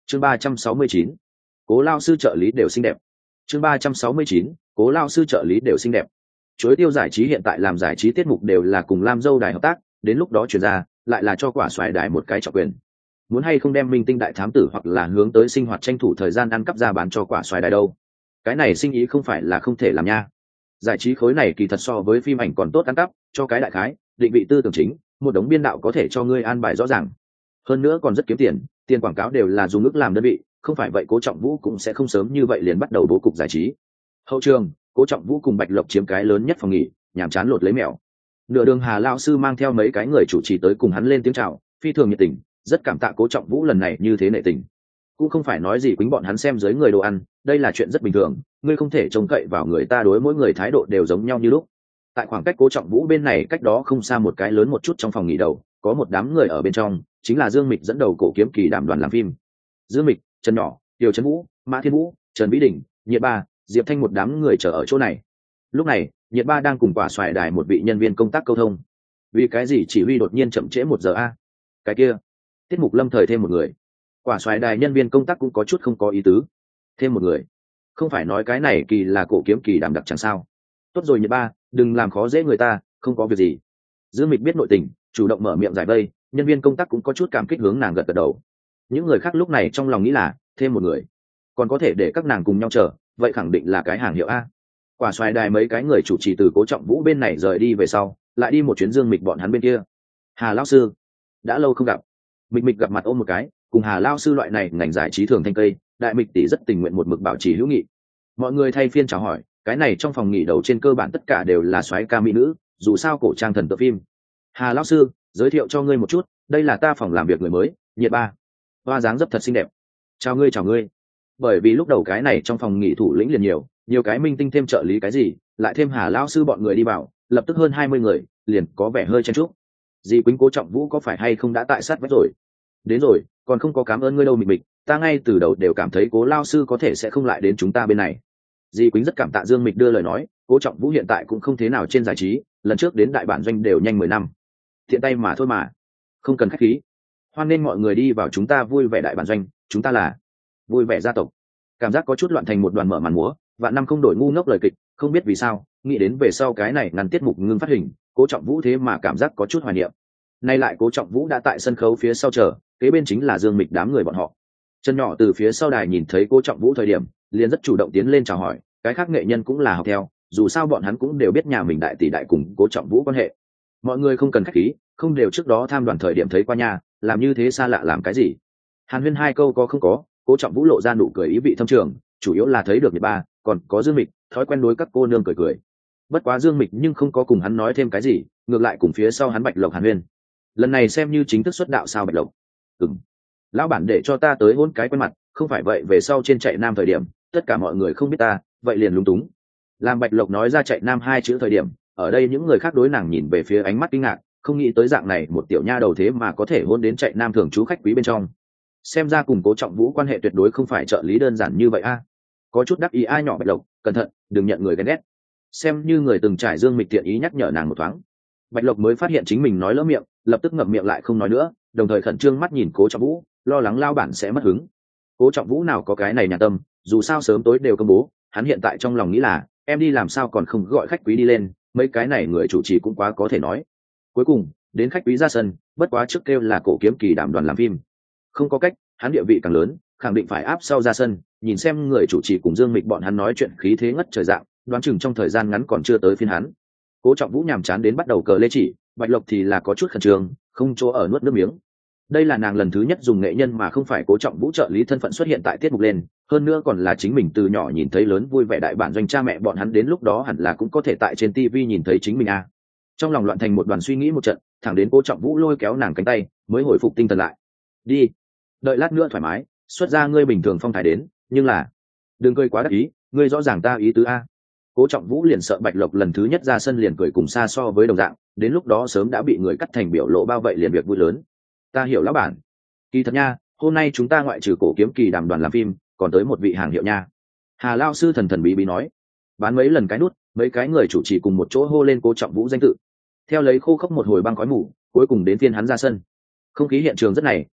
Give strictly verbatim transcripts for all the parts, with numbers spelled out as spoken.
chương ba trăm sáu mươi chín, cố lao sư trợ lý đều xinh đẹp. chương ba trăm sáu mươi chín, cố lao sư trợ lý đều xinh đẹp. Chuối tiêu giải trí hiện tại làm giải trí tiết mục đều là cùng Lam Dâu đài hợp tác, đến lúc đó chuyển ra lại là cho quả xoài đài một cái trọng quyền. Muốn hay không đem minh tinh đại thám tử hoặc là hướng tới sinh hoạt tranh thủ thời gian ăn cắp ra bán cho quả xoài đài đâu, cái này sinh ý không phải là không thể làm nha. Giải trí khối này kỳ thật so với phim ảnh còn tốt ăn cắp, cho cái đại khái định vị tư tưởng chính, một đống biên đạo có thể cho ngươi an bài rõ ràng, hơn nữa còn rất kiếm tiền, tiền quảng cáo đều là dùng ức làm đơn vị, không phải vậy Cố Trọng Vũ cũng sẽ không sớm như vậy liền bắt đầu bố cục giải trí. Hậu trường, Cố Trọng Vũ cùng Bạch Lộc chiếm cái lớn nhất phòng nghỉ, nhàm chán lột lấy mèo. Nửa đường Hà lão sư mang theo mấy cái người chủ trì tới cùng hắn lên tiếng chào, phi thường nhiệt tình, rất cảm tạ Cố Trọng Vũ lần này như thế nể tình. Cũng không phải nói gì quýnh bọn hắn xem dưới người đồ ăn, đây là chuyện rất bình thường, ngươi không thể trông cậy vào người ta đối mỗi người thái độ đều giống nhau như lúc. Tại khoảng cách Cố Trọng Vũ bên này cách đó không xa một cái lớn một chút trong phòng nghỉ đầu, có một đám người ở bên trong, chính là Dương Mịch dẫn đầu cổ kiếm kỳ đảm đoàn làm phim. Dương Mịch, Trần Nhỏ, Tiêu Trấn Vũ, Mã Thiên Vũ, Trần Vĩ Đình, Nhiệt Ba, Diệp Thanh một đám người chờ ở chỗ này. Lúc này, Nhiệt Ba đang cùng quả xoài đài một vị nhân viên công tác câu thông. Vì cái gì chỉ huy đột nhiên chậm trễ một giờ a? Cái kia, tiết mục lâm thời thêm một người. Quả xoài đài nhân viên công tác cũng có chút không có ý tứ. Thêm một người, không phải nói cái này kỳ là cổ kiếm kỳ đảm đặc chẳng sao? Tốt rồi Nhiệt Ba, đừng làm khó dễ người ta, không có việc gì. Dương Mịch biết nội tình, chủ động mở miệng giải vây, nhân viên công tác cũng có chút cảm kích hướng nàng gật gật đầu. Những người khác lúc này trong lòng nghĩ là thêm một người còn có thể để các nàng cùng nhau chờ, vậy khẳng định là cái hàng hiệu a. Quả xoài đài mấy cái người chủ trì từ Cố Trọng Vũ bên này rời đi về sau, lại đi một chuyến Dương Mịch bọn hắn bên kia. Hà lão sư, đã lâu không gặp. Mịch Mịch gặp mặt ôm một cái, cùng Hà lão sư loại này ngành giải trí thường thanh cây, đại Mịch tỷ rất tình nguyện một mực bảo trì hữu nghị. Mọi người thay phiên chào hỏi, cái này trong phòng nghỉ đầu trên cơ bản tất cả đều là soái ca mỹ nữ, dù sao cổ trang thần tượng phim. Hà lão sư, giới thiệu cho ngươi một chút, đây là ta phòng làm việc người mới, Nhiệt Ba. Hoa dáng dấp thật xinh đẹp. Chào ngươi chào ngươi. Bởi vì lúc đầu cái này trong phòng nghỉ thủ lĩnh liền nhiều, nhiều cái minh tinh thêm trợ lý cái gì, lại thêm Hà lão sư bọn người đi vào, lập tức hơn hai mươi người, liền có vẻ hơi chen chúc. Dì Quýnh Cố Trọng Vũ có phải hay không đã tại sát vách rồi? Đến rồi, còn không có cảm ơn ngươi đâu Mịch Mịch, ta ngay từ đầu đều cảm thấy Cố lão sư có thể sẽ không lại đến chúng ta bên này. Dì Quýnh rất cảm tạ Dương Mịch đưa lời nói, Cố Trọng Vũ hiện tại cũng không thế nào trên giải trí, lần trước đến đại bản doanh đều nhanh mười năm. Thiện tay mà thôi mà, không cần khách khí. Hoan nên mọi người đi vào chúng ta vui vẻ đại bản doanh, chúng ta là vui vẻ gia tộc. Cảm giác có chút loạn thành một đoàn mở màn múa, vạn năm không đổi ngu ngốc lời kịch, không biết vì sao, nghĩ đến về sau cái này ngăn tiết mục ngưng phát hình, Cố Trọng Vũ thế mà cảm giác có chút hoài niệm. Nay lại Cố Trọng Vũ đã tại sân khấu phía sau chờ, kế bên chính là Dương Mịch đám người bọn họ. Chân Nhỏ từ phía sau đài nhìn thấy Cố Trọng Vũ thời điểm, liền rất chủ động tiến lên chào hỏi, cái khác nghệ nhân cũng là học theo, dù sao bọn hắn cũng đều biết nhà mình đại tỷ đại cùng Cố Trọng Vũ quan hệ. Mọi người không cần khách khí, không đều trước đó tham đoàn thời điểm thấy qua nhà, làm như thế xa lạ làm cái gì? Hàn huyên hai câu có không có, Cố Trọng Vũ lộ ra nụ cười ý vị thâm trường, chủ yếu là thấy được Nhiệt Ba, còn có Dương Mịch, thói quen đối các cô nương cười cười. Bất quá Dương Mịch nhưng không có cùng hắn nói thêm cái gì, ngược lại cùng phía sau hắn Bạch Lộc hàn huyên. Lần này xem như chính thức xuất đạo sao Bạch Lộc? Ừm. Lão bản để cho ta tới hôn cái quen mặt, không phải vậy về sau trên chạy nam thời điểm, tất cả mọi người không biết ta, vậy liền lúng túng. Làm Bạch Lộc nói ra chạy nam hai chữ thời điểm, ở đây những người khác đối nàng nhìn về phía ánh mắt kinh ngạc, không nghĩ tới dạng này một tiểu nha đầu thế mà có thể hôn đến chạy nam thường trú khách quý bên trong. Xem ra cùng Cố Trọng Vũ quan hệ tuyệt đối không phải trợ lý đơn giản như vậy a. Có chút đắc ý ai nhỏ Bạch Lộc, cẩn thận, đừng nhận người ghen ghét. Xem như người từng trải Dương Mịch tiện ý nhắc nhở nàng một thoáng. Bạch Lộc mới phát hiện chính mình nói lỡ miệng, lập tức ngậm miệng lại không nói nữa, đồng thời khẩn trương mắt nhìn Cố Trọng Vũ, lo lắng lao bản sẽ mất hứng. Cố Trọng Vũ nào có cái này nhà tâm, dù sao sớm tối đều công bố, hắn hiện tại trong lòng nghĩ là em đi làm sao còn không gọi khách quý đi lên, mấy cái này người chủ trì cũng quá có thể nói. Cuối cùng đến khách quý ra sân, bất quá trước kêu là cổ kiếm kỳ đảm đoàn làm phim. Không có cách, hắn địa vị càng lớn, khẳng định phải áp sau ra sân, nhìn xem người chủ trì cùng Dương Mịch bọn hắn nói chuyện khí thế ngất trời dạng, đoán chừng trong thời gian ngắn còn chưa tới phiên hắn. Cố Trọng Vũ nhàm chán đến bắt đầu cờ lê chỉ, Bạch Lộc thì là có chút khẩn trương, không chỗ ở nuốt nước miếng. Đây là nàng lần thứ nhất dùng nghệ nhân mà không phải Cố Trọng Vũ trợ lý thân phận xuất hiện tại tiết mục lên, hơn nữa còn là chính mình từ nhỏ nhìn thấy lớn vui vẻ đại bản doanh cha mẹ bọn hắn đến lúc đó hẳn là cũng có thể tại trên ti vi nhìn thấy chính mình a. À. Trong lòng loạn thành một đoàn suy nghĩ một trận, thẳng đến Cố Trọng Vũ lôi kéo nàng cánh tay, mới hồi phục tinh thần lại. Đi, đợi lát nữa thoải mái, xuất ra ngươi bình thường phong thái đến, nhưng là đừng cười quá đắc ý, ngươi rõ ràng ta ý tứ a. Cố Trọng Vũ liền sợ Bạch Lộc lần thứ nhất ra sân liền cười cùng xa so với đồng dạng, đến lúc đó sớm đã bị người cắt thành biểu lộ bao vậy liền việc vui lớn. Ta hiểu lão bản. Kỳ thật nha, hôm nay chúng ta ngoại trừ cổ kiếm kỳ đàm đoàn làm phim, còn tới một vị hàng hiệu nha. Hà lao sư thần thần bí bí nói. Bán mấy lần cái nút, mấy cái người chủ trì cùng một chỗ hô lên Cố Trọng Vũ danh tự. Theo lấy khô khốc một hồi băng khói mù, cuối cùng đến phiên hắn ra sân. Không khí hiện trường rất này,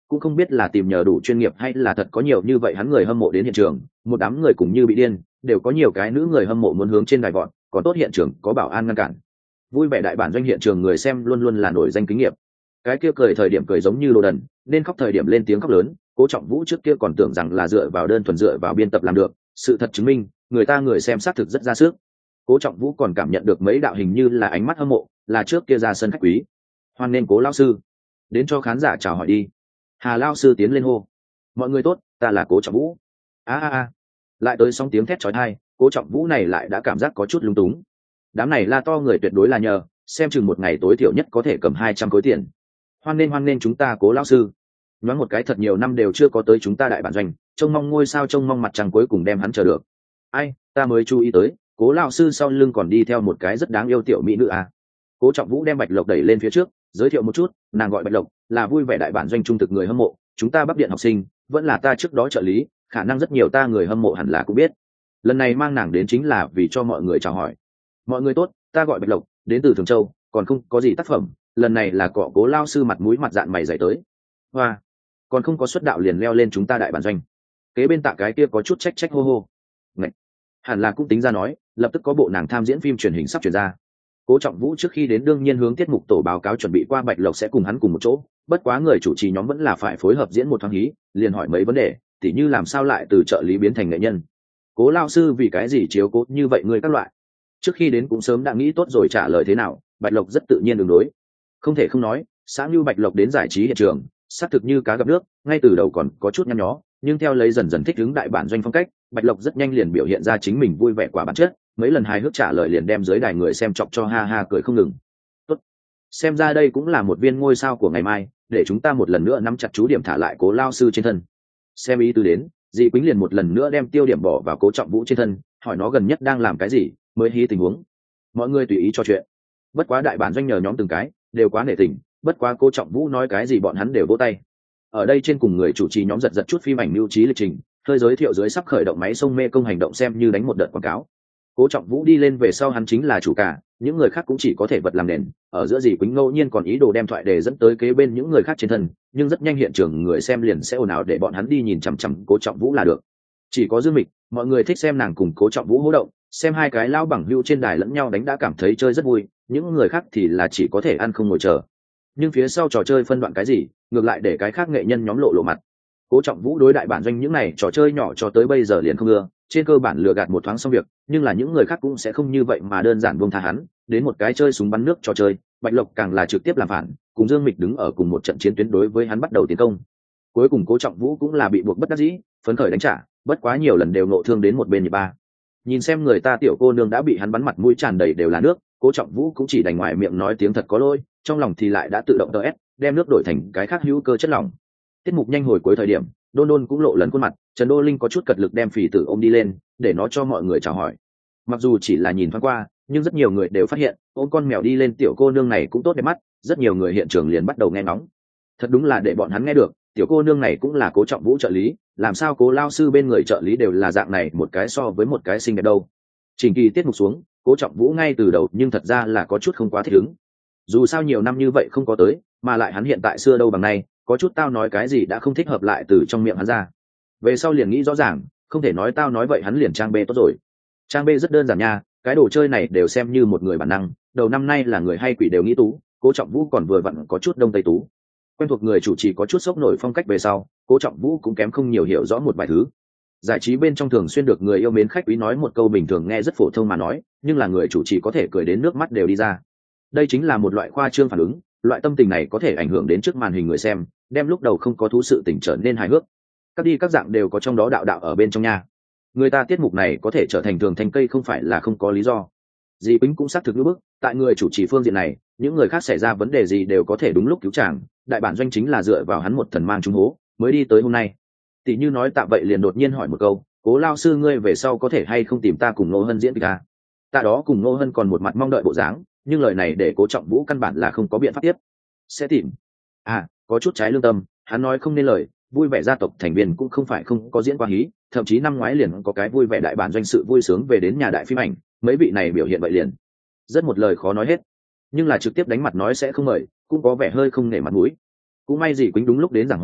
cũng không biết là tìm nhờ đủ chuyên nghiệp hay là thật có nhiều như vậy hắn người hâm mộ đến hiện trường, một đám người cùng như bị điên, đều có nhiều cái nữ người hâm mộ muốn hướng trên đài vọt, còn tốt hiện trường có bảo an ngăn cản. Vui vẻ đại bản doanh hiện trường người xem luôn luôn là nổi danh kinh nghiệm. Cái kia cười thời điểm cười giống như lô đần, nên khóc thời điểm lên tiếng khóc lớn. Cố Trọng Vũ trước kia còn tưởng rằng là dựa vào đơn thuần dựa vào biên tập làm được, sự thật chứng minh, người ta người xem xác thực rất ra sức. Cố Trọng Vũ còn cảm nhận được mấy đạo hình như là ánh mắt hâm mộ, là trước kia ra sân khách quý. Hoan nên Cố lão sư, đến cho khán giả chào hỏi đi. Hà lão sư tiến lên hô. Mọi người tốt, ta là Cố Trọng Vũ. A a a. Lại tới sóng tiếng thét chói tai, Cố Trọng Vũ này lại đã cảm giác có chút lung túng. Đám này la to người tuyệt đối là nhờ, xem chừng một ngày tối thiểu nhất có thể cầm hai trăm khối tiền. Hoan nên hoan nên chúng ta Cố lão sư. Nói một cái thật nhiều năm đều chưa có tới chúng ta đại bản doanh, trông mong ngôi sao trông mong mặt trăng cuối cùng đem hắn chờ được. Ai, ta mới chú ý tới, Cố lão sư sau lưng còn đi theo một cái rất đáng yêu tiểu mỹ nữ à. Cố Trọng Vũ đem Bạch Lộc đẩy lên phía trước, giới thiệu một chút, nàng gọi Bạch Lộc, là vui vẻ đại bản doanh trung thực người hâm mộ, chúng ta Bắc Điện học sinh, vẫn là ta trước đó trợ lý, khả năng rất nhiều ta người hâm mộ hẳn là cũng biết. Lần này mang nàng đến chính là vì cho mọi người chào hỏi. Mọi người tốt, ta gọi Bạch Lộc, đến từ Thường Châu, còn không có gì tác phẩm, lần này là cọ Cố lão sư mặt mũi mặt dạn mày dày tới. Hoa, còn không có xuất đạo liền leo lên chúng ta đại bản doanh. Kế bên tạ cái kia có chút trách trách hô hô. Ngậy, hẳn là cũng tính ra nói, lập tức có bộ nàng tham diễn phim truyền hình sắp truyền ra. Cố Trọng Vũ trước khi đến đương nhiên hướng tiết mục tổ báo cáo chuẩn bị qua Bạch Lộc sẽ cùng hắn cùng một chỗ, bất quá người chủ trì nhóm vẫn là phải phối hợp diễn một thoáng hí, liền hỏi mấy vấn đề, tỉ như làm sao lại từ trợ lý biến thành nghệ nhân. Cố lão sư vì cái gì chiếu cố như vậy người các loại. Trước khi đến cũng sớm đã nghĩ tốt rồi trả lời thế nào, Bạch Lộc rất tự nhiên đường đối. Không thể không nói, xã Nhu Bạch Lộc đến giải trí hiện trường, xác thực như cá gặp nước, ngay từ đầu còn có chút nhăn nhó, nhưng theo lấy dần dần thích ứng đại bản doanh phong cách, Bạch Lộc rất nhanh liền biểu hiện ra chính mình vui vẻ quả bản chất, mấy lần hài hước trả lời liền đem dưới đài người xem chọc cho ha ha cười không ngừng. Tốt, xem ra đây cũng là một viên ngôi sao của ngày mai, để chúng ta một lần nữa nắm chặt chú điểm thả lại Cố lão sư trên thân. Xem ý tứ đến, Dị Quýnh liền một lần nữa đem tiêu điểm bỏ vào Cố Trọng Vũ trên thân, hỏi nó gần nhất đang làm cái gì, mới hí tình huống. Mọi người tùy ý cho chuyện. Bất quá đại bản doanh nhờ nhóm từng cái, đều quá nể tình, bất quá Cố Trọng Vũ nói cái gì bọn hắn đều vỗ tay. Ở đây trên cùng người chủ trì nhóm giật giật chút phim ảnh lưu trí lịch trình, hơi giới thiệu dưới sắp khởi động máy sông mê công hành động xem như đánh một đợt quảng cáo. Cố Trọng Vũ đi lên về sau hắn chính là chủ cả, những người khác cũng chỉ có thể vật làm nền. Ở giữa Dị Quýnh ngẫu nhiên còn ý đồ đem thoại đề dẫn tới kế bên những người khác trên thân, nhưng rất nhanh hiện trường người xem liền sẽ ồn ào để bọn hắn đi nhìn chằm chằm Cố Trọng Vũ là được. Chỉ có Dương Mịch, mọi người thích xem nàng cùng Cố Trọng Vũ hô động, xem hai cái lao bằng hữu trên đài lẫn nhau đánh đã cảm thấy chơi rất vui, những người khác thì là chỉ có thể ăn không ngồi chờ. Nhưng phía sau trò chơi phân đoạn cái gì, ngược lại để cái khác nghệ nhân nhóm lộ lộ mặt. Cố Trọng Vũ đối đại bản doanh những này trò chơi nhỏ cho tới bây giờ liền không ưa, trên cơ bản lừa gạt một thoáng xong việc, nhưng là những người khác cũng sẽ không như vậy mà đơn giản buông tha hắn, đến một cái chơi súng bắn nước trò chơi, Bạch Lộc càng là trực tiếp làm phản, cùng Dương Mịch đứng ở cùng một trận chiến tuyến đối với hắn bắt đầu tiến công. Cuối cùng Cố Trọng Vũ cũng là bị buộc bất đắc dĩ, phấn khởi đánh trả, bất quá nhiều lần đều nộ thương đến một bên nhị ba. Nhìn xem người ta tiểu cô nương đã bị hắn bắn mặt mũi tràn đầy đều là nước, Cố Trọng Vũ cũng chỉ đành ngoài miệng nói tiếng thật có lỗi, trong lòng thì lại đã tự động đỡ ép, đem nước đổi thành cái khác hữu cơ chất lỏng. Tiết mục nhanh hồi cuối thời điểm, Đôn Đôn cũng lộ lấn khuôn mặt, Trần Đô Linh có chút cật lực đem Phỉ Tử ôm đi lên, để nó cho mọi người chào hỏi. Mặc dù chỉ là nhìn thoáng qua, nhưng rất nhiều người đều phát hiện, ôm con mèo đi lên tiểu cô nương này cũng tốt đẹp mắt, rất nhiều người hiện trường liền bắt đầu nghe nóng. Thật đúng là để bọn hắn nghe được, tiểu cô nương này cũng là Cố Trọng Vũ trợ lý, làm sao Cố lão sư bên người trợ lý đều là dạng này một cái so với một cái xinh đẹp đâu. Trình kỳ tiết mục xuống, Cố Trọng Vũ ngay từ đầu nhưng thật ra là có chút không quá thích ứng. Dù sao nhiều năm như vậy không có tới, mà lại hắn hiện tại xưa đâu bằng nay, có chút tao nói cái gì đã không thích hợp lại từ trong miệng hắn ra. Về sau liền nghĩ rõ ràng, không thể nói tao nói vậy hắn liền trang bê tốt rồi. Trang bê rất đơn giản nha, cái đồ chơi này đều xem như một người bản năng, đầu năm nay là người hay quỷ đều nghĩ tú, Cố Trọng Vũ còn vừa vặn có chút đông tây tú. Quen thuộc người chủ trì có chút sốc nổi phong cách về sau, Cố Trọng Vũ cũng kém không nhiều hiểu rõ một vài thứ. Giải trí bên trong thường xuyên được người yêu mến khách quý nói một câu bình thường nghe rất phổ thông mà nói, nhưng là người chủ trì có thể cười đến nước mắt đều đi ra. Đây chính là một loại khoa trương phản ứng, loại tâm tình này có thể ảnh hưởng đến trước màn hình người xem, đem lúc đầu không có thú sự tình trở nên hài hước. Các đi các dạng đều có trong đó đạo đạo ở bên trong nha. Người ta tiết mục này có thể trở thành thường thành cây không phải là không có lý do. Dị Quýnh cũng xác thực như bức, tại người chủ trì phương diện này, những người khác xảy ra vấn đề gì đều có thể đúng lúc cứu chàng, đại bản doanh chính là dựa vào hắn một thần mang trúng hố, mới đi tới hôm nay. Tỷ như nói tạ vậy liền đột nhiên hỏi một câu, Cố lão sư ngươi về sau có thể hay không tìm ta cùng Ngô Hân diễn kịch à? Tạ đó cùng Ngô Hân còn một mặt mong đợi bộ dáng, nhưng lời này để Cố Trọng Vũ căn bản là không có biện pháp tiếp. Sẽ tìm. À, có chút trái lương tâm, hắn nói không nên lời, vui vẻ gia tộc thành viên cũng không phải không có diễn qua hí, thậm chí năm ngoái liền có cái vui vẻ đại bản doanh sự vui sướng về đến nhà đại phim ảnh, mấy vị này biểu hiện vậy liền. Rất một lời khó nói hết. Nhưng là trực tiếp đánh mặt nói sẽ không mời, cũng có vẻ hơi không nể mặt mũi. Cũng may Dị Quýnh đúng lúc đến giảng hòa,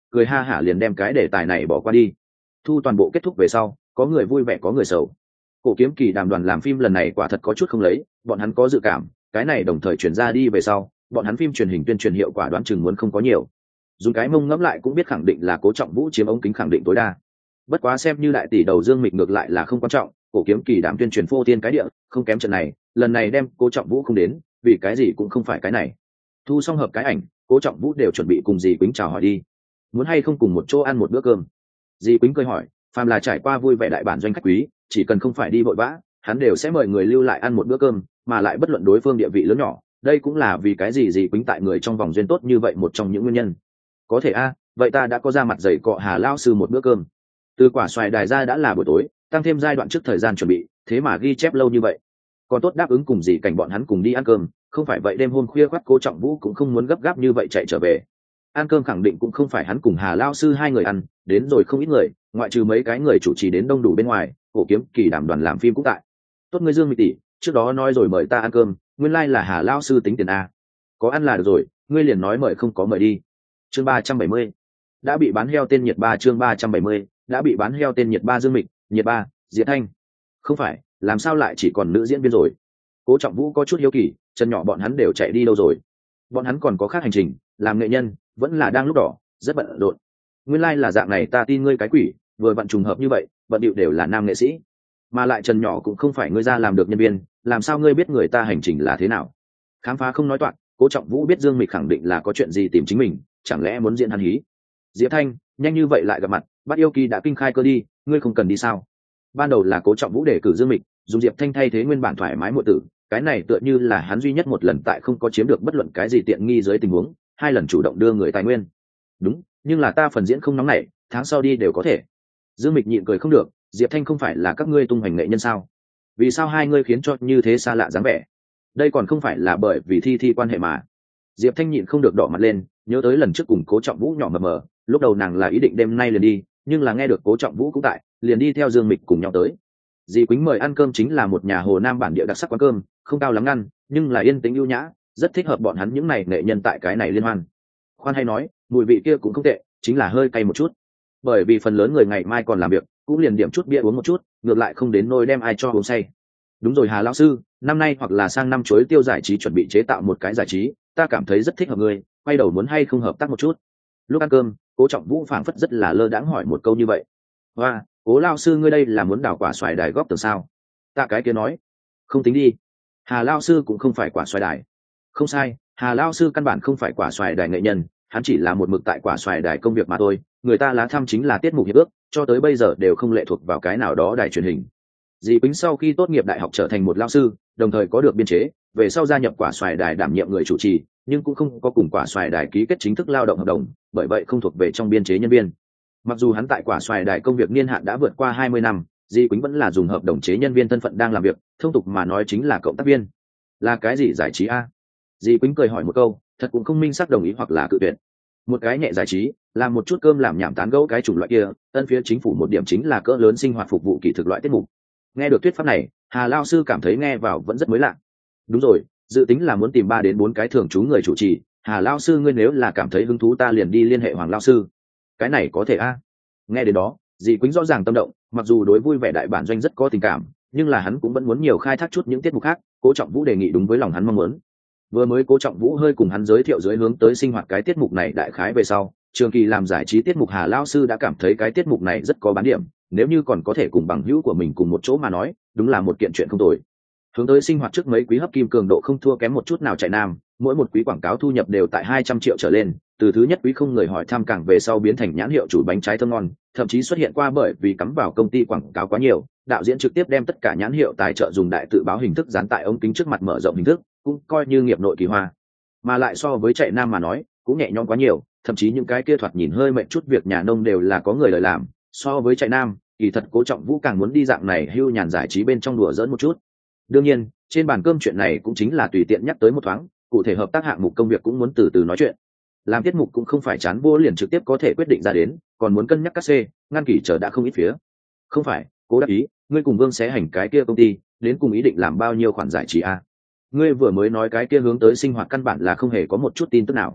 cười ha hả liền đem cái đề tài này bỏ qua đi. Thu toàn bộ kết thúc về sau, có người vui vẻ có người sầu. Cổ Kiếm Kỳ đàm đoàn làm phim lần này quả thật có chút không lấy, bọn hắn có dự cảm cái này đồng thời chuyển ra đi về sau, bọn hắn phim truyền hình tuyên truyền hiệu quả đoán chừng muốn không có nhiều. Dùng cái mông ngẫm lại cũng biết khẳng định là Cố Trọng Vũ chiếm ống kính khẳng định tối đa. Bất quá xem như đại tỷ đầu Dương Mịch ngược lại là không quan trọng, Cổ Kiếm Kỳ đàm tuyên truyền phô thiên cái địa, không kém trận này, lần này đem Cố Trọng Vũ không đến, vì cái gì cũng không phải cái này. Thu xong hợp cái ảnh, Cố Trọng Vũ đều chuẩn bị cùng dì Quýnh chào hỏi đi. Muốn hay không cùng một chỗ ăn một bữa cơm? Dì Quýnh cười hỏi, phàm là trải qua vui vẻ đại bản doanh khách quý, chỉ cần không phải đi vội vã, hắn đều sẽ mời người lưu lại ăn một bữa cơm, mà lại bất luận đối phương địa vị lớn nhỏ, đây cũng là vì cái gì dì Quýnh tại người trong vòng duyên tốt như vậy một trong những nguyên nhân. Có thể a, vậy ta đã có ra mặt dày cọ Hà lao sư một bữa cơm. Từ quả xoài đài ra đã là buổi tối, tăng thêm giai đoạn trước thời gian chuẩn bị, thế mà ghi chép lâu như vậy. Còn tốt đáp ứng cùng dì Cảnh bọn hắn cùng đi ăn cơm, không phải vậy đêm hôm khuya khoắt Cố Trọng Vũ cũng không muốn gấp gáp như vậy chạy trở về. Ăn cơm khẳng định cũng không phải hắn cùng Hà lao sư hai người ăn, đến rồi không ít người, ngoại trừ mấy cái người chủ trì đến đông đủ bên ngoài, Cổ Kiếm Kỳ đàm đoàn làm phim cũng tại. Tốt ngươi Dương Mịch tỷ, trước đó nói rồi mời ta ăn cơm, nguyên lai là Hà lao sư tính tiền a. Có ăn là được rồi, ngươi liền nói mời không có mời đi. Chương ba trăm bảy mươi. Đã bị bán heo tên nhiệt ba chương ba trăm bảy mươi, đã bị bán heo tên nhiệt ba Dương Mịch, nhiệt ba, Diệp Thanh. Không phải, làm sao lại chỉ còn nữ diễn viên rồi? Cố Trọng Vũ có chút hiếu kỳ, chân nhỏ bọn hắn đều chạy đi đâu rồi? Bọn hắn còn có khác hành trình, làm nghệ nhân, vẫn là đang lúc đỏ, rất bận rộn. Nguyên lai like là dạng này, ta tin ngươi cái quỷ, vừa vặn trùng hợp như vậy, bận điệu đều là nam nghệ sĩ. Mà lại Trần nhỏ cũng không phải ngươi ra làm được nhân viên, làm sao ngươi biết người ta hành trình là thế nào? Khám phá không nói toạc, Cố Trọng Vũ biết Dương Mịch khẳng định là có chuyện gì tìm chính mình, chẳng lẽ muốn diễn hắn hí? Diệp Thanh, nhanh như vậy lại gặp mặt, bắt yêu kỳ đã kinh khai cơ đi, ngươi không cần đi sao? Ban đầu là Cố Trọng Vũ đề cử Dương Mịch, dùng Diệp Thanh thay thế nguyên bản thoải mái muội tử, cái này tựa như là hắn duy nhất một lần tại không có chiếm được bất luận cái gì tiện nghi dưới tình huống, hai lần chủ động đưa người tài nguyên. Đúng, nhưng là ta phần diễn không nóng nảy, tháng sau đi đều có thể. Dương Mịch nhịn cười không được, Diệp Thanh không phải là các ngươi tung hoành nghệ nhân sao? Vì sao hai ngươi khiến cho như thế xa lạ dáng vẻ? Đây còn không phải là bởi vì thi thi quan hệ mà. Diệp Thanh nhịn không được đỏ mặt lên, nhớ tới lần trước cùng Cố Trọng Vũ nhỏ mờ mờ, lúc đầu nàng là ý định đêm nay liền đi, nhưng là nghe được Cố Trọng Vũ cũng tại, liền đi theo Dương Mịch cùng nhau tới. Dì Quýnh mời ăn cơm chính là một nhà Hồ Nam bản địa đặc sắc quán cơm, không cao lắm ngăn, nhưng là yên tĩnh ưu nhã, rất thích hợp bọn hắn những này nghệ nhân tại cái này liên hoan. Khoan hay nói, mùi vị kia cũng không tệ, chính là hơi cay một chút. Bởi vì phần lớn người ngày mai còn làm việc, cũng liền điểm chút bia uống một chút, ngược lại không đến nôi đem ai cho uống say. Đúng rồi Hà lão sư, năm nay hoặc là sang năm Chuối Tiêu giải trí chuẩn bị chế tạo một cái giải trí, ta cảm thấy rất thích hợp ngươi, quay đầu muốn hay không hợp tác một chút. Lúc ăn cơm, Cố Trọng Vũ phảng phất rất là lơ đãng hỏi một câu như vậy. Hoa, Cố lão sư ngươi đây là muốn đào quả xoài đài góp tường sao? Tạ cái kia nói, không tính đi. Hà lão sư cũng không phải quả xoài đài. Không sai, Hà lão sư căn bản không phải quả xoài đài nghệ nhân, hắn chỉ là một mực tại quả xoài đài công việc mà thôi, người ta lá thăm chính là tiết mục hiệp ước, cho tới bây giờ đều không lệ thuộc vào cái nào đó đài truyền hình. Dì Quýnh sau khi tốt nghiệp đại học trở thành một lão sư, đồng thời có được biên chế, về sau gia nhập quả xoài đài đảm nhiệm người chủ trì, nhưng cũng không có cùng quả xoài đài ký kết chính thức lao động hợp đồng, bởi vậy không thuộc về trong biên chế nhân viên. Mặc dù hắn tại quả xoài đài công việc niên hạn đã vượt qua hai mươi năm, Dì Quýnh vẫn là dùng hợp đồng chế nhân viên thân phận đang làm việc, thông tục mà nói chính là cộng tác viên. Là cái gì giải trí a? Dì Quýnh cười hỏi một câu, thật cũng không minh xác đồng ý hoặc là cự tuyệt. Một cái nhẹ giải trí, làm một chút cơm làm nhảm tán gẫu cái chủng loại kia, ân phía chính phủ một điểm chính là cỡ lớn sinh hoạt phục vụ kỳ thực loại tiết mục. Nghe được thuyết pháp này, Hà lao sư cảm thấy nghe vào vẫn rất mới lạ. Đúng rồi, dự tính là muốn tìm ba đến bốn cái thường trú người chủ trì, Hà lao sư ngươi nếu là cảm thấy hứng thú ta liền đi liên hệ Hoàng lao sư. Cái này có thể a? Nghe đến đó, Dì Quýnh rõ ràng tâm động, mặc dù đối vui vẻ đại bản doanh rất có tình cảm, nhưng là hắn cũng vẫn muốn nhiều khai thác chút những tiết mục khác. Cố Trọng Vũ đề nghị đúng với lòng hắn mong muốn. Vừa mới Cố Trọng Vũ hơi cùng hắn giới thiệu dưới hướng tới sinh hoạt cái tiết mục này đại khái về sau, trường kỳ làm giải trí tiết mục Hà lao sư đã cảm thấy cái tiết mục này rất có bán điểm, nếu như còn có thể cùng bằng hữu của mình cùng một chỗ mà nói, đúng là một kiện chuyện không tồi. Hướng tới sinh hoạt trước mấy quý hấp kim cường độ không thua kém một chút nào chạy nam, mỗi một quý quảng cáo thu nhập đều tại hai trăm triệu trở lên, từ thứ nhất quý không người hỏi thăm càng về sau biến thành nhãn hiệu chủ bánh trái thơm ngon, thậm chí xuất hiện qua bởi vì cắm vào công ty quảng cáo quá nhiều, đạo diễn trực tiếp đem tất cả nhãn hiệu tài trợ dùng đại tự báo hình thức dán tại ống kính trước mặt mở rộng hình thức, cũng coi như nghiệp nội kỳ hoa. Mà lại so với chạy nam mà nói, cũng nhẹ nhõm quá nhiều, thậm chí những cái kia thoạt nhìn hơi mệt chút việc nhà nông đều là có người lời làm, so với chạy nam, kỳ thật Cố Trọng Vũ càng muốn đi dạng này hưu nhàn giải trí bên trong đùa giỡn một chút. Đương nhiên, trên bàn cơm chuyện này cũng chính là tùy tiện nhắc tới một thoáng, cụ thể hợp tác hạng mục công việc cũng muốn từ từ nói chuyện. Làm tiết mục cũng không phải chán vô liền trực tiếp có thể quyết định ra đến, còn muốn cân nhắc các c, ngăn kỳ chờ đã không ít phía. Không phải, Cố đáp ý, ngươi cùng Vương Xé Hành cái kia công ty, đến cùng ý định làm bao nhiêu khoản giải trí a? Ngươi vừa mới nói cái kia hướng tới sinh hoạt căn bản là không hề có một chút tin tức nào.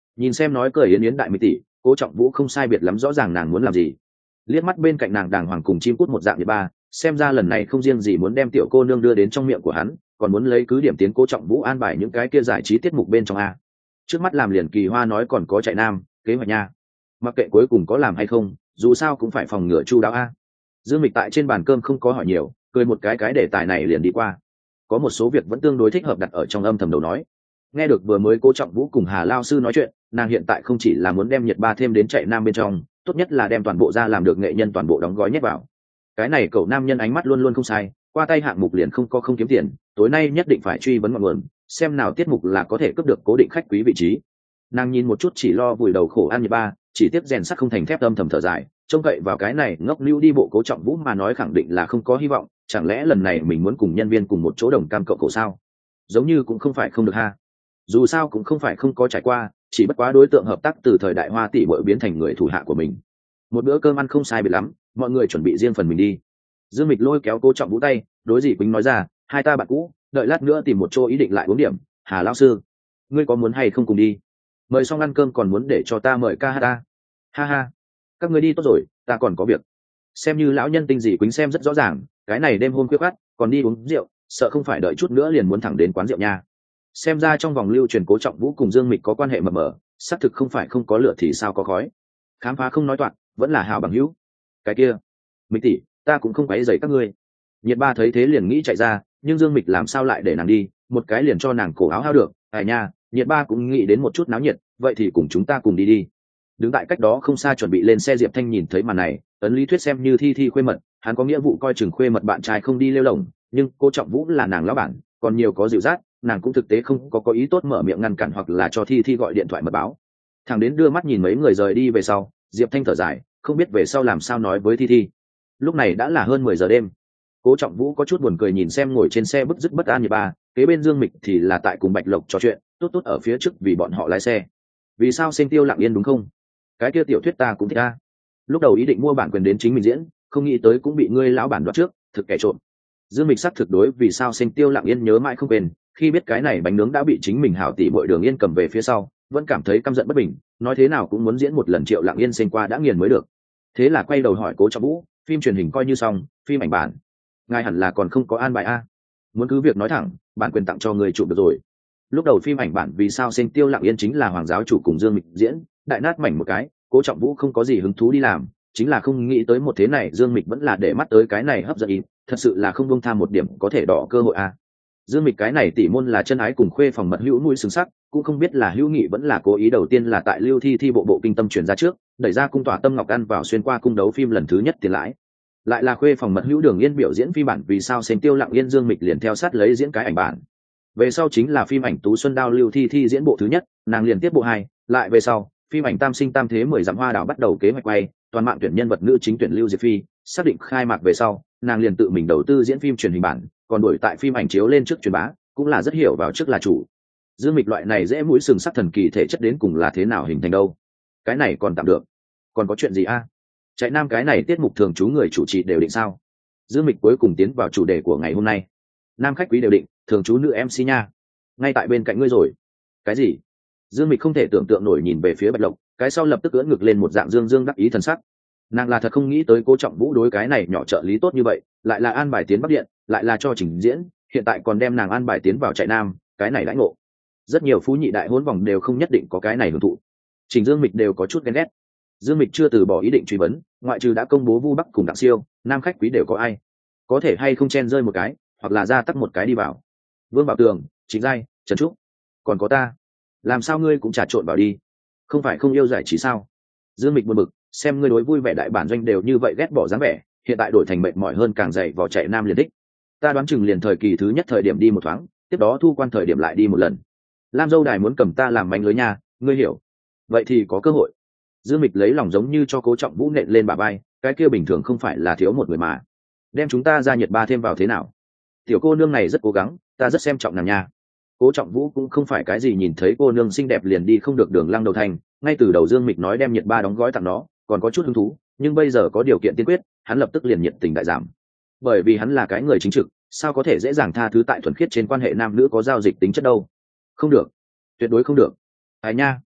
Nhìn xem nói cười yến yến đại mỹ tỷ, Cố Trọng Vũ không sai biệt lắm rõ ràng nàng muốn làm gì. Liếc mắt bên cạnh nàng đàng hoàng cùng chim cút một dạng như ba, xem ra lần này không riêng gì muốn đem tiểu cô nương đưa đến trong miệng của hắn, còn muốn lấy cứ điểm tiến Cố Trọng Vũ an bài những cái kia giải trí tiết mục bên trong a. Trước mắt làm liền Kỳ Hoa nói còn có chạy nam kế hoạch nha, mặc kệ cuối cùng có làm hay không, dù sao cũng phải phòng ngừa chu đáo a. Dương Mịch tại trên bàn cơm không có hỏi nhiều, cười một cái cái đề tài này liền đi qua. Có một số việc vẫn tương đối thích hợp đặt ở trong âm thầm đầu nói. Nghe được vừa mới Cố Trọng Vũ cùng Hà Lao sư nói chuyện, nàng hiện tại không chỉ là muốn đem nhiệt ba thêm đến chạy nam bên trong, tốt nhất là đem toàn bộ ra làm được nghệ nhân toàn bộ đóng gói nhét vào. Cái này cậu nam nhân ánh mắt luôn luôn không sai, qua tay hạng mục liền không có không kiếm tiền, tối nay nhất định phải truy vấn ngọn nguồn, xem nào tiết mục là có thể cướp được cố định khách quý vị trí. Nàng nhìn một chút chỉ lo vùi đầu khổ ăn nhiệt ba, chỉ tiếp rèn sắt không thành thép, âm thầm thở dài, trông cậy vào cái này ngốc lưu đi bộ Cố Trọng Vũ mà nói khẳng định là không có hy vọng, chẳng lẽ lần này mình muốn cùng nhân viên cùng một chỗ đồng cam cộng khổ sao? Giống như cũng không phải không được ha. Dù sao cũng không phải không có trải qua, chỉ bất quá đối tượng hợp tác từ thời đại Hoa tỷ muội biến thành người thủ hạ của mình. Một bữa cơm ăn không sai biệt lắm, mọi người chuẩn bị riêng phần mình đi. Dương Mịch lôi kéo Cố Trọng Vũ tay, đối Dị Quýnh nói ra, hai ta bạn cũ, đợi lát nữa tìm một chỗ ý định lại uống điểm. Hà lão sư, ngươi có muốn hay không cùng đi? Mời xong ăn cơm còn muốn để cho ta mời ca hát ta? Ha ha, các ngươi đi tốt rồi, ta còn có việc. Xem như lão nhân tinh Dị Quýnh xem rất rõ ràng, cái này đêm hôm khuya khoắt còn đi uống rượu, sợ không phải đợi chút nữa liền muốn thẳng đến quán rượu nha. Xem ra trong vòng lưu truyền Cố Trọng Vũ cùng Dương Mịch có quan hệ mập mờ, xác thực không phải không có lửa thì sao có khói. Khám phá không nói toạc, vẫn là hảo bằng hữu. Cái kia, Mịch tỷ, ta cũng không quấy rầy các ngươi. Nhiệt ba thấy thế liền nghĩ chạy ra, nhưng Dương Mịch làm sao lại để nàng đi, một cái liền cho nàng cổ áo hao được. Ai nha, Nhiệt ba cũng nghĩ đến một chút náo nhiệt, vậy thì cùng chúng ta cùng đi đi. Đứng tại cách đó không xa chuẩn bị lên xe Diệp Thanh nhìn thấy màn này, ấn lý thuyết xem như thi thi khuê mật, hắn có nghĩa vụ coi chừng khuê mật bạn trai không đi lêu lổng, nhưng Cố Trọng Vũ là nàng lão bản, còn nhiều có dịu dắt, nàng cũng thực tế không có có ý tốt mở miệng ngăn cản hoặc là cho thi thi gọi điện thoại mật báo. Thằng đến đưa mắt nhìn mấy người rời đi về sau, Diệp Thanh thở dài, không biết về sau làm sao nói với thi thi. Lúc này đã là hơn mười giờ đêm. Cố Trọng Vũ có chút buồn cười nhìn xem ngồi trên xe bức dứt bất an như ba, kế bên Dương Mịch thì là tại cùng Bạch Lộc trò chuyện, tốt tốt ở phía trước vì bọn họ lái xe. Vì sao Sen Tiêu lặng yên đúng không? Cái kia tiểu thuyết ta cũng thích a. Lúc đầu ý định mua bản quyền đến chính mình diễn, không nghĩ tới cũng bị ngươi lão bản đoạt trước, thực kẻ trộm. Dương Mịch sắc thực đối vì sao Sen Tiêu lặng yên nhớ mãi không quên, khi biết cái này bánh nướng đã bị chính mình hảo tỷ bội Đường Yên cầm về phía sau, vẫn cảm thấy căm giận bất bình, nói thế nào cũng muốn diễn một lần Triệu Lặng Yên xen qua đã nghiền mới được. Thế là quay đầu hỏi Cố Trọng Vũ, phim truyền hình coi như xong, phim ảnh bản, ngài hẳn là còn không có an bài a? Muốn cứ việc nói thẳng, bản quyền tặng cho người chụp được rồi. Lúc đầu phim ảnh bản vì sao Sen Tiêu Lặng Yên chính là Hoàng giáo chủ cùng Dương Mịch diễn, đại nát mảnh một cái, Cố Trọng Vũ không có gì hứng thú đi làm, chính là không nghĩ tới một thế này Dương Mịch vẫn là để mắt tới cái này hấp dẫn ý, thật sự là không buông tha một điểm có thể đỏ cơ hội a. Dương Mịch cái này tỷ môn là chân ái cùng khuê phòng mật hữu nuôi xứng sắc, cũng không biết là hữu nghị vẫn là cố ý. Đầu tiên là tại Lưu Thi Thi bộ bộ kinh tâm truyền ra trước, đẩy ra cung tỏa tâm ngọc ăn vào xuyên qua cung đấu phim lần thứ nhất tiền lãi. Lại là khuê phòng mật hữu Đường Yên biểu diễn phim bản vì sao Sen Tiêu Lặng Yên, Dương Mịch liền theo sát lấy diễn cái ảnh bản. Về sau chính là phim ảnh Tú Xuân Đao Lưu Thi Thi diễn bộ thứ nhất, nàng liền tiếp bộ hai, lại về sau, phim ảnh Tam Sinh Tam Thế mười dặm hoa đảo bắt đầu kế hoạch quay, toàn mạng tuyển nhân vật nữ chính tuyển Lưu Diệp Phi, xác định khai mạc về sau, nàng liền tự mình đầu tư diễn phim truyền hình bản, còn đổi tại phim ảnh chiếu lên trước truyền bá, cũng là rất hiểu vào trước là chủ. Dương Mịch loại này dễ mũi sừng sắc thần kỳ thể chất đến cùng là thế nào hình thành đâu? Cái này còn tạm được. Còn có chuyện gì a? Chạy nam cái này tiết mục thường trú người chủ trì đều định sao? Dương Mịch cuối cùng tiến vào chủ đề của ngày hôm nay. Nam khách quý đều định, thường trú nữ em xê nha. Ngay tại bên cạnh ngươi rồi. Cái gì? Dương Mịch không thể tưởng tượng nổi nhìn về phía Bạch Lộc, cái sau lập tức ưỡn ngực lên một dạng dương dương đắc ý thần sắc. Nàng là thật không nghĩ tới Cố Trọng Vũ đối cái này nhỏ trợ lý tốt như vậy, lại là an bài tiến Bắc Điện, lại là cho trình diễn, hiện tại còn đem nàng an bài tiến vào chạy nam, cái này đãi ngộ. Rất nhiều phú nhị đại hôn vòng đều không nhất định có cái này hưởng thụ. Trình Dương Mịch đều có chút ghen ghét. Dương Mịch chưa từ bỏ ý định truy vấn, ngoại trừ đã công bố Vu Bắc cùng Đặng Siêu, nam khách quý đều có ai? Có thể hay không chen rơi một cái, hoặc là ra tắc một cái đi vào. Vương Bảo Tường, Trịnh Giai, Trần Trúc, còn có ta. Làm sao ngươi cũng trà trộn vào đi? Không phải không yêu giải trí sao? Dương Mịch buồn bực, xem ngươi đối vui vẻ đại bản doanh đều như vậy ghét bỏ dáng vẻ, hiện tại đổi thành mệt mỏi hơn càng dậy vò chạy nam liền thích. Ta đoán chừng liền thời kỳ thứ nhất thời điểm đi một thoáng, tiếp đó thu quan thời điểm lại đi một lần. Lam Dâu Đài muốn cầm ta làm mánh lưới nha, ngươi hiểu? Vậy thì có cơ hội. Dương Mịch lấy lòng giống như cho Cố Trọng Vũ nện lên bả vai, cái kia bình thường không phải là thiếu một người mà. Đem chúng ta ra nhiệt ba thêm vào thế nào? Tiểu cô nương này rất cố gắng, ta rất xem trọng nàng nha. Cố Trọng Vũ cũng không phải cái gì nhìn thấy cô nương xinh đẹp liền đi không được đường lăng đầu thành, ngay từ đầu Dương Mịch nói đem nhiệt ba đóng gói tặng nó, còn có chút hứng thú, nhưng bây giờ có điều kiện tiên quyết, hắn lập tức liền nhiệt tình đại giảm. Bởi vì hắn là cái người chính trực, sao có thể dễ dàng tha thứ tại thuần khiết trên quan hệ nam nữ có giao dịch tính chất đâu? Không được, tuyệt đối không được. Ai nha,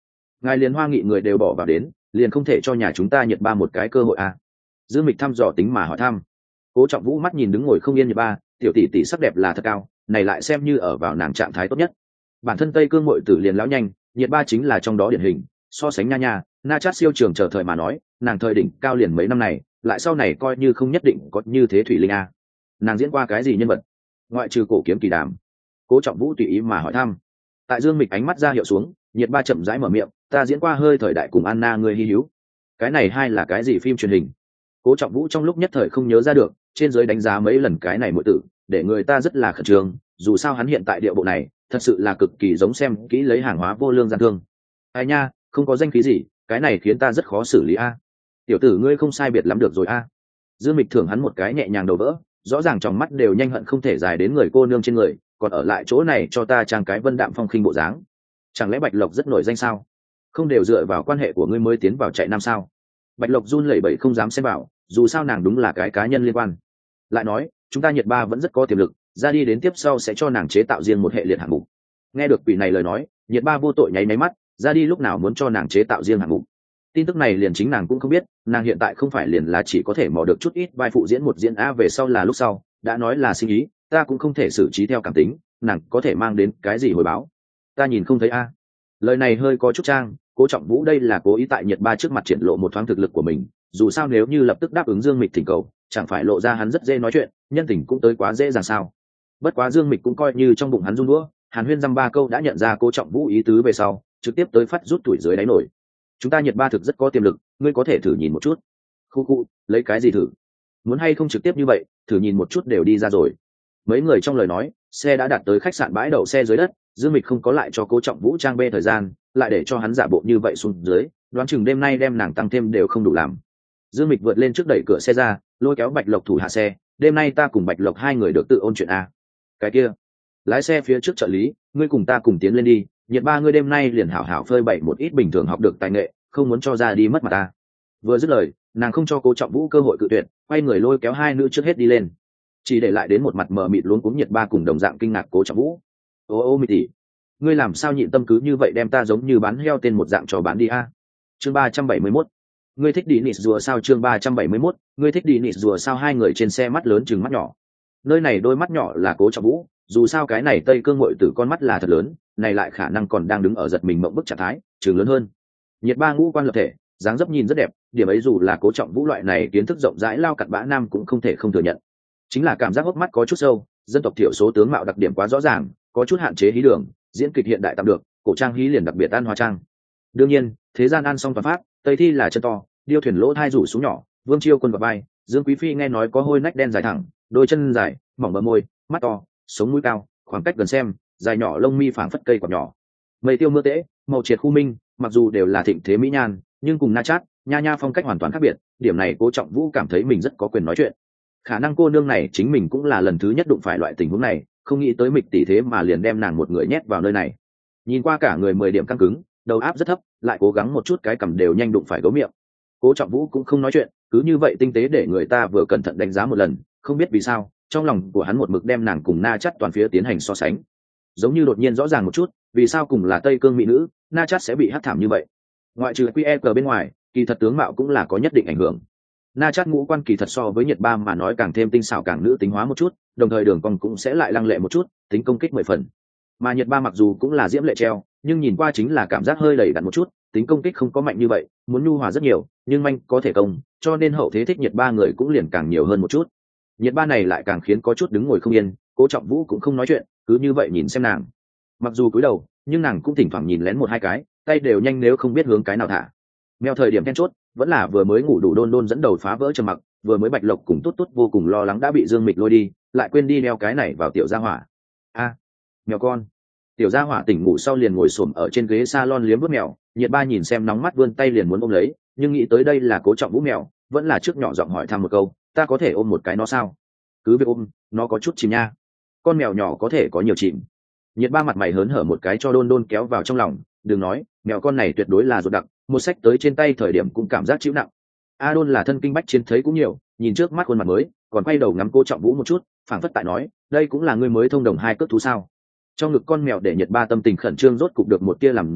ngài liền Hoa Nghị người đều bỏ vào đến, liền không thể cho nhà chúng ta Nhật Ba một cái cơ hội à? Dương Mịch thăm dò tính mà hỏi thăm. Cố Trọng Vũ mắt nhìn đứng ngồi không yên Nhật Ba, tiểu tỷ tỷ sắc đẹp là thật cao, này lại xem như ở vào nàng trạng thái tốt nhất. Bản thân Tây Cương muội tử liền lão nhanh, Nhật Ba chính là trong đó điển hình, so sánh nha nha, Na Chát siêu trường chờ thời mà nói, nàng thời đỉnh cao liền mấy năm này, lại sau này coi như không nhất định có như thế thủy linh a. Nàng diễn qua cái gì nhân vật? Ngoại trừ Cổ Kiếm Kỳ Đàm. Cố Trọng Vũ tùy ý mà hỏi thăm. Tại Dương Mịch ánh mắt ra hiệu xuống, Nhiệt Ba chậm rãi mở miệng, ta diễn qua hơi thời đại cùng Anna người hi hữu. Cái này hai là cái gì phim truyền hình? Cố Trọng Vũ trong lúc nhất thời không nhớ ra được, trên dưới đánh giá mấy lần cái này muội tử, để người ta rất là khẩn trương, dù sao hắn hiện tại địa bộ này, thật sự là cực kỳ giống xem kỹ lấy hàng hóa vô lương gian thương. Ai nha, không có danh khí gì, cái này khiến ta rất khó xử lý a. Tiểu tử ngươi không sai biệt lắm được rồi a. Dương Mịch thưởng hắn một cái nhẹ nhàng đầu vỡ, rõ ràng trong mắt đều nhanh hận không thể dài đến người cô nương trên người, còn ở lại chỗ này cho ta trang cái vân đạm phong khinh bộ dáng. Chẳng lẽ Bạch Lộc rất nổi danh sao? Không đều dựa vào quan hệ của ngươi mới tiến vào chạy nam sao? Bạch Lộc run lẩy bẩy không dám xem vào, dù sao nàng đúng là cái cá nhân liên quan. Lại nói, chúng ta Nhật Ba vẫn rất có tiềm lực, ra đi đến tiếp sau sẽ cho nàng chế tạo riêng một hệ liệt hạng mục. Nghe được quỷ này lời nói, Nhật Ba vô tội nháy máy mắt, ra đi lúc nào muốn cho nàng chế tạo riêng hạng mục. Tin tức này liền chính nàng cũng không biết, nàng hiện tại không phải liền là chỉ có thể mò được chút ít vai phụ diễn một diễn a về sau là lúc sau, đã nói là sinh ý, ta cũng không thể xử trí theo cảm tính, nàng có thể mang đến cái gì hồi báo. Ta nhìn không thấy a. Lời này hơi có chút trang, Cố Trọng Vũ đây là cố ý tại Nhật Ba trước mặt triển lộ một thoáng thực lực của mình, dù sao nếu như lập tức đáp ứng Dương Mịch thỉnh cầu, chẳng phải lộ ra hắn rất dễ nói chuyện, nhân tình cũng tới quá dễ dàng sao. Bất quá Dương Mịch cũng coi như trong bụng hắn run đũa, Hàn Huyên dăm ba câu đã nhận ra Cố Trọng Vũ ý tứ về sau, trực tiếp tới phát rút tuổi dưới đáy nổi. Chúng ta Nhật Ba thực rất có tiềm lực, ngươi có thể thử nhìn một chút. Khu khu, lấy cái gì thử? Muốn hay không trực tiếp như vậy, thử nhìn một chút đều đi ra rồi. Mấy người trong lời nói, xe đã đạt tới khách sạn bãi đậu xe dưới đất, Dương Mịch không có lại cho Cố Trọng Vũ trang bê thời gian, lại để cho hắn giả bộ như vậy xuống dưới, đoán chừng đêm nay đem nàng tăng thêm đều không đủ làm. Dương Mịch vượt lên trước đẩy cửa xe ra, lôi kéo Bạch Lộc thủ hạ xe, đêm nay ta cùng Bạch Lộc hai người được tự ôn chuyện a. Cái kia, lái xe phía trước trợ lý, ngươi cùng ta cùng tiến lên đi, Nhật Ba ngươi đêm nay liền hảo hảo phơi bày một ít bình thường học được tài nghệ, không muốn cho ra đi mất mặt ta. Vừa dứt lời, nàng không cho Cố Trọng Vũ cơ hội cự tuyệt, quay người lôi kéo hai nữ trước hết đi lên, chỉ để lại đến một mặt mờ mịt luống cuống Nhật Ba cùng đồng dạng kinh ngạc Cố Trọng Vũ. Ô ô Mị tỷ, ngươi làm sao nhịn tâm cứ như vậy đem ta giống như bán heo tên một dạng cho bán đi a? Chương ba trăm bảy mươi mốt, ngươi thích đi nịt rùa sao? Chương ba trăm bảy mươi mốt, ngươi thích đi nịt rùa sao? Hai người trên xe mắt lớn chừng mắt nhỏ. Nơi này đôi mắt nhỏ là Cố Trọng Vũ, dù sao cái này Tây Cương muội tử con mắt là thật lớn, này lại khả năng còn đang đứng ở giật mình mộng bức trạng thái, trường lớn hơn. Nhiệt Ba ngũ quan lập thể, dáng dấp nhìn rất đẹp, điểm ấy dù là Cố Trọng Vũ loại này kiến thức rộng rãi lao cặn bã nam cũng không thể không thừa nhận. Chính là cảm giác hốc mắt có chút sâu, dân tộc thiểu số tướng mạo đặc điểm quá rõ ràng, có chút hạn chế hí đường, diễn kịch hiện đại tạm được, cổ trang hí liền đặc biệt an hóa trang. Đương nhiên, thế gian ăn xong toàn pháp, Tây thi là chân to, điêu thuyền lỗ thai rủ xuống nhỏ, Vương Chiêu quân vào vai, Dương Quý Phi nghe nói có hôi nách đen dài thẳng, đôi chân dài, mỏng bờ môi, mắt to, sống mũi cao, khoảng cách gần xem, dài nhỏ lông mi phảng phất cây quả nhỏ. Mây tiêu mưa tễ, màu triệt khu minh, mặc dù đều là thịnh thế mỹ nhan, nhưng cùng Na Chát, Nha Nha phong cách hoàn toàn khác biệt, điểm này Cố Trọng Vũ cảm thấy mình rất có quyền nói chuyện. Khả năng cô nương này chính mình cũng là lần thứ nhất đụng phải loại tình huống này, không nghĩ tới Mịch tỷ thế mà liền đem nàng một người nhét vào nơi này. Nhìn qua cả người mười điểm căng cứng, đầu áp rất thấp, lại cố gắng một chút cái cầm đều nhanh đụng phải gấu miệng. Cố Trọng Vũ cũng không nói chuyện, cứ như vậy tinh tế để người ta vừa cẩn thận đánh giá một lần, không biết vì sao, trong lòng của hắn một mực đem nàng cùng Na Chát toàn phía tiến hành so sánh. Giống như đột nhiên rõ ràng một chút, vì sao cùng là Tây Cương mỹ nữ, Na Chát sẽ bị hắc thảm như vậy. Ngoại trừ quy e cờ bên ngoài, kỳ thật tướng mạo cũng là có nhất định ảnh hưởng. Na Chát ngũ quan kỳ thật so với Nhật Ba mà nói càng thêm tinh xảo càng nữ tính hóa một chút, đồng thời đường cong cũng sẽ lại lăng lệ một chút, tính công kích mười phần. Mà Nhật Ba mặc dù cũng là diễm lệ treo, nhưng nhìn qua chính là cảm giác hơi đầy đặn một chút, tính công kích không có mạnh như vậy, muốn nhu hòa rất nhiều, nhưng manh có thể công, cho nên hậu thế thích Nhật Ba người cũng liền càng nhiều hơn một chút. Nhật Ba này lại càng khiến có chút đứng ngồi không yên, Cố Trọng Vũ cũng không nói chuyện, cứ như vậy nhìn xem nàng. Mặc dù cúi đầu, nhưng nàng cũng thỉnh thoảng nhìn lén một hai cái, tay đều nhanh nếu không biết hướng cái nào thả. Mèo thời điểm then chốt, vẫn là vừa mới ngủ đủ đôn đôn dẫn đầu phá vỡ trầm mặc, vừa mới Bạch Lộc cùng tốt tốt vô cùng lo lắng đã bị Dương Mịch lôi đi, lại quên đi đeo cái này vào tiểu gia hỏa. A, à, mèo con. Tiểu gia hỏa tỉnh ngủ sau liền ngồi xổm ở trên ghế salon liếm vuốt mèo, Nhiệt Ba nhìn xem nóng mắt vươn tay liền muốn ôm lấy, nhưng nghĩ tới đây là Cố Trọng Vũ mèo, vẫn là trước nhỏ giọng hỏi thăm một câu, ta có thể ôm một cái nó sao? Cứ việc ôm, nó có chút chìm nha. Con mèo nhỏ có thể có nhiều chìm. Nhiệt Ba mặt mày hớn hở một cái cho đôn đôn kéo vào trong lòng, đừng nói, mèo con này tuyệt đối là ruột đặc, một sách tới trên tay thời điểm cũng cảm giác chịu nặng. A đôn là thân kinh bách chiến thấy cũng nhiều, nhìn trước mắt khuôn mặt mới, còn quay đầu ngắm Cố Trọng Vũ một chút, phảng phất tại nói, đây cũng là người mới thông đồng hai cước thú sao? Trong ngực con mèo để Nhiệt Ba tâm tình khẩn trương rốt cục được một tia làm dịu,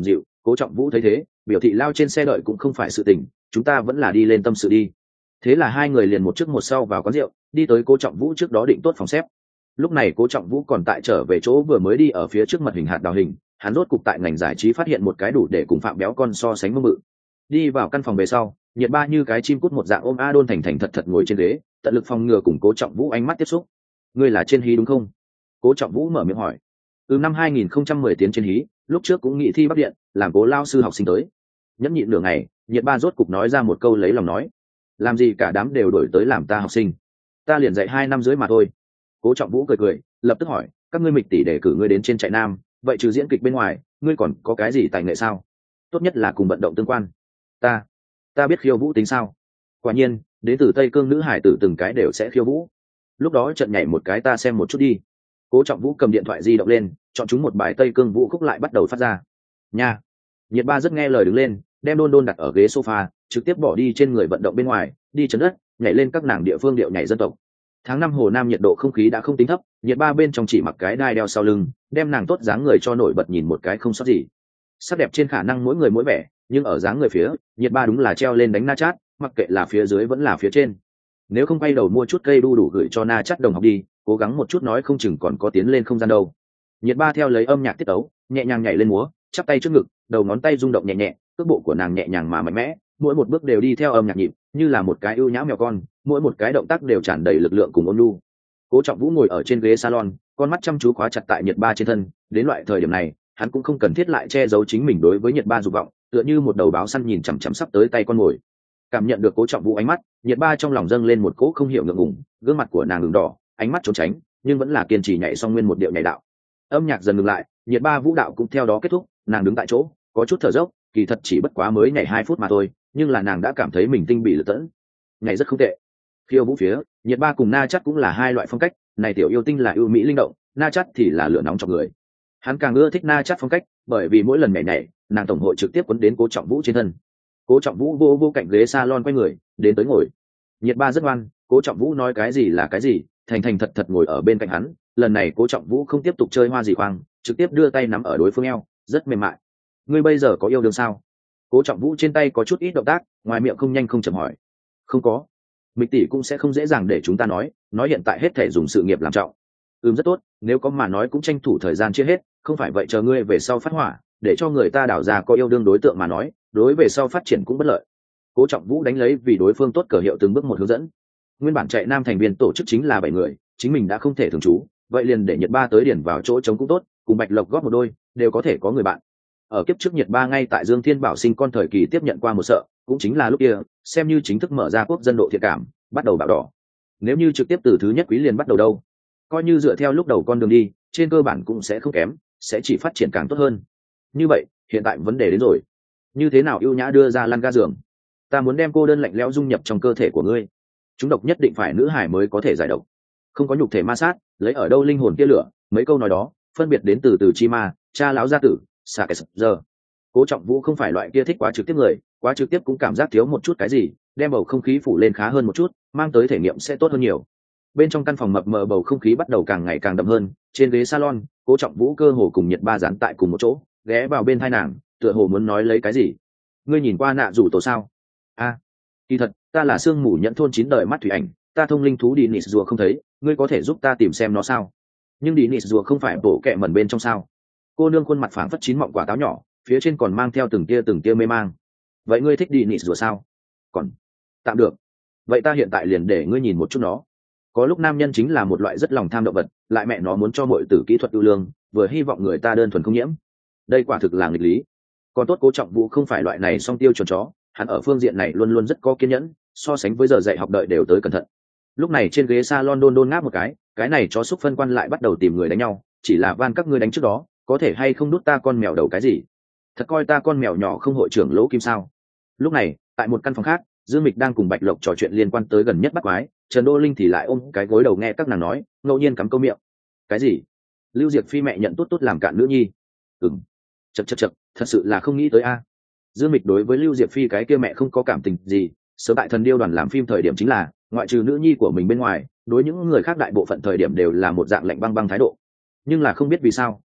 Cố Trọng Vũ thấy thế biểu thị lao trên xe đợi cũng không phải sự tình, chúng ta vẫn là đi lên tâm sự đi. Thế là hai người liền một trước một sau vào quán rượu, đi tới Cố Trọng Vũ trước đó định tốt phòng xếp. Lúc này Cố Trọng Vũ còn tại trở về chỗ vừa mới đi ở phía trước mặt hình hạt đào hình, hắn rốt cục tại ngành giải trí phát hiện một cái đủ để cùng Phạm Béo con so sánh mơ mự. Đi vào căn phòng về sau, Nhiệt Ba như cái chim cút một dạng ôm A Đôn thành thành thật thật ngồi trên ghế, tận lực phòng ngừa cùng Cố Trọng Vũ ánh mắt tiếp xúc. Ngươi là trên hí đúng không? Cố Trọng Vũ mở miệng hỏi. Từ năm hai nghìn không trăm mười tiến trên hí, lúc trước cũng nghị thi Bắc Điện, làm Cố lao sư học sinh tới. Nhẫn nhịn nửa ngày, Nhiệt Ba rốt cục nói ra một câu lấy lòng nói: làm gì cả đám đều đổi tới làm ta học sinh, ta liền dạy hai năm dưới mà thôi. Cố Trọng Vũ cười cười, lập tức hỏi: các ngươi Mịch tỷ để cử ngươi đến trên trại nam, vậy trừ diễn kịch bên ngoài, ngươi còn có cái gì tài nghệ sao? Tốt nhất là cùng vận động tương quan. Ta, ta biết khiêu vũ tính sao? Quả nhiên, đến từ Tây Cương nữ hải tử từng cái đều sẽ khiêu vũ. Lúc đó trận nhảy một cái ta xem một chút đi. Cố Trọng Vũ cầm điện thoại di động lên, chọn chúng một bài Tây Cương vũ khúc lại bắt đầu phát ra. Nha. Nhiệt Ba rất nghe lời đứng lên, đem Đôn Đôn đặt ở ghế sofa, trực tiếp bỏ đi trên người vận động bên ngoài, đi chấn đất, nhảy lên các nàng địa phương điệu nhảy dân tộc. Tháng năm Hồ Nam nhiệt độ không khí đã không tính thấp, Nhiệt Ba bên trong chỉ mặc cái đai đeo sau lưng, đem nàng tốt dáng người cho nổi bật nhìn một cái không sót gì. Sắc đẹp trên khả năng mỗi người mỗi vẻ, nhưng ở dáng người phía, Nhiệt Ba đúng là treo lên đánh na chát, mặc kệ là phía dưới vẫn là phía trên. Nếu không quay đầu mua chút cây đu đủ gửi cho na chát đồng học đi, cố gắng một chút nói không chừng còn có tiến lên không gian đâu. Nhiệt Ba theo lấy âm nhạc tiết tấu, nhẹ nhàng nhảy lên múa, chắp tay trước ngực, đầu ngón tay rung động nhẹ nhẹ, cước bộ của nàng nhẹ nhàng mà mạnh mẽ, mỗi một bước đều đi theo âm nhạc nhịp, như là một cái ưu nhã mèo con, mỗi một cái động tác đều tràn đầy lực lượng cùng ôn nhu. Cố Trọng Vũ ngồi ở trên ghế salon, con mắt chăm chú khóa chặt tại Nhiệt Ba trên thân, đến loại thời điểm này, hắn cũng không cần thiết lại che giấu chính mình đối với Nhiệt Ba dục vọng, tựa như một đầu báo săn nhìn chằm chằm sắp tới tay con mồi. Cảm nhận được Cố Trọng Vũ ánh mắt, Nhiệt Ba trong lòng dâng lên một cỗ không hiểu ngượng ngùng, gương mặt của nàng ửng đỏ, ánh mắt trốn tránh, nhưng vẫn là kiên trì nhảy xong nguyên một điệu nhảy đạo. Âm nhạc dần ngừng lại, Nhiệt Ba vũ đạo cũng theo đó kết thúc, nàng đứng tại chỗ, có chút thở dốc, kỳ thật chỉ bất quá mới nhảy hai phút mà thôi, nhưng là nàng đã cảm thấy mình tinh bị lựa tẫn, nhảy rất không tệ. Khiêu vũ phía, Nhiệt Ba cùng Na Chắc cũng là hai loại phong cách, này tiểu yêu tinh là ưu mỹ linh động, Na Chắc thì là lửa nóng trong người. Hắn càng ưa thích Na Chắc phong cách, bởi vì mỗi lần nhảy nhảy, nàng tổng hội trực tiếp quấn đến Cố Trọng Vũ trên thân. Cố Trọng Vũ vô vô cạnh ghế salon quay người, đến tới ngồi. Nhiệt Ba rất ngoan, Cố Trọng Vũ nói cái gì là cái gì, thành thành thật thật ngồi ở bên cạnh hắn. Lần này Cố Trọng Vũ không tiếp tục chơi hoa gì khoang, trực tiếp đưa tay nắm ở đối phương eo, rất mềm mại. Ngươi bây giờ có yêu đương sao? Cố Trọng Vũ trên tay có chút ít động tác, ngoài miệng không nhanh không chậm hỏi. Không có. Mịch tỷ cũng sẽ không dễ dàng để chúng ta nói, nói hiện tại hết thể dùng sự nghiệp làm trọng. Ừm rất tốt, nếu có mà nói cũng tranh thủ thời gian chia hết, không phải vậy chờ ngươi về sau phát hỏa, để cho người ta đảo ra có yêu đương đối tượng mà nói, đối về sau phát triển cũng bất lợi. Cố Trọng Vũ đánh lấy vì đối phương tốt cờ hiệu từng bước một hướng dẫn. Nguyên bản chạy nam thành viên tổ chức chính là bảy người, chính mình đã không thể thường trú, vậy liền để Nhiệt Ba tới điển vào chỗ trống cũng tốt, cùng Bạch Lộc góp một đôi, đều có thể có người bạn. Ở kiếp trước Nhiệt Ba ngay tại Dương Thiên Bảo sinh con thời kỳ tiếp nhận qua một sợ, cũng chính là lúc kia, xem như chính thức mở ra quốc dân độ thiện cảm, bắt đầu bạo đỏ. Nếu như trực tiếp từ thứ nhất quý liền bắt đầu đâu, coi như dựa theo lúc đầu con đường đi, trên cơ bản cũng sẽ không kém, sẽ chỉ phát triển càng tốt hơn. Như vậy, hiện tại vấn đề đến rồi, như thế nào ưu nhã đưa ra lăn ga giường? Ta muốn đem cô đơn lạnh lẽo dung nhập trong cơ thể của ngươi, chúng độc nhất định phải nữ hải mới có thể giải độc, không có nhục thể ma sát, lấy ở đâu linh hồn kia lửa, mấy câu nói đó, phân biệt đến từ từ chi ma, cha lão gia tử, xà cái sập giờ. Cố Trọng Vũ không phải loại kia thích quá trực tiếp người, quá trực tiếp cũng cảm giác thiếu một chút cái gì, đem bầu không khí phủ lên khá hơn một chút, mang tới thể nghiệm sẽ tốt hơn nhiều. Bên trong căn phòng mập mờ bầu không khí bắt đầu càng ngày càng đậm hơn, trên ghế salon, Cố Trọng Vũ cơ hồ cùng Nhiệt Ba dán tại cùng một chỗ, ghé vào bên tai nàng, tựa hồ muốn nói lấy cái gì. Ngươi nhìn qua nạ rủ tổ sao? A, à, kỳ thật, ta là sương mù nhận thôn chín đời mắt thủy ảnh, ta thông linh thú đi nịt rùa không thấy, ngươi có thể giúp ta tìm xem nó sao? Nhưng đi nịt rùa không phải bổ kẹ mẩn bên trong sao? Cô nương khuôn mặt phảng phất chín mọng quả táo nhỏ, phía trên còn mang theo từng tia từng tia mê mang. Vậy ngươi thích đi nịt rùa sao? Còn tạm được. Vậy ta hiện tại liền để ngươi nhìn một chút nó. Có lúc nam nhân chính là một loại rất lòng tham động vật, lại mẹ nó muốn cho mọi tử kỹ thuật ưu lương, vừa hy vọng người ta đơn thuần không nhiễm. Đây quả thực là nghịch lý. Còn tốt Cố Trọng Vũ không phải loại này song tiêu chuẩn chó, hắn ở phương diện này luôn luôn rất có kiên nhẫn, so sánh với giờ dạy học đợi đều tới cẩn thận. Lúc này trên ghế salon đôn đôn ngáp một cái, cái này chó xúc phân quan lại bắt đầu tìm người đánh nhau, chỉ là van các ngươi đánh trước đó, có thể hay không đút ta con mèo đầu cái gì? Thật coi ta con mèo nhỏ không hội trưởng lỗ kim sao? Lúc này, tại một căn phòng khác, Dương Mịch đang cùng Bạch Lộc trò chuyện liên quan tới gần nhất bắt quái, Trần Đô Linh thì lại ôm cái gối đầu nghe các nàng nói, ngẫu nhiên cắm câu miệng. Cái gì? Lưu Diệc Phi mẹ nhận tốt tốt làm cạn nữ nhi. Ừm. Chậc chậc chậc, thật sự là không nghĩ tới a. Dương Mịch đối với Lưu Diệc Phi cái kia mẹ không có cảm tình gì, sớm tại Thần Điêu đoàn làm phim thời điểm chính là, ngoại trừ nữ nhi của mình bên ngoài, đối những người khác đại bộ phận thời điểm đều là một dạng lạnh băng băng thái độ. Nhưng là không biết vì sao,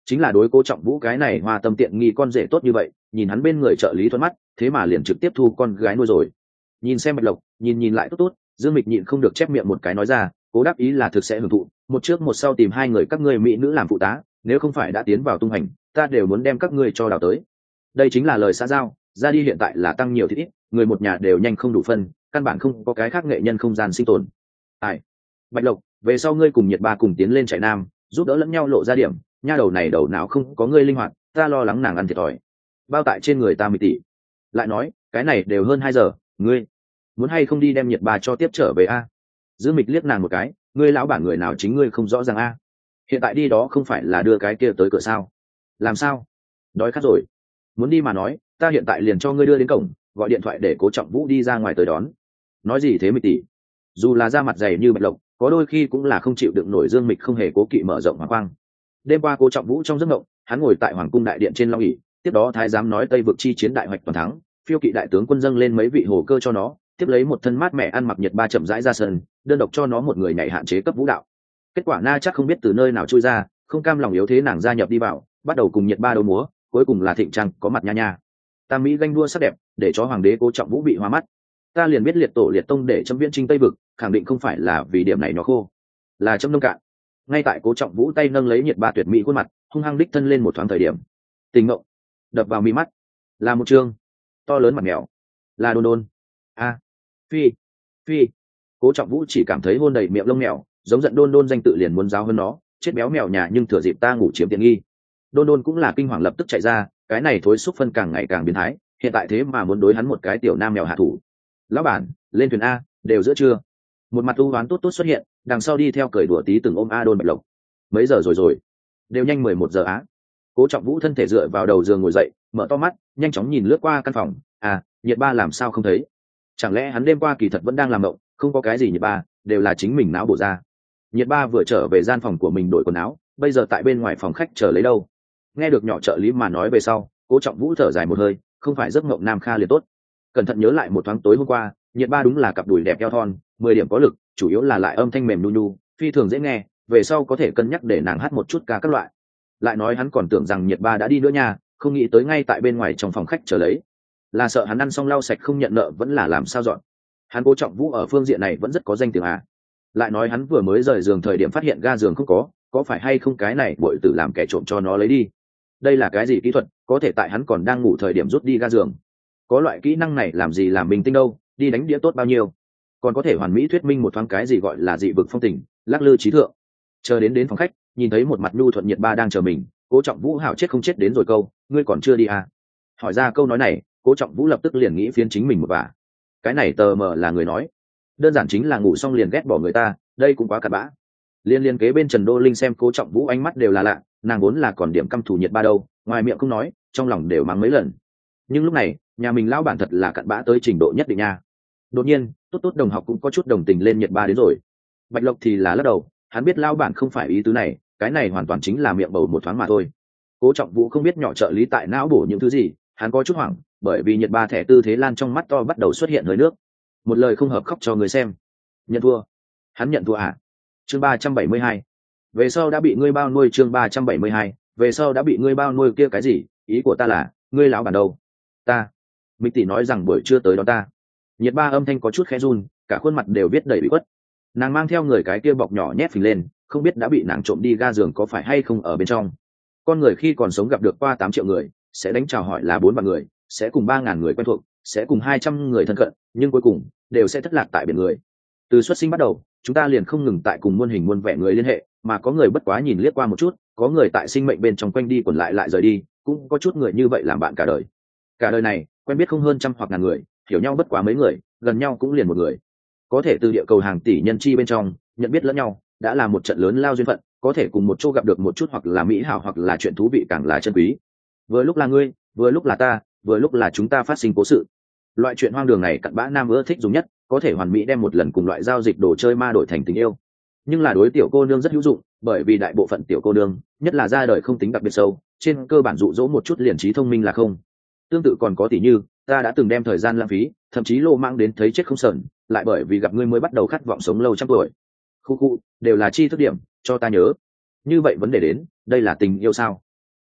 chính là đối Cố Trọng Vũ cái này hoa tâm tiện nghi con rể tốt như vậy, nhìn hắn bên người trợ lý thuận mắt, thế mà liền trực tiếp thu con gái nuôi rồi. Nhìn xem Bạch Lộc, nhìn nhìn lại tốt tốt, Dương Mịch nhịn không được chép miệng một cái nói ra, Cố đáp ý là thực sẽ hưởng thụ, một trước một sau tìm hai người các ngươi mỹ nữ làm phụ tá, nếu không phải đã tiến vào tung hành, ta đều muốn đem các ngươi cho đào tới. Đây chính là lời xã giao, ra đi hiện tại là tăng nhiều thì ít, người một nhà đều nhanh không đủ phân, căn bản không có cái khác nghệ nhân không gian sinh tồn. Ai? Bạch Lộc, về sau ngươi cùng Nhiệt Ba cùng tiến lên chạy nam, giúp đỡ lẫn nhau lộ ra điểm, nha đầu này đầu não không có ngươi linh hoạt, ta lo lắng nàng ăn thiệt thòi. Bao tại trên người ta mười tỷ. Lại nói, cái này đều hơn hai giờ, ngươi muốn hay không đi đem Nhiệt Ba cho tiếp trở về a? Dương Mịch liếc nàng một cái, ngươi lão bản người nào chính ngươi không rõ ràng a? Hiện tại đi đó không phải là đưa cái kia tới cửa sao? Làm sao? Đói khát rồi. Muốn đi mà nói, ta hiện tại liền cho ngươi đưa đến cổng, gọi điện thoại để Cố Trọng Vũ đi ra ngoài tới đón. Nói gì thế Mịch tỷ? Dù là da mặt dày như Bạch Lộc, có đôi khi cũng là không chịu đựng nổi. Dương Mịch không hề cố kỵ mở rộng hoàng quang. Đêm qua Cố Trọng Vũ trong giấc mộng, hắn ngồi tại hoàng cung đại điện trên long ỷ, tiếp đó thái giám nói Tây vực chi chiến đại hoạch toàn thắng, phiêu kỵ đại tướng quân dâng lên mấy vị hồ cơ cho nó, tiếp lấy một thân mát mẻ ăn mặc Nhiệt Ba chậm rãi ra sân, đơn độc cho nó một người nhảy hạn chế cấp vũ đạo. Kết quả na chắc không biết từ nơi nào chui ra, không cam lòng yếu thế nàng gia nhập đi vào, bắt đầu cùng Nhiệt Ba đấu múa, cuối cùng là Thịnh Trang có mặt nha nha. Tam mỹ ganh đua sắc đẹp, để cho hoàng đế Cố Trọng Vũ bị hoa mắt. Ta liền biết liệt tổ liệt tông để châm viễn trinh Tây vực, khẳng định không phải là vì điểm này nó khô, là châm nông cạn. Ngay tại Cố Trọng Vũ tay nâng lấy Nhiệt Ba tuyệt mỹ khuôn mặt, hung hăng đích thân lên một thoáng thời điểm, tình ngộ đập vào mi mắt, là một chương to lớn mặt mèo, là đôn đôn. A, phi phi. Cố Trọng Vũ chỉ cảm thấy hôn đầy miệng lông mèo, giống giận đôn đôn danh tự liền muốn giáo hơn nó, chết béo mèo nhà nhưng thừa dịp ta ngủ chiếm tiện nghi. Đôn đôn cũng là kinh hoàng lập tức chạy ra, cái này thối xúc phân càng ngày càng biến thái, hiện tại thế mà muốn đối hắn một cái tiểu nam mèo hạ thủ. Lão bản, lên thuyền a, đều giữa trưa. Một mặt u hoán tốt tốt xuất hiện, đằng sau đi theo cười đùa tí từng ôm a đôn Bạch Lộc. Mấy giờ rồi rồi? Đều nhanh mười một giờ á. Cố Trọng Vũ thân thể dựa vào đầu giường ngồi dậy, mở to mắt, nhanh chóng nhìn lướt qua căn phòng. À, Nhiệt Ba làm sao không thấy? Chẳng lẽ hắn đêm qua kỳ thật vẫn đang làm mộng, không có cái gì Nhiệt Ba, đều là chính mình não bổ ra. Nhiệt Ba vừa trở về gian phòng của mình đổi quần áo, bây giờ tại bên ngoài phòng khách chờ lấy đâu. Nghe được nhỏ trợ lý mà nói về sau, Cố Trọng Vũ thở dài một hơi, không phải giấc mộng nam kha liền tốt. Cẩn thận nhớ lại một thoáng tối hôm qua, Nhiệt Ba đúng là cặp đùi đẹp eo thon, mười điểm có lực, chủ yếu là lại âm thanh mềm nu nu, phi thường dễ nghe, về sau có thể cân nhắc để nàng hát một chút ca các loại. Lại nói hắn còn tưởng rằng Nhiệt Ba đã đi nữa nha, không nghĩ tới ngay tại bên ngoài trong phòng khách chờ lấy. Là sợ hắn ăn xong lau sạch không nhận nợ vẫn là làm sao dọn. Hắn Cố Trọng Vũ ở phương diện này vẫn rất có danh tiếng à. Lại nói hắn vừa mới rời giường thời điểm phát hiện ga giường không có, có phải hay không cái này bội tử làm kẻ trộm cho nó lấy đi. Đây là cái gì kỹ thuật, có thể tại hắn còn đang ngủ thời điểm rút đi ga giường. Có loại kỹ năng này làm gì làm mình tinh đâu, đi đánh đĩa tốt bao nhiêu. Còn có thể hoàn mỹ thuyết minh một thoáng cái gì gọi là dị vực phong tình, lắc lư trí thượng. Chờ đến đến phòng khách, nhìn thấy một mặt nhu thuận Nhiệt Ba đang chờ mình, Cố Trọng Vũ hảo chết không chết đến rồi câu, ngươi còn chưa đi à? Hỏi ra câu nói này, Cố Trọng Vũ lập tức liền nghĩ phiến chính mình một bà. Cái này tờ mờ là người nói, đơn giản chính là ngủ xong liền ghét bỏ người ta, đây cũng quá cặn bã. Liên liên kế bên Trần Đô Linh xem Cố Trọng Vũ ánh mắt đều là lạ, nàng vốn là còn điểm căm thù Nhiệt Ba đâu, ngoài miệng không nói, trong lòng đều mắng mấy lần. Nhưng lúc này, nhà mình lão bản thật là cặn bã tới trình độ nhất định nha. Đột nhiên, tốt tốt đồng học cũng có chút đồng tình lên Nhiệt Ba đến rồi. Bạch Lộc thì là lắc đầu, hắn biết lão bản không phải ý tứ này, cái này hoàn toàn chính là miệng bầu một thoáng mà thôi. Cố Trọng Vũ không biết nhỏ trợ lý tại não bổ những thứ gì, hắn có chút hoảng, bởi vì Nhiệt Ba thẻ tư thế lan trong mắt to bắt đầu xuất hiện hơi nước. Một lời không hợp khóc cho người xem. Nhận thua. Hắn nhận thua à? Chương ba trăm bảy mươi hai. Về sau đã bị ngươi bao nuôi. Chương ba trăm bảy mươi hai. Về sau đã bị ngươi bao nuôi kia cái gì? Ý của ta là, ngươi lão bản đâu? Ta. Mịch tỷ nói rằng buổi trưa tới đón ta. Nhiệt Ba âm thanh có chút khẽ run, cả khuôn mặt đều viết đầy bị khuất. Nàng mang theo người cái kia bọc nhỏ nhét phình lên, không biết đã bị nàng trộm đi ga giường có phải hay không ở bên trong. Con người khi còn sống gặp được qua tám triệu người, sẽ đánh chào hỏi là bốn vạn người, sẽ cùng ba ngàn người quen thuộc, sẽ cùng hai trăm người thân cận, nhưng cuối cùng đều sẽ thất lạc tại biển người. Từ xuất sinh bắt đầu, chúng ta liền không ngừng tại cùng muôn hình muôn vẻ người liên hệ, mà có người bất quá nhìn liếc qua một chút, có người tại sinh mệnh bên trong quanh đi quẩn lại lại rời đi, cũng có chút người như vậy làm bạn cả đời. Cả đời này, quen biết không hơn trăm hoặc ngàn người, hiểu nhau bất quá mấy người, gần nhau cũng liền một người. Có thể từ địa cầu hàng tỷ nhân chi bên trong nhận biết lẫn nhau, đã là một trận lớn lao duyên phận, có thể cùng một chỗ gặp được một chút hoặc là mỹ hảo hoặc là chuyện thú vị càng là chân quý. Vừa lúc là ngươi, vừa lúc là ta, vừa lúc là chúng ta phát sinh cố sự. Loại chuyện hoang đường này cặn bã nam ưa thích dùng nhất, có thể hoàn mỹ đem một lần cùng loại giao dịch đồ chơi ma đổi thành tình yêu. Nhưng là đối tiểu cô nương rất hữu dụng, bởi vì đại bộ phận tiểu cô nương, nhất là ra đời không tính đặc biệt sâu, trên cơ bản dụ dỗ một chút liền trí thông minh là không. Tương tự còn có tỷ như, ta đã từng đem thời gian lãng phí, thậm chí lô mang đến thấy chết không sờn, lại bởi vì gặp ngươi mới bắt đầu khát vọng sống lâu trăm tuổi. Khu khu, đều là chi thức điểm, cho ta nhớ. Như vậy vấn đề đến, đây là tình yêu sao?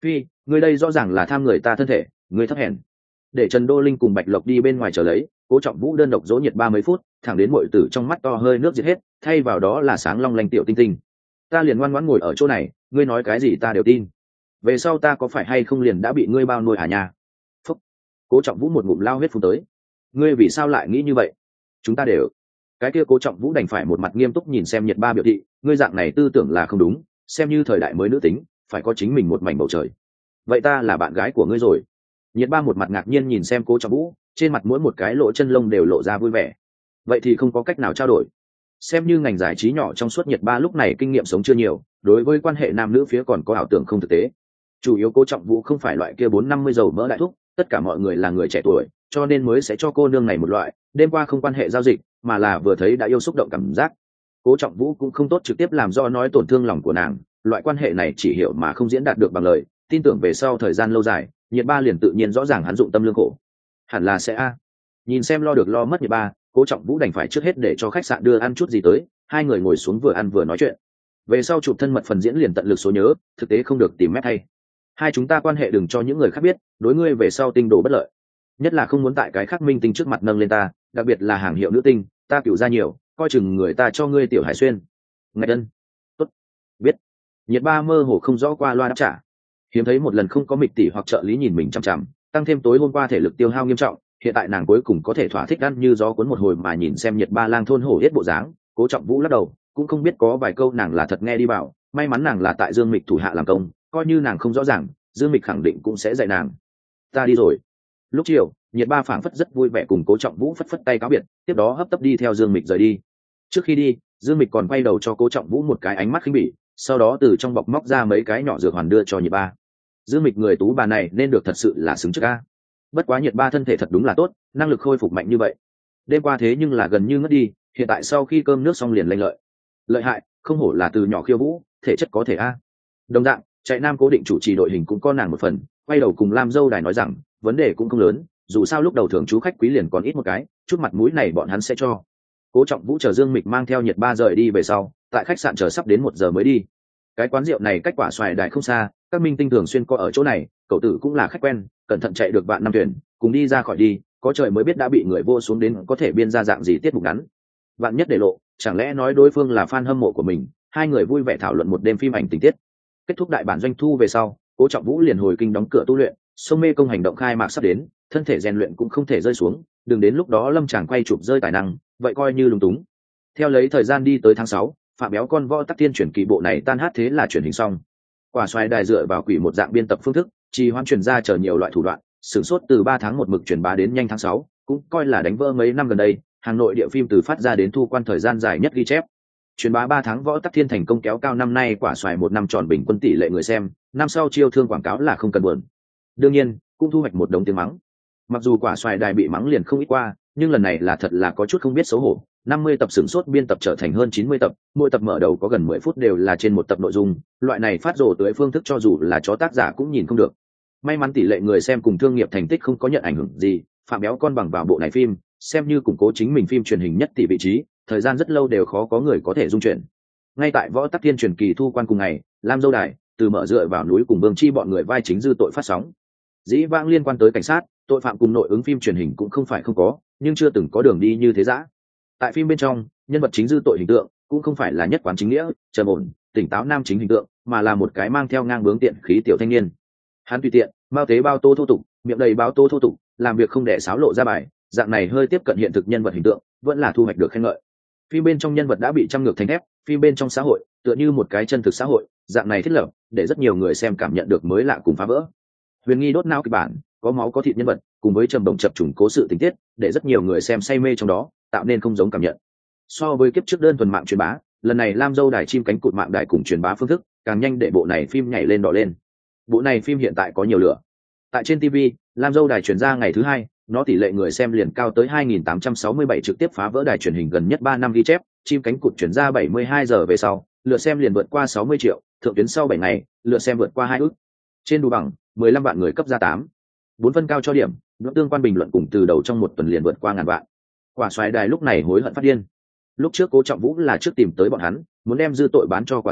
Phi, ngươi đây rõ ràng là tham người ta thân thể, ngươi thấp hèn. Để Trần Đô Linh cùng Bạch Lộc đi bên ngoài chờ lấy, Cố Trọng Vũ đơn độc dỗ nhiệt ba mấy phút, thẳng đến muội tử trong mắt to hơi nước giết hết, thay vào đó là sáng long lanh tiểu tinh tinh. Ta liền ngoan ngoãn ngồi ở chỗ này, ngươi nói cái gì ta đều tin. Về sau ta có phải hay không liền đã bị ngươi bao nuôi à nha? Phúc. Cố Trọng Vũ một ngụm lao huyết phun tới. Ngươi vì sao lại nghĩ như vậy? Chúng ta đều. Cái kia Cố Trọng Vũ đành phải một mặt nghiêm túc nhìn xem nhiệt ba biểu thị, ngươi dạng này tư tưởng là không đúng, xem như thời đại mới nữ tính, phải có chính mình một mảnh bầu trời. Vậy ta là bạn gái của ngươi rồi. Nhiệt ba một mặt ngạc nhiên nhìn xem Cố Trọng Vũ, trên mặt mỗi một cái lỗ chân lông đều lộ ra vui vẻ. Vậy thì không có cách nào trao đổi. Xem như ngành giải trí nhỏ trong suốt Nhiệt ba lúc này kinh nghiệm sống chưa nhiều, đối với quan hệ nam nữ phía còn có ảo tưởng không thực tế. Chủ yếu Cố Trọng Vũ không phải loại kia bốn năm mươi dầu mỡ đại thúc, tất cả mọi người là người trẻ tuổi, cho nên mới sẽ cho cô nương này một loại đêm qua không quan hệ giao dịch, mà là vừa thấy đã yêu xúc động cảm giác. Cố Trọng Vũ cũng không tốt trực tiếp làm do nói tổn thương lòng của nàng, loại quan hệ này chỉ hiểu mà không diễn đạt được bằng lời, tin tưởng về sau thời gian lâu dài, Nhiệt ba liền tự nhiên rõ ràng hắn dụng tâm lương khổ. Hẳn là sẽ a. Nhìn xem lo được lo mất Nhiệt ba, Cố Trọng Vũ đành phải trước hết để cho khách sạn đưa ăn chút gì tới, hai người ngồi xuống vừa ăn vừa nói chuyện. Về sau chụp thân mật phần diễn liền tận lực số nhớ, thực tế không được tìm mép hay. Hai chúng ta quan hệ đừng cho những người khác biết, đối ngươi về sau tinh đồ bất lợi. Nhất là không muốn tại cái khác minh tinh trước mặt nâng lên ta, đặc biệt là hàng hiệu nữ tinh, ta cựu ra nhiều, coi chừng người ta cho ngươi tiểu hải xuyên. Ngạch Ân. Tốt. Biết. Nhiệt ba mơ hồ không rõ qua loa đáp trả. Hiếm thấy một lần không có Mịch tỷ hoặc trợ lý nhìn mình chằm chằm, tăng thêm tối hôm qua thể lực tiêu hao nghiêm trọng, hiện tại nàng cuối cùng có thể thỏa thích ăn như gió cuốn một hồi mà nhìn xem Nhiệt ba lang thôn hổ hết bộ dáng. Cố Trọng Vũ lắc đầu, cũng không biết có vài câu nàng là thật nghe đi vào, may mắn nàng là tại Dương Mịch thủ hạ làm công, coi như nàng không rõ ràng, Dương Mịch khẳng định cũng sẽ dạy nàng. Ta đi rồi. Lúc chiều, Nhiệt ba phảng phất rất vui vẻ cùng Cố Trọng Vũ phất phất tay cáo biệt, tiếp đó hấp tấp đi theo Dương Mịch rời đi. Trước khi đi, Dương Mịch còn quay đầu cho Cố Trọng Vũ một cái ánh mắt khinh bỉ, sau đó từ trong bọc móc ra mấy cái nhỏ dược hoàn đưa cho Nhiệt ba. Dương Mịch người tú bà này nên được thật sự là xứng trước a. Bất quá Nhiệt ba thân thể thật đúng là tốt, năng lực khôi phục mạnh như vậy. Đêm qua thế nhưng là gần như ngất đi, hiện tại sau khi cơm nước xong liền lanh lợi. Lợi hại, không hổ là từ nhỏ khiêu vũ, thể chất có thể a. Đồng dạng, chạy nam cố định chủ trì đội hình cũng có nàng một phần, quay đầu cùng Lam Dâu Đài nói rằng, vấn đề cũng không lớn, dù sao lúc đầu thường chú khách quý liền còn ít một cái, chút mặt mũi này bọn hắn sẽ cho. Cố Trọng Vũ chờ Dương Mịch mang theo Nhiệt ba rời đi về sau, tại khách sạn chờ sắp đến một giờ mới đi. Cái quán rượu này cách Quả Xoài Đài không xa, các minh tinh thường xuyên có ở chỗ này, cậu tử cũng là khách quen, cẩn thận chạy được vạn năm thuyền, cùng đi ra khỏi đi, có trời mới biết đã bị người vô xuống đến có thể biên ra dạng gì tiết mục ngắn. Vạn nhất để lộ, chẳng lẽ nói đối phương là fan hâm mộ của mình, hai người vui vẻ thảo luận một đêm phim ảnh tình tiết. Kết thúc đại bản doanh thu về sau, Cố Trọng Vũ liền hồi kinh đóng cửa tu luyện, sông mê công hành động khai mạc sắp đến, thân thể rèn luyện cũng không thể rơi xuống, đừng đến lúc đó Lâm Tràng quay chụp rơi tài năng, vậy coi như lúng túng. Theo lấy thời gian đi tới tháng sáu, Phạm Béo con võ tắc thiên chuyển kỳ bộ này tan hát thế là chuyển hình xong. Quả Xoài Đài dựa vào quỷ một dạng biên tập phương thức, trì hoãn truyền ra chờ nhiều loại thủ đoạn, sử sốt từ ba tháng một mực truyền bá đến nhanh tháng sáu, cũng coi là đánh vỡ mấy năm gần đây, Hà Nội địa phim từ phát ra đến thu quan thời gian dài nhất ghi chép. Truyền bá ba tháng võ tắc thiên thành công kéo cao năm nay Quả Xoài một năm tròn bình quân tỷ lệ người xem, năm sau chiêu thương quảng cáo là không cần buồn. Đương nhiên, cũng thu hoạch một đống tiếng mắng. Mặc dù Quả Xoài Đài bị mắng liền không ít qua, nhưng lần này là thật là có chút không biết xấu hổ. năm mươi tập sửng sốt biên tập trở thành hơn chín mươi tập, mỗi tập mở đầu có gần mười phút đều là trên một tập nội dung, loại này phát rồ tới phương thức cho dù là chó tác giả cũng nhìn không được. May mắn tỷ lệ người xem cùng thương nghiệp thành tích không có nhận ảnh hưởng gì, Phạm Béo con bằng vào bộ này phim, xem như củng cố chính mình phim truyền hình nhất tỷ vị trí, thời gian rất lâu đều khó có người có thể dung chuyển. Ngay tại võ tắc thiên truyền kỳ thu quan cùng ngày, Lam Dâu Đài từ mở dựa vào núi cùng Vương Chi bọn người vai chính dư tội phát sóng. Dĩ vãng liên quan tới cảnh sát, tội phạm cùng nội ứng phim truyền hình cũng không phải không có, nhưng chưa từng có đường đi như thế dã. Tại phim bên trong, nhân vật chính dư tội hình tượng cũng không phải là nhất quán chính nghĩa, trầm ổn, tỉnh táo nam chính hình tượng, mà là một cái mang theo ngang bướng tiện khí tiểu thanh niên. Hắn tùy tiện, bao tế bao tô thô tục, miệng đầy bao tô thô tục, làm việc không để xáo lộ ra bài, dạng này hơi tiếp cận hiện thực nhân vật hình tượng, vẫn là thu hoạch được khen ngợi. Phim bên trong nhân vật đã bị trăm ngược thành thép, phim bên trong xã hội tựa như một cái chân thực xã hội, dạng này thiết lập để rất nhiều người xem cảm nhận được mới lạ cùng phá vỡ. Huyền nghi đốt não kịch bản, có máu có thịt nhân vật, cùng với trầm động chập trùng cố sự tình tiết, để rất nhiều người xem say mê trong đó, tạo nên không giống cảm nhận. So với kiếp trước đơn thuần mạng truyền bá, lần này Lam Dâu Đài chim cánh cụt mạng đài cùng truyền bá phương thức, càng nhanh để bộ này phim nhảy lên đỏ lên. Bộ này phim hiện tại có nhiều lửa. Tại trên ti vi, Lam Dâu Đài chuyển ra ngày thứ hai, nó tỷ lệ người xem liền cao tới hai nghìn tám trăm sáu mươi bảy, trực tiếp phá vỡ đài truyền hình gần nhất ba năm ghi chép, chim cánh cụt chuyển ra bảy mươi hai giờ về sau, lượt xem liền vượt qua sáu mươi triệu, thượng tuyến sau bảy ngày, lượt xem vượt qua hai ức. Trên đủ bằng, mười lăm vạn người cấp ra tám. bốn phân cao cho điểm, lượng tương quan bình luận cùng từ đầu trong một tuần liền vượt qua ngàn vạn. Quả Xoài Đài lúc này hối hận phát điên. Lúc trước Cố Trọng Vũ là trước tìm tới bọn hắn, muốn đem dư tội bán cho Quả Xoài,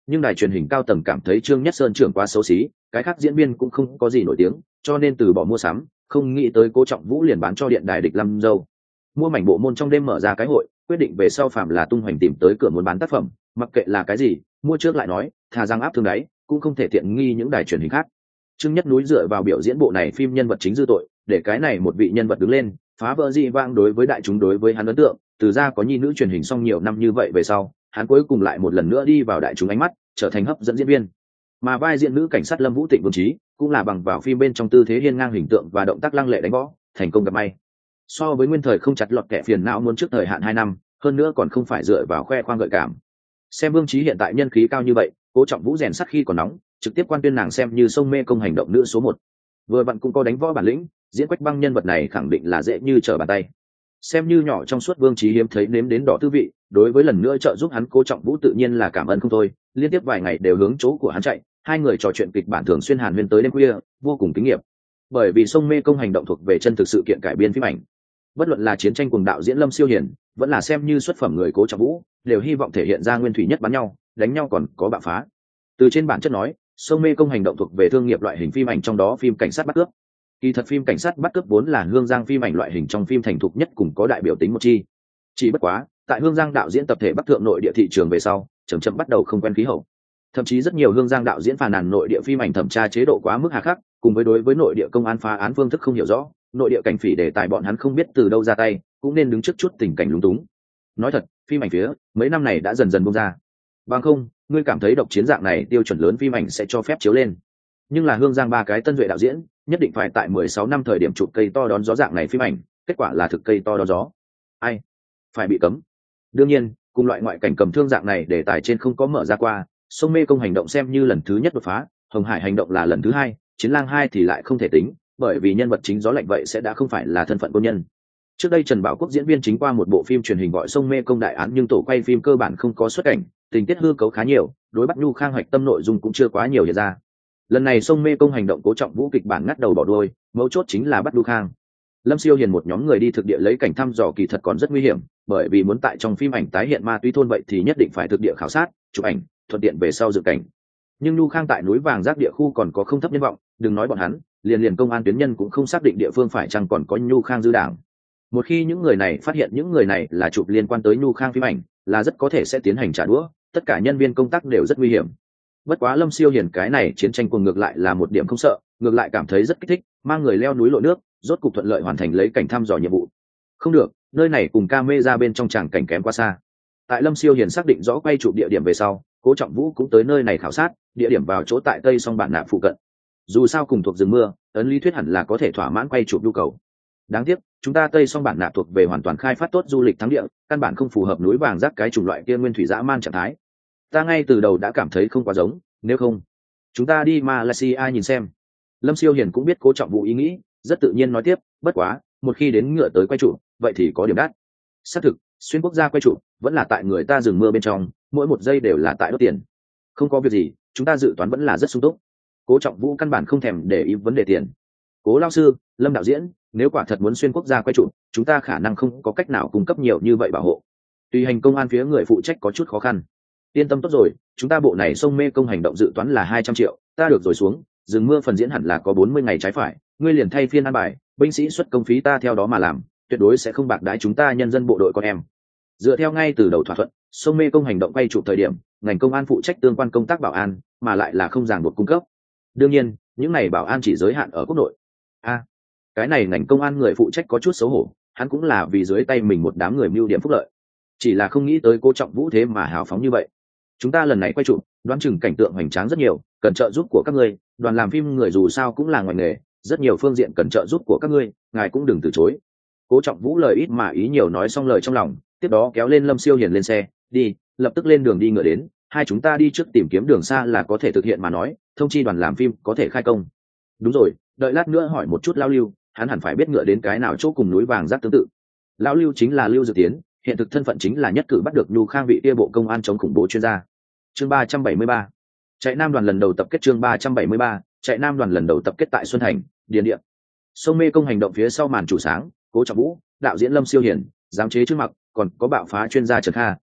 nhưng đài truyền hình cao tầng cảm thấy Trương Nhất Sơn trưởng quá xấu xí, cái khác diễn viên cũng không có gì nổi tiếng, cho nên từ bỏ mua sắm, không nghĩ tới Cố Trọng Vũ liền bán cho điện đài Địch Lâm Dâu. Mua mảnh bộ môn trong đêm mở ra cái hội, quyết định về sau phạm là tung hoành tìm tới cửa muốn bán tác phẩm, mặc kệ là cái gì, mua trước lại nói, thà rằng áp thương đáy, cũng không thể tiện nghi những đài truyền hình khác. Trương Nhất Núi dựa vào biểu diễn bộ này phim nhân vật chính dư tội, để cái này một vị nhân vật đứng lên, phá vỡ dị vãng đối với đại chúng đối với hắn ấn tượng, từ ra có nhi nữ truyền hình xong nhiều năm như vậy về sau, hắn cuối cùng lại một lần nữa đi vào đại chúng ánh mắt, trở thành hấp dẫn diễn viên. Mà vai diễn nữ cảnh sát Lâm Vũ Tịnh Vương Trí, cũng là bằng vào phim bên trong tư thế hiên ngang hình tượng và động tác lăng lệ đánh võ, thành công gặp may. So với nguyên thời không chặt lọt kẻ phiền não muốn trước thời hạn hai năm, hơn nữa còn không phải dựa vào khoe khoang gợi cảm. Xem Vương Trí hiện tại nhân khí cao như vậy, Cố Trọng Vũ rèn sắt khi còn nóng, trực tiếp quan tuyên nàng xem như sông mê công hành động nữ số một. Vừa vặn cũng có đánh võ bản lĩnh, diễn Quách Băng nhân vật này khẳng định là dễ như trở bàn tay. Xem như nhỏ trong suốt Vương Trí hiếm thấy nếm đến đỏ tư vị, đối với lần nữa trợ giúp hắn Cố Trọng Vũ tự nhiên là cảm ơn không thôi, liên tiếp vài ngày đều hướng chỗ của hắn chạy, hai người trò chuyện kịch bản thường xuyên hàn huyên tới đêm khuya, vô cùng kinh nghiệm. Bởi vì sông mê công hành động thuộc về chân thực sự kiện cải biên phim ảnh, bất luận là chiến tranh cùng đạo diễn Lâm Siêu Hiển, vẫn là xem như xuất phẩm người Cố Trọng Vũ, đều hy vọng thể hiện ra nguyên thủy nhất bắn nhau, đánh nhau còn có bạo phá. Từ trên bản chất nói, sông mê công hành động thuộc về thương nghiệp loại hình phim ảnh, trong đó phim cảnh sát bắt cướp. Kỳ thật phim cảnh sát bắt cướp vốn là Hương Giang phim ảnh loại hình trong phim thành thục nhất cùng có đại biểu tính một chi. Chỉ bất quá, tại Hương Giang đạo diễn tập thể Bắc Thượng nội địa thị trường về sau, chậm chậm bắt đầu không quen khí hậu. Thậm chí rất nhiều Hương Giang đạo diễn phàn nàn nội địa phim ảnh thẩm tra chế độ quá mức hà khắc, cùng với đối với nội địa công an phá án phương thức không hiểu rõ, nội địa cảnh phỉ đề tài bọn hắn không biết từ đâu ra tay, cũng nên đứng trước chút tình cảnh lúng túng. Nói thật, phim ảnh phía mấy năm này đã dần dần bung ra. Bằng không, ngươi cảm thấy độc chiến dạng này tiêu chuẩn lớn phim ảnh sẽ cho phép chiếu lên. Nhưng là Hương Giang ba cái tân duệ đạo diễn, nhất định phải tại mười sáu năm thời điểm chụp cây to đón gió dạng này phim ảnh, kết quả là thực cây to đón gió. Ai? Phải bị cấm. Đương nhiên, cùng loại ngoại cảnh cầm thương dạng này đề tài trên không có mở ra qua, sông mê công hành động xem như lần thứ nhất đột phá, Hồng Hải hành động là lần thứ hai, Chiến Lang hai thì lại không thể tính, bởi vì nhân vật chính gió lạnh vậy sẽ đã không phải là thân phận quân nhân. Trước đây Trần Bảo Quốc diễn viên chính qua một bộ phim truyền hình gọi sông mê công đại án, nhưng tổ quay phim cơ bản không có xuất cảnh, tình tiết hư cấu khá nhiều, đối Bắc Nhu Khang hoạch tâm nội dung cũng chưa quá nhiều hiện ra. Lần này sông mê công hành động Cố Trọng Vũ kịch bản ngắt đầu bỏ đuôi, mấu chốt chính là Bắc Nhu Khang. Lâm Siêu Hiền một nhóm người đi thực địa lấy cảnh thăm dò kỳ thật còn rất nguy hiểm, bởi vì muốn tại trong phim ảnh tái hiện ma túy thôn vậy thì nhất định phải thực địa khảo sát, chụp ảnh, thuận tiện về sau dựng cảnh. Nhưng Nhu Khang tại núi vàng giác địa khu còn có không thấp nhân vọng, đừng nói bọn hắn, liền liền công an tuyến nhân cũng không xác định địa phương phải chăng còn có Nhu Khang dư đảng. Một khi những người này phát hiện những người này là chụp liên quan tới Nhu Khang phim ảnh, là rất có thể sẽ tiến hành trả đũa, tất cả nhân viên công tác đều rất nguy hiểm. Bất quá Lâm Siêu Hiền cái này chiến tranh cùng ngược lại là một điểm không sợ, ngược lại cảm thấy rất kích thích, mang người leo núi lội nước, rốt cục thuận lợi hoàn thành lấy cảnh thăm dò nhiệm vụ. Không được, nơi này cùng camera bên trong tràng cảnh kém quá xa. Tại Lâm Siêu Hiền xác định rõ quay chụp địa điểm về sau, Cố Trọng Vũ cũng tới nơi này khảo sát, địa điểm vào chỗ tại Tây Song Bản Nạp phụ cận. Dù sao cùng thuộc rừng mưa, ấn lý thuyết hẳn là có thể thỏa mãn quay chụp nhu cầu. Đáng tiếc, chúng ta Tây Song Bản Nạp thuộc về hoàn toàn khai phát tốt du lịch thắng địa, căn bản không phù hợp núi vàng rác cái chủng loại kia nguyên thủy dã man trạng thái. Ta ngay từ đầu đã cảm thấy không quá giống, nếu không, chúng ta đi Malaysia nhìn xem. Lâm Siêu Hiền cũng biết Cố Trọng Vũ ý nghĩ, rất tự nhiên nói tiếp, bất quá, một khi đến ngựa tới quay chụp, vậy thì có điểm đắt. Xác thực, xuyên quốc gia quay chụp, vẫn là tại người ta rừng mưa bên trong, mỗi một giây đều là tại đốt tiền. Không có việc gì, chúng ta dự toán vẫn là rất sung túc. Cố Trọng Vũ căn bản không thèm để ý vấn đề tiền. Cố lão sư, Lâm đạo diễn, nếu quả thật muốn xuyên quốc gia quay chụp, chúng ta khả năng không có cách nào cung cấp nhiều như vậy bảo hộ. Tùy hành công an phía người phụ trách có chút khó khăn. Yên tâm tốt rồi, chúng ta bộ này sông mê công hành động dự toán là hai trăm triệu, ta được rồi xuống, rừng mưa phần diễn hẳn là có bốn mươi ngày trái phải, ngươi liền thay phiên an bài, binh sĩ xuất công phí ta theo đó mà làm, tuyệt đối sẽ không bạc đãi chúng ta nhân dân bộ đội con em. Dựa theo ngay từ đầu thỏa thuận, sông mê công hành động quay chụp thời điểm, ngành công an phụ trách tương quan công tác bảo an, mà lại là không ràng buộc cung cấp. Đương nhiên, những này bảo an chỉ giới hạn ở quốc nội. A, à, cái này ngành công an người phụ trách có chút xấu hổ, hắn cũng là vì dưới tay mình một đám người mưu điểm phúc lợi. Chỉ là không nghĩ tới Cố Trọng Vũ thế mà hào phóng như vậy. Chúng ta lần này quay chụp, đoán chừng cảnh tượng hoành tráng rất nhiều, cần trợ giúp của các ngươi, đoàn làm phim người dù sao cũng là ngoài nghề, rất nhiều phương diện cần trợ giúp của các ngươi, ngài cũng đừng từ chối. Cố Trọng Vũ lời ít mà ý nhiều nói xong lời trong lòng, tiếp đó kéo lên Lâm Siêu Hiền lên xe, đi, lập tức lên đường đi ngựa đến, hai chúng ta đi trước tìm kiếm đường xa là có thể thực hiện mà nói, thông chi đoàn làm phim có thể khai công. Đúng rồi, đợi lát nữa hỏi một chút Lão Lưu, hắn hẳn phải biết ngựa đến cái nào chỗ cùng núi vàng rác tương tự. Lão Lưu chính là Lưu Dược Tiến, hiện thực thân phận chính là nhất cử bắt được Nhu Khang vị kia bộ công an chống khủng bố chuyên gia. Chương ba trăm bảy mươi ba, chạy Nam đoàn lần đầu tập kết. Chương ba trăm bảy mươi ba, chạy Nam đoàn lần đầu tập kết tại Xuân Thành, Điền Địa. Sông mê công hành động phía sau màn chủ sáng, Cố Trọng Vũ, đạo diễn Lâm Siêu Hiển, giám chế Trương Mặc, còn có bạo phá chuyên gia Trần Kha,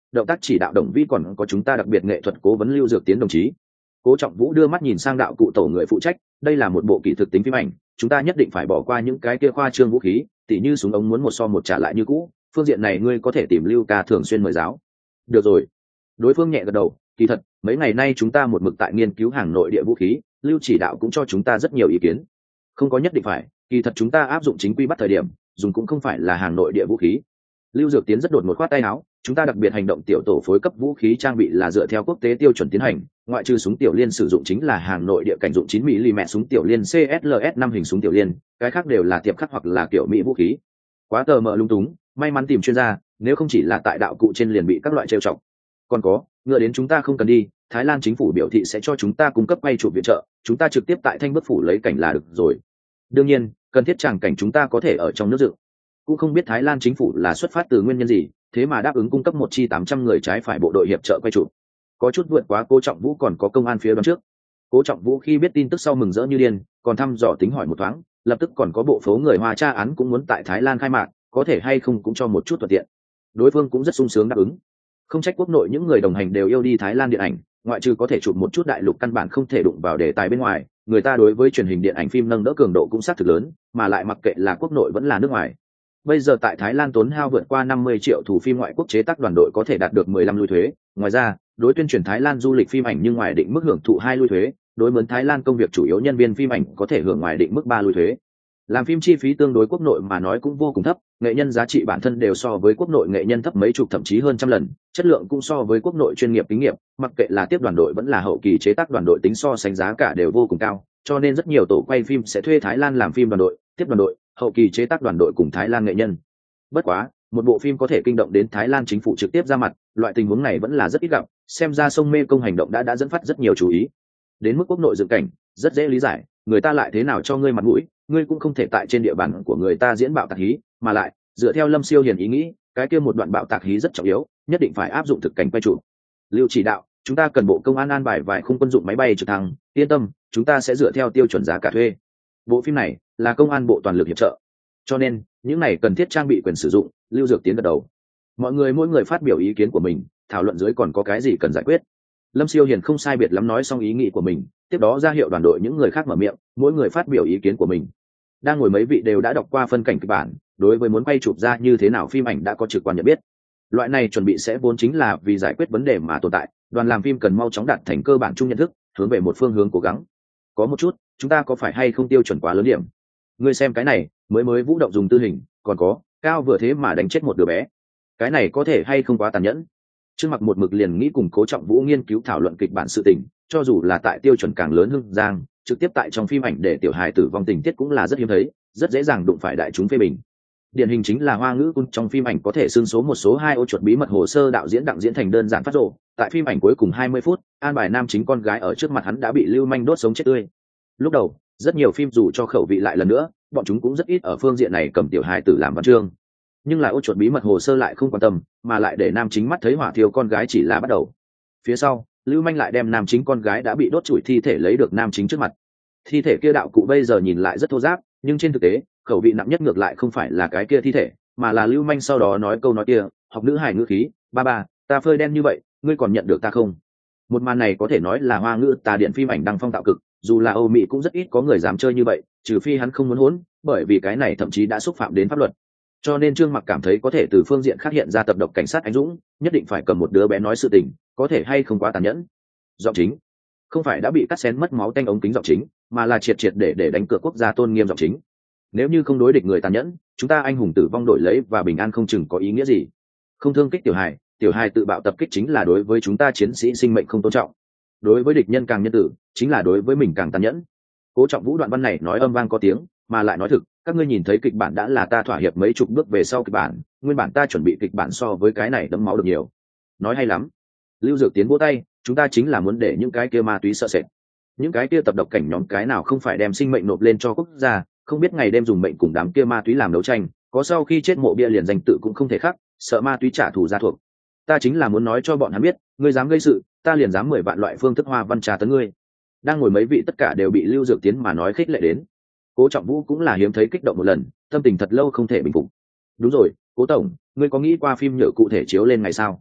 động tác chỉ đạo Đồng Vĩ còn có chúng ta đặc biệt nghệ thuật cố vấn Lưu Dược Tiến đồng chí. Cố Trọng Vũ đưa mắt nhìn sang đạo cụ tổ người phụ trách, đây là một bộ kỹ thực tính phim ảnh, chúng ta nhất định phải bỏ qua những cái kia khoa trương vũ khí, tỉ như súng ống muốn một so một trả lại như cũ, phương diện này ngươi có thể tìm Lưu ca thường xuyên mời giáo. Được rồi. Đối phương nhẹ gật đầu, kỳ thật, mấy ngày nay chúng ta một mực tại nghiên cứu hàng nội địa vũ khí, Lưu chỉ đạo cũng cho chúng ta rất nhiều ý kiến. Không có nhất định phải, kỳ thật chúng ta áp dụng chính quy bắt thời điểm, dùng cũng không phải là hàng nội địa vũ khí. Lưu Dược Tiến rất đột ngột khoát tay áo, chúng ta đặc biệt hành động tiểu tổ phối cấp vũ khí trang bị là dựa theo quốc tế tiêu chuẩn tiến hành, ngoại trừ súng tiểu liên sử dụng chính là hàng nội địa cảnh dụng chín mi li mét súng tiểu liên C S L S năm hình súng tiểu liên, cái khác đều là tiệp khắc hoặc là kiểu mỹ vũ khí. Quá tờ mờ lung túng, may mắn tìm chuyên gia, nếu không chỉ là tại đạo cụ trên liền bị các loại trêu chọc. Còn có, ngựa đến chúng ta không cần đi, Thái Lan chính phủ biểu thị sẽ cho chúng ta cung cấp quay chụp viện trợ, chúng ta trực tiếp tại Thanh Bất phủ lấy cảnh là được rồi. Đương nhiên, cần thiết tràng cảnh chúng ta có thể ở trong nước dựng. Cũng không biết Thái Lan chính phủ là xuất phát từ nguyên nhân gì, thế mà đáp ứng cung cấp một chi tám trăm người trái phải bộ đội hiệp trợ quay chụp. Có chút vượt quá Cố Trọng Vũ còn có công an phía bên trước. Cố Trọng Vũ khi biết tin tức sau mừng rỡ như điên, còn thăm dò tính hỏi một thoáng, lập tức còn có bộ phố người Hoa tra án cũng muốn tại Thái Lan khai mạc, có thể hay không cũng cho một chút thuận tiện. Đối phương cũng rất sung sướng đáp ứng. Không trách quốc nội những người đồng hành đều yêu đi Thái Lan điện ảnh, ngoại trừ có thể chụp một chút đại lục căn bản không thể đụng vào đề tài bên ngoài, người ta đối với truyền hình điện ảnh phim nâng đỡ cường độ cũng sát thực lớn, mà lại mặc kệ là quốc nội vẫn là nước ngoài. Bây giờ tại Thái Lan tốn hao vượt qua năm mươi triệu thủ phim ngoại quốc chế tác đoàn đội có thể đạt được mười lăm lui thuế, ngoài ra, đối tuyên truyền Thái Lan du lịch phim ảnh nhưng ngoài định mức hưởng thụ hai lui thuế, đối mướn Thái Lan công việc chủ yếu nhân viên phim ảnh có thể hưởng ngoài định mức ba lui thuế. Làm phim chi phí tương đối quốc nội mà nói cũng vô cùng thấp, nghệ nhân giá trị bản thân đều so với quốc nội nghệ nhân thấp mấy chục thậm chí hơn trăm lần, chất lượng cũng so với quốc nội chuyên nghiệp kinh nghiệm, mặc kệ là tiếp đoàn đội vẫn là hậu kỳ chế tác đoàn đội tính so sánh giá cả đều vô cùng cao, cho nên rất nhiều tổ quay phim sẽ thuê Thái Lan làm phim đoàn đội, tiếp đoàn đội, hậu kỳ chế tác đoàn đội cùng Thái Lan nghệ nhân. Bất quá, một bộ phim có thể kinh động đến Thái Lan chính phủ trực tiếp ra mặt, loại tình huống này vẫn là rất ít gặp, xem ra sông Mê Công hành động đã đã dẫn phát rất nhiều chú ý. Đến mức quốc nội dựng cảnh, rất dễ lý giải, người ta lại thế nào cho ngươi mặt mũi, ngươi cũng không thể tại trên địa bàn của người ta diễn bạo tạc hí, mà lại, dựa theo Lâm Siêu Hiền ý nghĩ, cái kia một đoạn bạo tạc hí rất trọng yếu, nhất định phải áp dụng thực cảnh quay trụ. Lưu chỉ đạo, chúng ta cần bộ công an an bài vài khung quân dụng máy bay trực thăng, yên tâm, chúng ta sẽ dựa theo tiêu chuẩn giá cả thuê. Bộ phim này là công an bộ toàn lực hiệp trợ, cho nên những này cần thiết trang bị quyền sử dụng. Lưu Dược Tiến gật đầu. Mọi người mỗi người phát biểu ý kiến của mình, thảo luận dưới còn có cái gì cần giải quyết. Lâm Siêu Hiền không sai biệt lắm nói xong ý nghĩ của mình, tiếp đó ra hiệu đoàn đội những người khác mở miệng, mỗi người phát biểu ý kiến của mình. Đang ngồi mấy vị đều đã đọc qua phân cảnh kịch bản, đối với muốn quay chụp ra như thế nào phim ảnh đã có trực quan nhận biết. Loại này chuẩn bị sẽ vốn chính là vì giải quyết vấn đề mà tồn tại, đoàn làm phim cần mau chóng đạt thành cơ bản chung nhận thức, hướng về một phương hướng cố gắng. Có một chút, chúng ta có phải hay không tiêu chuẩn quá lớn điểm? Ngươi xem cái này, mới mới vũ động dùng tư hình, còn có, cao vừa thế mà đánh chết một đứa bé. Cái này có thể hay không quá tàn nhẫn? Trương Mặc một mực liền nghĩ cùng Cố Trọng Vũ nghiên cứu thảo luận kịch bản sự tình, cho dù là tại tiêu chuẩn càng lớn hưng giang, trực tiếp tại trong phim ảnh để tiểu hài tử vong tình tiết cũng là rất hiếm thấy, rất dễ dàng đụng phải đại chúng phê bình. Điển hình chính là Hoa Ngữ Cung trong phim ảnh có thể xương số một số hai ô chuột bí mật hồ sơ đạo diễn đặng diễn thành đơn giản phát rộ, tại phim ảnh cuối cùng hai mươi phút, an bài nam chính con gái ở trước mặt hắn đã bị lưu manh đốt sống chết tươi. Lúc đầu, rất nhiều phim dù cho khẩu vị lại lần nữa, bọn chúng cũng rất ít ở phương diện này cầm tiểu hài tử làm văn chương. Nhưng lại ô chuột bí mật hồ sơ lại không quan tâm, mà lại để nam chính mắt thấy hỏa thiêu con gái chỉ là bắt đầu. Phía sau, lưu manh lại đem nam chính con gái đã bị đốt chủi thi thể lấy được nam chính trước mặt. Thi thể kia đạo cụ bây giờ nhìn lại rất thô ráp, nhưng trên thực tế, khẩu vị nặng nhất ngược lại không phải là cái kia thi thể, mà là lưu manh sau đó nói câu nói kia, học nữ hài ngữ khí, ba ba, ta phơi đen như vậy, ngươi còn nhận được ta không? Một màn này có thể nói là Hoa Ngữ tà điện phim ảnh đăng phong tạo cực, dù là Âu Mỹ cũng rất ít có người dám chơi như vậy, trừ phi hắn không muốn hỗn, bởi vì cái này thậm chí đã xúc phạm đến pháp luật. Cho nên Trương Mặc cảm thấy có thể từ phương diện khác hiện ra tập độc cảnh sát anh dũng, nhất định phải cầm một đứa bé nói sự tình, có thể hay không quá tàn nhẫn. Giọng chính không phải đã bị cắt xén mất máu tanh ống kính giọng chính, mà là triệt triệt để để đánh cược quốc gia tôn nghiêm giọng chính. Nếu như không đối địch người tàn nhẫn, chúng ta anh hùng tử vong đổi lấy và bình an không chừng có ý nghĩa gì. Không thương kích tiểu hài, tiểu hài tự bạo tập kích chính là đối với chúng ta chiến sĩ sinh mệnh không tôn trọng. Đối với địch nhân càng nhân tử, chính là đối với mình càng tàn nhẫn. Cố Trọng Vũ đoạn văn này nói âm vang có tiếng, mà lại nói thực, các ngươi nhìn thấy kịch bản đã là ta thỏa hiệp mấy chục bước về sau kịch bản, nguyên bản ta chuẩn bị kịch bản so với cái này đẫm máu được nhiều. Nói hay lắm. Lưu Dược Tiến vỗ tay, chúng ta chính là muốn để những cái kia ma túy sợ sệt. Những cái kia tập độc cảnh nhóm cái nào không phải đem sinh mệnh nộp lên cho quốc gia, không biết ngày đêm dùng mệnh cùng đám kia ma túy làm đấu tranh, có sau khi chết mộ bia liền danh tự cũng không thể khắc, sợ ma túy trả thù gia thuộc. Ta chính là muốn nói cho bọn hắn biết, ngươi dám gây sự, ta liền dám mười vạn loại phương thức hoa văn trà tấn ngươi. Đang ngồi mấy vị tất cả đều bị Lưu Dược Tiến mà nói khích lệ đến. Cố Trọng Vũ cũng là hiếm thấy kích động một lần, tâm tình thật lâu không thể bình phục. Đúng rồi, Cố tổng, ngươi có nghĩ qua phim nhựa cụ thể chiếu lên ngày sao?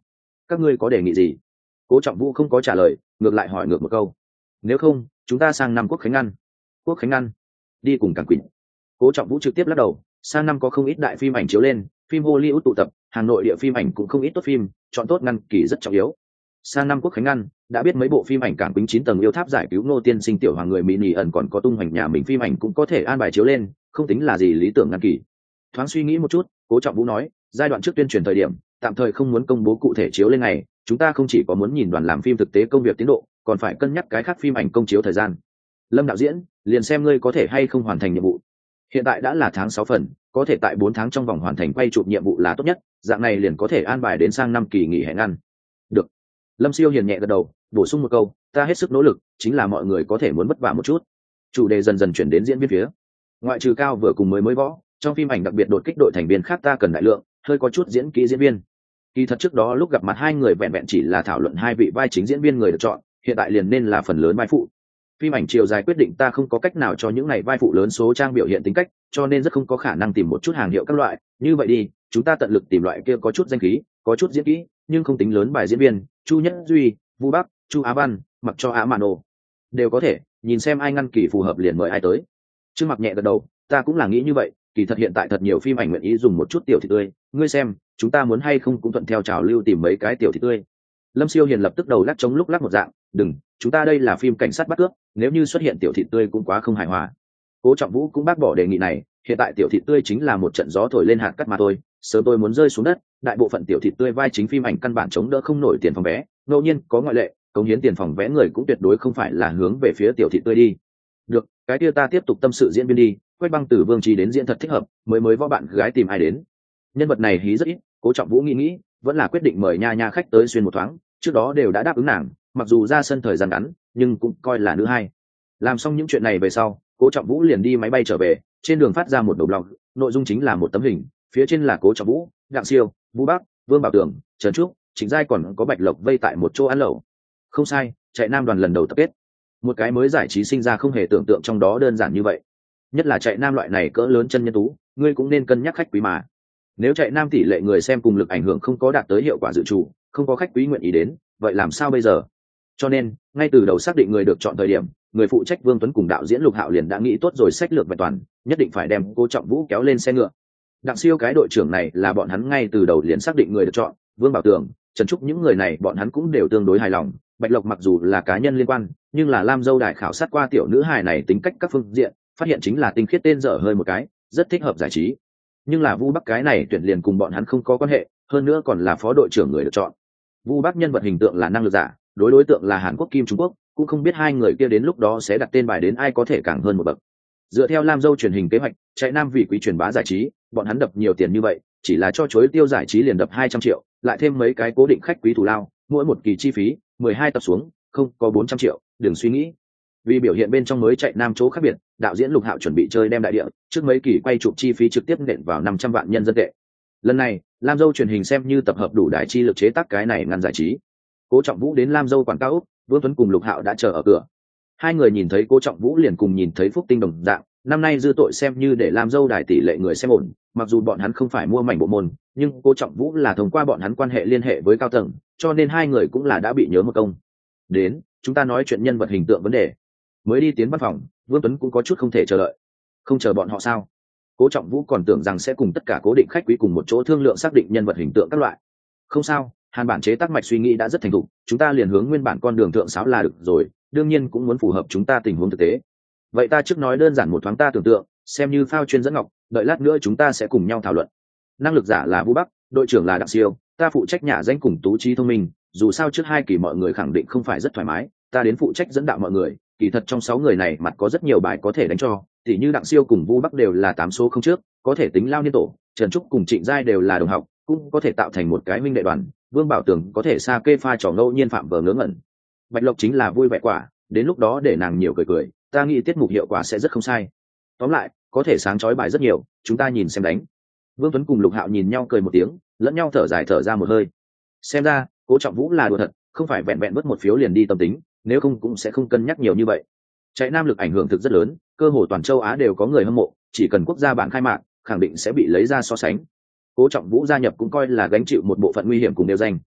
các ngươi có đề nghị gì? Cố Trọng Vũ không có trả lời, ngược lại hỏi ngược một câu. Nếu không chúng ta sang năm quốc khánh ăn. Quốc khánh ăn? Đi cùng Cảng Quỳnh. Cố Trọng Vũ trực tiếp lắc đầu, sang năm có không ít đại phim ảnh chiếu lên, phim Hollywood tụ tập, Hà Nội địa phim ảnh cũng không ít tốt phim, chọn tốt ngăn kỳ rất trọng yếu. Sang năm quốc khánh ăn, đã biết mấy bộ phim ảnh Cảng Quỳnh chín tầng yêu tháp giải cứu Ngô Tiên Sinh tiểu hoàng người mini ẩn còn có tung hoành nhà mình phim ảnh cũng có thể an bài chiếu lên, không tính là gì lý tưởng ngăn kỳ. Thoáng suy nghĩ một chút, Cố Trọng Vũ nói, giai đoạn trước tuyên truyền thời điểm, tạm thời không muốn công bố cụ thể chiếu lên ngày, chúng ta không chỉ có muốn nhìn đoàn làm phim thực tế công việc tiến độ, còn phải cân nhắc cái khác phim ảnh công chiếu thời gian. Lâm đạo diễn, liền xem ngươi có thể hay không hoàn thành nhiệm vụ. Hiện tại đã là tháng sáu phần, có thể tại bốn tháng trong vòng hoàn thành quay chụp nhiệm vụ là tốt nhất, dạng này liền có thể an bài đến sang năm kỳ nghỉ hè ngăn. Được. Lâm Siêu hiền nhẹ gật đầu, bổ sung một câu, ta hết sức nỗ lực, chính là mọi người có thể muốn vất vả một chút. Chủ đề dần dần chuyển đến diễn viên phía. Ngoại trừ Cao vừa cùng mới mới võ, trong phim ảnh đặc biệt đột kích đội thành viên khác ta cần đại lượng, hơi có chút diễn kỹ diễn viên. Kỳ thật trước đó lúc gặp mặt hai người vẹn vẹn chỉ là thảo luận hai vị vai chính diễn viên người được chọn, hiện tại liền nên là phần lớn vai phụ. Phim ảnh chiều dài quyết định ta không có cách nào cho những này vai phụ lớn số trang biểu hiện tính cách, cho nên rất không có khả năng tìm một chút hàng hiệu các loại. Như vậy đi, chúng ta tận lực tìm loại kia có chút danh khí, có chút diễn kỹ, nhưng không tính lớn bài diễn viên, Chu Nhất Duy, Vu Bắc, Chu Á Văn, mặc cho Á Mạn Ồ, đều có thể, nhìn xem ai ngăn kỳ phù hợp liền mời ai tới. Trương Mặc nhẹ gật đầu, ta cũng là nghĩ như vậy, kỳ thật hiện tại thật nhiều phim ảnh nguyện ý dùng một chút tiểu thị tươi, ngươi xem, chúng ta muốn hay không cũng thuận theo trào lưu tìm mấy cái tiểu thị tươi. Lâm Siêu hiền lập tức đầu lắc chống lúc lắc một dạng, đừng, chúng ta đây là phim cảnh sát bắt cướp, nếu như xuất hiện tiểu thị tươi cũng quá không hài hòa. Cố Trọng Vũ cũng bác bỏ đề nghị này, hiện tại tiểu thị tươi chính là một trận gió thổi lên hạt cát mà thôi, sớm tôi muốn rơi xuống đất, đại bộ phận tiểu thị tươi vai chính phim ảnh căn bản chống đỡ không nổi tiền phòng vé, ngẫu nhiên có ngoại lệ, cống hiến tiền phòng vé người cũng tuyệt đối không phải là hướng về phía tiểu thị tươi đi. Được, cái kia ta tiếp tục tâm sự diễn viên đi, Quách Băng từ Vương Trí đến diễn thật thích hợp, mới mới võ bạn gái tìm ai đến. Nhân vật này hí rất ít, Cố Trọng Vũ nghĩ nghĩ, vẫn là quyết định mời nha nha khách tới xuyên một thoáng, trước đó đều đã đáp ứng nàng, mặc dù ra sân thời gian ngắn, nhưng cũng coi là nữ hai. Làm xong những chuyện này về sau, Cố Trọng Vũ liền đi máy bay trở về, trên đường phát ra một đầu blog, nội dung chính là một tấm hình, phía trên là Cố Trọng Vũ, Đặng Siêu, Vũ Bắc, Vương Bảo Tường, Trần Trúc, Trịnh Giai còn có Bạch Lộc vây tại một chỗ ăn lẩu. Không sai, chạy nam đoàn lần đầu tập kết. Một cái mới giải trí sinh ra không hề tưởng tượng trong đó đơn giản như vậy. Nhất là chạy nam loại này cỡ lớn chân nhân tú, ngươi cũng nên cân nhắc khách quý mà. Nếu chạy nam tỷ lệ người xem cùng lực ảnh hưởng không có đạt tới hiệu quả dự trù, không có khách quý nguyện ý đến, vậy làm sao bây giờ? Cho nên, ngay từ đầu xác định người được chọn thời điểm, người phụ trách Vương Tuấn cùng đạo diễn Lục Hạo liền đã nghĩ tốt rồi sách lược vẹn toàn, nhất định phải đem Cố Trọng Vũ kéo lên xe ngựa. Đặng Siêu cái đội trưởng này là bọn hắn ngay từ đầu liền xác định người được chọn, Vương Bảo Tường, Trần Trúc những người này bọn hắn cũng đều tương đối hài lòng. Bạch Lộc mặc dù là cá nhân liên quan, nhưng là Lam Dâu Đài khảo sát qua tiểu nữ hài này tính cách các phương diện, phát hiện chính là tinh khiết tên dở hơi một cái, rất thích hợp giải trí. Nhưng là Vu Bắc cái này tuyển liền cùng bọn hắn không có quan hệ, hơn nữa còn là phó đội trưởng người được chọn. Vu Bắc nhân vật hình tượng là năng lực giả, đối đối tượng là Hàn Quốc Kim Trung Quốc, cũng không biết hai người kia đến lúc đó sẽ đặt tên bài đến ai có thể càng hơn một bậc. Dựa theo Lam Dâu truyền hình kế hoạch, chạy nam vì quý truyền bá giải trí, bọn hắn đập nhiều tiền như vậy, chỉ là cho chối tiêu giải trí liền đập hai trăm triệu, lại thêm mấy cái cố định khách quý thù lao, mỗi một kỳ chi phí mười hai tập xuống, không có bốn trăm triệu, đừng suy nghĩ. Vì biểu hiện bên trong mới chạy nam chỗ khác biệt, đạo diễn Lục Hạo chuẩn bị chơi đem đại địa, trước mấy kỳ quay chụp chi phí trực tiếp nện vào năm trăm vạn nhân dân tệ. Lần này, Lam Dâu truyền hình xem như tập hợp đủ đại chi lực chế tác cái này ngăn giải trí. Cố Trọng Vũ đến Lam Dâu quảng cáo, Vương Tuấn cùng Lục Hạo đã chờ ở cửa. Hai người nhìn thấy Cố Trọng Vũ liền cùng nhìn thấy Phúc Tinh đồng dạng, năm nay dư tội xem như để Lam Dâu đài tỷ lệ người xem ổn, mặc dù bọn hắn không phải mua mảnh bộ môn, nhưng Cố Trọng Vũ là thông qua bọn hắn quan hệ liên hệ với cao tầng, cho nên hai người cũng là đã bị nhớ một công. Đến, chúng ta nói chuyện nhân vật hình tượng vấn đề. Mới đi tiến văn phòng, Vương Tuấn cũng có chút không thể chờ đợi. Không chờ bọn họ sao? Cố Trọng Vũ còn tưởng rằng sẽ cùng tất cả cố định khách quý cùng một chỗ thương lượng xác định nhân vật hình tượng các loại. Không sao, Hàn bản chế tác mạch suy nghĩ đã rất thành thục, chúng ta liền hướng nguyên bản con đường thượng sáo là được rồi, đương nhiên cũng muốn phù hợp chúng ta tình huống thực tế. Vậy ta trước nói đơn giản một thoáng ta tưởng tượng, xem như phao chuyên dẫn ngọc, đợi lát nữa chúng ta sẽ cùng nhau thảo luận. Năng lực giả là Vũ Bắc, đội trưởng là Đặng Siêu, ta phụ trách nhà danh cùng tú trí thông minh, dù sao trước hai kỳ mọi người khẳng định không phải rất thoải mái, ta đến phụ trách dẫn đạo mọi người, kỳ thật trong sáu người này mặt có rất nhiều bài có thể đánh cho, tỉ như Đặng Siêu cùng Vũ Bắc đều là tám số không trước, có thể tính lao niên tổ, Trần Trúc cùng Trịnh Giai đều là đồng học, cũng có thể tạo thành một cái minh đệ đoàn, Vương Bảo Tường có thể xa kê pha trò ngẫu nhiên phạm vờ ngớ ngẩn. Bạch Lộc chính là vui vẻ quả, đến lúc đó để nàng nhiều cười cười, ta nghĩ tiết mục hiệu quả sẽ rất không sai. Tóm lại, có thể sáng chói bài rất nhiều, chúng ta nhìn xem đánh. Vương Tuấn cùng Lục Hạo nhìn nhau cười một tiếng, lẫn nhau thở dài thở ra một hơi. Xem ra, Cố Trọng Vũ là đùa thật, không phải vẹn vẹn mất một phiếu liền đi tâm tính, nếu không cũng sẽ không cân nhắc nhiều như vậy. Chạy nam lực ảnh hưởng thực rất lớn, cơ hồ toàn châu Á đều có người hâm mộ, chỉ cần quốc gia bạn khai mạc, khẳng định sẽ bị lấy ra so sánh. Cố Trọng Vũ gia nhập cũng coi là gánh chịu một bộ phận nguy hiểm cùng đều danh.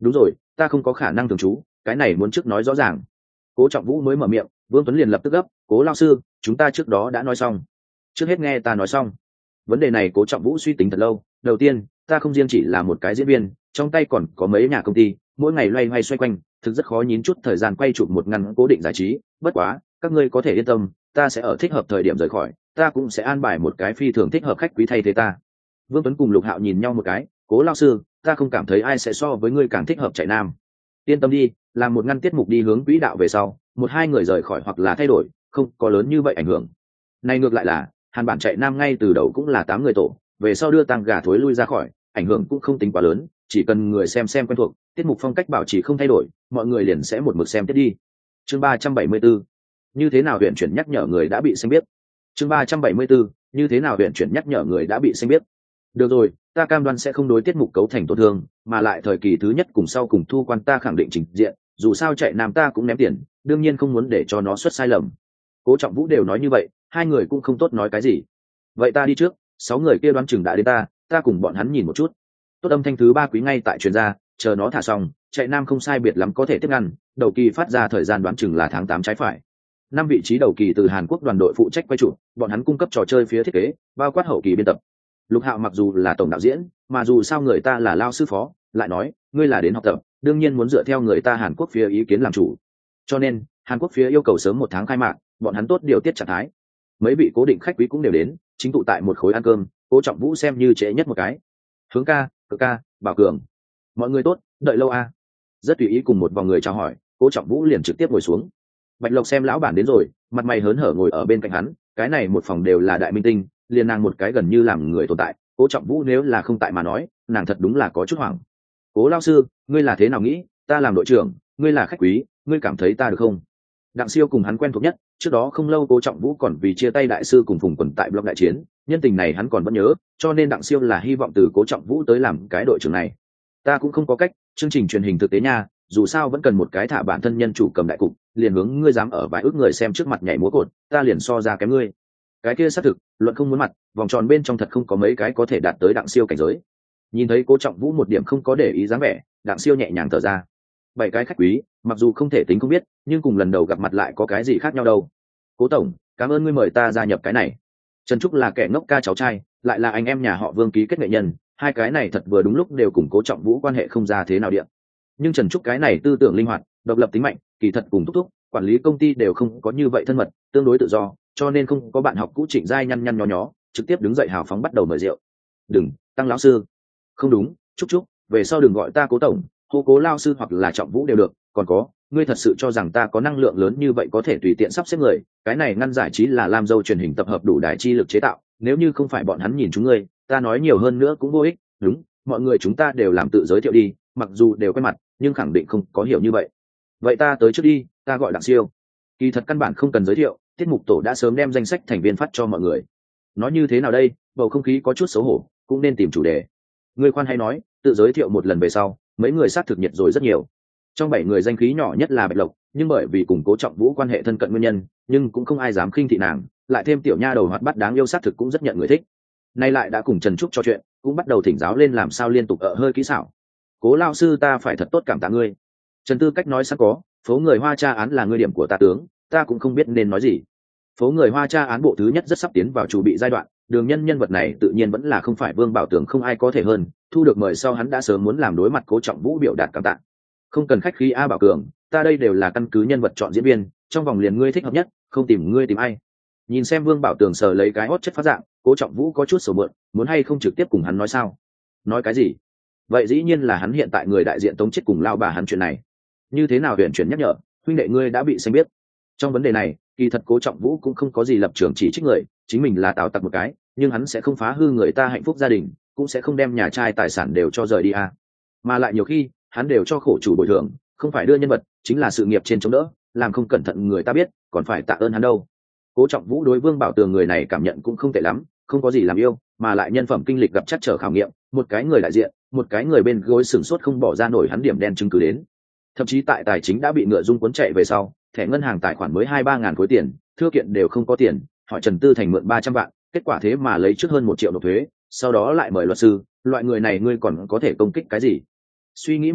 đúng rồi, ta không có khả năng thường trú, cái này muốn trước nói rõ ràng. Cố Trọng Vũ mới mở miệng, Vương Tuấn liền lập tức gấp, cố lao sư, chúng ta trước đó đã nói xong. Trước hết nghe ta nói xong. Vấn đề này Cố Trọng Vũ suy tính thật lâu. Đầu tiên, ta không riêng chỉ là một cái diễn viên, trong tay còn có mấy nhà công ty, mỗi ngày loay hoay xoay quanh, thực rất khó nhín chút thời gian quay chụp một ngăn cố định giải trí. Bất quá, các ngươi có thể yên tâm, ta sẽ ở thích hợp thời điểm rời khỏi, ta cũng sẽ an bài một cái phi thường thích hợp khách quý thay thế ta. Vương Tuấn cùng Lục Hạo nhìn nhau một cái, cố lao sư, ta không cảm thấy ai sẽ so với ngươi càng thích hợp chạy nam. Yên tâm đi, làm một ngăn tiết mục đi hướng quỹ đạo về sau, một hai người rời khỏi hoặc là thay đổi, không có lớn như vậy ảnh hưởng. Này ngược lại là, Hàn Bản chạy nam ngay từ đầu cũng là tám người tổ, về sau đưa tăng gà thối lui ra khỏi, ảnh hưởng cũng không tính quá lớn, chỉ cần người xem xem quen thuộc, tiết mục phong cách bảo trì không thay đổi, mọi người liền sẽ một mực xem tiếp đi. Chương ba trăm bảy mươi bốn, như thế nào huyện chuyển nhắc nhở người đã bị xanh biết. Chương ba trăm bảy mươi bốn, như thế nào huyện chuyển nhắc nhở người đã bị xanh biết. Được rồi, ta cam đoan sẽ không đối tiết mục cấu thành tổn thương, mà lại thời kỳ thứ nhất cùng sau cùng thu quan ta khẳng định trình diện, dù sao chạy nam ta cũng ném tiền, đương nhiên không muốn để cho nó xuất sai lầm. Cố Trọng Vũ đều nói như vậy, hai người cũng không tốt nói cái gì. Vậy ta đi trước, sáu người kia đoán chừng đã đến ta, ta cùng bọn hắn nhìn một chút. Tốt, âm thanh thứ ba quý ngay tại truyền ra, chờ nó thả xong, chạy nam không sai biệt lắm có thể tiếp ngăn, đầu kỳ phát ra thời gian đoán chừng là tháng tám trái phải. Năm vị trí đầu kỳ từ Hàn Quốc đoàn đội phụ trách quay chụp, bọn hắn cung cấp trò chơi phía thiết kế, bao quát hậu kỳ biên tập. Lục Hạo mặc dù là tổng đạo diễn, mà dù sao người ta là lao sư phó, lại nói, ngươi là đến học tập, đương nhiên muốn dựa theo người ta Hàn Quốc phía ý kiến làm chủ. Cho nên, Hàn Quốc phía yêu cầu sớm một tháng khai mạc, bọn hắn tốt điều tiết trạng thái. Mấy vị cố định khách quý cũng đều đến, chính tụ tại một khối ăn cơm, Cố Trọng Vũ xem như trễ nhất một cái. Hướng ca, Cực ca, Bảo Cường, mọi người tốt, đợi lâu à? Rất tùy ý cùng một vòng người chào hỏi, Cố Trọng Vũ liền trực tiếp ngồi xuống. Bạch Lộc xem lão bản đến rồi, mặt mày hớn hở ngồi ở bên cạnh hắn, cái này một phòng đều là đại minh tinh, liền nàng một cái gần như làm người tồn tại. Cố Trọng Vũ nếu là không tại mà nói, nàng thật đúng là có chút hoảng. Cố lao sư, ngươi là thế nào nghĩ, ta làm đội trưởng, ngươi là khách quý, ngươi cảm thấy ta được không? Đặng Siêu cùng hắn quen thuộc nhất, trước đó không lâu Cố Trọng Vũ còn vì chia tay đại sư cùng Phùng Quần tại blog đại chiến, nhân tình này hắn còn vẫn nhớ, cho nên Đặng Siêu là hy vọng từ Cố Trọng Vũ tới làm cái đội trưởng này. Ta cũng không có cách, chương trình truyền hình thực tế nha, dù sao vẫn cần một cái thả bản thân nhân chủ cầm đại cục, liền hướng ngươi dám ở vài ước người xem trước mặt nhảy múa cột, ta liền so ra kém ngươi. Cái kia xác thực, luận không muốn mặt, vòng tròn bên trong thật không có mấy cái có thể đạt tới Đặng Siêu cảnh giới. Nhìn thấy Cố Trọng Vũ một điểm không có để ý dáng vẻ, Đặng Siêu nhẹ nhàng thở ra. Bảy cái khách quý, mặc dù không thể tính không biết, nhưng cùng lần đầu gặp mặt lại có cái gì khác nhau đâu. Cố tổng, cảm ơn ngươi mời ta gia nhập cái này. Trần Trúc là kẻ ngốc ca cháu trai, lại là anh em nhà họ Vương ký kết nghệ nhân, hai cái này thật vừa đúng lúc đều cùng Cố Trọng Vũ quan hệ không ra thế nào điện. Nhưng Trần Trúc cái này tư tưởng linh hoạt, độc lập tính mạnh, kỳ thật cùng thúc thúc, quản lý công ty đều không có như vậy thân mật, tương đối tự do, cho nên không có bạn học cũ Trịnh Giai nhăn nhăn nhó nhó, trực tiếp đứng dậy hào phóng bắt đầu mời rượu. Đừng, Tăng lão sư. Không đúng, Trúc Trúc, về sau đừng gọi ta Cố tổng, hô Cố lao sư hoặc là Trọng Vũ đều được, còn có, ngươi thật sự cho rằng ta có năng lượng lớn như vậy có thể tùy tiện sắp xếp người, cái này ngăn giải trí là làm dâu truyền hình tập hợp đủ đài chi lực chế tạo, nếu như không phải bọn hắn nhìn chúng ngươi, ta nói nhiều hơn nữa cũng vô ích. Đúng, mọi người chúng ta đều làm tự giới thiệu đi, mặc dù đều quen mặt, nhưng khẳng định không có hiểu như vậy. Vậy ta tới trước đi, ta gọi Đặng Siêu. Kỳ thật căn bản không cần giới thiệu, tiết mục tổ đã sớm đem danh sách thành viên phát cho mọi người. Nói như thế nào đây, bầu không khí có chút xấu hổ, cũng nên tìm chủ đề. Ngươi khoan hay nói, tự giới thiệu một lần về sau, mấy người sát thực nhiệt rồi rất nhiều. Trong bảy người danh khí nhỏ nhất là Bạch Lộc, nhưng bởi vì cùng Cố Trọng Vũ quan hệ thân cận nguyên nhân, nhưng cũng không ai dám khinh thị nàng, lại thêm tiểu nha đầu hoạt bát đáng yêu sát thực cũng rất nhận người thích. Nay lại đã cùng Trần Trúc trò chuyện, cũng bắt đầu thỉnh giáo lên làm sao liên tục ở hơi kỹ xảo. Cố lao sư ta phải thật tốt cảm tạ ngươi. Trần Tư Cách nói sẵn có, phố người Hoa tra án là ngươi điểm của ta tướng, ta cũng không biết nên nói gì. Phố người Hoa tra án bộ thứ nhất rất sắp tiến vào chủ bị giai đoạn, đường nhân nhân vật này tự nhiên vẫn là không phải Vương Bảo Tường không ai có thể hơn, thu được mời sau hắn đã sớm muốn làm đối mặt Cố Trọng Vũ biểu đạt cảm tạ. Không cần khách khí a Bảo Cường, ta đây đều là căn cứ nhân vật chọn diễn viên, trong vòng liền ngươi thích hợp nhất, không tìm ngươi tìm ai. Nhìn xem Vương Bảo Tường sờ lấy cái hót chất phát dạng, Cố Trọng Vũ có chút sầu mượn, muốn hay không trực tiếp cùng hắn nói sao? Nói cái gì? Vậy dĩ nhiên là hắn hiện tại người đại diện tống chết cùng lao bà hắn chuyện này. Như thế nào huyền chuyển nhắc nhở, huynh đệ ngươi đã bị xanh biết. Trong vấn đề này, kỳ thật Cố Trọng Vũ cũng không có gì lập trường chỉ trích người, chính mình là tào tặc một cái, nhưng hắn sẽ không phá hư người ta hạnh phúc gia đình, cũng sẽ không đem nhà trai tài sản đều cho rời đi à. Mà lại nhiều khi, hắn đều cho khổ chủ bồi thường, không phải đưa nhân vật, chính là sự nghiệp trên chống đỡ, làm không cẩn thận người ta biết, còn phải tạ ơn hắn đâu. Cố Trọng Vũ đối Vương Bảo Tường người này cảm nhận cũng không tệ lắm, không có gì làm yêu, mà lại nhân phẩm kinh lịch gặp chắc trở khảo nghiệm, một cái người đại diện, một cái người bên gối sừng sốt không bỏ ra nổi hắn điểm đen chứng cứ đến. Thậm chí tại tài chính đã bị ngựa dung cuốn chạy về sau, thẻ ngân hàng tài khoản mới hai ba ngàn khối tiền, thư kiện đều không có tiền, hỏi Trần Tư Thành mượn ba trăm vạn, kết quả thế mà lấy trước hơn một triệu nộp thuế, sau đó lại mời luật sư, loại người này ngươi còn có thể công kích cái gì? Suy nghĩ một chút,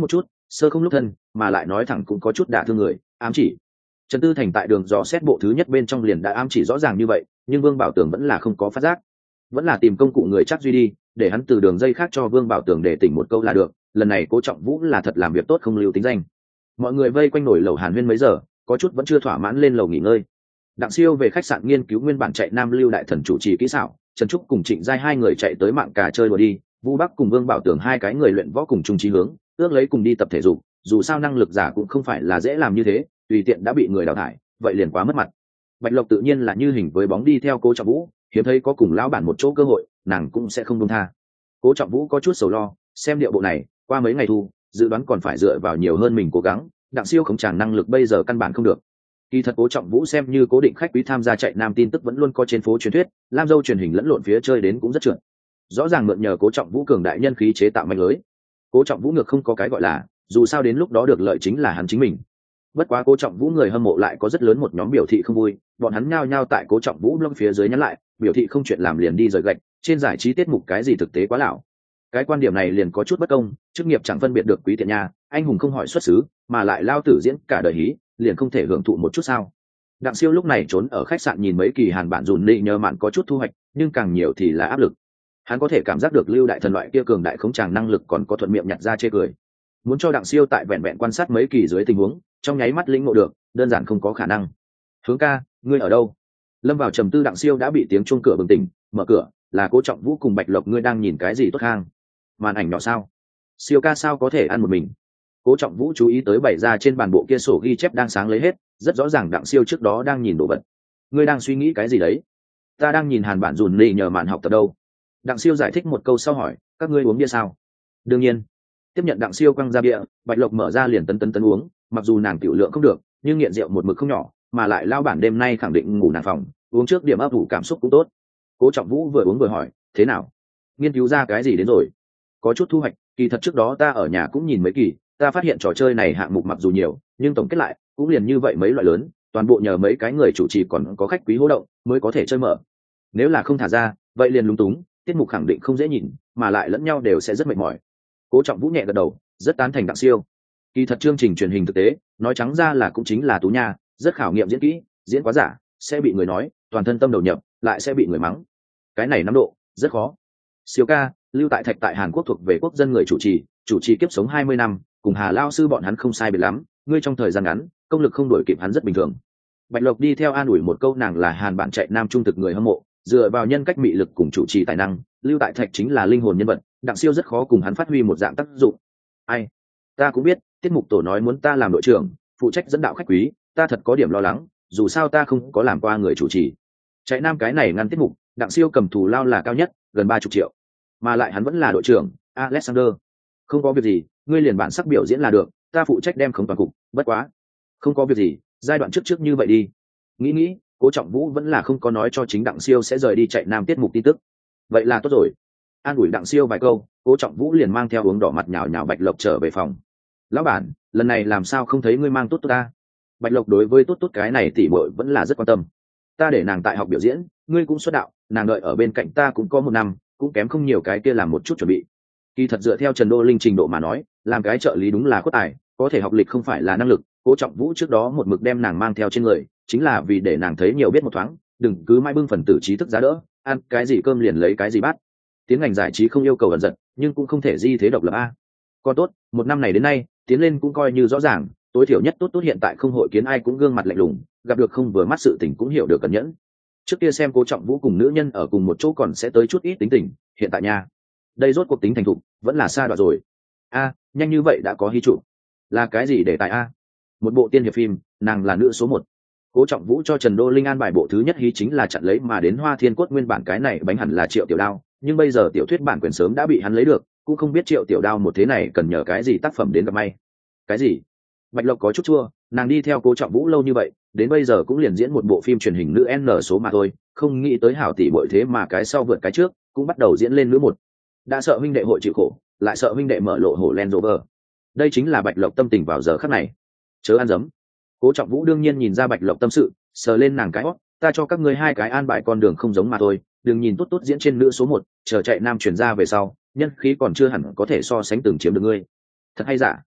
sơ không lúc thân mà lại nói thẳng cũng có chút đả thương người, ám chỉ. Trần Tư Thành tại đường dò xét bộ thứ nhất bên trong liền đã ám chỉ rõ ràng như vậy, nhưng Vương Bảo Tường vẫn là không có phát giác, vẫn là tìm công cụ người chắc duy đi, để hắn từ đường dây khác cho Vương Bảo Tường để tỉnh một câu là được. Lần này Cố Trọng Vũ là thật làm việc tốt không lưu tính danh. Mọi người vây quanh nổi lầu hàn huyên mấy giờ, có chút vẫn chưa thỏa mãn lên lầu nghỉ ngơi. Đặng Siêu về khách sạn nghiên cứu nguyên bản chạy Nam Lưu Đại Thần chủ trì kỹ xảo, Trần Trúc cùng Trịnh Giai hai người chạy tới mạng cà chơi đùa đi, Vu Bắc cùng Vương Bảo Tường hai cái người luyện võ cùng chung chí hướng, ước lấy cùng đi tập thể dục, dù sao năng lực giả cũng không phải là dễ làm như thế, tùy tiện đã bị người đào thải, vậy liền quá mất mặt. Bạch Lộc tự nhiên là như hình với bóng đi theo Cố Trọng Vũ, hiếm thấy có cùng lão bản một chỗ cơ hội, nàng cũng sẽ không buông tha. Cố Trọng Vũ có chút sầu lo, xem điệu bộ này, qua mấy ngày thu, dự đoán còn phải dựa vào nhiều hơn mình cố gắng, Đặng Siêu không tràn năng lực bây giờ căn bản không được. Kỳ thật Cố Trọng Vũ xem như cố định khách quý tham gia chạy Nam tin tức vẫn luôn có trên phố truyền thuyết, Lam Dâu truyền hình lẫn lộn phía chơi đến cũng rất trượt. Rõ ràng mượn nhờ Cố Trọng Vũ cường đại nhân khí chế tạo manh lưới. Cố Trọng Vũ ngược không có cái gọi là, dù sao đến lúc đó được lợi chính là hắn chính mình. Bất quá Cố Trọng Vũ người hâm mộ lại có rất lớn một nhóm biểu thị không vui, bọn hắn nhao nhao tại Cố Trọng Vũ blog phía dưới nhắn lại, biểu thị không chuyện làm liền đi rời gạch, trên giải trí tiết mục cái gì thực tế quá lão. Cái quan điểm này liền có chút bất công, chức nghiệp chẳng phân biệt được quý tiện nha, anh hùng không hỏi xuất xứ, mà lại lao tử diễn cả đời hí, liền không thể hưởng thụ một chút sao? Đặng Siêu lúc này trốn ở khách sạn nhìn mấy kỳ Hàn bản dùn nị nhờ mạn có chút thu hoạch, nhưng càng nhiều thì là áp lực. Hắn có thể cảm giác được Lưu Đại Thần loại kia cường đại khống tràng năng lực còn có thuận miệng nhặt ra chê cười. Muốn cho Đặng Siêu tại vẹn vẹn quan sát mấy kỳ dưới tình huống, trong nháy mắt lĩnh ngộ được, đơn giản không có khả năng. Hướng ca, ngươi ở đâu? Lâm vào trầm tư Đặng Siêu đã bị tiếng chuông cửa bừng tỉnh, mở cửa, là Cố Trọng Vũ cùng Bạch Lộc, ngươi đang nhìn cái gì tốt hang? Màn ảnh nhỏ sao? Siêu ca sao có thể ăn một mình? Cố Trọng Vũ chú ý tới bày ra trên bàn bộ kia sổ ghi chép đang sáng lấy hết, rất rõ ràng Đặng Siêu trước đó đang nhìn đồ vật. Ngươi đang suy nghĩ cái gì đấy? Ta đang nhìn Hàn bản dùn nị nhờ mạn học tập đâu. Đặng Siêu giải thích một câu sau hỏi, các ngươi uống bia sao? Đương nhiên. Tiếp nhận Đặng Siêu quăng ra bia, Bạch Lộc mở ra liền tấn tấn tấn uống, mặc dù nàng tiểu lượng không được, nhưng nghiện rượu một mực không nhỏ, mà lại lao bản đêm nay khẳng định ngủ nàng phòng, uống trước điểm ấp ủ cảm xúc cũng tốt. Cố Trọng Vũ vừa uống vừa hỏi, thế nào? Nghiên cứu ra cái gì đến rồi? Có chút thu hoạch, kỳ thật trước đó ta ở nhà cũng nhìn mấy kỳ, ta phát hiện trò chơi này hạng mục mặc dù nhiều, nhưng tổng kết lại cũng liền như vậy mấy loại lớn, toàn bộ nhờ mấy cái người chủ trì còn có khách quý hỗ động mới có thể chơi mở. Nếu là không thả ra, vậy liền lúng túng, tiết mục khẳng định không dễ nhìn, mà lại lẫn nhau đều sẽ rất mệt mỏi. Cố Trọng Vũ nhẹ gật đầu, rất tán thành Đặng Siêu. Kỳ thật chương trình truyền hình thực tế, nói trắng ra là cũng chính là tú nha, rất khảo nghiệm diễn kỹ, diễn quá giả sẽ bị người nói, toàn thân tâm đầu nhập, lại sẽ bị người mắng. Cái này năm độ, rất khó. Siêu ca, Lưu Tại Thạch tại Hàn Quốc thuộc về quốc dân người chủ trì, chủ trì kiếp sống hai mươi năm, cùng Hà lao sư bọn hắn không sai biệt lắm, ngươi trong thời gian ngắn, công lực không đổi kịp hắn rất bình thường. Bạch Lộc đi theo an ủi một câu, nàng là Hàn bản chạy Nam trung thực người hâm mộ, dựa vào nhân cách mị lực cùng chủ trì tài năng, Lưu Tại Thạch chính là linh hồn nhân vật, Đặng Siêu rất khó cùng hắn phát huy một dạng tác dụng. Ai, ta cũng biết, tiết mục tổ nói muốn ta làm đội trưởng, phụ trách dẫn đạo khách quý, ta thật có điểm lo lắng, dù sao ta không có làm qua người chủ trì. Chạy Nam cái này ngăn tiết mục, Đặng Siêu cầm thù lao là cao nhất, gần ba chục triệu, mà lại hắn vẫn là đội trưởng, Alexander. Không có việc gì, ngươi liền bản sắc biểu diễn là được, ta phụ trách đem khống toàn cục, bất quá. Không có việc gì, giai đoạn trước trước như vậy đi. Nghĩ nghĩ, Cố Trọng Vũ vẫn là không có nói cho chính Đặng Siêu sẽ rời đi chạy Nam tiết mục tin tức. Vậy là tốt rồi. An ủi Đặng Siêu vài câu, Cố Trọng Vũ liền mang theo uống đỏ mặt nhào nhào Bạch Lộc trở về phòng. Lão bản, lần này làm sao không thấy ngươi mang tốt tốt ta? Bạch Lộc đối với tốt tốt cái này tỉ muội vẫn là rất quan tâm. Ta để nàng tại học biểu diễn, ngươi cũng xuất đạo, nàng đợi ở bên cạnh ta cũng có một năm, cũng kém không nhiều cái kia làm một chút chuẩn bị. Kỳ thật dựa theo Trần Đô Linh trình độ mà nói, làm cái trợ lý đúng là có tài, có thể học lịch không phải là năng lực. Cố Trọng Vũ trước đó một mực đem nàng mang theo trên người, chính là vì để nàng thấy nhiều biết một thoáng, đừng cứ mãi bưng phần tử trí thức giá đỡ, ăn cái gì cơm liền lấy cái gì bát. Tiến ngành giải trí không yêu cầu ẩn giật, nhưng cũng không thể di thế độc lập a. Còn tốt, một năm này đến nay, tiến lên cũng coi như rõ ràng, tối thiểu nhất tốt tốt hiện tại không hội kiến ai cũng gương mặt lạnh lùng, gặp được không vừa mắt sự tình cũng hiểu được cẩn nhẫn. Trước kia xem Cố Trọng Vũ cùng nữ nhân ở cùng một chỗ còn sẽ tới chút ít tính tình, hiện tại nha, đây rốt cuộc tính thành thục, vẫn là xa đoạn rồi. A, nhanh như vậy đã có hí trụ. Là cái gì để tại a? Một bộ tiên hiệp phim, nàng là nữ số một. Cố Trọng Vũ cho Trần Đô Linh an bài bộ thứ nhất hí chính là chặn lấy mà đến Hoa Thiên Cốt, nguyên bản cái này bánh hẳn là Triệu Tiểu Đao, nhưng bây giờ tiểu thuyết bản quyền sớm đã bị hắn lấy được, cũng không biết Triệu Tiểu Đao một thế này cần nhờ cái gì tác phẩm đến gặp may. Cái gì? Bạch Lộc có chút chua, nàng đi theo Cố Trọng Vũ lâu như vậy, đến bây giờ cũng liền diễn một bộ phim truyền hình nữ N số mà thôi, không nghĩ tới hảo tỷ bội thế mà cái sau vượt cái trước, cũng bắt đầu diễn lên nữ một. Đã sợ huynh đệ hội chịu khổ, lại sợ huynh đệ mở lộ hổ Land Rover. Đây chính là Bạch Lộc tâm tình vào giờ khắc này. Chớ ăn dấm. Cố Trọng Vũ đương nhiên nhìn ra Bạch Lộc tâm sự, sờ lên nàng cái hót, ta cho các ngươi hai cái an bài con đường không giống mà thôi, đừng nhìn tốt tốt diễn trên nữ số một, chờ chạy Nam chuyển ra về sau, nhân khí còn chưa hẳn có thể so sánh từng chiếm được ngươi. Thật hay giả?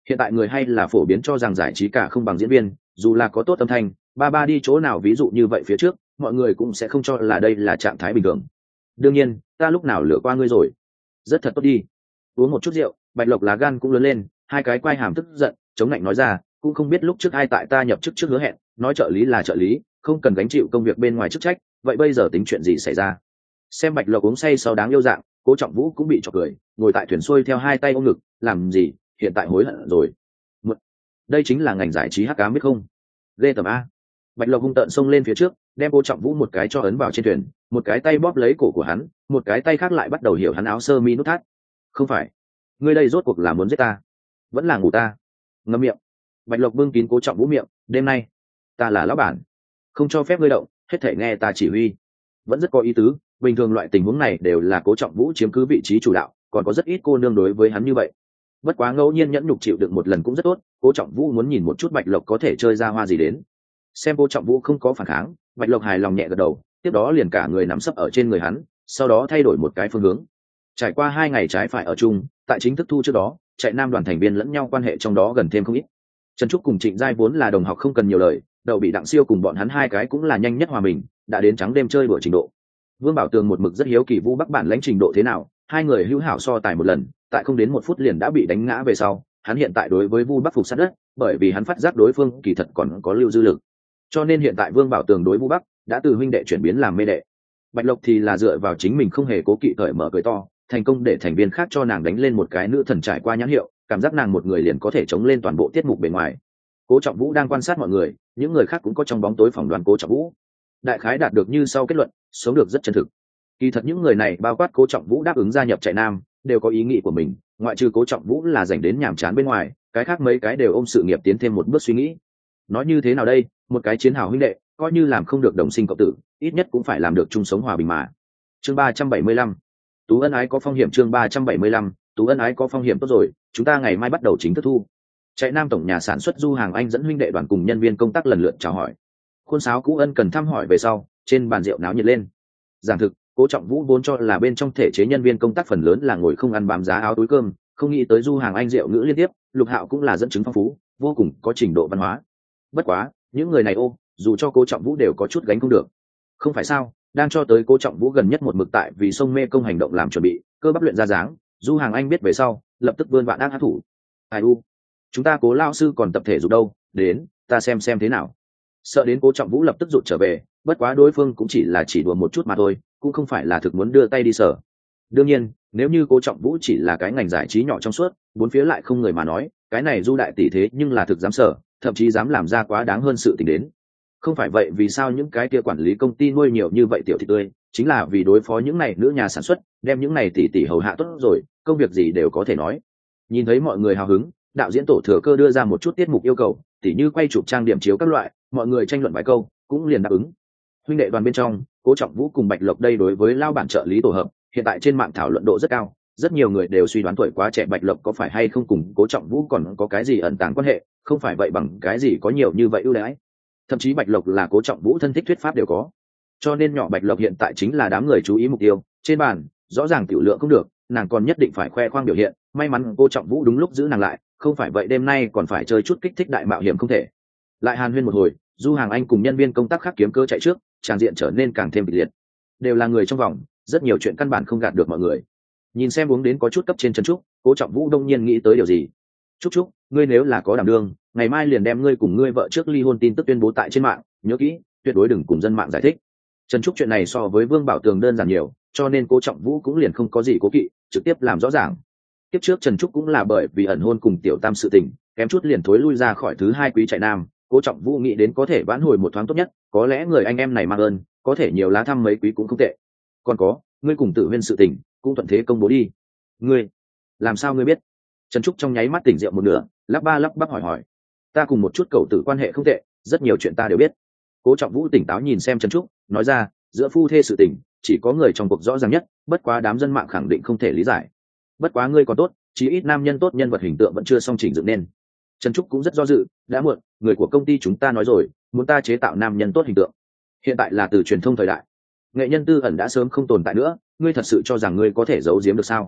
Hiện tại người hay là phổ biến cho rằng giải trí cả không bằng diễn viên, dù là có tốt âm thanh, ba ba đi chỗ nào ví dụ như vậy phía trước, mọi người cũng sẽ không cho là đây là trạng thái bình thường. Đương nhiên, ta lúc nào lừa qua ngươi rồi? Rất thật tốt đi. Uống một chút rượu, Bạch Lộc lá gan cũng lớn lên, hai cái quai hàm tức giận, chống lạnh nói ra, cũng không biết lúc trước ai tại ta nhập chức trước hứa hẹn, nói trợ lý là trợ lý, không cần gánh chịu công việc bên ngoài chức trách, vậy bây giờ tính chuyện gì xảy ra? Xem Bạch Lộc uống say sau đáng yêu dạng, Cố Trọng Vũ cũng bị chọc cười, ngồi tại thuyền xuôi theo hai tay ôm ngực, làm gì, hiện tại hối hận rồi. Một, đây chính là ngành giải trí hắc ám biết không? Ghê tởm a. Bạch Lộc hung tợn xông lên phía trước, đem Cố Trọng Vũ một cái cho ấn vào trên thuyền, một cái tay bóp lấy cổ của hắn, một cái tay khác lại bắt đầu hiểu hắn áo sơ mi nút thắt. Không phải, ngươi đây rốt cuộc là muốn giết ta, vẫn là ngủ ta? Ngậm miệng. Bạch Lộc bưng kín Cố Trọng Vũ miệng, đêm nay ta là lão bản, không cho phép ngươi động, hết thể nghe ta chỉ huy. Vẫn rất có ý tứ, bình thường loại tình huống này đều là Cố Trọng Vũ chiếm cứ vị trí chủ đạo, còn có rất ít cô nương đối với hắn như vậy. Bất quá ngẫu nhiên nhẫn nhục chịu đựng một lần cũng rất tốt, Cố Trọng Vũ muốn nhìn một chút Bạch Lộc có thể chơi ra hoa gì đến. Xem Cố Trọng Vũ không có phản kháng, Bạch Lộc hài lòng nhẹ gật đầu, tiếp đó liền cả người nằm sấp ở trên người hắn, sau đó thay đổi một cái phương hướng. Trải qua hai ngày trái phải ở chung, tại chính thức thu trước đó, chạy nam đoàn thành viên lẫn nhau quan hệ trong đó gần thêm không ít. Trần Trúc cùng Trịnh Giai vốn là đồng học không cần nhiều lời, đầu bị Đặng Siêu cùng bọn hắn hai cái cũng là nhanh nhất hòa mình, đã đến trắng đêm chơi đùa trình độ. Vương Bảo Tường một mực rất hiếu kỳ Vu Bắc bản lãnh trình độ thế nào, hai người hữu hảo so tài một lần, tại không đến một phút liền đã bị đánh ngã về sau, hắn hiện tại đối với Vu Bắc phục sát đất, bởi vì hắn phát giác đối phương kỳ thật còn có lưu dư lực. Cho nên hiện tại Vương Bảo Tường đối Vu Bắc đã từ huynh đệ chuyển biến làm mê đệ. Bạch Lộc thì là dựa vào chính mình không hề cố kỵ cởi mở cười to, thành công để thành viên khác cho nàng đánh lên một cái nữ thần trải qua nhãn hiệu, cảm giác nàng một người liền có thể chống lên toàn bộ tiết mục bề ngoài. Cố Trọng Vũ đang quan sát mọi người, những người khác cũng có trong bóng tối phỏng đoán Cố Trọng Vũ. Đại khái đạt được như sau kết luận, sống được rất chân thực. Kỳ thật những người này bao quát Cố Trọng Vũ đáp ứng gia nhập chạy nam, đều có ý nghĩ của mình, ngoại trừ Cố Trọng Vũ là dành đến nhàm chán bên ngoài, cái khác mấy cái đều ôm sự nghiệp tiến thêm một bước suy nghĩ. Nói như thế nào đây, một cái chiến hào huynh đệ, coi như làm không được đồng sinh cộng tử, ít nhất cũng phải làm được chung sống hòa bình mà. Chương ba trăm bảy mươi lăm, Tú ân ái có phong hiểm. Chương ba trăm bảy mươi lăm, Tú ân ái có phong hiểm. Tốt rồi, chúng ta ngày mai bắt đầu chính thức thu. Chạy nam tổng nhà sản xuất Du Hàng Anh dẫn huynh đệ đoàn cùng nhân viên công tác lần lượt chào hỏi. Khuôn sáo cũ ân cần thăm hỏi về sau, trên bàn rượu náo nhiệt lên. Giảng thực, Cố Trọng Vũ vốn cho là bên trong thể chế nhân viên công tác phần lớn là ngồi không ăn bám giá áo túi cơm, không nghĩ tới Du Hàng Anh rượu ngữ liên tiếp, Lục Hạo cũng là dẫn chứng phong phú, vô cùng có trình độ văn hóa. Bất quá, những người này ô, dù cho Cố Trọng Vũ đều có chút gánh không được. Không phải sao, đang cho tới Cố Trọng Vũ gần nhất một mực tại vì sông mê công hành động làm chuẩn bị, cơ bắp luyện ra dáng, Du Hàng Anh biết về sau, lập tức vươn vạn ác hát thủ. Ai u, chúng ta Cố lao sư còn tập thể dục đâu, đến, ta xem xem thế nào. Sợ đến Cố Trọng Vũ lập tức rụt trở về, bất quá đối phương cũng chỉ là chỉ đùa một chút mà thôi, cũng không phải là thực muốn đưa tay đi sở. Đương nhiên, nếu như Cố Trọng Vũ chỉ là cái ngành giải trí nhỏ trong suốt, bốn phía lại không người mà nói, cái này Du đại tỷ thế nhưng là thực dám sở, thậm chí dám làm ra quá đáng hơn sự tình đến. Không phải vậy vì sao những cái kia quản lý công ty nuôi nhiều như vậy tiểu thị tươi, chính là vì đối phó những này nữ nhà sản xuất, đem những này tỷ tỷ hầu hạ tốt rồi, công việc gì đều có thể nói. Nhìn thấy mọi người hào hứng, đạo diễn Tổ Thừa Cơ đưa ra một chút tiết mục yêu cầu, tỉ như quay chụp trang điểm chiếu các loại, mọi người tranh luận vài câu, cũng liền đáp ứng. Huynh đệ đoàn bên trong, Cố Trọng Vũ cùng Bạch Lộc đây đối với lao bản trợ lý tổ hợp, hiện tại trên mạng thảo luận độ rất cao, rất nhiều người đều suy đoán tuổi quá trẻ Bạch Lộc có phải hay không cùng Cố Trọng Vũ còn có cái gì ẩn tàng quan hệ, không phải vậy bằng cái gì có nhiều như vậy ưu đãi. Thậm chí Bạch Lộc là Cố Trọng Vũ thân thích thuyết pháp đều có. Cho nên nhỏ Bạch Lộc hiện tại chính là đám người chú ý mục tiêu, trên bàn, rõ ràng tiểu lượng không được, nàng còn nhất định phải khoe khoang biểu hiện, may mắn Cố Trọng Vũ đúng lúc giữ nàng lại, không phải vậy đêm nay còn phải chơi chút kích thích đại mạo hiểm không thể. Lại hàn huyên một hồi, Du Hàng Anh cùng nhân viên công tác khác kiếm cơ chạy trước, tràng diện trở nên càng thêm kịch liệt. Đều là người trong vòng, rất nhiều chuyện căn bản không gạt được mọi người. Nhìn xem uống đến có chút cấp trên Trần Trúc, Cố Trọng Vũ đông nhiên nghĩ tới điều gì. Trúc Trúc, ngươi nếu là có đảm đương, ngày mai liền đem ngươi cùng ngươi vợ trước ly hôn tin tức tuyên bố tại trên mạng, nhớ kỹ, tuyệt đối đừng cùng dân mạng giải thích. Trần Trúc chuyện này so với Vương Bảo Tường đơn giản nhiều, cho nên Cố Trọng Vũ cũng liền không có gì cố kỵ, trực tiếp làm rõ ràng. Tiếp trước Trần Trúc cũng là bởi vì ẩn hôn cùng Tiểu Tam sự tình, kém chút liền thối lui ra khỏi thứ hai quý chạy nam. Cố Trọng Vũ nghĩ đến có thể vãn hồi một thoáng tốt nhất, có lẽ người anh em này mang ơn, có thể nhiều lá thăm mấy quý cũng không tệ. Còn có, ngươi cùng Tử Huyên sự tình, cũng thuận thế công bố đi. Ngươi, làm sao ngươi biết? Trần Trúc trong nháy mắt tỉnh rượu một nửa, lắp ba lắp bắp hỏi hỏi. Ta cùng một chút cậu tử quan hệ không tệ, rất nhiều chuyện ta đều biết. Cố Trọng Vũ tỉnh táo nhìn xem Trần Trúc, nói ra, giữa phu thê sự tình, chỉ có người trong cuộc rõ ràng nhất, bất quá đám dân mạng khẳng định không thể lý giải. Bất quá ngươi còn tốt, chí ít nam nhân tốt nhân vật hình tượng vẫn chưa xong chỉnh dựng nên. Trần Trúc cũng rất do dự, đã muộn, người của công ty chúng ta nói rồi, muốn ta chế tạo nam nhân tốt hình tượng. Hiện tại là từ truyền thông thời đại, nghệ nhân tư ẩn đã sớm không tồn tại nữa, ngươi thật sự cho rằng ngươi có thể giấu giếm được sao?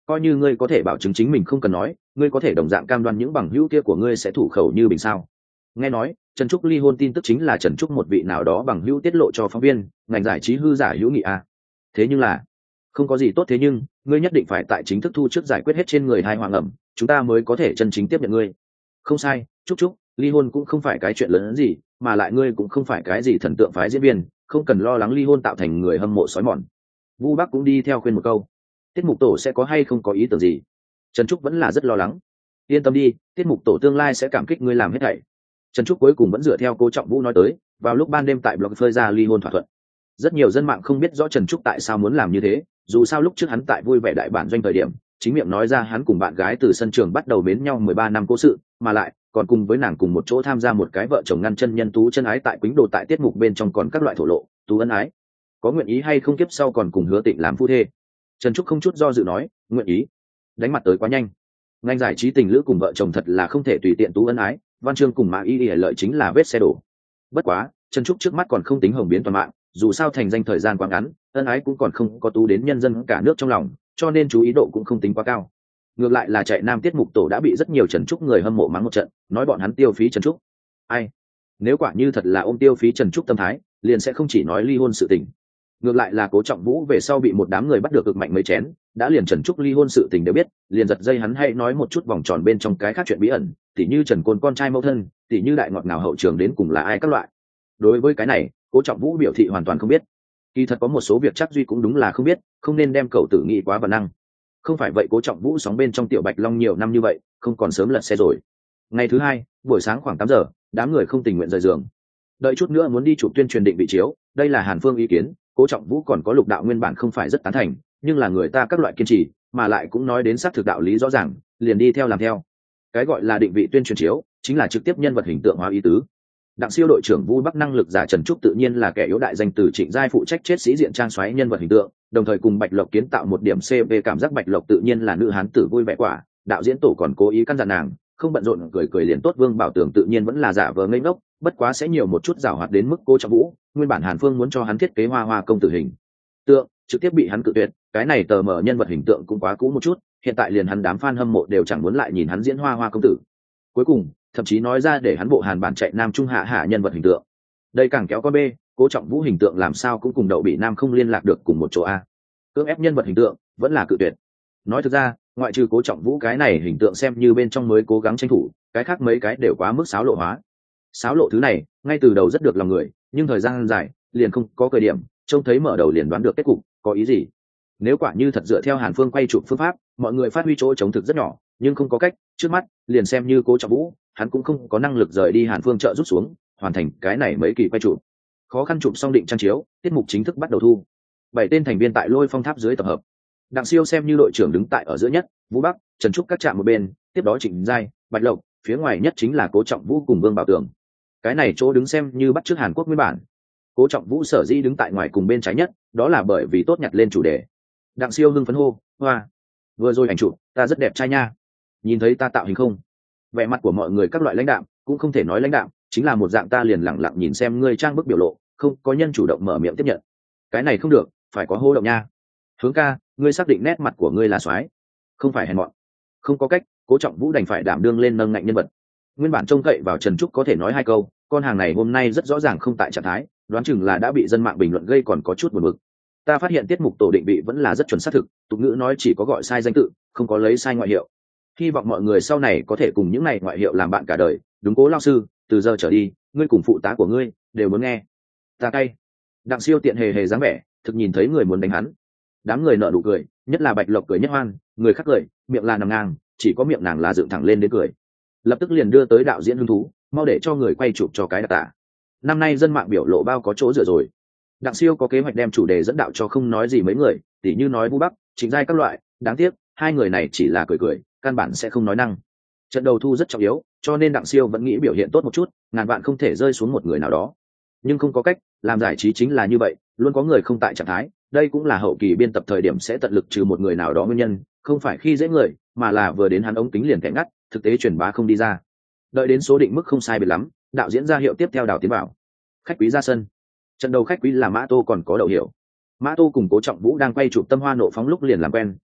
coi như ngươi có thể bảo chứng chính mình không cần nói, ngươi có thể đồng dạng cam đoan những bằng hữu kia của ngươi sẽ thủ khẩu như bình sao? Nghe nói Trần Trúc ly hôn tin tức chính là Trần Trúc một vị nào đó bằng hữu tiết lộ cho phóng viên, ngành giải trí hư giả hữu nghị à? Thế nhưng là không có gì tốt, thế nhưng ngươi nhất định phải tại chính thức thu trước giải quyết hết trên người hai hoàng ẩm, chúng ta mới có thể chân chính tiếp nhận ngươi. Không sai, Trúc Trúc, ly hôn cũng không phải cái chuyện lớn hơn gì, mà lại ngươi cũng không phải cái gì thần tượng phái diễn viên, không cần lo lắng ly hôn tạo thành người hâm mộ sói mòn. Vu Bắc cũng đi theo khuyên một câu. Tiết mục tổ sẽ có hay không có ý tưởng gì? Trần Trúc vẫn là rất lo lắng. Yên tâm đi, tiết mục tổ tương lai sẽ cảm kích ngươi làm hết thảy. Trần Trúc cuối cùng vẫn dựa theo Cố Trọng Vũ nói tới, vào lúc ban đêm tại blog phơi ra ly hôn thỏa thuận. Rất nhiều dân mạng không biết rõ Trần Trúc tại sao muốn làm như thế, dù sao lúc trước hắn tại vui vẻ đại bản doanh thời điểm, chính miệng nói ra hắn cùng bạn gái từ sân trường bắt đầu mến nhau mười ba năm cố sự, mà lại còn cùng với nàng cùng một chỗ tham gia một cái vợ chồng ngăn chân nhân tú chân ái tại Quýnh Đồ tại tiết mục bên trong còn các loại thổ lộ, tú ân ái. Có nguyện ý hay không kiếp sau còn cùng Hứa Tịnh làm phu thê? Trần Trúc không chút do dự nói, nguyện ý. Đánh mặt tới quá nhanh. Ngành giải trí tình lữ cùng vợ chồng thật là không thể tùy tiện tú ân ái, Văn Chương cùng Mã Y Y lợi chính là vết xe đổ. Bất quá, Trần Trúc trước mắt còn không tính hồng biến toàn mạng, dù sao thành danh thời gian quá ngắn, ân ái cũng còn không có tú đến nhân dân cả nước trong lòng, cho nên chú ý độ cũng không tính quá cao. Ngược lại là chạy nam tiết mục tổ đã bị rất nhiều Trần Trúc người hâm mộ mắng một trận, nói bọn hắn tiêu phí Trần Trúc. Ai? Nếu quả như thật là ôm tiêu phí Trần Trúc tâm thái, liền sẽ không chỉ nói ly hôn sự tình. Ngược lại là Cố Trọng Vũ về sau bị một đám người bắt được cực mạnh mấy chén, đã liền Trần Trúc ly hôn sự tình đều biết, liền giật dây hắn hay nói một chút vòng tròn bên trong cái khác chuyện bí ẩn, tỉ như Trần Côn con trai mẫu thân, tỉ như đại ngọt ngào hậu trường đến cùng là ai các loại. Đối với cái này, Cố Trọng Vũ biểu thị hoàn toàn không biết. Kỳ thật có một số việc chắc duy cũng đúng là không biết, không nên đem cậu tử nghĩ quá vào năng. Không phải vậy Cố Trọng Vũ sóng bên trong Tiểu Bạch Long nhiều năm như vậy, không còn sớm lật xe rồi. Ngày thứ hai, buổi sáng khoảng tám giờ, đám người không tình nguyện rời giường. Đợi chút nữa muốn đi chụp tuyên truyền định vị chiếu, đây là Hàn Phương ý kiến, Cố Trọng Vũ còn có Lục đạo nguyên bản không phải rất tán thành, nhưng là người ta các loại kiên trì, mà lại cũng nói đến xác thực đạo lý rõ ràng, liền đi theo làm theo. Cái gọi là định vị tuyên truyền chiếu, chính là trực tiếp nhân vật hình tượng hóa ý tứ. Đặng Siêu đội trưởng Vu Bắc năng lực giả Trần Trúc tự nhiên là kẻ yếu đại danh từ Trịnh Giai phụ trách chết sĩ diện trang xoáy nhân vật hình tượng, đồng thời cùng Bạch Lộc kiến tạo một điểm C về cảm giác Bạch Lộc tự nhiên là nữ hán tử vui vẻ quả, đạo diễn tổ còn cố ý căn dặn nàng, không bận rộn cười cười liền tốt. Vương Bảo Tưởng tự nhiên vẫn là giả vờ ngây ngốc, bất quá sẽ nhiều một chút giảo hoạt đến mức Cố Trọng Vũ, nguyên bản Hàn Phương muốn cho hắn thiết kế hoa hoa công tử hình tượng, trực tiếp bị hắn cự tuyệt, cái này tờ mở nhân vật hình tượng cũng quá cũ một chút, hiện tại liền hắn đám fan hâm mộ đều chẳng muốn lại nhìn hắn diễn hoa hoa công tử. Cuối cùng, thậm chí nói ra để hắn bộ Hàn bản chạy nam trung hạ hạ nhân vật hình tượng. Đây càng kéo con bê, Cố Trọng Vũ hình tượng làm sao cũng cùng Đậu Bị Nam không liên lạc được cùng một chỗ a. Cưỡng ép nhân vật hình tượng, vẫn là cự tuyệt. Nói thực ra, ngoại trừ Cố Trọng Vũ cái này hình tượng xem như bên trong mới cố gắng tranh thủ, cái khác mấy cái đều quá mức xáo lộ hóa. Xáo lộ thứ này, ngay từ đầu rất được lòng người, nhưng thời gian dài, liền không có cơ điểm, trông thấy mở đầu liền đoán được kết cục, có ý gì? Nếu quả như thật dựa theo Hàn Phương quay chụp phương pháp, mọi người phát huy chỗ chống thực rất nhỏ, nhưng không có cách, trước mắt, liền xem như Cố Trọng Vũ, hắn cũng không có năng lực rời đi Hàn Phương trợ rút xuống, hoàn thành cái này mấy kỳ quay chụp. Khó khăn chụp xong định trang chiếu, tiết mục chính thức bắt đầu thu. Bảy tên thành viên tại Lôi Phong Tháp dưới tập hợp. Đặng Siêu xem như đội trưởng đứng tại ở giữa nhất, Vũ Bắc, Trần Trúc các chạm một bên, tiếp đó Trịnh Giai, Bạch Lộc, phía ngoài nhất chính là Cố Trọng Vũ cùng Vương Bảo Tưởng. Cái này chỗ đứng xem như bắt chước Hàn Quốc nguyên bản. Cố Trọng Vũ sở dĩ đứng tại ngoài cùng bên trái nhất, đó là bởi vì tốt nhặt lên chủ đề. Đặng Siêu hưng phấn hô, hoa, vừa rồi ảnh chụp, ta rất đẹp trai nha. Nhìn thấy ta tạo hình không? Vẻ mặt của mọi người các loại lãnh đạm, cũng không thể nói lãnh đạm, chính là một dạng ta liền lẳng lặng nhìn xem ngươi trang bức biểu lộ, không có nhân chủ động mở miệng tiếp nhận. Cái này không được, phải có hô động nha. Hướng ca, ngươi xác định nét mặt của ngươi là soái, không phải hèn mọn. Không có cách, Cố Trọng Vũ đành phải đảm đương lên nâng ngạnh nhân vật. Nguyên bản trông cậy vào Trần Trúc có thể nói hai câu, con hàng này hôm nay rất rõ ràng không tại trạng thái, đoán chừng là đã bị dân mạng bình luận gây còn có chút buồn bực. Ta phát hiện tiết mục tổ định vị vẫn là rất chuẩn xác thực, tục ngữ nói chỉ có gọi sai danh tự, không có lấy sai ngoại hiệu. Hy vọng mọi người sau này có thể cùng những này ngoại hiệu làm bạn cả đời, đúng Cố lao sư, từ giờ trở đi, ngươi cùng phụ tá của ngươi đều muốn nghe. Ta cay. Đặng Siêu tiện hề hề dáng vẻ, thực nhìn thấy người muốn đánh hắn. Đám người nở nụ cười, nhất là Bạch Lộc cười nhất hoan, người khác cười, miệng là nằm ngang, chỉ có miệng nàng là dựng thẳng lên đến cười. Lập tức liền đưa tới đạo diễn hứng thú, mau để cho người quay chụp cho cái đặc tả. Năm nay dân mạng biểu lộ bao có chỗ dựa rồi. Đặng Siêu có kế hoạch đem chủ đề dẫn đạo cho không nói gì mấy người, tỉ như nói Vũ Bắc, Trịnh Giai các loại, đáng tiếc, hai người này chỉ là cười cười, căn bản sẽ không nói năng. Trận đầu thu rất trọng yếu, cho nên Đặng Siêu vẫn nghĩ biểu hiện tốt một chút, ngàn vạn không thể rơi xuống một người nào đó. Nhưng không có cách, làm giải trí chính là như vậy, luôn có người không tại trạng thái, đây cũng là hậu kỳ biên tập thời điểm sẽ tận lực trừ một người nào đó nguyên nhân, không phải khi dễ người, mà là vừa đến hắn ống kính liền kẻ ngắt, thực tế truyền bá không đi ra. Đợi đến số định mức không sai biệt lắm, đạo diễn ra hiệu tiếp theo Đào tiến vào. Khách quý ra sân. Trận đầu khách quý là Mã Tô còn có Đậu Hiểu. Mã Tô cùng Cố Trọng Vũ đang quay chụp Tâm Hoa Nộ Phóng lúc liền làm quen,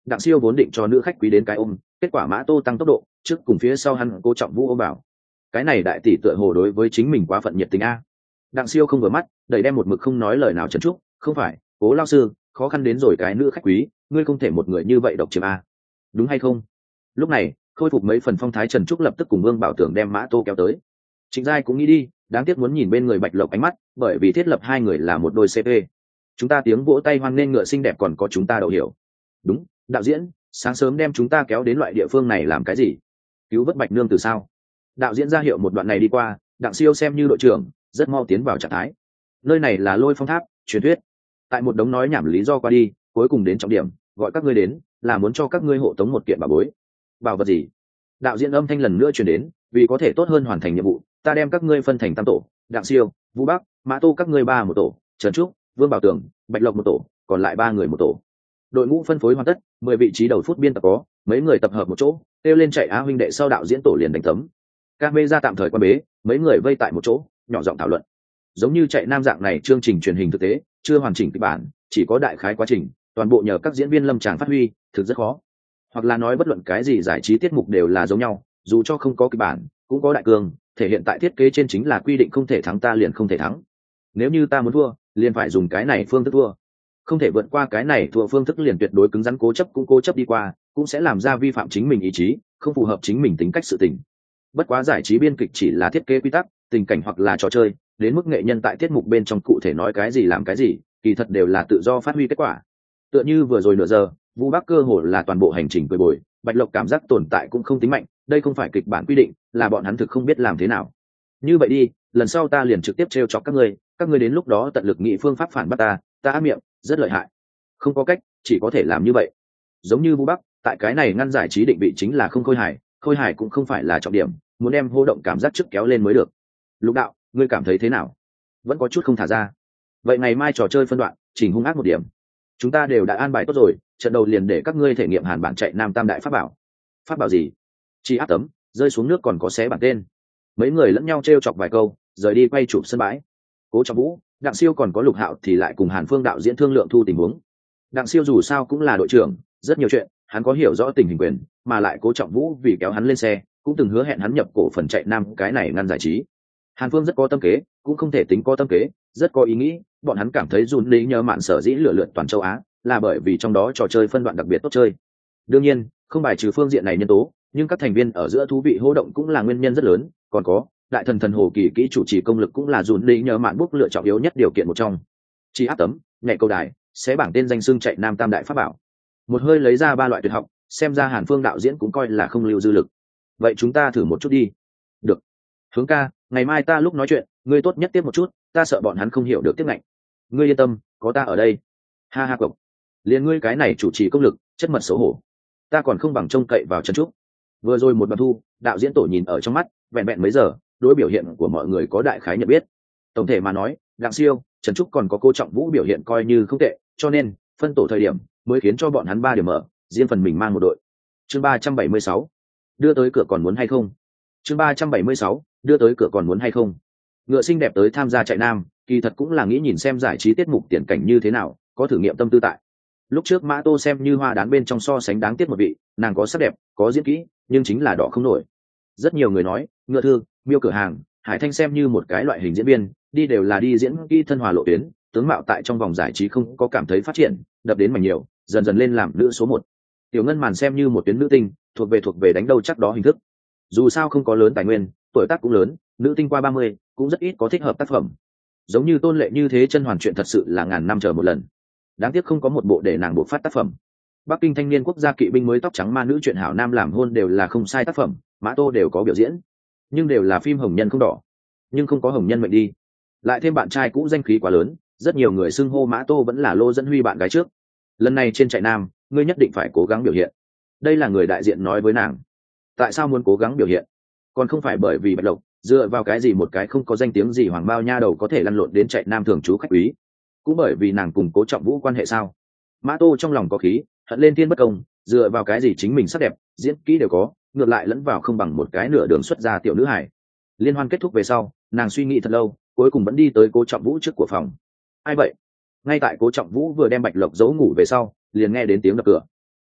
Đặng Siêu vốn định cho nữ khách quý đến cái ôm, kết quả Mã Tô tăng tốc độ, trước cùng phía sau hắn Cố Trọng Vũ ôm vào. Cái này đại tỷ tựa hồ đối với chính mình quá phận nhiệt tình a. Đặng Siêu không vừa mắt, đẩy đem một mực không nói lời nào trấn trúc, không phải, Cố lão sư, khó khăn đến rồi cái nữ khách quý, ngươi không thể một người như vậy độc chiếm a, đúng hay không? Lúc này, khôi phục mấy phần phong thái Trần Trúc lập tức cùng Vương Bảo Tưởng đem Mã Tô kéo tới. Trịnh Giai cũng nghĩ đi, đáng tiếc muốn nhìn bên người Bạch Lộc ánh mắt, bởi vì thiết lập hai người là một đôi xê pê. Chúng ta tiếng vỗ tay hoan nghênh ngựa xinh đẹp còn có chúng ta đậu hiểu. Đúng, đạo diễn, sáng sớm đem chúng ta kéo đến loại địa phương này làm cái gì? Cứu vớt Bạch nương từ sao? Đạo diễn ra hiệu một đoạn này đi qua, Đặng Siêu xem như đội trưởng, rất mau tiến vào trạng thái. Nơi này là Lôi Phong Tháp, truyền thuyết. Tại một đống nói nhảm lý do qua đi, cuối cùng đến trọng điểm, gọi các ngươi đến, là muốn cho các ngươi hộ tống một kiện bảo bối. Bảo vật gì? Đạo diễn âm thanh lần nữa truyền đến, vì có thể tốt hơn hoàn thành nhiệm vụ, ta đem các ngươi phân thành tam tổ, Đặng Siêu, Vũ Bắc, Mã Tô các ngươi ba một tổ, Trần Trúc, Vương Bảo Tưởng, Bạch Lộc một tổ, còn lại ba người một tổ. Đội ngũ phân phối hoàn tất, mười vị trí đầu phút biên tập có, mấy người tập hợp một chỗ, kêu lên chạy á huynh đệ sau đạo diễn tổ liền đánh tấm. Camera tạm thời quan bế, mấy người vây tại một chỗ, nhỏ giọng thảo luận. Giống như chạy nam dạng này chương trình truyền hình thực tế, chưa hoàn chỉnh kịch bản, chỉ có đại khái quá trình, toàn bộ nhờ các diễn viên lâm tràng phát huy, thực rất khó. Hoặc là nói bất luận cái gì giải trí tiết mục đều là giống nhau, dù cho không có kịch bản, cũng có đại cương, thể hiện tại thiết kế trên chính là quy định không thể thắng ta liền không thể thắng. Nếu như ta muốn thua, liền phải dùng cái này phương thức thua. Không thể vượt qua cái này thua phương thức liền tuyệt đối cứng rắn cố chấp cũng cố chấp đi qua, cũng sẽ làm ra vi phạm chính mình ý chí, không phù hợp chính mình tính cách sự tình. Bất quá giải trí biên kịch chỉ là thiết kế quy tắc, tình cảnh hoặc là trò chơi, đến mức nghệ nhân tại tiết mục bên trong cụ thể nói cái gì làm cái gì, kỳ thật đều là tự do phát huy kết quả. Tựa như vừa rồi nửa giờ, Vu Bắc cơ hồ là toàn bộ hành trình cười bồi, Bạch Lộc cảm giác tồn tại cũng không tính mạnh, đây không phải kịch bản quy định, là bọn hắn thực không biết làm thế nào. Như vậy đi, lần sau ta liền trực tiếp trêu chọc các ngươi, các ngươi đến lúc đó tận lực nghĩ phương pháp phản bắt ta, ta ác miệng, rất lợi hại. Không có cách, chỉ có thể làm như vậy. Giống như Vu Bắc, tại cái này ngăn giải trí định vị chính là không khôi hài, khôi hài cũng không phải là trọng điểm, muốn đem hô động cảm giác trước kéo lên mới được. Lục đạo, ngươi cảm thấy thế nào? Vẫn có chút không thả ra. Vậy ngày mai trò chơi phân đoạn, chỉnh hung ác một điểm. Chúng ta đều đã an bài tốt rồi, trận đầu liền để các ngươi thể nghiệm hàn bản chạy nam tam đại pháp bảo. Pháp bảo gì? Chỉ áp tấm, rơi xuống nước còn có xé bản tên. Mấy người lẫn nhau trêu chọc vài câu, rời đi quay chụp sân bãi. Cố Trọng Vũ, Đặng Siêu còn có Lục Hạo thì lại cùng Hàn Phương đạo diễn thương lượng thu tình huống. Đặng Siêu dù sao cũng là đội trưởng, rất nhiều chuyện, hắn có hiểu rõ tình hình quyền, mà lại Cố Trọng Vũ vì kéo hắn lên xe, cũng từng hứa hẹn hắn nhập cổ phần chạy nam cái này ngăn giải trí. Hàn Phương rất có tâm kế, cũng không thể tính có tâm kế, rất có ý nghĩ, bọn hắn cảm thấy dùn lý nhờ mạn sở dĩ lựa lượn toàn châu Á, là bởi vì trong đó trò chơi phân đoạn đặc biệt tốt chơi. Đương nhiên, không bài trừ phương diện này nhân tố, nhưng các thành viên ở giữa thú vị hô động cũng là nguyên nhân rất lớn, còn có, đại thần thần hồ kỳ kỹ chủ trì công lực cũng là dùn lý nhờ mạn bút lựa chọn yếu nhất điều kiện một trong. Chỉ áp tấm, nhẹ câu đài, sẽ bảng tên danh xưng chạy nam tam đại pháp bảo. Một hơi lấy ra ba loại tuyệt học, xem ra Hàn Phương đạo diễn cũng coi là không lưu dư lực. Vậy chúng ta thử một chút đi. Được. Hướng ca, ngày mai ta lúc nói chuyện, ngươi tốt nhất tiếp một chút, ta sợ bọn hắn không hiểu được tiếp ngạnh. Ngươi yên tâm, có ta ở đây. Ha ha cộc. Liền ngươi cái này chủ trì công lực, chất mật xấu hổ. Ta còn không bằng trông cậy vào Trần Trúc. Vừa rồi một đoạn thu, đạo diễn tổ nhìn ở trong mắt, vẹn vẹn mấy giờ, đối biểu hiện của mọi người có đại khái nhận biết. Tổng thể mà nói, Đặng Siêu, Trần Trúc còn có Cố Trọng Vũ biểu hiện coi như không tệ, cho nên phân tổ thời điểm mới khiến cho bọn hắn ba điểm mở, riêng phần mình mang một đội. Chương ba trăm bảy mươi sáu, đưa tới cửa còn muốn hay không? Chương ba trăm bảy mươi sáu, đưa tới cửa còn muốn hay không? Ngựa xinh đẹp tới tham gia chạy nam, kỳ thật cũng là nghĩ nhìn xem giải trí tiết mục tiền cảnh như thế nào, có thử nghiệm tâm tư tại. Lúc trước Mã Tô xem như hoa đán bên trong so sánh đáng tiếc một vị, nàng có sắc đẹp, có diễn kỹ, nhưng chính là đỏ không nổi. Rất nhiều người nói, Ngựa Thư, Miêu Cửa Hàng, Hải Thanh xem như một cái loại hình diễn viên, đi đều là đi diễn kỹ thân hòa lộ tuyến, tướng mạo tại trong vòng giải trí không có cảm thấy phát triển, đập đến mảnh nhiều, dần dần lên làm nữ số một. Tiểu Ngân Màn xem như một tuyến nữ tinh, thuộc về thuộc về đánh đâu chắc đó hình thức. Dù sao không có lớn tài nguyên, tuổi tác cũng lớn, nữ tinh qua ba mươi, cũng rất ít có thích hợp tác phẩm. Giống như Tôn Lệ như thế chân hoàn chuyện thật sự là ngàn năm chờ một lần. Đáng tiếc không có một bộ để nàng buộc phát tác phẩm. Bắc Kinh thanh niên quốc gia kỵ binh mới tóc trắng ma nữ chuyện hảo nam làm hôn đều là không sai tác phẩm, Mã Tô đều có biểu diễn, nhưng đều là phim hồng nhân không đỏ, nhưng không có hồng nhân mệnh đi. Lại thêm bạn trai cũ danh khí quá lớn, rất nhiều người xưng hô Mã Tô vẫn là Lô Dẫn Huy bạn gái trước. Lần này trên chạy nam, ngươi nhất định phải cố gắng biểu hiện. Đây là người đại diện nói với nàng. Tại sao muốn cố gắng biểu hiện? Còn không phải bởi vì Bạch Lộc, dựa vào cái gì một cái không có danh tiếng gì hoàng bao nha đầu có thể lăn lộn đến chạy nam thường trú khách quý, cũng bởi vì nàng cùng Cố Trọng Vũ quan hệ sao? Mã Tô trong lòng có khí, hận lên thiên bất công, dựa vào cái gì chính mình sắc đẹp, diễn kỹ đều có, ngược lại lẫn vào không bằng một cái nửa đường xuất ra tiểu nữ hải. Liên hoan kết thúc về sau, nàng suy nghĩ thật lâu, cuối cùng vẫn đi tới Cố Trọng Vũ trước của phòng. Ai vậy? Ngay tại Cố Trọng Vũ vừa đem Bạch Lộc giấu ngủ về sau, liền nghe đến tiếng đập cửa.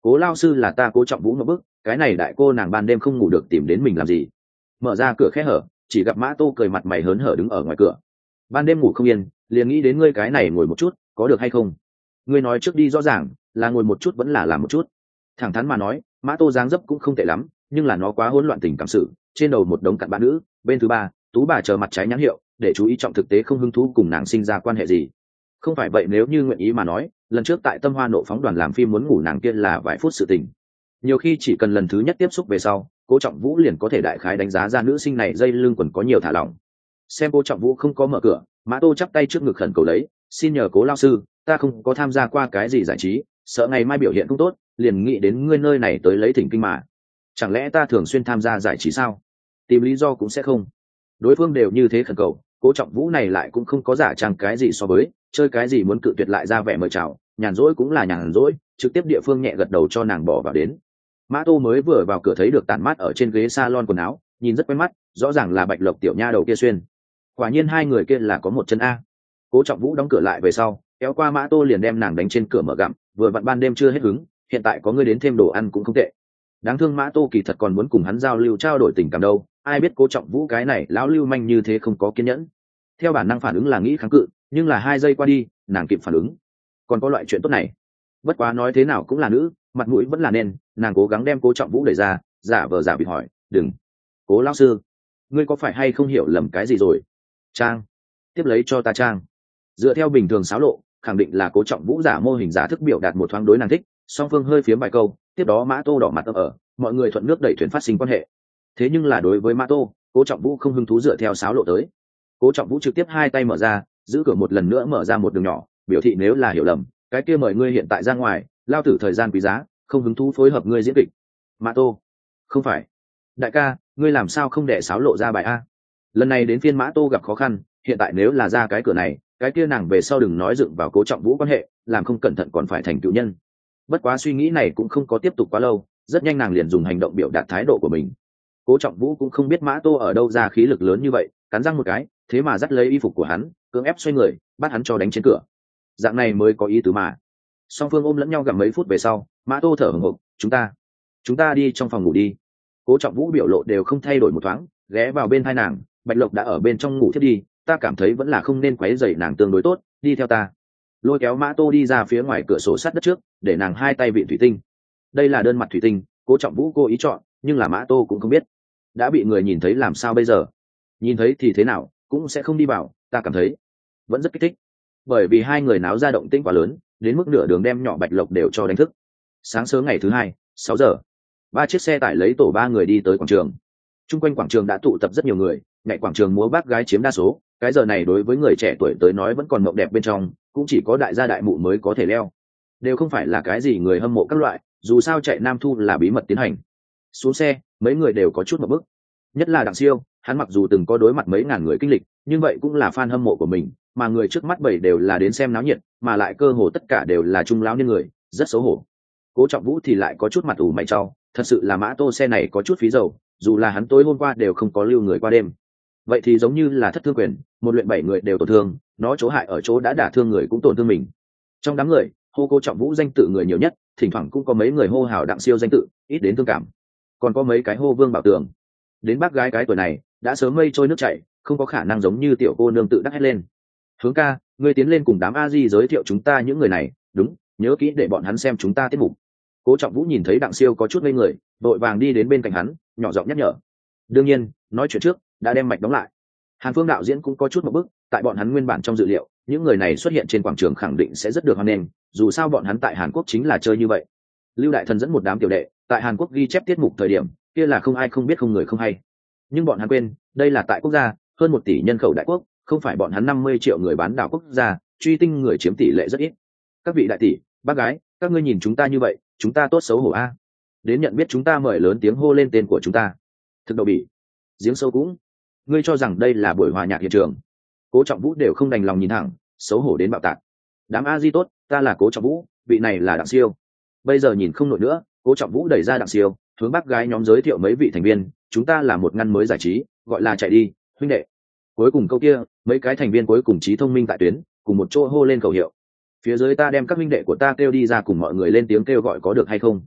Cố lao sư là ta Cố Trọng Vũ một bức, cái này đại cô nàng ban đêm không ngủ được tìm đến mình làm gì? Mở ra cửa khẽ hở, chỉ gặp Mã Tô cười mặt mày hớn hở đứng ở ngoài cửa. Ban đêm ngủ không yên, liền nghĩ đến ngươi cái này ngồi một chút, có được hay không? Ngươi nói trước đi rõ ràng, là ngồi một chút vẫn là làm một chút. Thẳng thắn mà nói, Mã Tô dáng dấp cũng không tệ lắm, nhưng là nó quá hỗn loạn tình cảm sự, trên đầu một đống cặn bã nữ, bên thứ ba, tú bà chờ mặt trái nhãn hiệu, để chú ý trọng thực tế không hứng thú cùng nàng sinh ra quan hệ gì. Không phải vậy nếu như nguyện ý mà nói, lần trước tại Tâm Hoa Nộ Phóng đoàn làm phim muốn ngủ nàng kia là vài phút sự tình. Nhiều khi chỉ cần lần thứ nhất tiếp xúc về sau, Cố Trọng Vũ liền có thể đại khái đánh giá ra nữ sinh này dây lưng quần có nhiều thả lỏng. Xem Cố Trọng Vũ không có mở cửa, Mã Tô chắp tay trước ngực khẩn cầu lấy, xin nhờ Cố lao sư, ta không có tham gia qua cái gì giải trí, sợ ngày mai biểu hiện không tốt, liền nghĩ đến ngươi nơi này tới lấy thỉnh kinh mà. Chẳng lẽ ta thường xuyên tham gia giải trí sao? Tìm lý do cũng sẽ không. Đối phương đều như thế khẩn cầu, Cố Trọng Vũ này lại cũng không có giả trang cái gì so với, chơi cái gì muốn cự tuyệt lại ra vẻ mời chào, nhàn rỗi cũng là nhàn rỗi, trực tiếp địa phương nhẹ gật đầu cho nàng bỏ vào đến. Mã Tô mới vừa vào cửa thấy được tản mát ở trên ghế salon quần áo, nhìn rất quen mắt, rõ ràng là Bạch Lộc tiểu nha đầu kia xuyên. Quả nhiên hai người kia là có một chân a. Cố Trọng Vũ đóng cửa lại về sau, kéo qua Mã Tô liền đem nàng đánh trên cửa mở gặm, vừa vặn ban đêm chưa hết hứng, hiện tại có người đến thêm đồ ăn cũng không tệ. Đáng thương Mã Tô kỳ thật còn muốn cùng hắn giao lưu trao đổi tình cảm đâu, ai biết Cố Trọng Vũ cái này lão lưu manh như thế không có kiên nhẫn. Theo bản năng phản ứng là nghĩ kháng cự, nhưng là hai giây qua đi, nàng kịp phản ứng. Còn có loại chuyện tốt này. Bất quá nói thế nào cũng là nữ, mặt mũi vẫn là nên, nàng cố gắng đem Cố Trọng Vũ đẩy ra, giả vờ giả vịt hỏi, "Đừng, Cố lão sư, ngươi có phải hay không hiểu lầm cái gì rồi?" "Trang, tiếp lấy cho ta trang." Dựa theo bình thường xáo lộ, khẳng định là Cố Trọng Vũ giả mô hình giả thức biểu đạt một thoáng đối nàng thích, song phương hơi phiếm vài câu, tiếp đó Mã Tô đỏ mặt ở, mọi người thuận nước đẩy thuyền phát sinh quan hệ. Thế nhưng là đối với Mã Tô, Cố Trọng Vũ không hứng thú dựa theo xáo lộ tới. Cố Trọng Vũ trực tiếp hai tay mở ra, giữ cửa một lần nữa mở ra một đường nhỏ, biểu thị nếu là hiểu lầm, cái kia mời ngươi hiện tại ra ngoài, lao tử thời gian quý giá, không hứng thú phối hợp ngươi diễn kịch. Mã Tô, không phải, đại ca, ngươi làm sao không để xáo lộ ra bài a? Lần này đến phiên Mã Tô gặp khó khăn, hiện tại nếu là ra cái cửa này, cái kia nàng về sau đừng nói dựng vào Cố Trọng Vũ quan hệ, làm không cẩn thận còn phải thành cựu nhân. Bất quá suy nghĩ này cũng không có tiếp tục quá lâu, rất nhanh nàng liền dùng hành động biểu đạt thái độ của mình. Cố Trọng Vũ cũng không biết Mã Tô ở đâu ra khí lực lớn như vậy, cắn răng một cái, thế mà dắt lấy y phục của hắn, cưỡng ép xoay người, bắt hắn cho đánh trên cửa. Dạng này mới có ý tứ mà. Song phương ôm lẫn nhau gần mấy phút về sau, Mã Tô thở hổn hộc, "Chúng ta, chúng ta đi trong phòng ngủ đi." Cố Trọng Vũ biểu lộ đều không thay đổi một thoáng, ghé vào bên tai nàng, "Bạch Lộc đã ở bên trong ngủ thiết đi, ta cảm thấy vẫn là không nên quấy rầy nàng tương đối tốt, đi theo ta." Lôi kéo Mã Tô đi ra phía ngoài cửa sổ sắt đất trước, để nàng hai tay vịn thủy tinh. Đây là đơn mặt thủy tinh, Cố Trọng Vũ cố ý chọn, nhưng là Mã Tô cũng không biết. Đã bị người nhìn thấy làm sao bây giờ? Nhìn thấy thì thế nào, cũng sẽ không đi vào, ta cảm thấy vẫn rất kích thích. Bởi vì hai người náo ra động tĩnh quá lớn, đến mức nửa đường đem nhỏ Bạch Lộc đều cho đánh thức. Sáng sớm ngày thứ hai, sáu giờ, ba chiếc xe tải lấy tổ ba người đi tới quảng trường. Trung quanh quảng trường đã tụ tập rất nhiều người, nhảy quảng trường múa bác gái chiếm đa số, cái giờ này đối với người trẻ tuổi tới nói vẫn còn mộng đẹp bên trong, cũng chỉ có đại gia đại mụ mới có thể leo. Đều không phải là cái gì người hâm mộ các loại, dù sao chạy Nam Thu là bí mật tiến hành. Xuống xe, mấy người đều có chút một bức. Nhất là Đặng Siêu, hắn mặc dù từng có đối mặt mấy ngàn người kinh lịch, nhưng vậy cũng là fan hâm mộ của mình, mà người trước mắt bảy đều là đến xem náo nhiệt, mà lại cơ hồ tất cả đều là trung lão niên người, rất xấu hổ. Cố Trọng Vũ thì lại có chút mặt ủ mày trao, thật sự là Mã Tô xe này có chút phí dầu, dù là hắn tối hôm qua đều không có lưu người qua đêm. Vậy thì giống như là thất thương quyền, một luyện bảy người đều tổn thương, nó chỗ hại ở chỗ đã đả thương người cũng tổn thương mình. Trong đám người, hô Cố Trọng Vũ danh tự người nhiều nhất, thỉnh thoảng cũng có mấy người hô hào Đặng Siêu danh tự, ít đến thương cảm. Còn có mấy cái hô Vương Bảo Tường. Đến bác gái cái tuổi này, đã sớm mây trôi nước chảy, không có khả năng giống như tiểu cô nương tự đắc hết lên. Hướng ca, ngươi tiến lên cùng đám a di giới thiệu chúng ta những người này, đúng, nhớ kỹ để bọn hắn xem chúng ta tiết mục. Cố Trọng Vũ nhìn thấy Đặng Siêu có chút ngây người, vội vàng đi đến bên cạnh hắn, nhỏ giọng nhắc nhở. Đương nhiên, nói chuyện trước, đã đem mạch đóng lại. Hàn Phương đạo diễn cũng có chút một bức, tại bọn hắn nguyên bản trong dự liệu, những người này xuất hiện trên quảng trường khẳng định sẽ rất được hoan nghênh, dù sao bọn hắn tại Hàn Quốc chính là chơi như vậy. Lưu Đại Thần dẫn một đám tiểu đệ, tại Hàn Quốc ghi chép tiết mục thời điểm, kia là không ai không biết không người không hay. Nhưng bọn hắn quên, đây là tại quốc gia hơn một tỷ nhân khẩu đại quốc, không phải bọn hắn năm mươi triệu người bán đảo quốc gia, truy tinh người chiếm tỷ lệ rất ít. Các vị đại tỷ, bác gái, các ngươi nhìn chúng ta như vậy, chúng ta tốt xấu hổ a. Đến nhận biết chúng ta mời lớn tiếng hô lên tên của chúng ta. Thực đầu bỉ, giếng sâu cũng. Ngươi cho rằng đây là buổi hòa nhạc hiện trường? Cố Trọng Vũ đều không đành lòng nhìn thẳng, xấu hổ đến bạo tạc. Đám a di tốt, ta là Cố Trọng Vũ, vị này là Đặng Siêu. Bây giờ nhìn không nổi nữa, Cố Trọng Vũ đẩy ra Đặng Siêu, hướng bác gái nhóm giới thiệu mấy vị thành viên, chúng ta là một ngăn mới giải trí, gọi là chạy đi, huynh đệ. Cuối cùng câu kia, mấy cái thành viên cuối cùng trí thông minh tại tuyến, cùng một chỗ hô lên khẩu hiệu. Phía dưới ta đem các huynh đệ của ta kêu đi ra cùng mọi người lên tiếng kêu gọi có được hay không?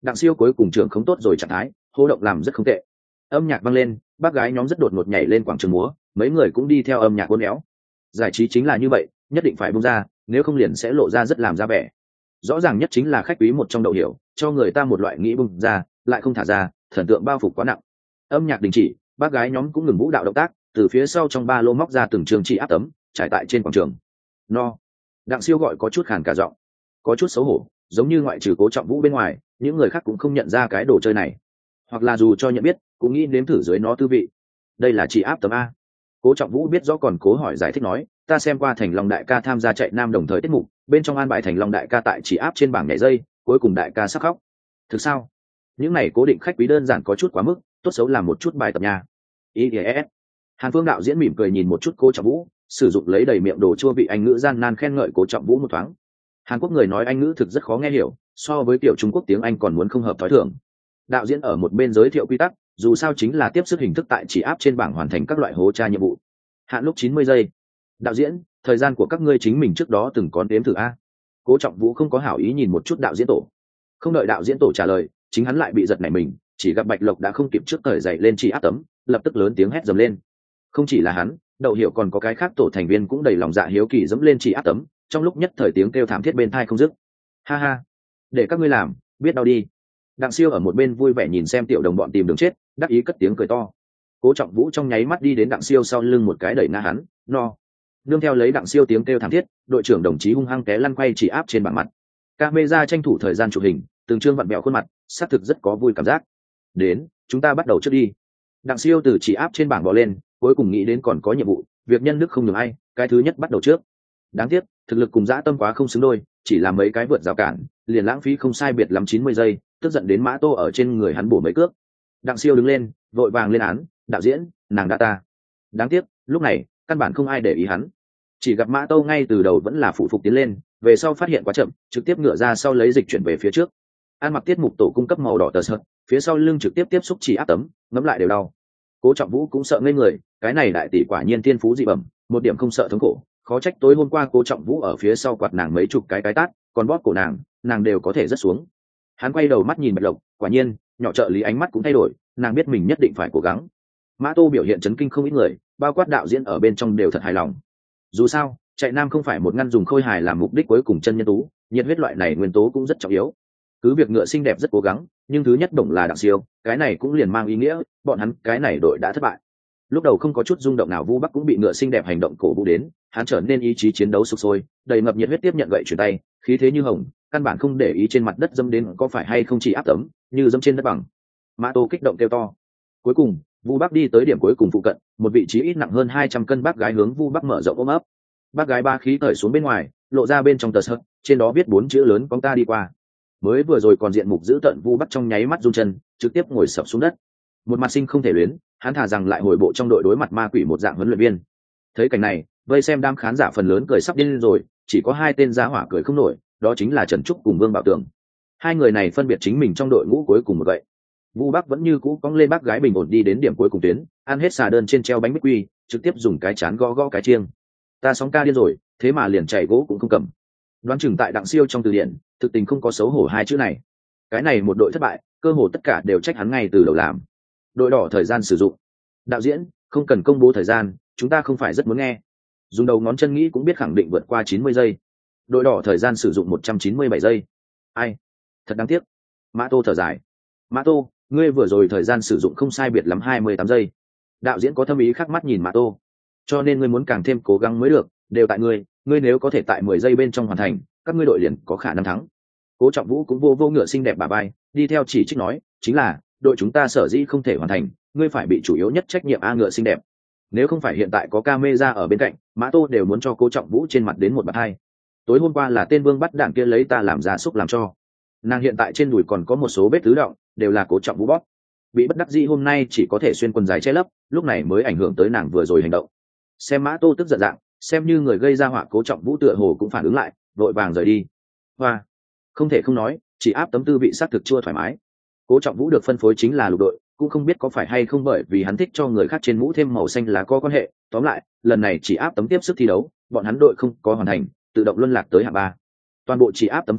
Đặng Siêu cuối cùng trường không tốt rồi trạng thái, hô động làm rất không tệ. Âm nhạc vang lên, bác gái nhóm rất đột ngột nhảy lên quảng trường múa, mấy người cũng đi theo âm nhạc uốn éo. Giải trí chính là như vậy, nhất định phải bung ra, nếu không liền sẽ lộ ra rất làm ra vẻ. Rõ ràng nhất chính là khách quý một trong đậu hiểu, cho người ta một loại nghĩ bung ra, lại không thả ra, thần tượng bao phủ quá nặng. Âm nhạc đình chỉ, bác gái nhóm cũng ngừng vũ đạo động tác, từ phía sau trong ba lô móc ra từng trường chỉ áp tấm, trải tại trên quảng trường. No. Đặng Siêu gọi có chút khàn cả giọng, có chút xấu hổ, giống như ngoại trừ Cố Trọng Vũ bên ngoài, những người khác cũng không nhận ra cái đồ chơi này, hoặc là dù cho nhận biết, cũng nghĩ nếm thử dưới nó tư vị. Đây là chỉ áp tấm a. Cố Trọng Vũ biết rõ còn cố hỏi giải thích nói, ta xem qua Thành Long đại ca tham gia chạy nam đồng thời tiết mục, bên trong an bài Thành Long đại ca tại chỉ áp trên bảng nhảy dây, cuối cùng đại ca sắp khóc. Thực sao? Những này cố định khách quý đơn giản có chút quá mức, tốt xấu làm một chút bài tập nha. i e ét Hàn Phương đạo diễn mỉm cười nhìn một chút Cố Trọng Vũ, sử dụng lấy đầy miệng đồ chua vị Anh ngữ gian nan khen ngợi Cố Trọng Vũ một thoáng. Hàn Quốc người nói Anh ngữ thực rất khó nghe hiểu, so với kiểu Trung Quốc tiếng Anh còn muốn không hợp thói thường. Đạo diễn ở một bên giới thiệu quy tắc, dù sao chính là tiếp sức hình thức tại chỉ áp trên bảng hoàn thành các loại hố tra nhiệm vụ. Hạn lúc chín mươi giây. Đạo diễn, thời gian của các ngươi chính mình trước đó từng có đếm thử a. Cố Trọng Vũ không có hảo ý nhìn một chút đạo diễn tổ. Không đợi đạo diễn tổ trả lời, chính hắn lại bị giật nảy mình, chỉ gặp Bạch Lộc đã không kịp trước thời dậy lên chỉ áp tấm, lập tức lớn tiếng hét dầm lên. Không chỉ là hắn, Đậu Hiểu còn có cái khác tổ thành viên cũng đầy lòng dạ hiếu kỳ dẫm lên chỉ áp tấm, trong lúc nhất thời tiếng kêu thảm thiết bên tai không dứt. Ha ha, để các ngươi làm, biết đau đi. Đặng Siêu ở một bên vui vẻ nhìn xem tiểu đồng bọn tìm đường chết, đắc ý cất tiếng cười to. Cố Trọng Vũ trong nháy mắt đi đến Đặng Siêu sau lưng một cái đẩy ngã hắn, no. Nương theo lấy Đặng Siêu tiếng kêu thảm thiết, đội trưởng đồng chí hung hăng té lăn quay chỉ áp trên bảng mặt. Camera tranh thủ thời gian chụp hình, từng trương vặn bẹo khuôn mặt, xác thực rất có vui cảm giác. Đến, chúng ta bắt đầu trước đi. Đặng Siêu từ chỉ áp trên bảng bò lên, cuối cùng nghĩ đến còn có nhiệm vụ, việc nhân đức không nhường ai, cái thứ nhất bắt đầu trước. Đáng tiếc, thực lực cùng dã tâm quá không xứng đôi, chỉ làm mấy cái vượt rào cản, liền lãng phí không sai biệt lắm chín mươi giây, tức giận đến Mã Tô ở trên người hắn bổ mấy cước. Đặng Siêu đứng lên, vội vàng lên án, đạo diễn, nàng đã ta. Đáng tiếc, lúc này, căn bản không ai để ý hắn. Chỉ gặp Mã Tô ngay từ đầu vẫn là phụ phục tiến lên, về sau phát hiện quá chậm, trực tiếp ngựa ra sau lấy dịch chuyển về phía trước. An mặc tiết mục tổ cung cấp màu đỏ tờ sợt, phía sau lưng trực tiếp tiếp xúc chỉ áp tấm, ngấm lại đều đau. Cố Trọng Vũ cũng sợ ngây người, cái này đại tỷ quả nhiên thiên phú dị bẩm, một điểm không sợ thống khổ, khó trách tối hôm qua Cố Trọng Vũ ở phía sau quạt nàng mấy chục cái cái tát, còn bóp cổ nàng, nàng đều có thể rớt xuống. Hắn quay đầu mắt nhìn Bạch Lộc, quả nhiên, nhỏ trợ lý ánh mắt cũng thay đổi, nàng biết mình nhất định phải cố gắng. Mã Tô biểu hiện chấn kinh không ít người, bao quát đạo diễn ở bên trong đều thật hài lòng. Dù sao, chạy nam không phải một ngăn dùng khôi hài làm mục đích cuối cùng chân nhân tú, nhiệt huyết loại này nguyên tố cũng rất trọng yếu. Cứ việc ngựa xinh đẹp rất cố gắng, nhưng thứ nhất đồng là Đặng Siêu, cái này cũng liền mang ý nghĩa bọn hắn cái này đội đã thất bại. Lúc đầu không có chút rung động nào, Vu Bắc cũng bị ngựa xinh đẹp hành động cổ vũ đến, hắn trở nên ý chí chiến đấu sục sôi, đầy ngập nhiệt huyết tiếp nhận gậy chuyển tay, khí thế như hồng, căn bản không để ý trên mặt đất dâm đến có phải hay không chỉ áp tấm, như dâm trên đất bằng. Mã Tô kích động kêu to. Cuối cùng, Vu Bắc đi tới điểm cuối cùng phụ cận, một vị trí ít nặng hơn hai trăm cân bác gái hướng Vu Bắc mở rộng ôm ấp. Bác gái ba khí cởi xuống bên ngoài, lộ ra bên trong tờ sợt, trên đó viết bốn chữ lớn con ta đi qua. Mới vừa rồi còn diện mục giữ tận Vu Bắc trong nháy mắt run chân, trực tiếp ngồi sập xuống đất. Một mặt sinh không thể luyến, hắn thả rằng lại hồi bộ trong đội đối mặt ma quỷ một dạng huấn luyện viên. Thấy cảnh này, vây xem đám khán giả phần lớn cười sắp điên rồi, chỉ có hai tên giá hỏa cười không nổi, đó chính là Trần Trúc cùng Vương Bảo Tường. Hai người này phân biệt chính mình trong đội ngũ cuối cùng một vậy. Vu Bắc vẫn như cũ cong lên bác gái bình ổn đi đến điểm cuối cùng tuyến, ăn hết xà đơn trên treo bánh bích quy, trực tiếp dùng cái chán gõ gõ cái chiêng. Ta sóng ca điên rồi, thế mà liền chạy gỗ cũng không cầm. Đoán chừng tại Đặng Siêu trong từ điển, thực tình không có xấu hổ hai chữ này. Cái này một đội thất bại, cơ hồ tất cả đều trách hắn ngay từ đầu làm. Đội đỏ thời gian sử dụng. Đạo diễn, không cần công bố thời gian, chúng ta không phải rất muốn nghe. Dùng đầu ngón chân nghĩ cũng biết khẳng định vượt qua chín mươi giây. Đội đỏ thời gian sử dụng một trăm chín mươi bảy giây. Ai? Thật đáng tiếc. Mã Tô thở dài. Mã Tô, ngươi vừa rồi thời gian sử dụng không sai biệt lắm hai mươi tám giây. Đạo diễn có thâm ý khắc mắt nhìn Mã Tô. Cho nên ngươi muốn càng thêm cố gắng mới được, đều tại ngươi, ngươi nếu có thể tại mười giây bên trong hoàn thành, các ngươi đội liền có khả năng thắng. Cố Trọng Vũ cũng vô vô ngựa xinh đẹp bà bay, đi theo chỉ trích nói, chính là, đội chúng ta sở dĩ không thể hoàn thành, ngươi phải bị chủ yếu nhất trách nhiệm a ngựa xinh đẹp. Nếu không phải hiện tại có camera ở bên cạnh, Mã Tô đều muốn cho Cố Trọng Vũ trên mặt đến một bạt hai. Tối hôm qua là tên Vương bắt đạn kia lấy ta làm gia súc làm cho. Nàng hiện tại trên đùi còn có một số vết tứ động, đều là Cố Trọng Vũ bóp. Bị bất đắc dĩ hôm nay chỉ có thể xuyên quần dài che lấp, lúc này mới ảnh hưởng tới nàng vừa rồi hành động. Xem Mã Tô tức giận dạng, xem như người gây ra họa Cố Trọng Vũ tựa hồ cũng phản ứng lại, vội vàng rời đi. Hoa, không thể không nói, chỉ áp tấm tư vị sát thực chua thoải mái. Cố Trọng Vũ được phân phối chính là lục đội, cũng không biết có phải hay không bởi vì hắn thích cho người khác trên mũ thêm màu xanh lá có quan hệ. Tóm lại, lần này chỉ áp tấm tiếp sức thi đấu, bọn hắn đội không có hoàn thành, tự động luân lạc tới hạng ba. Toàn bộ chỉ áp tấm phân đoạn,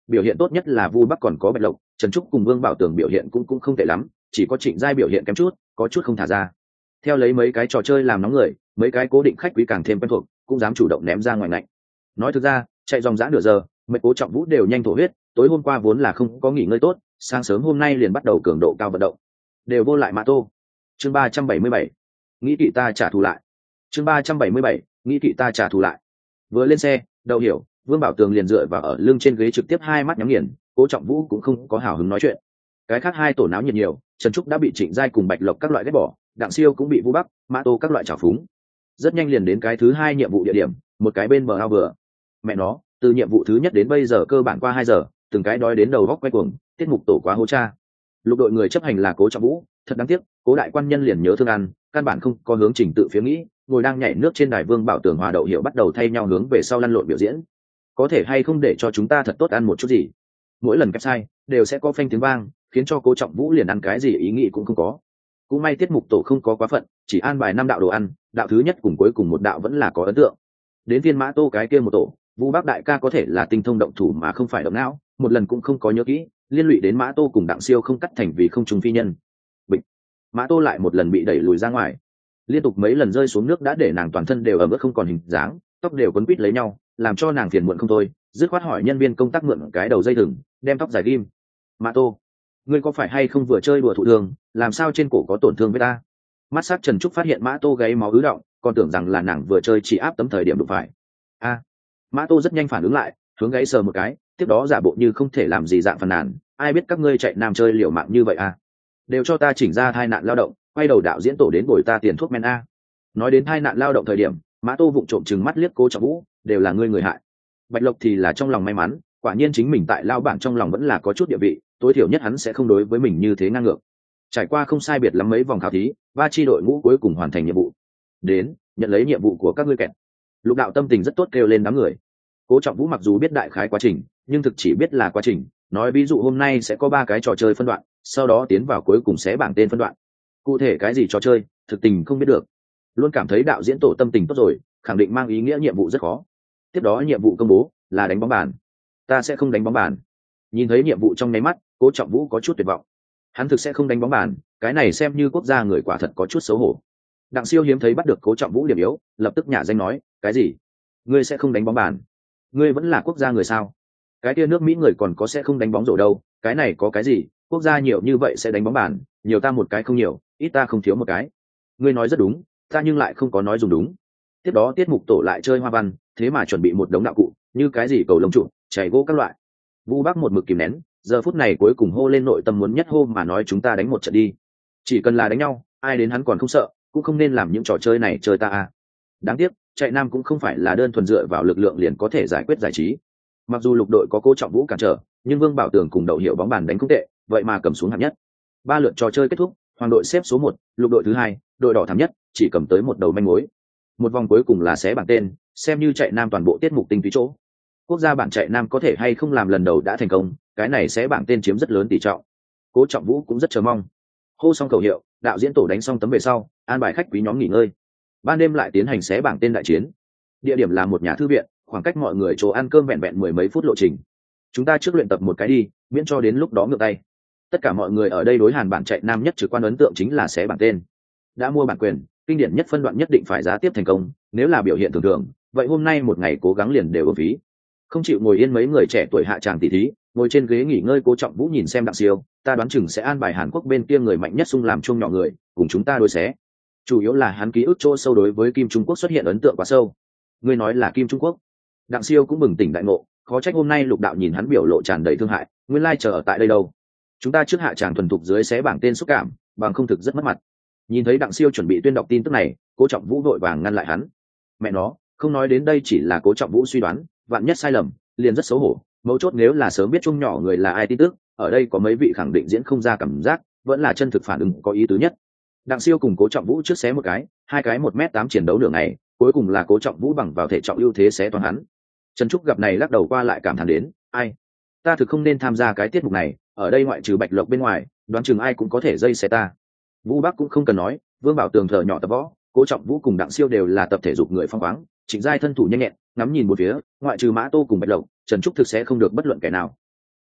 biểu hiện tốt nhất là Vu Bắc còn có Bạch Lộc, Trần Trúc cùng Vương Bảo Tường biểu hiện cũng cũng không tệ lắm, chỉ có Trịnh Giai biểu hiện kém chút, có chút không thả ra. Theo lấy mấy cái trò chơi làm nóng người, mấy cái cố định khách quý càng thêm quen thuộc, cũng dám chủ động ném ra ngoài ngạnh. Nói thực ra, chạy dòng dã nửa giờ, mấy Cố Trọng Vũ đều nhanh thổ huyết, tối hôm qua vốn là không có nghỉ ngơi tốt, sáng sớm hôm nay liền bắt đầu cường độ cao vận động. Đều vô lại Mã Tô. Chương ba trăm bảy mươi bảy, nghĩ kỵ ta trả thù lại. Chương ba trăm bảy mươi bảy, nghĩ kỵ ta trả thù lại. Vừa lên xe, Đậu Hiểu, Vương Bảo Tường liền dựa vào ở lưng trên ghế trực tiếp hai mắt nhắm nghiền, Cố Trọng Vũ cũng không có hào hứng nói chuyện. Cái khác hai tổ náo nhiệt nhiều, Trần Trúc đã bị Trịnh Giai cùng Bạch Lộc các loại ghét bỏ, Đặng Siêu cũng bị Vu Bắc, Mã Tô các loại trào phúng. Rất nhanh liền đến cái thứ hai nhiệm vụ địa điểm, một cái bên bờ ao vừa. Mẹ nó, từ nhiệm vụ thứ nhất đến bây giờ cơ bản qua hai giờ, từng cái đói đến đầu góc quay cuồng, tiết mục tổ quá hô cha. Lục đội người chấp hành là Cố Trọng Vũ, thật đáng tiếc, Cố đại quan nhân liền nhớ thương ăn, căn bản không có hướng trình tự phía nghĩ, ngồi đang nhảy nước trên đài Vương Bảo Tường hòa Đậu Hiểu bắt đầu thay nhau hướng về sau lăn lộn biểu diễn. Có thể hay không để cho chúng ta thật tốt ăn một chút gì? Mỗi lần kẹp sai đều sẽ có phanh tiếng vang, khiến cho Cố Trọng Vũ liền ăn cái gì ý nghĩ cũng không có. Cũng may tiết mục tổ không có quá phận, chỉ an bài năm đạo đồ ăn, đạo thứ nhất cùng cuối cùng một đạo vẫn là có ấn tượng. Đến viên Mã Tô cái kia một tổ, Vu Bắc đại ca có thể là tinh thông động thủ mà không phải động não, một lần cũng không có nhớ kỹ, liên lụy đến Mã Tô cùng Đặng Siêu không cắt thành vì không trùng phi nhân. Bịch. Mã Tô lại một lần bị đẩy lùi ra ngoài, liên tục mấy lần rơi xuống nước đã để nàng toàn thân đều ẩm ướt không còn hình dáng, tóc đều quấn quít lấy nhau, làm cho nàng phiền muộn không thôi, dứt khoát hỏi nhân viên công tác mượn cái đầu dây thừng, đem tóc dài ghim. Mã Tô, ngươi có phải hay không vừa chơi đùa thụ thương, làm sao trên cổ có tổn thương với ta? Mắt sắc Trần Trúc phát hiện Mã Tô gáy máu ứ động, còn tưởng rằng là nàng vừa chơi chỉ áp tấm thời điểm đụng phải. A. Mã Tô rất nhanh phản ứng lại, hướng gáy sờ một cái, tiếp đó giả bộ như không thể làm gì dạng phàn nàn, ai biết các ngươi chạy nam chơi liều mạng như vậy à? Đều cho ta chỉnh ra thai nạn lao động, quay đầu đạo diễn tổ đến bồi ta tiền thuốc men a. Nói đến thai nạn lao động thời điểm, Mã Tô vụng trộm chừng mắt liếc Cố Trọng Vũ, đều là ngươi người hại. Bạch Lộc thì là trong lòng may mắn, quả nhiên chính mình tại lao bản trong lòng vẫn là có chút địa vị, tối thiểu nhất hắn sẽ không đối với mình như thế ngang ngược. Trải qua không sai biệt lắm mấy vòng khảo thí, ba chi đội ngũ cuối cùng hoàn thành nhiệm vụ. Đến, nhận lấy nhiệm vụ của các ngươi kẹt. Lục đạo tâm tình rất tốt kêu lên đám người. Cố Trọng Vũ mặc dù biết đại khái quá trình, nhưng thực chỉ biết là quá trình, nói ví dụ hôm nay sẽ có ba cái trò chơi phân đoạn, sau đó tiến vào cuối cùng sẽ bảng tên phân đoạn. Cụ thể cái gì trò chơi, thực tình không biết được. Luôn cảm thấy đạo diễn tổ tâm tình tốt rồi, khẳng định mang ý nghĩa nhiệm vụ rất khó. Tiếp đó nhiệm vụ công bố là đánh bóng bàn. Ta sẽ không đánh bóng bàn. Nhìn thấy nhiệm vụ trong nháy mắt, Cố Trọng Vũ có chút tuyệt vọng. Hắn thực sẽ không đánh bóng bàn, cái này xem như quốc gia người quả thật có chút xấu hổ. Đặng Siêu hiếm thấy bắt được Cố Trọng Vũ điểm yếu, lập tức nhả danh nói, cái gì? Ngươi sẽ không đánh bóng bàn? Ngươi vẫn là quốc gia người sao? Cái kia nước Mỹ người còn có sẽ không đánh bóng rổ đâu, cái này có cái gì? Quốc gia nhiều như vậy sẽ đánh bóng bàn, nhiều ta một cái không nhiều, ít ta không thiếu một cái. Ngươi nói rất đúng, ta nhưng lại không có nói dùng đúng. Tiếp đó tiết mục tổ lại chơi hoa văn, thế mà chuẩn bị một đống đạo cụ, như cái gì cầu lông trụ, chảy gỗ các loại. Vu Bắc một mực kìm nén, giờ phút này cuối cùng hô lên nội tâm muốn nhất hô mà nói chúng ta đánh một trận đi. Chỉ cần là đánh nhau, ai đến hắn còn không sợ, cũng không nên làm những trò chơi này chơi ta à. Đáng tiếc, chạy nam cũng không phải là đơn thuần dựa vào lực lượng liền có thể giải quyết giải trí. Mặc dù lục đội có Cố Trọng Vũ cản trở, nhưng Vương Bảo Tường cùng Đậu Hiểu bóng bàn đánh không tệ, vậy mà cầm xuống hạng nhất. Ba lượt trò chơi kết thúc, hoàng đội xếp số một, lục đội thứ hai, đội đỏ thảm nhất, chỉ cầm tới một đầu manh mối. Một vòng cuối cùng là xé bảng tên, xem như chạy nam toàn bộ tiết mục tinh túy chỗ. Quốc gia bản chạy nam có thể hay không làm lần đầu đã thành công, cái này xé bảng tên chiếm rất lớn tỷ trọng. Cố Trọng Vũ cũng rất chờ mong. Hô xong khẩu hiệu, đạo diễn tổ đánh xong tấm về sau, an bài khách quý nhóm nghỉ ngơi. Ban đêm lại tiến hành xé bảng tên đại chiến. Địa điểm là một nhà thư viện, khoảng cách mọi người chỗ ăn cơm vẹn vẹn mười mấy phút lộ trình. Chúng ta trước luyện tập một cái đi, miễn cho đến lúc đó ngược tay. Tất cả mọi người ở đây đối Hàn bản chạy nam nhất trực quan ấn tượng chính là xé bảng tên. Đã mua bản quyền, kinh điển nhất phân đoạn nhất định phải giá tiếp thành công, nếu là biểu hiện thường thường, vậy hôm nay một ngày cố gắng liền đều uổng phí. Không chịu ngồi yên mấy người trẻ tuổi hạ tràng tỷ thí, ngồi trên ghế nghỉ ngơi Cố Trọng Vũ nhìn xem Đặng Siêu, ta đoán chừng sẽ an bài Hàn Quốc bên kia người mạnh nhất xung làm chung nhỏ người, cùng chúng ta đối xé. Chủ yếu là hắn ký ức chỗ sâu đối với Kim Trung Quốc xuất hiện ấn tượng quá sâu. Ngươi nói là Kim Trung Quốc? Đặng Siêu cũng bừng tỉnh đại ngộ, khó trách hôm nay Lục đạo nhìn hắn biểu lộ tràn đầy thương hại, nguyên lai chờ ở tại đây đâu. Chúng ta trước hạ tràng thuần thục dưới xé bảng tên xúc cảm, bằng không thực rất mất mặt. Nhìn thấy Đặng Siêu chuẩn bị tuyên đọc tin tức này, Cố Trọng Vũ vội vàng ngăn lại hắn. Mẹ nó, không nói đến đây chỉ là Cố Trọng Vũ suy đoán, vạn nhất sai lầm, liền rất xấu hổ. Mấu chốt nếu là sớm biết chung nhỏ người là ai tin tức, ở đây có mấy vị khẳng định diễn không ra cảm giác, vẫn là chân thực phản ứng có ý tứ nhất. Đặng Siêu cùng Cố Trọng Vũ trước xé một cái, hai cái một mét tám chiến đấu nửa ngày, cuối cùng là Cố Trọng Vũ bằng vào thể trọng ưu thế xé toàn hắn. Trần Trúc gặp này lắc đầu qua lại cảm thán đến, ai, ta thực không nên tham gia cái tiết mục này, ở đây ngoại trừ Bạch Lộc bên ngoài, đoán chừng ai cũng có thể dây xé ta. Vũ Bắc cũng không cần nói, Vương Bảo Tường thở nhỏ tập võ, Cố Trọng Vũ cùng Đặng Siêu đều là tập thể dục người phong khoáng, Trịnh Giai thân thủ nhanh nhẹn, ngắm nhìn một phía, ngoại trừ Mã Tô cùng Bạch Lộc, Trần Trúc thực sẽ không được bất luận kẻ nào.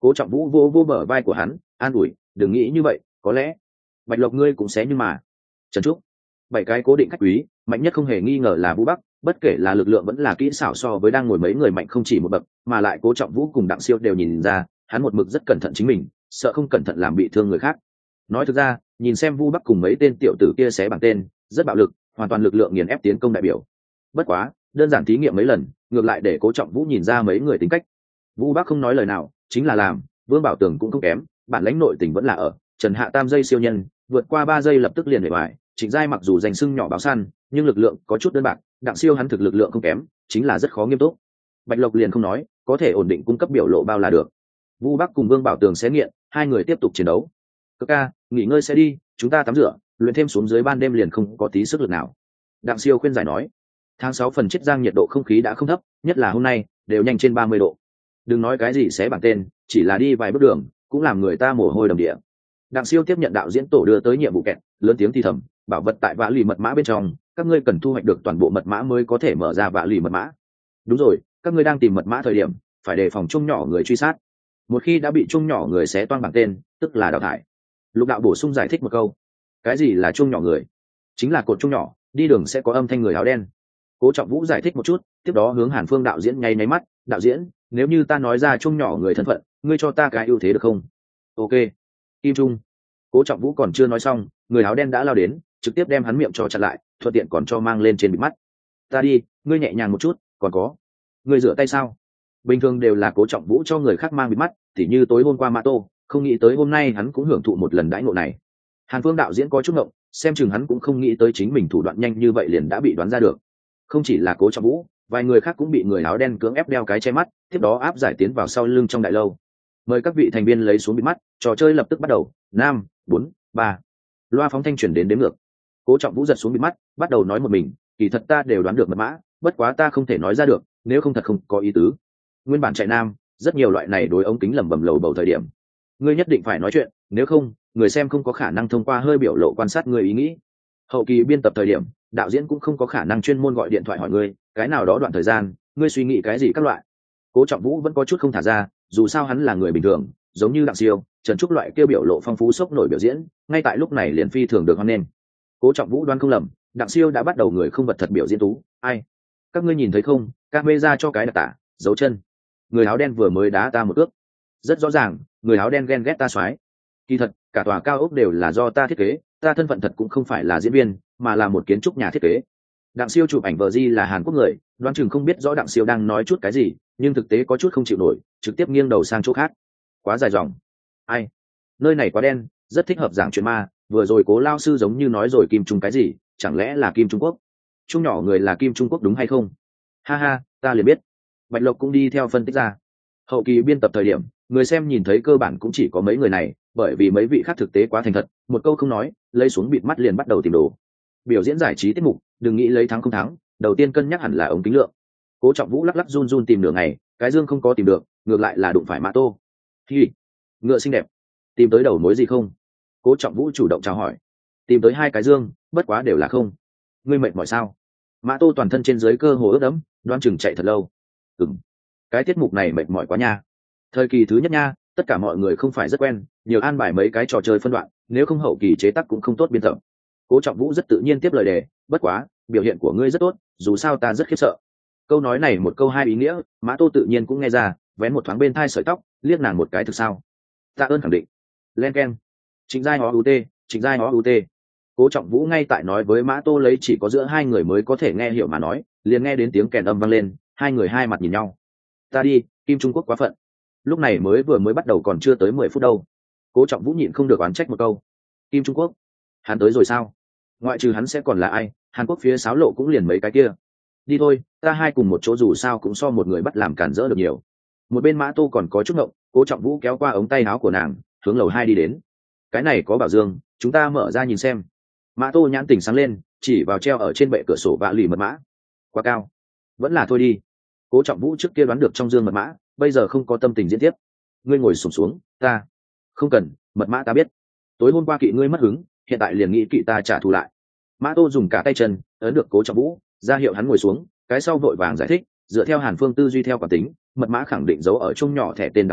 Cố Trọng Vũ vô vô bờ vai của hắn, an ủi, đừng nghĩ như vậy, có lẽ Bạch Lộc ngươi cũng sẽ, nhưng mà Trần Trúc, bảy cái cố định khách quý, mạnh nhất không hề nghi ngờ là Vũ Bắc, bất kể là lực lượng vẫn là kỹ xảo so với đang ngồi mấy người mạnh không chỉ một bậc, mà lại Cố Trọng Vũ cùng Đặng Siêu đều nhìn ra, hắn một mực rất cẩn thận chính mình, sợ không cẩn thận làm bị thương người khác. Nói thực ra, nhìn xem Vũ Bắc cùng mấy tên tiểu tử kia xé bằng tên, rất bạo lực, hoàn toàn lực lượng nghiền ép tiến công đại biểu. Bất quá, đơn giản thí nghiệm mấy lần, ngược lại để Cố Trọng Vũ nhìn ra mấy người tính cách. Vũ Bắc không nói lời nào, chính là làm, Vương Bảo Tường cũng không kém, bản lãnh nội tình vẫn là ở, Trần Hạ tam giây siêu nhân, vượt qua ba giây lập tức liền để bài. Trịnh Giai mặc dù danh xưng nhỏ báo săn, nhưng lực lượng có chút đơn bạc, Đặng Siêu hắn thực lực lượng không kém, chính là rất khó nghiêm túc. Bạch Lộc liền không nói, có thể ổn định cung cấp biểu lộ bao là được. Vũ Bắc cùng Vương Bảo Tường xé nghiện, hai người tiếp tục chiến đấu. Cơ ca, nghỉ ngơi sẽ đi, chúng ta tắm rửa, luyện thêm xuống dưới ban đêm liền không có tí sức lực nào. Đặng Siêu khuyên giải nói. Tháng sáu phần Chiết Giang nhiệt độ không khí đã không thấp, nhất là hôm nay, đều nhanh trên ba mươi độ. Đừng nói cái gì xé bảng tên, chỉ là đi vài bước đường, cũng làm người ta mồ hôi đầm địa. Đặng Siêu tiếp nhận đạo diễn tổ đưa tới nhiệm vụ kẹt, lớn tiếng thì thầm, bảo vật tại vã lì mật mã bên trong, các ngươi cần thu hoạch được toàn bộ mật mã mới có thể mở ra vã lì mật mã. Đúng rồi, các ngươi đang tìm mật mã thời điểm, phải đề phòng chung nhỏ người truy sát. Một khi đã bị chung nhỏ người xé toang bảng tên, tức là đào thải. Lục đạo bổ sung giải thích một câu. Cái gì là chung nhỏ người? Chính là cột chung nhỏ, đi đường sẽ có âm thanh người áo đen. Cố Trọng Vũ giải thích một chút, tiếp đó hướng Hàn Phương đạo diễn nháy nháy mắt, đạo diễn, nếu như ta nói ra chung nhỏ người thân phận, ngươi cho ta cái ưu thế được không? Ok. Kim Trung. Cố Trọng Vũ còn chưa nói xong, người áo đen đã lao đến, trực tiếp đem hắn miệng cho chặn lại, thuận tiện còn cho mang lên trên bịt mắt. Ta đi, ngươi nhẹ nhàng một chút, còn có, ngươi rửa tay sao? Bình thường đều là Cố Trọng Vũ cho người khác mang bịt mắt, tỉ như tối hôm qua Mã Tô, không nghĩ tới hôm nay hắn cũng hưởng thụ một lần đãi ngộ này. Hàn Phương đạo diễn có chút ngộng, xem chừng hắn cũng không nghĩ tới chính mình thủ đoạn nhanh như vậy liền đã bị đoán ra được. Không chỉ là Cố Trọng Vũ, vài người khác cũng bị người áo đen cưỡng ép đeo cái che mắt, tiếp đó áp giải tiến vào sau lưng trong đại lâu. Mời các vị thành viên lấy xuống bịt mắt, trò chơi lập tức bắt đầu. Năm, bốn, ba. Loa phóng thanh truyền đến đếm ngược. Cố Trọng Vũ giật xuống bịt mắt, bắt đầu nói một mình, kỳ thật ta đều đoán được mật mã, bất quá ta không thể nói ra được, nếu không thật không có ý tứ. Nguyên bản chạy nam, rất nhiều loại này đối ống kính lẩm bẩm lầu bầu thời điểm. Ngươi nhất định phải nói chuyện, nếu không, người xem không có khả năng thông qua hơi biểu lộ quan sát người ý nghĩ. Hậu kỳ biên tập thời điểm, đạo diễn cũng không có khả năng chuyên môn gọi điện thoại hỏi ngươi, cái nào đó đoạn thời gian, ngươi suy nghĩ cái gì các loại. Cố Trọng Vũ vẫn có chút không thả ra, dù sao hắn là người bình thường, giống như Đặng Siêu, Trần Trúc loại kêu biểu lộ phong phú sốc nổi biểu diễn, ngay tại lúc này liền phi thường được hoan nghênh. Cố Trọng Vũ đoán không lầm, Đặng Siêu đã bắt đầu người không vật thật biểu diễn tú. Ai? Các ngươi nhìn thấy không? Camera cho cái đặc tả, dấu chân. Người áo đen vừa mới đá ta một ước. Rất rõ ràng, người áo đen ghen ghét ta xoái. Kỳ thật, cả tòa cao ốc đều là do ta thiết kế, ta thân phận thật cũng không phải là diễn viên, mà là một kiến trúc nhà thiết kế. Đặng Siêu chụp ảnh vờ di là Hàn Quốc người, đoán chừng không biết rõ Đặng Siêu đang nói chút cái gì, nhưng thực tế có chút không chịu nổi, trực tiếp nghiêng đầu sang chỗ khác. Quá dài dòng. Ai? Nơi này quá đen, rất thích hợp giảng chuyện ma, vừa rồi Cố lao sư giống như nói rồi Kim Trung cái gì, chẳng lẽ là Kim Trung Quốc? Trung nhỏ người là Kim Trung Quốc đúng hay không? Ha ha, ta liền biết. Bạch Lộc cũng đi theo phân tích ra. Hậu kỳ biên tập thời điểm, người xem nhìn thấy cơ bản cũng chỉ có mấy người này, bởi vì mấy vị khác thực tế quá thành thật, một câu không nói, lấy xuống bịt mắt liền bắt đầu tìm đồ. Biểu diễn giải trí tiết mục, đừng nghĩ lấy thắng không thắng, đầu tiên cân nhắc hẳn là ống kính lượng. Cố Trọng Vũ lắc lắc run run tìm nửa ngày, cái dương không có tìm được, ngược lại là đụng phải Mã Tô. Hi, ngựa xinh đẹp, tìm tới đầu mối gì không? Cố Trọng Vũ chủ động chào hỏi. Tìm tới hai cái dương, bất quá đều là không. Ngươi mệt mỏi sao? Mã Tô toàn thân trên dưới cơ hồ ướt đẫm, đoan chừng chạy thật lâu. Ừm, cái tiết mục này mệt mỏi quá nha. Thời kỳ thứ nhất nha, tất cả mọi người không phải rất quen, nhiều an bài mấy cái trò chơi phân đoạn, nếu không hậu kỳ chế tác cũng không tốt biên tập. Cố Trọng Vũ rất tự nhiên tiếp lời đề, bất quá, biểu hiện của ngươi rất tốt, dù sao ta rất khiếp sợ. Câu nói này một câu hai ý nghĩa, Mã Tô tự nhiên cũng nghe ra, vén một thoáng bên thai sợi tóc, liếc nàng một cái thực sao. Tạ ơn khẳng định. Len keng. Trịnh Giai ó u tê, Trịnh Giai ó u tê. Cố Trọng Vũ ngay tại nói với Mã Tô lấy chỉ có giữa hai người mới có thể nghe hiểu mà nói, liền nghe đến tiếng kèn âm vang lên, hai người hai mặt nhìn nhau. Ta đi, Kim Trung Quốc quá phận. Lúc này mới vừa mới bắt đầu còn chưa tới mười phút đâu. Cố Trọng Vũ nhịn không được oán trách một câu. Kim Trung Quốc? Hắn tới rồi sao? Ngoại trừ hắn sẽ còn là ai? Hàn Quốc phía sáo lộ cũng liền mấy cái kia. Đi thôi, ta hai cùng một chỗ dù sao cũng so một người bắt làm cản rỡ được nhiều. Một bên Mã Tô còn có chút ngộng, Cố Trọng Vũ kéo qua ống tay áo của nàng, hướng lầu hai đi đến. Cái này có bảo dương, chúng ta mở ra nhìn xem. Mã Tô nhãn tỉnh sáng lên, chỉ vào treo ở trên bệ cửa sổ vạ lì mật mã. Quá cao, vẫn là thôi đi. Cố Trọng Vũ trước kia đoán được trong dương mật mã, bây giờ không có tâm tình diễn tiếp. Ngươi ngồi xổm xuống, ta không cần, mật mã ta biết. Tối hôm qua kỵ ngươi mất hứng, hiện tại liền nghĩ kỵ ta trả thù lại. Mã Tô dùng cả tay chân ấn được Cố Trọng Vũ, ra hiệu hắn ngồi xuống, cái sau vội vàng giải thích, dựa theo Hàn Phương tư duy theo quản tính, mật mã khẳng định giấu ở chung nhỏ thẻ tên đằng sau,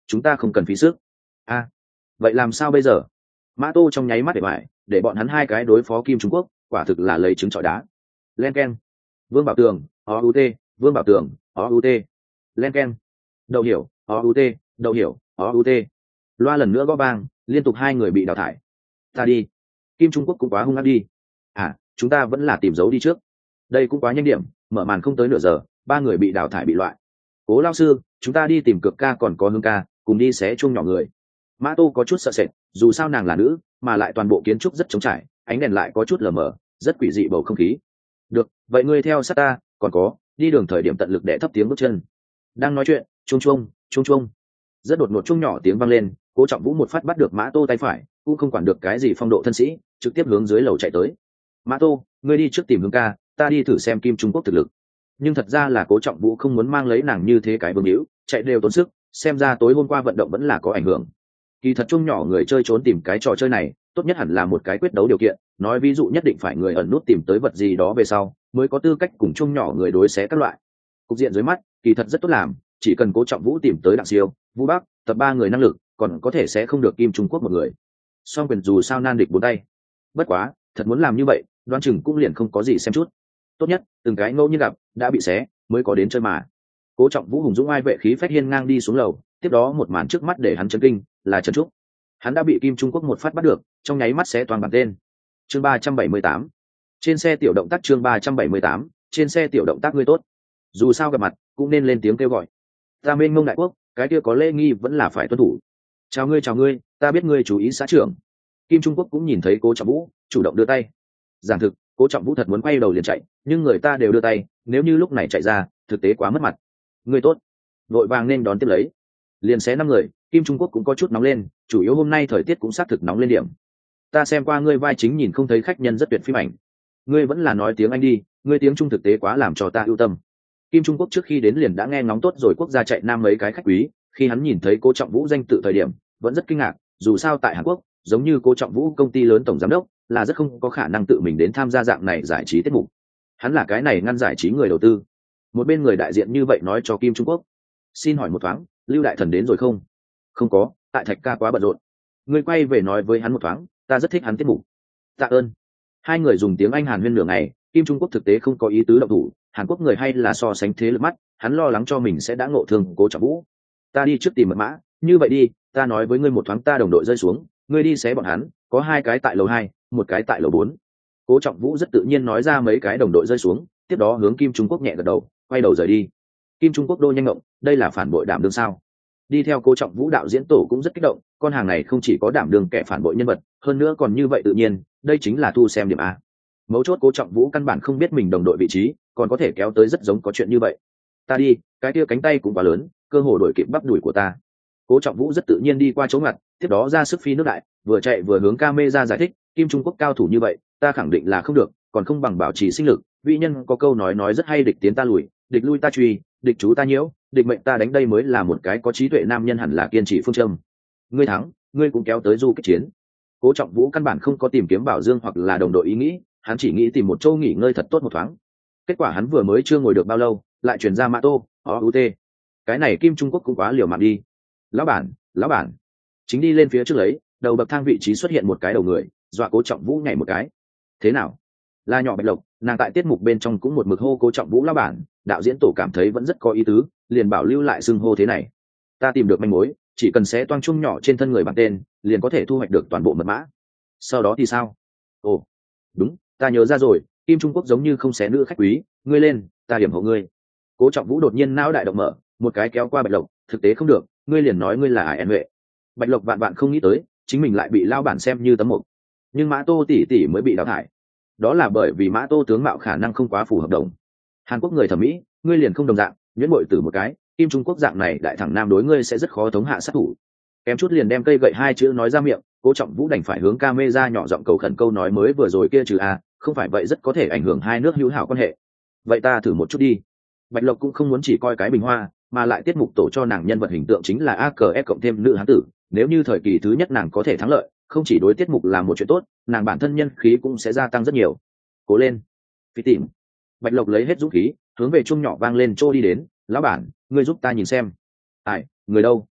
chúng ta không cần phí sức. A, vậy làm sao bây giờ? Mã Tô trong nháy mắt để bại, để bọn hắn hai cái đối phó Kim Trung Quốc, quả thực là lấy trứng trọi đá. Len keng. Vương Bảo Tường, o u t, Vương Bảo Tường, o u t. Len keng. Đậu hiểu, o u t, đậu hiểu, o u t. Loa lần nữa gõ vang, liên tục hai người bị đào thải. Ta đi. Kim Trung Quốc cũng quá hung ác đi. À, chúng ta vẫn là tìm dấu đi trước. Đây cũng quá nhanh điểm, mở màn không tới nửa giờ, ba người bị đào thải bị loại. Cố lao sư, chúng ta đi tìm Cực ca còn có Hương ca, cùng đi xé chuông nhỏ người. Mã Tô có chút sợ sệt, dù sao nàng là nữ, mà lại toàn bộ kiến trúc rất trống trải, ánh đèn lại có chút lờ mờ, rất quỷ dị bầu không khí. Được, vậy ngươi theo sát ta, còn có, đi đường thời điểm tận lực để thấp tiếng bước chân. Đang nói chuyện, chuông chuông, chuông chuông. Rất đột ngột chuông nhỏ tiếng vang lên, Cố Trọng Vũ một phát bắt được Mã Tô tay phải, cũng không quản được cái gì phong độ thân sĩ, trực tiếp hướng dưới lầu chạy tới. Mã Tô, ngươi đi trước tìm Hương ca, ta đi thử xem Kim Trung Quốc thực lực. Nhưng thật ra là Cố Trọng Vũ không muốn mang lấy nàng như thế cái vương hữu, chạy đều tốn sức, xem ra tối hôm qua vận động vẫn là có ảnh hưởng. Kỳ thật chung nhỏ người chơi trốn tìm cái trò chơi này, tốt nhất hẳn là một cái quyết đấu điều kiện, nói ví dụ nhất định phải người ẩn nút tìm tới vật gì đó về sau, mới có tư cách cùng chung nhỏ người đối xé các loại. Cục diện dưới mắt, kỳ thật rất tốt làm, chỉ cần Cố Trọng Vũ tìm tới Đặng Siêu, Vũ Bắc, tập ba người năng lực, còn có thể sẽ không được Kim Trung Quốc một người. Song quyền dù sao nan địch bốn tay. Bất quá, thật muốn làm như vậy, đoán chừng cũng liền không có gì xem chút. Tốt nhất, từng cái ngẫu nhiên gặp, đã bị xé, mới có đến chơi mà. Cố Trọng Vũ hùng dũng ai vệ khí phách hiên ngang đi xuống lầu, tiếp đó một màn trước mắt để hắn chấn kinh, là Trần Trúc. Hắn đã bị Kim Trung Quốc một phát bắt được, trong nháy mắt xé toàn bản tên. Chương ba trăm bảy mươi tám. Trên xe tiểu động tác chương ba trăm bảy mươi tám, trên xe tiểu động tác ngươi tốt. Dù sao gặp mặt, cũng nên lên tiếng kêu gọi. Ta mênh mông đại quốc, cái kia có lễ nghi vẫn là phải tuân thủ. Chào ngươi chào ngươi, ta biết ngươi chú ý xã trưởng. Kim Trung Quốc cũng nhìn thấy Cố Trọng Vũ, chủ động đưa tay. Giảng thực, Cố Trọng Vũ thật muốn quay đầu liền chạy, nhưng người ta đều đưa tay, nếu như lúc này chạy ra, thực tế quá mất mặt. Ngươi tốt. Vội vàng nên đón tiếp lấy. Liền xé năm người, Kim Trung Quốc cũng có chút nóng lên, chủ yếu hôm nay thời tiết cũng xác thực nóng lên điểm. Ta xem qua ngươi vai chính nhìn không thấy khách nhân rất tuyệt phim ảnh. Ngươi vẫn là nói tiếng Anh đi, ngươi tiếng Trung thực tế quá làm cho ta ưu tâm. Kim Trung Quốc trước khi đến liền đã nghe ngóng tốt rồi quốc gia chạy nam mấy cái khách quý, khi hắn nhìn thấy Cố Trọng Vũ danh tự thời điểm, vẫn rất kinh ngạc, dù sao tại Hàn Quốc, giống như Cố Trọng Vũ công ty lớn tổng giám đốc, là rất không có khả năng tự mình đến tham gia dạng này giải trí tiết mục. Hắn là cái này ngăn giải trí người đầu tư. Một bên người đại diện như vậy nói cho Kim Trung Quốc. Xin hỏi một thoáng, Lưu Đại Thần đến rồi không? Không có, tại Thạch ca quá bận rộn. Ngươi quay về nói với hắn một thoáng, ta rất thích hắn tiết mục. Tạ ơn. Hai người dùng tiếng Anh hàn huyên nửa ngày, Kim Trung Quốc thực tế không có ý tứ động thủ, Hàn Quốc người hay là so sánh thế lực mắt, hắn lo lắng cho mình sẽ đã ngộ thương Cố Trọng Vũ. Ta đi trước tìm mật mã, như vậy đi, ta nói với ngươi một thoáng ta đồng đội rơi xuống, ngươi đi xé bọn hắn, có hai cái tại lầu hai, một cái tại lầu bốn. Cố Trọng Vũ rất tự nhiên nói ra mấy cái đồng đội rơi xuống, tiếp đó hướng Kim Trung Quốc nhẹ gật đầu, quay đầu rời đi. Kim Trung Quốc đô nhanh ngộng, đây là phản bội đảm đương sao? Đi theo Cố Trọng Vũ đạo diễn tổ cũng rất kích động, con hàng này không chỉ có đảm đương kẻ phản bội nhân vật, hơn nữa còn như vậy tự nhiên, đây chính là thu xem điểm a. Mấu chốt Cố Trọng Vũ căn bản không biết mình đồng đội vị trí, còn có thể kéo tới rất giống có chuyện như vậy. Ta đi, cái kia cánh tay cũng quá lớn, cơ hồ đổi kịp bắp đùi của ta. Cố Trọng Vũ rất tự nhiên đi qua chỗ ngặt, tiếp đó ra sức phi nước đại, vừa chạy vừa hướng camera giải thích, Kim Trung Quốc cao thủ như vậy, ta khẳng định là không được, còn không bằng bảo trì sinh lực, vị nhân có câu nói nói rất hay, địch tiến ta lùi, địch lui ta truy, địch chú ta nhiễu, địch mệnh ta đánh, đây mới là một cái có trí tuệ nam nhân hẳn là kiên trì phương châm. Ngươi thắng, ngươi cũng kéo tới du kích chiến. Cố Trọng Vũ căn bản không có tìm kiếm Bảo Dương hoặc là đồng đội ý nghĩ, hắn chỉ nghĩ tìm một chỗ nghỉ ngơi thật tốt một thoáng. Kết quả hắn vừa mới chưa ngồi được bao lâu, lại truyền ra Mã Tô, o u t. Cái này Kim Trung Quốc cũng quá liều mạng đi. Lão bản, lão bản. Chính đi lên phía trước lấy, đầu bậc thang vị trí xuất hiện một cái đầu người, dọa Cố Trọng Vũ nhảy một cái. Thế nào? Là nhỏ Bạch Lộc, nàng tại tiết mục bên trong cũng một mực hô Cố Trọng Vũ lão bản, đạo diễn tổ cảm thấy vẫn rất có ý tứ, liền bảo lưu lại xưng hô thế này. Ta tìm được manh mối, chỉ cần xé toang chung nhỏ trên thân người bằng tên, liền có thể thu hoạch được toàn bộ mật mã. Sau đó thì sao? Ồ, đúng, ta nhớ ra rồi, Kim Trung Quốc giống như không xé nữ khách quý, ngươi lên, ta điểm hộ ngươi. Cố Trọng Vũ đột nhiên não đại động mở, một cái kéo qua Bạch Lộc, thực tế không được, ngươi liền nói ngươi là ai en huệ. Bạch Lộc vạn vạn không nghĩ tới, chính mình lại bị lao bản xem như tấm mục. Nhưng Mã Tô tỷ tỷ mới bị đào thải. Đó là bởi vì Mã Tô tướng mạo khả năng không quá phù hợp đồng. Hàn Quốc người thẩm mỹ, ngươi liền không đồng dạng, nhuyễn bội tử một cái, Kim Trung Quốc dạng này đại thẳng nam đối ngươi sẽ rất khó thống hạ sát thủ. Kém chút liền đem cây gậy hai chữ nói ra miệng, Cố Trọng Vũ đành phải hướng camera nhỏ giọng cầu khẩn câu nói mới vừa rồi kia trừ a, không phải vậy rất có thể ảnh hưởng hai nước hữu hảo quan hệ. Vậy ta thử một chút đi. Bạch Lộc cũng không muốn chỉ coi cái bình hoa, mà lại tiết mục tổ cho nàng nhân vật hình tượng chính là a cờ ép cộng thêm nữ hán tử, nếu như thời kỳ thứ nhất nàng có thể thắng lợi, không chỉ đối tiết mục là một chuyện tốt, nàng bản thân nhân khí cũng sẽ gia tăng rất nhiều. Cố lên. Phi tìm. Bạch Lộc lấy hết dũng khí, hướng về chuông nhỏ vang lên trô đi đến, lão bản, ngươi giúp ta nhìn xem. Ai, người đâu?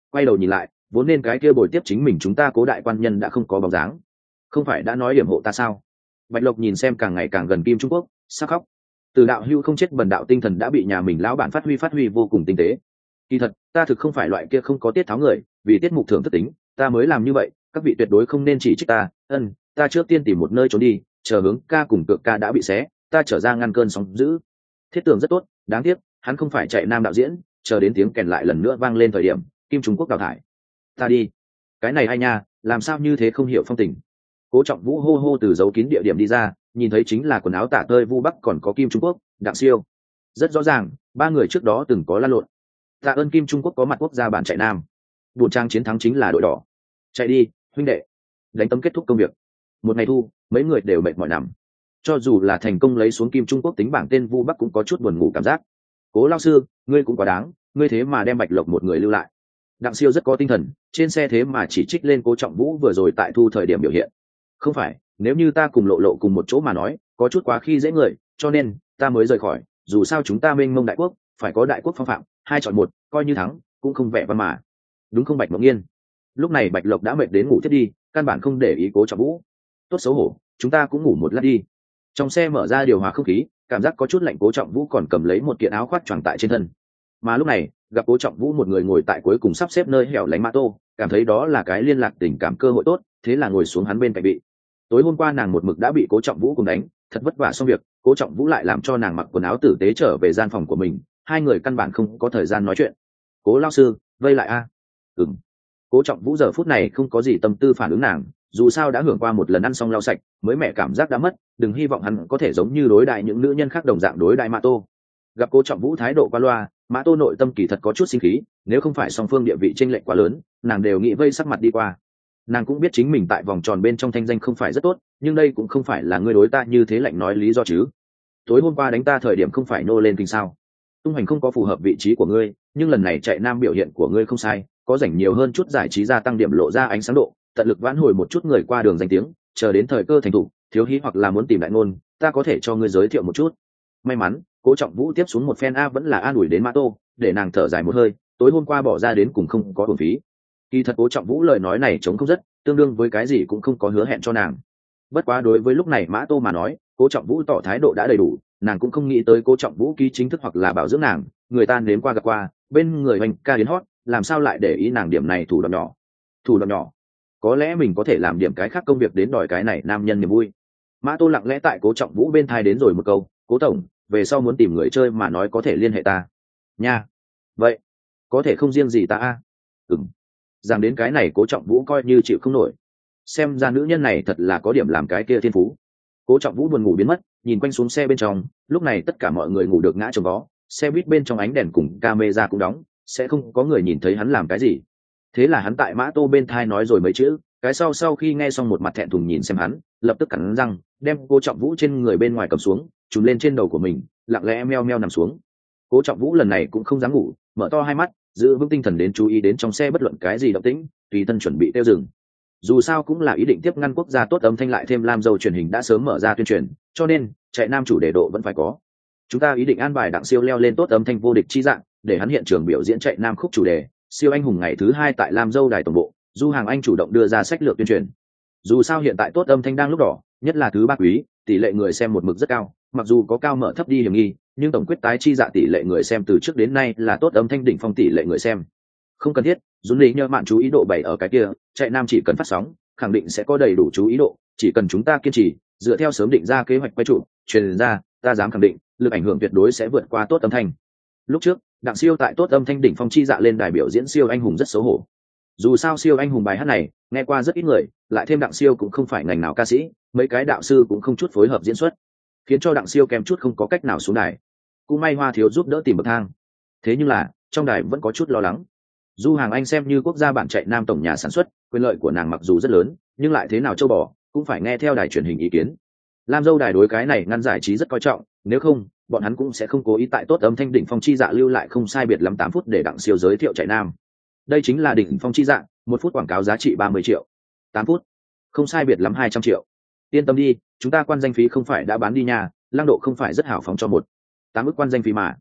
quay đầu nhìn lại, vốn nên cái kia bồi tiếp chính mình chúng ta Cố đại quan nhân đã không có bóng dáng. Không phải đã nói điểm hộ ta sao? Bạch Lộc nhìn xem càng ngày càng gần Kim Trung Quốc, sắp khóc. Từ đạo hưu không chết bần đạo tinh thần đã bị nhà mình lão bản phát huy phát huy vô cùng tinh tế. Kỳ thật, ta thực không phải loại kia không có tiết tháo người, vì tiết mục thưởng thất tính, ta mới làm như vậy, các vị tuyệt đối không nên chỉ trích ta. Ân, ta trước tiên tìm một nơi trốn đi, chờ hướng ca cùng cược ca đã bị xé, ta trở ra ngăn cơn sóng dữ. Thiết tưởng rất tốt, đáng tiếc, hắn không phải chạy nam đạo diễn, chờ đến tiếng kèn lại lần nữa vang lên thời điểm, Kim Trung Quốc đào thải. Ta đi. Cái này hay nha, làm sao như thế không hiểu phong tình. Cố Trọng Vũ hô hô từ dấu kín địa điểm đi ra, nhìn thấy chính là quần áo tả tơi Vu Bắc còn có Kim Trung Quốc, Đặng Siêu. Rất rõ ràng, ba người trước đó từng có lan lộn. Tạ ơn Kim Trung Quốc có mặt quốc gia bản chạy nam. Buồn trang chiến thắng chính là đội đỏ. Chạy đi, huynh đệ. Đánh tấm kết thúc công việc. Một ngày thu, mấy người đều mệt mỏi nằm. Cho dù là thành công lấy xuống Kim Trung Quốc tính bảng tên Vu Bắc cũng có chút buồn ngủ cảm giác. Cố lão sư, ngươi cũng quá đáng, ngươi thế mà đem Bạch Lộc một người lưu lại. Đặng Siêu rất có tinh thần, trên xe thế mà chỉ trích lên Cố Trọng Vũ vừa rồi tại thu thời điểm biểu hiện. Không phải, nếu như ta cùng Lộ Lộ cùng một chỗ mà nói, có chút quá khi dễ người, cho nên ta mới rời khỏi. Dù sao chúng ta mênh mông đại quốc, phải có đại quốc phong phạm, hai chọn một, coi như thắng, cũng không vẻ văn mà. Đúng không Bạch Mộng Nghiên? Lúc này Bạch Lộc đã mệt đến ngủ thiết đi, căn bản không để ý Cố Trọng Vũ. Tốt xấu hổ, chúng ta cũng ngủ một lát đi. Trong xe mở ra điều hòa không khí, cảm giác có chút lạnh. Cố Trọng Vũ còn cầm lấy một kiện áo khoác choàng tại trên thân. Mà lúc này, gặp Cố Trọng Vũ một người ngồi tại cuối cùng sắp xếp nơi hẻo lánh Mã Tô, cảm thấy đó là cái liên lạc tình cảm cơ hội tốt, thế là ngồi xuống hắn bên cạnh vị. Tối hôm qua nàng một mực đã bị Cố Trọng Vũ cùng đánh, thật vất vả xong việc, Cố Trọng Vũ lại làm cho nàng mặc quần áo tử tế trở về gian phòng của mình, hai người căn bản không có thời gian nói chuyện. Cố lão sư, vây lại a? À? Ừm. Cố Trọng Vũ giờ phút này không có gì tâm tư phản ứng nàng, dù sao đã hưởng qua một lần ăn xong lau sạch, mới mẹ cảm giác đã mất, đừng hy vọng hắn có thể giống như đối đại những nữ nhân khác đồng dạng đối đại Mã Tô. Gặp Cố Trọng Vũ thái độ qua loa, Mã Tô nội tâm kỳ thật có chút sinh khí, nếu không phải song phương địa vị chênh lệch quá lớn, nàng đều nghĩ vây sắc mặt đi qua. Nàng cũng biết chính mình tại vòng tròn bên trong thanh danh không phải rất tốt, nhưng đây cũng không phải là ngươi đối ta như thế lạnh nói lý do chứ. Tối hôm qua đánh ta thời điểm không phải nô lên kinh sao? Tung hành không có phù hợp vị trí của ngươi, nhưng lần này chạy nam biểu hiện của ngươi không sai, có rảnh nhiều hơn chút giải trí gia tăng điểm lộ ra ánh sáng độ, tận lực vãn hồi một chút người qua đường danh tiếng, chờ đến thời cơ thành thủ, thiếu hí hoặc là muốn tìm đại ngôn, ta có thể cho ngươi giới thiệu một chút. May mắn, Cố Trọng Vũ tiếp xuống một phen a vẫn là an ủi đến Mã Tô, để nàng thở dài một hơi, tối hôm qua bỏ ra đến cùng không có uổng phí. Kỳ thật Cố Trọng Vũ lời nói này chống không rất, tương đương với cái gì cũng không có hứa hẹn cho nàng. Bất quá đối với lúc này Mã Tô mà nói, Cố Trọng Vũ tỏ thái độ đã đầy đủ, nàng cũng không nghĩ tới Cố Trọng Vũ ký chính thức hoặc là bảo dưỡng nàng, người ta nếm qua gặp qua, bên người hoành ca đến hót, làm sao lại để ý nàng điểm này thủ đoạn nhỏ. Thủ đoạn nhỏ, có lẽ mình có thể làm điểm cái khác công việc đến đòi cái này nam nhân niềm vui. Mã Tô lặng lẽ tại Cố Trọng Vũ bên thai đến rồi một câu, Cố tổng, về sau muốn tìm người chơi mà nói có thể liên hệ ta nha. Vậy có thể không riêng gì ta a? À? Ừm. Rằng đến cái này Cố Trọng Vũ coi như chịu không nổi, xem ra nữ nhân này thật là có điểm làm cái kia thiên phú. Cố Trọng Vũ buồn ngủ biến mất, nhìn quanh xuống xe bên trong, lúc này tất cả mọi người ngủ được ngã chồng vó, xe buýt bên trong ánh đèn cùng camera cũng đóng, sẽ không có người nhìn thấy hắn làm cái gì. Thế là hắn tại Mã Tô bên thai nói rồi mấy chữ, cái sau sau khi nghe xong một mặt thẹn thùng nhìn xem hắn, lập tức cắn răng, đem Cố Trọng Vũ trên người bên ngoài cầm xuống, trùm lên trên đầu của mình, lặng lẽ meo meo nằm xuống. Cố Trọng Vũ lần này cũng không dám ngủ, mở to hai mắt, giữ vững tinh thần đến chú ý đến trong xe bất luận cái gì động tĩnh, tùy thân chuẩn bị tiêu dừng. Dù sao cũng là ý định tiếp ngăn quốc gia tốt âm thanh lại thêm Lam Dâu truyền hình đã sớm mở ra tuyên truyền, cho nên chạy nam chủ đề độ vẫn phải có. Chúng ta ý định an bài Đặng Siêu leo lên tốt âm thanh vô địch chi dạng, để hắn hiện trường biểu diễn chạy nam khúc chủ đề, siêu anh hùng ngày thứ hai tại Lam Dâu đài tổng bộ, Du Hàng Anh chủ động đưa ra sách lược tuyên truyền. Dù sao hiện tại tốt âm thanh đang lúc đỏ, nhất là thứ ba quý, tỷ lệ người xem một mực rất cao, mặc dù có cao mở thấp đi hiểm nghi, nhưng tổng quyết tái chi dạ tỷ lệ người xem từ trước đến nay là tốt âm thanh đỉnh phong tỷ lệ người xem. Không cần thiết dũng lý nhờ mạn chú ý độ bảy ở cái kia, chạy nam chỉ cần phát sóng khẳng định sẽ có đầy đủ chú ý độ, chỉ cần chúng ta kiên trì dựa theo sớm định ra kế hoạch quay trụ truyền ra, ta dám khẳng định lực ảnh hưởng tuyệt đối sẽ vượt qua tốt âm thanh. Lúc trước Đặng Siêu tại tốt âm thanh đỉnh phong chi dạ lên đài biểu diễn siêu anh hùng rất xấu hổ, dù sao siêu anh hùng bài hát này nghe qua rất ít người, lại thêm Đặng Siêu cũng không phải ngành nào ca sĩ, mấy cái đạo sư cũng không chút phối hợp diễn xuất, khiến cho Đặng Siêu kèm chút không có cách nào xuống đài. Cũng may Hoa Thiếu giúp đỡ tìm bậc thang, thế nhưng là trong đài vẫn có chút lo lắng. Du Hàng Anh xem như quốc gia bản chạy nam tổng nhà sản xuất, quyền lợi của nàng mặc dù rất lớn, nhưng lại thế nào châu bò cũng phải nghe theo đài truyền hình ý kiến. Lam Dâu đài đối cái này ngăn giải trí rất coi trọng, nếu không bọn hắn cũng sẽ không cố ý tại tốt âm thanh đỉnh phong chi dạ lưu lại không sai biệt lắm tám phút để Đặng Siêu giới thiệu chạy nam. Đây chính là đỉnh phong chi dạ, một phút quảng cáo giá trị ba mươi triệu, tám phút không sai biệt lắm hai trăm triệu. Yên tâm đi, chúng ta quan danh phí không phải đã bán đi nhà, Lăng Độ không phải rất hào phóng cho một tám ức quan danh phí mà.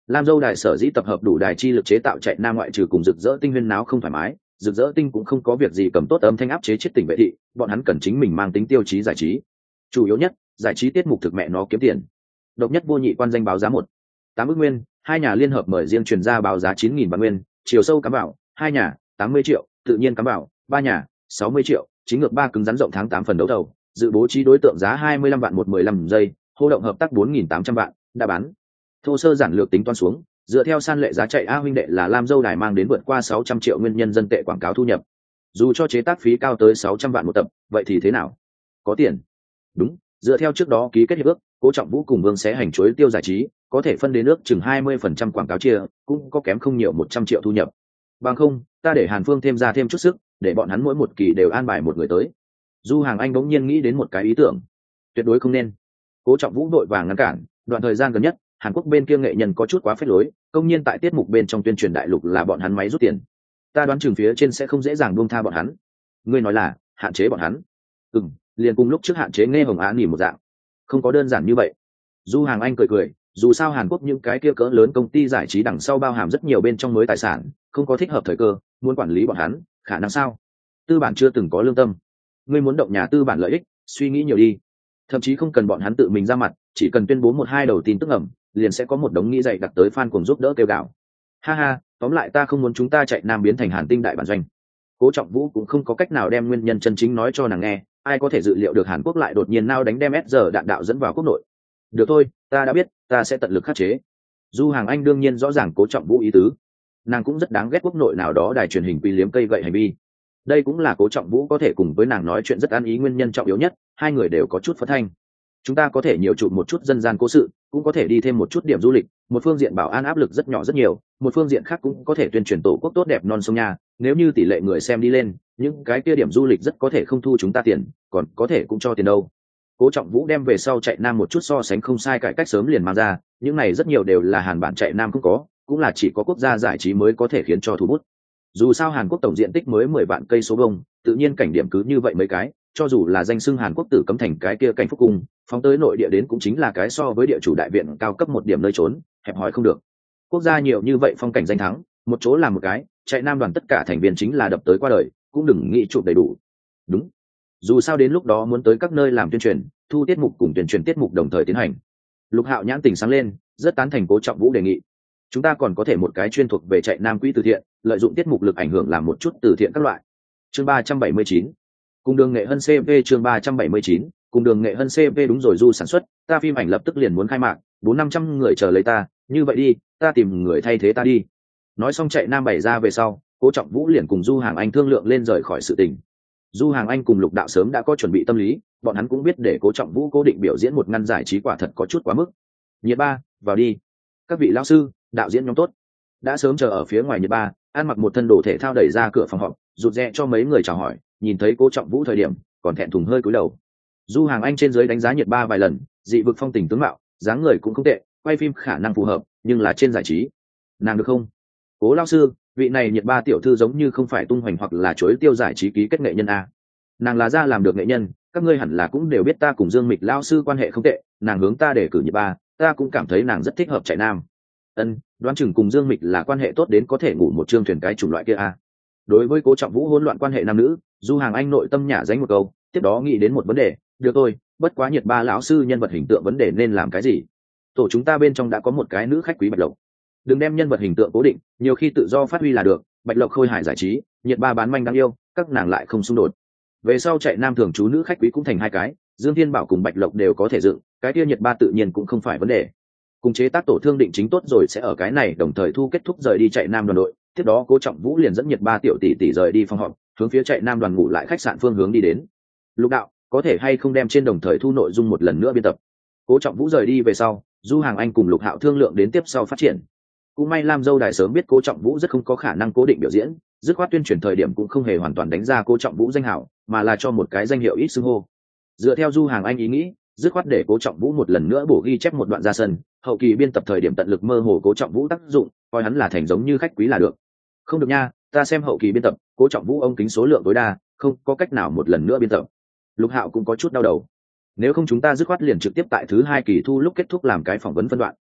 Lam Dâu Đài sở dĩ tập hợp đủ đài chi lực chế tạo chạy nam ngoại trừ cùng rực rỡ tinh huyên náo không thoải mái, rực rỡ tinh cũng không có việc gì cầm tốt âm thanh áp chế chết tỉnh vệ thị, bọn hắn cần chính mình mang tính tiêu chí giải trí. Chủ yếu nhất, giải trí tiết mục thực mẹ nó kiếm tiền. Độc nhất vô nhị quan danh báo giá một tám ước nguyên, hai nhà liên hợp mời riêng truyền ra báo giá chín nghìn vạn nguyên, chiều sâu cắm vào, hai nhà tám mươi triệu, tự nhiên cắm vào, ba nhà sáu mươi triệu, chính ngược ba cứng rắn rộng tháng tám phần đấu đầu, dự bố trí đối tượng giá hai mươi lăm vạn một mười lăm giây, hô động hợp tác bốn nghìn tám trăm vạn, đã bán. Thô sơ giản lược tính toán xuống, dựa theo san lệ giá chạy A huynh đệ là Lam Dâu Đài mang đến vượt qua sáu trăm triệu nguyên nhân dân tệ quảng cáo thu nhập. Dù cho chế tác phí cao tới sáu trăm vạn một tập, vậy thì thế nào? Có tiền. Đúng, dựa theo trước đó ký kết hiệp ước, Cố Trọng Vũ cùng Vương Xé Hành chuối tiêu giải trí, có thể phân đến nước chừng hai mươi phần trăm quảng cáo chia, cũng có kém không nhiều một trăm triệu thu nhập. Bằng không, ta để Hàn Phương thêm ra thêm chút sức, để bọn hắn mỗi một kỳ đều an bài một người tới. Du Hàng Anh bỗng nhiên nghĩ đến một cái ý tưởng. Tuyệt đối không nên. Cố Trọng Vũ đội vàng ngăn cản, đoạn thời gian gần nhất, Hàn Quốc bên kia nghệ nhân có chút quá phết lối, công nhiên tại tiết mục bên trong tuyên truyền đại lục là bọn hắn máy rút tiền. Ta đoán chừng phía trên sẽ không dễ dàng buông tha bọn hắn. Ngươi nói là hạn chế bọn hắn? Ừm, liền cùng lúc trước hạn chế Nghe Hồng Á nghỉ một dạng. Không có đơn giản như vậy. Du Hàng Anh cười cười, dù sao Hàn Quốc những cái kia cỡ lớn công ty giải trí đằng sau bao hàm rất nhiều bên trong mới tài sản, không có thích hợp thời cơ, muốn quản lý bọn hắn, khả năng sao? Tư bản chưa từng có lương tâm. Ngươi muốn động nhà tư bản lợi ích, suy nghĩ nhiều đi. Thậm chí không cần bọn hắn tự mình ra mặt, chỉ cần tuyên bố một hai đầu tin tức ẩm, liền sẽ có một đống nghĩ dậy đặt tới fan cùng giúp đỡ kêu gào. Ha ha, tóm lại ta không muốn chúng ta chạy nam biến thành Hàn Tinh đại bản doanh. Cố Trọng Vũ cũng không có cách nào đem nguyên nhân chân chính nói cho nàng nghe, ai có thể dự liệu được Hàn Quốc lại đột nhiên nao đánh đem S giờ đạn đạo dẫn vào quốc nội. Được thôi, ta đã biết, ta sẽ tận lực khắc chế. Du Hàng Anh đương nhiên rõ ràng Cố Trọng Vũ ý tứ, nàng cũng rất đáng ghét quốc nội nào đó đài truyền hình quy liếm cây gậy hành vi. Đây cũng là Cố Trọng Vũ có thể cùng với nàng nói chuyện rất ăn ý nguyên nhân trọng yếu nhất, hai người đều có chút phất thanh. Chúng ta có thể nhiều chụp một chút dân gian cố sự, cũng có thể đi thêm một chút điểm du lịch, một phương diện bảo an áp lực rất nhỏ rất nhiều, một phương diện khác cũng có thể tuyên truyền tổ quốc tốt đẹp non sông nhà. Nếu như tỷ lệ người xem đi lên, những cái kia điểm du lịch rất có thể không thu chúng ta tiền, còn có thể cũng cho tiền đâu. Cố Trọng Vũ đem về sau chạy nam một chút so sánh không sai cải cách sớm liền mang ra, những này rất nhiều đều là Hàn bản chạy nam không có, cũng là chỉ có quốc gia giải trí mới có thể khiến cho thu hút. Dù sao Hàn Quốc tổng diện tích mới mười vạn cây số vuông, tự nhiên cảnh điểm cứ như vậy mấy cái, cho dù là danh xưng Hàn Quốc tử cấm thành cái kia cảnh phúc cung, phóng tới nội địa đến cũng chính là cái so với địa chủ đại viện cao cấp một điểm nơi trốn, hẹp hòi không được. Quốc gia nhiều như vậy phong cảnh danh thắng, một chỗ làm một cái, chạy nam đoàn tất cả thành viên chính là đập tới qua đời, cũng đừng nghĩ chụp đầy đủ. Đúng. Dù sao đến lúc đó muốn tới các nơi làm tuyên truyền, thu tiết mục cùng tuyên truyền tiết mục đồng thời tiến hành. Lục Hạo nhãn tỉnh sáng lên, rất tán thành Cố Trọng Vũ đề nghị. Chúng ta còn có thể một cái chuyên thuộc về chạy nam quỹ từ thiện, lợi dụng tiết mục lực ảnh hưởng làm một chút từ thiện các loại. Chương ba trăm bảy mươi chín, cùng đường nghệ hân xê vê chương ba trăm bảy mươi chín, cùng đường nghệ hân xê vê đúng rồi Du sản xuất, ta phim ảnh lập tức liền muốn khai mạc, bốn năm trăm người chờ lấy ta, như vậy đi, ta tìm người thay thế ta đi. Nói xong chạy nam bày ra về sau, Cố Trọng Vũ liền cùng Du Hàng Anh thương lượng lên rời khỏi sự tình. Du Hàng Anh cùng Lục Đạo sớm đã có chuẩn bị tâm lý, bọn hắn cũng biết để Cố Trọng Vũ cố định biểu diễn một ngăn giải trí quả thật có chút quá mức. Nhiệt ba, vào đi. Các vị lão sư, đạo diễn nhóm tốt. Đã sớm chờ ở phía ngoài Nhiệt ba, ăn mặc một thân đồ thể thao đẩy ra cửa phòng họp, rụt rè cho mấy người chào hỏi, nhìn thấy Cố Trọng Vũ thời điểm, còn thẹn thùng hơi cúi đầu. Du Hàng Anh trên dưới đánh giá Nhiệt ba vài lần, dị vực phong tình tướng mạo, dáng người cũng không tệ, quay phim khả năng phù hợp, nhưng là trên giải trí, nàng được không? Cố lão sư, vị này Nhiệt ba tiểu thư giống như không phải tung hoành hoặc là chối tiêu giải trí ký kết nghệ nhân a. Nàng là ra làm được nghệ nhân, các ngươi hẳn là cũng đều biết ta cùng Dương Mịch lão sư quan hệ không tệ, nàng hướng ta để cử Nhiệt ba, ta cũng cảm thấy nàng rất thích hợp chạy nam. Ân, đoán chừng cùng Dương Mịch là quan hệ tốt đến có thể ngủ một chương thuyền cái chủng loại kia a. Đối với Cố Trọng Vũ hỗn loạn quan hệ nam nữ, Du Hàng Anh nội tâm nhả dánh một câu, tiếp đó nghĩ đến một vấn đề, được thôi, bất quá Nhiệt ba lão sư nhân vật hình tượng vấn đề nên làm cái gì? Tổ chúng ta bên trong đã có một cái nữ khách quý Bạch Lộc, đừng đem nhân vật hình tượng cố định, nhiều khi tự do phát huy là được. Bạch Lộc khôi hài giải trí, Nhiệt ba bán manh đáng yêu, các nàng lại không xung đột. Về sau chạy nam thường trú nữ khách quý cũng thành hai cái, Dương Thiên Bảo cùng Bạch Lộc đều có thể dựng, cái kia Nhiệt ba tự nhiên cũng không phải vấn đề. Cùng chế tác tổ thương định chính tốt rồi sẽ ở cái này đồng thời thu kết thúc rời đi chạy nam đoàn đội, tiếp đó Cố Trọng Vũ liền dẫn Nhiệt ba tiểu tỷ tỷ rời đi phòng họp, hướng phía chạy nam đoàn ngủ lại khách sạn phương hướng đi đến. Lục Đạo, có thể hay không đem trên đồng thời thu nội dung một lần nữa biên tập? Cố Trọng Vũ rời đi về sau, Du Hàng Anh cùng Lục Hạo thương lượng đến tiếp sau phát triển. Cũng may Lam Dâu Đài sớm biết Cố Trọng Vũ rất không có khả năng cố định biểu diễn, dứt khoát tuyên truyền thời điểm cũng không hề hoàn toàn đánh ra Cố Trọng Vũ danh hảo, mà là cho một cái danh hiệu ít xưng hô. Dựa theo Du Hàng Anh ý nghĩ, dứt khoát để Cố Trọng Vũ một lần nữa bổ ghi chép một đoạn ra sân, hậu kỳ biên tập thời điểm tận lực mơ hồ Cố Trọng Vũ tác dụng, coi hắn là thành giống như khách quý là được. Không được nha, ta xem hậu kỳ biên tập, Cố Trọng Vũ ống kính số lượng tối đa, không có cách nào một lần nữa biên tập. Lục Hạo cũng có chút đau đầu. Nếu không chúng ta dứt khoát liền trực tiếp tại thứ hai kỳ thu lúc kết thúc làm cái phỏng vấn phân đoạn,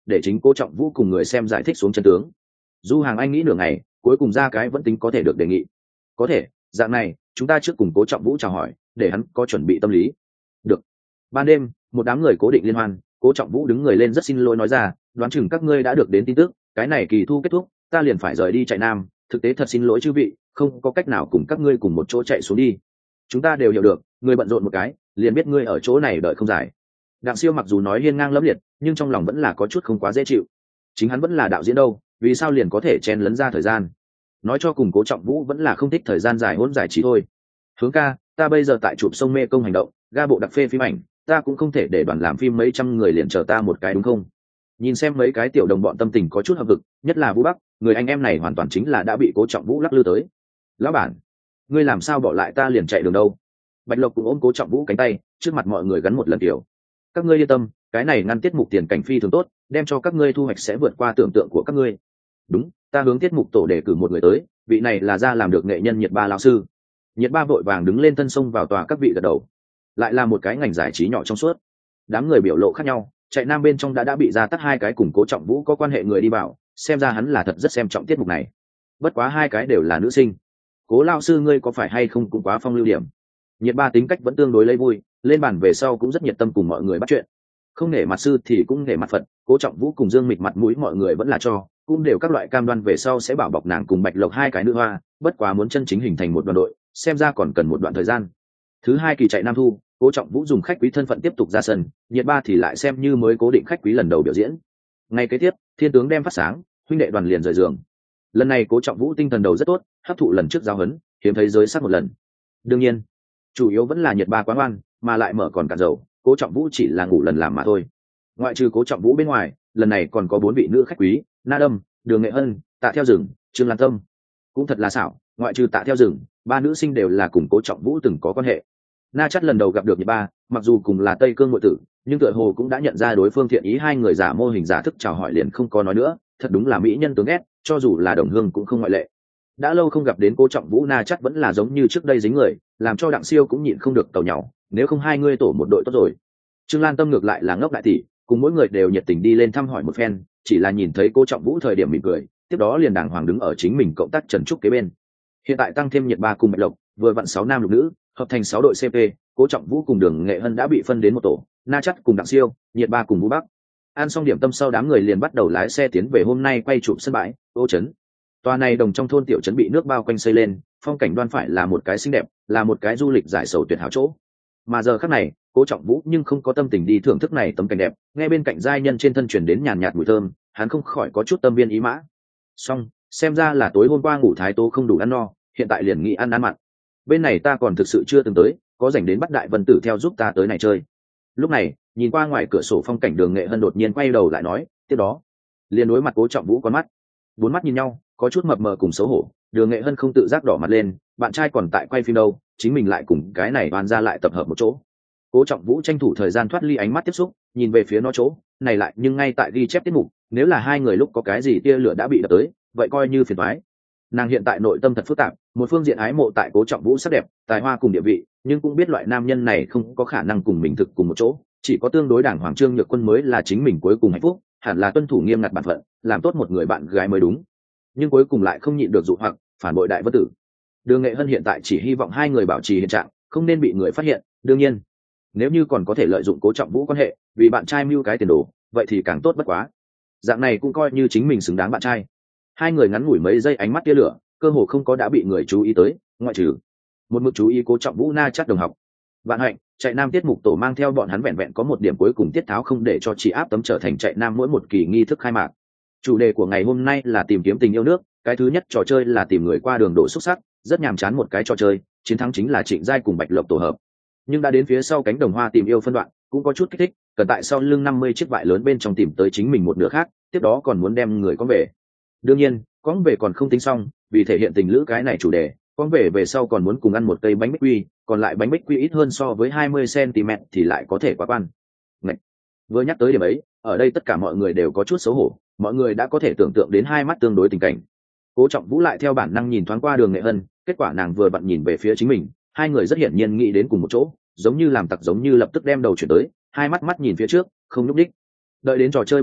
để chính Cố Trọng Vũ cùng người xem giải thích xuống chân tướng. Du Hàng Anh nghĩ nửa ngày, cuối cùng ra cái vẫn tính có thể được đề nghị. Có thể, dạng này, chúng ta trước cùng Cố Trọng Vũ chào hỏi, để hắn có chuẩn bị tâm lý. Được. Ban đêm, một đám người cố định liên hoan, Cố Trọng Vũ đứng người lên rất xin lỗi nói ra, đoán chừng các ngươi đã được đến tin tức, cái này kỳ thu kết thúc, ta liền phải rời đi chạy Nam, thực tế thật xin lỗi chư vị, không có cách nào cùng các ngươi cùng một chỗ chạy xuống đi. Chúng ta đều hiểu được, người bận rộn một cái, liền biết ngươi ở chỗ này đợi không dài. Đặng Siêu mặc dù nói hiên ngang lẫm liệt, nhưng trong lòng vẫn là có chút không quá dễ chịu. Chính hắn vẫn là đạo diễn đâu, vì sao liền có thể chen lấn ra thời gian? Nói cho cùng Cố Trọng Vũ vẫn là không thích thời gian dài hỗn giải trí thôi. Hướng ca, ta bây giờ tại chụp sông Mê Công hành động, ga bộ đặc phê phim ảnh, ta cũng không thể để đoàn làm phim mấy trăm người liền chờ ta một cái đúng không? Nhìn xem mấy cái tiểu đồng bọn tâm tình có chút hợp vực, nhất là Vũ Bắc, người anh em này hoàn toàn chính là đã bị Cố Trọng Vũ lắc lư tới. Lão bản, ngươi làm sao bỏ lại ta liền chạy đường đâu? Bạch Lộc cũng ôm Cố Trọng Vũ cánh tay, trước mặt mọi người gắn một lần kiểu. Các ngươi yên tâm, cái này ngăn tiết mục tiền cảnh phi thường tốt, đem cho các ngươi thu hoạch sẽ vượt qua tưởng tượng của các ngươi. Đúng, ta hướng tiết mục tổ để cử một người tới, vị này là ra làm được nghệ nhân Nhiệt Ba lão sư. Nhiệt Ba vội vàng đứng lên thân sông vào tòa các vị gật đầu. Lại là một cái ngành giải trí nhỏ trong suốt. Đám người biểu lộ khác nhau, chạy Nam bên trong đã đã bị ra tắt hai cái cùng Cố Trọng Vũ có quan hệ người đi bảo, xem ra hắn là thật rất xem trọng tiết mục này. Bất quá hai cái đều là nữ sinh. Cố lão sư ngươi có phải hay không cũng quá phong lưu điểm. Nhiệt Ba tính cách vẫn tương đối lấy vui, lên bàn về sau cũng rất nhiệt tâm cùng mọi người bắt chuyện. Không nể mặt sư thì cũng nể mặt Phật, Cố Trọng Vũ cùng Dương Mịch mặt mũi mọi người vẫn là cho, cũng đều các loại cam đoan về sau sẽ bảo bọc nàng cùng Bạch Lộc hai cái nữ hoa, bất quá muốn chân chính hình thành một đoàn đội, xem ra còn cần một đoạn thời gian. Thứ hai kỳ chạy Nam thu, Cố Trọng Vũ dùng khách quý thân phận tiếp tục ra sân, Nhiệt Ba thì lại xem như mới cố định khách quý lần đầu biểu diễn. Ngày kế tiếp, thiên tướng đem phát sáng, huynh đệ đoàn liền rời giường. Lần này Cố Trọng Vũ tinh thần đầu rất tốt, hấp thụ lần trước giao hấn, hiếm thấy giới sát một lần. Đương nhiên, chủ yếu vẫn là Nhiệt Ba quá ngoan, mà lại mở còn cạn dầu, Cố Trọng Vũ chỉ là ngủ lần làm mà thôi. Ngoại trừ Cố Trọng Vũ bên ngoài, lần này còn có bốn vị nữ khách quý, Na Đâm, Đường Nghệ Hân, Tạ Theo Rừng, Trương Lan Tâm. Cũng thật là xảo, ngoại trừ Tạ Theo Rừng, ba nữ sinh đều là cùng Cố Trọng Vũ từng có quan hệ. Na Chắt lần đầu gặp được Nhiệt Ba, mặc dù cùng là Tây Cương muội tử, nhưng tựa hồ cũng đã nhận ra đối phương thiện ý, hai người giả mô hình giả thức chào hỏi liền không có nói nữa, thật đúng là mỹ nhân tướng ghét, cho dù là đồng hương cũng không ngoại lệ. Đã lâu không gặp đến Cố Trọng Vũ, Na Chắt vẫn là giống như trước đây dính người, làm cho Đặng Siêu cũng nhịn không được tàu nhàu, nếu không hai ngươi tổ một đội tốt rồi. Trương Lan Tâm ngược lại là ngốc đại tỷ, cùng mỗi người đều nhiệt tình đi lên thăm hỏi một phen, chỉ là nhìn thấy Cố Trọng Vũ thời điểm mỉm cười, tiếp đó liền đàng hoàng đứng ở chính mình cộng tác Trần Trúc kế bên. Hiện tại tăng thêm Nhiệt Ba cùng Bạch Lộc, vừa vặn sáu nam lục nữ, hợp thành sáu đội xê pê, Cố Trọng Vũ cùng Đường Nghệ Hân đã bị phân đến một tổ, Na Chắt cùng Đặng Siêu, Nhiệt Ba cùng Vũ Bắc. Ăn xong điểm tâm sau đám người liền bắt đầu lái xe tiến về hôm nay quay chụp sân bãi, Ô trấn. Tòa này đồng trong thôn tiểu trấn bị nước bao quanh xây lên, phong cảnh đoan phải là một cái xinh đẹp, là một cái du lịch giải sầu tuyệt hảo chỗ. Mà giờ khắc này, Cố Trọng Vũ nhưng không có tâm tình đi thưởng thức này tấm cảnh đẹp, nghe bên cạnh giai nhân trên thân truyền đến nhàn nhạt mùi thơm, hắn không khỏi có chút tâm viên ý mã. Xong, xem ra là tối hôm qua ngủ thái tố không đủ ăn no, hiện tại liền nghĩ ăn ăn mặn. Bên này ta còn thực sự chưa từng tới, có rảnh đến bắt Đại Vân Tử theo giúp ta tới này chơi. Lúc này, nhìn qua ngoài cửa sổ phong cảnh, Đường Nghệ Hân đột nhiên quay đầu lại nói, tiếp đó, liền đối mặt Cố Trọng Vũ con mắt. Bốn mắt nhìn nhau, có chút mập mờ cùng xấu hổ, Đường Nghệ Hân không tự giác đỏ mặt lên, bạn trai còn tại quay phim đâu, chính mình lại cùng cái này oan ra lại tập hợp một chỗ. Cố Trọng Vũ tranh thủ thời gian thoát ly ánh mắt tiếp xúc, nhìn về phía nó chỗ này lại, nhưng ngay tại ghi chép tiết mục, nếu là hai người lúc có cái gì tia lửa đã bị đập tới, vậy coi như phiền toái. Nàng hiện tại nội tâm thật phức tạp, một phương diện ái mộ tại Cố Trọng Vũ sắc đẹp, tài hoa cùng địa vị, nhưng cũng biết loại nam nhân này không có khả năng cùng mình thực cùng một chỗ, chỉ có tương đối đảng hoàng Trương Nhược Quân mới là chính mình cuối cùng hạnh phúc, hẳn là tuân thủ nghiêm ngặt bản phận, làm tốt một người bạn gái mới đúng. Nhưng cuối cùng lại không nhịn được dụ hoặc phản bội Đại Vân Tử. Đường Nghệ Hân hiện tại chỉ hy vọng hai người bảo trì hiện trạng, không nên bị người phát hiện, đương nhiên nếu như còn có thể lợi dụng Cố Trọng Vũ quan hệ vì bạn trai mưu cái tiền đồ, vậy thì càng tốt bất quá. Dạng này cũng coi như chính mình xứng đáng bạn trai. Hai người ngắn ngủi mấy giây ánh mắt tia lửa, cơ hồ không có đã bị người chú ý tới, ngoại trừ một mực chú ý Cố Trọng Vũ Na Chắt đồng học. Vạn hạnh, chạy Nam tiết mục tổ mang theo bọn hắn vẹn vẹn có một điểm cuối cùng tiết tháo, không để cho chị áp tấm trở thành chạy Nam mỗi một kỳ nghi thức khai mạc. Chủ đề của ngày hôm nay là tìm kiếm tình yêu nước, cái thứ nhất trò chơi là tìm người qua đường độ xuất sắc, rất nhàm chán một cái trò chơi, chiến thắng chính là Trịnh Giai cùng Bạch Lộc tổ hợp. Nhưng đã đến phía sau cánh đồng hoa tìm yêu phân đoạn, cũng có chút kích thích, cần tại sau lưng năm mươi chiếc vải lớn bên trong tìm tới chính mình một nửa khác, tiếp đó còn muốn đem người con về. Đương nhiên, con về còn không tính xong, vì thể hiện tình lữ cái này chủ đề, con về về sau còn muốn cùng ăn một cây bánh bích quy, còn lại bánh bích quy ít hơn so với hai mươi xăng ti mét thì lại có thể quá quan. Ngậy. Vừa nhắc tới điểm ấy, ở đây tất cả mọi người đều có chút xấu hổ, mọi người đã có thể tưởng tượng đến hai mắt tương đối tình cảnh. Cố Trọng Vũ lại theo bản năng nhìn thoáng qua Đường Nghệ Hân, kết quả nàng vừa vặn nhìn về phía chính mình, hai người rất hiển nhiên nghĩ đến cùng một chỗ, giống như làm tặc giống như lập tức đem đầu chuyển tới, hai mắt mắt nhìn phía trước, không nhúc đích. Đợi đến trò chơi bắt đầu,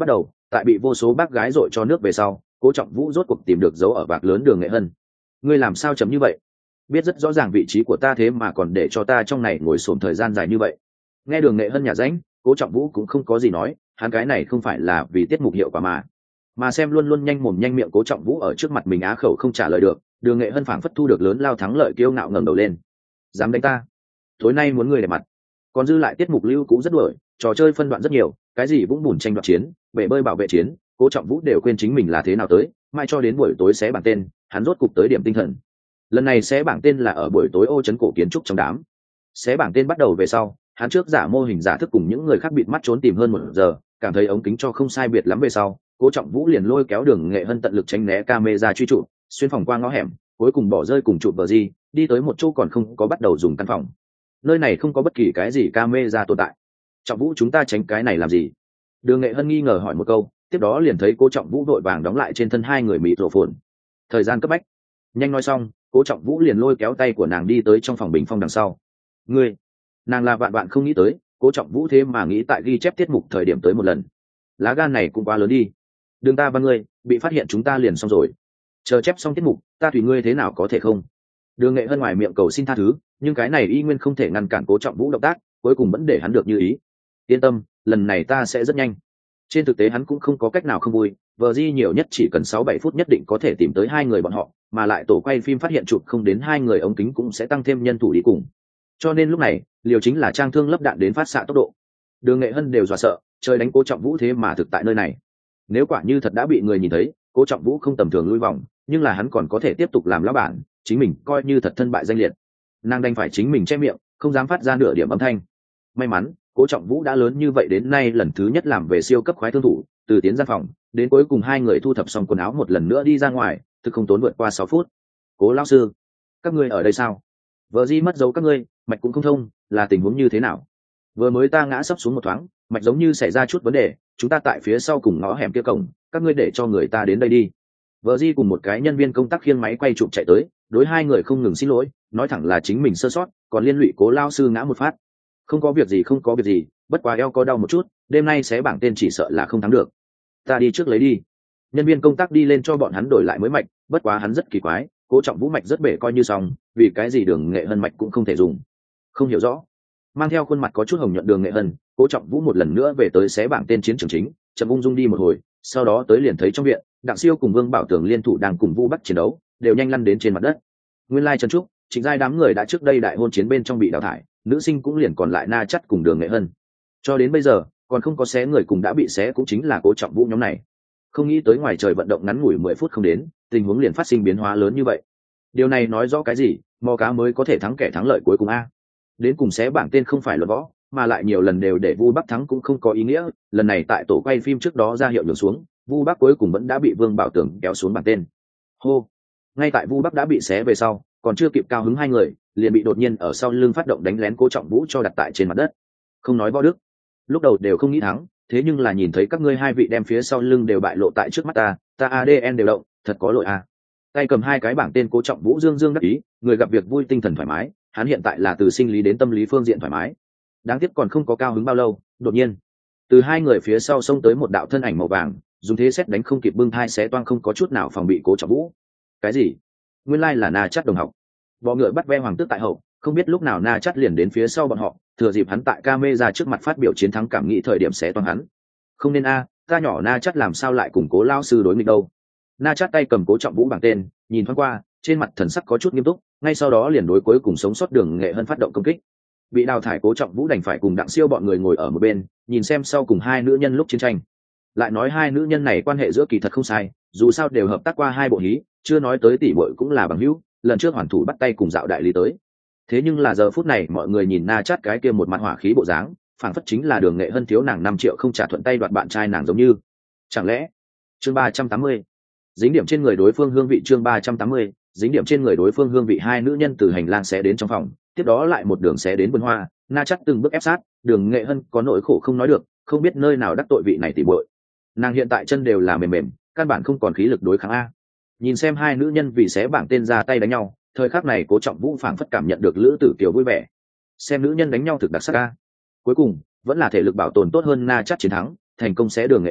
tại bị vô số bác gái dội cho nước về sau, Cố Trọng Vũ rốt cuộc tìm được dấu ở bạc lớn Đường Nghệ Hân. Ngươi làm sao chấm như vậy? Biết rất rõ ràng vị trí của ta thế mà còn để cho ta trong này ngồi xổm thời gian dài như vậy. Nghe Đường Nghệ Hân nhả ránh, Cố Trọng Vũ cũng không có gì nói, hắn cái này không phải là vì tiết mục hiệu quả mà mà xem luôn luôn nhanh mồm nhanh miệng Cố Trọng Vũ ở trước mặt mình á khẩu không trả lời được. Đường Nghệ Hân phảng phất thu được lớn lao thắng lợi, kiêu ngạo ngẩng đầu lên. Dám đánh ta? Tối nay muốn người để mặt. Còn dư lại tiết mục lưu cũng rất đuổi, trò chơi phân đoạn rất nhiều, cái gì vũng bùn tranh đoạt chiến, bể bơi bảo vệ chiến, Cố Trọng Vũ đều quên chính mình là thế nào tới, mai cho đến buổi tối xé bảng tên, hắn rốt cục tới điểm tinh thần. Lần này xé bảng tên là ở buổi tối ô trấn cổ kiến trúc trong đám. Xé bảng tên bắt đầu về sau, hắn trước giả mô hình giả thức cùng những người khác bịt mắt trốn tìm hơn một giờ, cảm thấy ống kính cho không sai biệt lắm về sau, Cố Trọng Vũ liền lôi kéo Đường Nghệ Hân tận lực tránh né camera truy trụ, xuyên phòng qua ngõ hẻm, cuối cùng bỏ rơi cùng chụp bờ di, đi tới một chỗ còn không có bắt đầu dùng căn phòng. Nơi này không có bất kỳ cái gì camera tồn tại. Trọng Vũ, chúng ta tránh cái này làm gì? Đường Nghệ Hân nghi ngờ hỏi một câu, tiếp đó liền thấy Cố Trọng Vũ vội vàng đóng lại trên thân hai người mịt rổ phồn. Thời gian cấp bách. Nhanh nói xong, Cố Trọng Vũ liền lôi kéo tay của nàng đi tới trong phòng bình phong đằng sau. Ngươi, nàng là vạn vạn không nghĩ tới, Cố Trọng Vũ thế mà nghĩ tại ghi chép tiết mục thời điểm tới một lần. Lá gan này cũng quá lớn đi. Đường ta và ngươi, bị phát hiện chúng ta liền xong rồi. Chờ chép xong tiết mục, ta tùy ngươi thế nào có thể không? Đường Nghệ Hân ngoài miệng cầu xin tha thứ, nhưng cái này y nguyên không thể ngăn cản Cố Trọng Vũ động tác, cuối cùng vẫn để hắn được như ý. Yên tâm, lần này ta sẽ rất nhanh. Trên thực tế hắn cũng không có cách nào không vui, vờ di nhiều nhất chỉ cần sáu bảy phút nhất định có thể tìm tới hai người bọn họ, mà lại tổ quay phim phát hiện chụp không đến hai người ống kính cũng sẽ tăng thêm nhân thủ đi cùng. Cho nên lúc này, liều chính là trang thương lấp đạn đến phát xạ tốc độ. Đường Nghệ Hân đều dọa sợ, trời đánh Cố Trọng Vũ thế mà thực tại nơi này. Nếu quả như thật đã bị người nhìn thấy, Cố Trọng Vũ không tầm thường lui vòng, nhưng là hắn còn có thể tiếp tục làm lão bản, chính mình coi như thật thân bại danh liệt. Nàng đành phải chính mình che miệng, không dám phát ra nửa điểm âm thanh. May mắn, Cố Trọng Vũ đã lớn như vậy đến nay lần thứ nhất làm về siêu cấp khoái thương thủ, từ tiến gian phòng đến cuối cùng hai người thu thập xong quần áo một lần nữa đi ra ngoài, thực không tốn vượt qua sáu phút. Cố lão sư, các ngươi ở đây sao? Vợ di mất dấu các ngươi, mạch cũng không thông, là tình huống như thế nào? Vừa mới ta ngã sấp xuống một thoáng, mạch giống như xảy ra chút vấn đề, chúng ta tại phía sau cùng ngõ hẻm kia cổng, các ngươi để cho người ta đến đây đi. Vợ di cùng một cái nhân viên công tác khiêng máy quay chụp chạy tới, đối hai người không ngừng xin lỗi, nói thẳng là chính mình sơ sót, còn liên lụy Cố lão sư ngã một phát. Không có việc gì, không có việc gì, bất quá eo có đau một chút, đêm nay xé bảng tên chỉ sợ là không thắng được. Ta đi trước lấy đi. Nhân viên công tác đi lên cho bọn hắn đổi lại mới mạch, bất quá hắn rất kỳ quái, Cố Trọng Vũ mạch rất bể coi như xong, vì cái gì Đường Nghệ Hân mạch cũng không thể dùng. Không hiểu rõ. Mang theo khuôn mặt có chút hồng nhuận Đường Nghệ Hân, Cố Trọng Vũ một lần nữa về tới xé bảng tên chiến trường chính, chậm ung dung đi một hồi, sau đó tới liền thấy trong viện, Đặng Siêu cùng Vương Bảo Tường liên thủ đang cùng Vu Bắc chiến đấu, đều nhanh lăn đến trên mặt đất. Nguyên lai Trần Trúc, Trịnh Giai đám người đã trước đây đại hôn chiến bên trong bị đào thải, nữ sinh cũng liền còn lại Na Chắt cùng Đường Nghệ Hân. Cho đến bây giờ, còn không có xé người cùng đã bị xé cũng chính là Cố Trọng Vũ nhóm này. Không nghĩ tới ngoài trời vận động ngắn ngủi mười phút không đến, tình huống liền phát sinh biến hóa lớn như vậy. Điều này nói rõ cái gì? Mò cá mới có thể thắng kẻ thắng lợi cuối cùng a. Đến cùng xé bảng tên không phải luận võ, mà lại nhiều lần đều để Vu Bắc thắng cũng không có ý nghĩa, lần này tại tổ quay phim trước đó ra hiệu nhường xuống, Vu Bắc cuối cùng vẫn đã bị Vương Bảo Tưởng kéo xuống bảng tên. Hô. Ngay tại Vu Bắc đã bị xé về sau, còn chưa kịp cao hứng hai người, liền bị đột nhiên ở sau lưng phát động đánh lén Cố Trọng Vũ cho đặt tại trên mặt đất. Không nói võ đức, lúc đầu đều không nghĩ thắng, thế nhưng là nhìn thấy các ngươi hai vị đem phía sau lưng đều bại lộ tại trước mắt ta, ta a đê en đều động, thật có lỗi a. Tay cầm hai cái bảng tên Cố Trọng Vũ dương dương đắc ý, người gặp việc vui tinh thần thoải mái, hắn hiện tại là từ sinh lý đến tâm lý phương diện thoải mái. Đáng tiếc còn không có cao hứng bao lâu, đột nhiên, từ hai người phía sau xông tới một đạo thân ảnh màu vàng, dùng thế xét đánh không kịp bưng thai xé toang không có chút nào phòng bị Cố Trọng Vũ. Cái gì? Nguyên lai là Na Chắt đồng học. Bọ ngựa bắt ve hoàng tước tại hậu, không biết lúc nào Na Chắt liền đến phía sau bọn họ, thừa dịp hắn tại camera trước mặt phát biểu chiến thắng cảm nghĩ thời điểm xé toang hắn. Không nên a, ta nhỏ Na Chắt làm sao lại cùng Cố lão sư đối nghịch đâu? Na Chắt tay cầm Cố Trọng Vũ bảng tên, nhìn thoáng qua, trên mặt thần sắc có chút nghiêm túc, ngay sau đó liền đối cuối cùng sống sót Đường Nghệ Hân phát động công kích. Bị đào thải Cố Trọng Vũ đành phải cùng Đặng Siêu bọn người ngồi ở một bên, nhìn xem sau cùng hai nữ nhân lúc chiến tranh. Lại nói hai nữ nhân này quan hệ giữa kỳ thật không sai, dù sao đều hợp tác qua hai bộ hí, chưa nói tới tỷ muội cũng là bằng hữu, lần trước hoàn thủ bắt tay cùng Dạo đại lý tới. Thế nhưng là giờ phút này mọi người nhìn Na Chắt cái kia một mặt hỏa khí bộ dáng, phảng phất chính là Đường Nghệ Hân thiếu nàng năm triệu không trả thuận tay đoạt bạn trai nàng giống như. Chẳng lẽ? Chương ba trăm tám mươi. Dính điểm trên người đối phương hương vị chương ba trăm tám mươi, dính điểm trên người đối phương hương vị hai nữ nhân từ hành lang sẽ đến trong phòng, tiếp đó lại một đường sẽ đến vườn hoa, Na Chắt từng bước ép sát, Đường Nghệ Hân có nỗi khổ không nói được, không biết nơi nào đắc tội vị này tỉ muội. Nàng hiện tại chân đều là mềm mềm, căn bản không còn khí lực đối kháng a. Nhìn xem hai nữ nhân vì xé bảng tên ra tay đánh nhau, thời khắc này Cố Trọng Vũ phảng phất cảm nhận được Lữ Tử Kiều vui vẻ. Xem nữ nhân đánh nhau thực đặc sắc a. Cuối cùng, vẫn là thể lực bảo tồn tốt hơn Na Chắt chiến thắng, thành công xé Đường Nghệ Hân,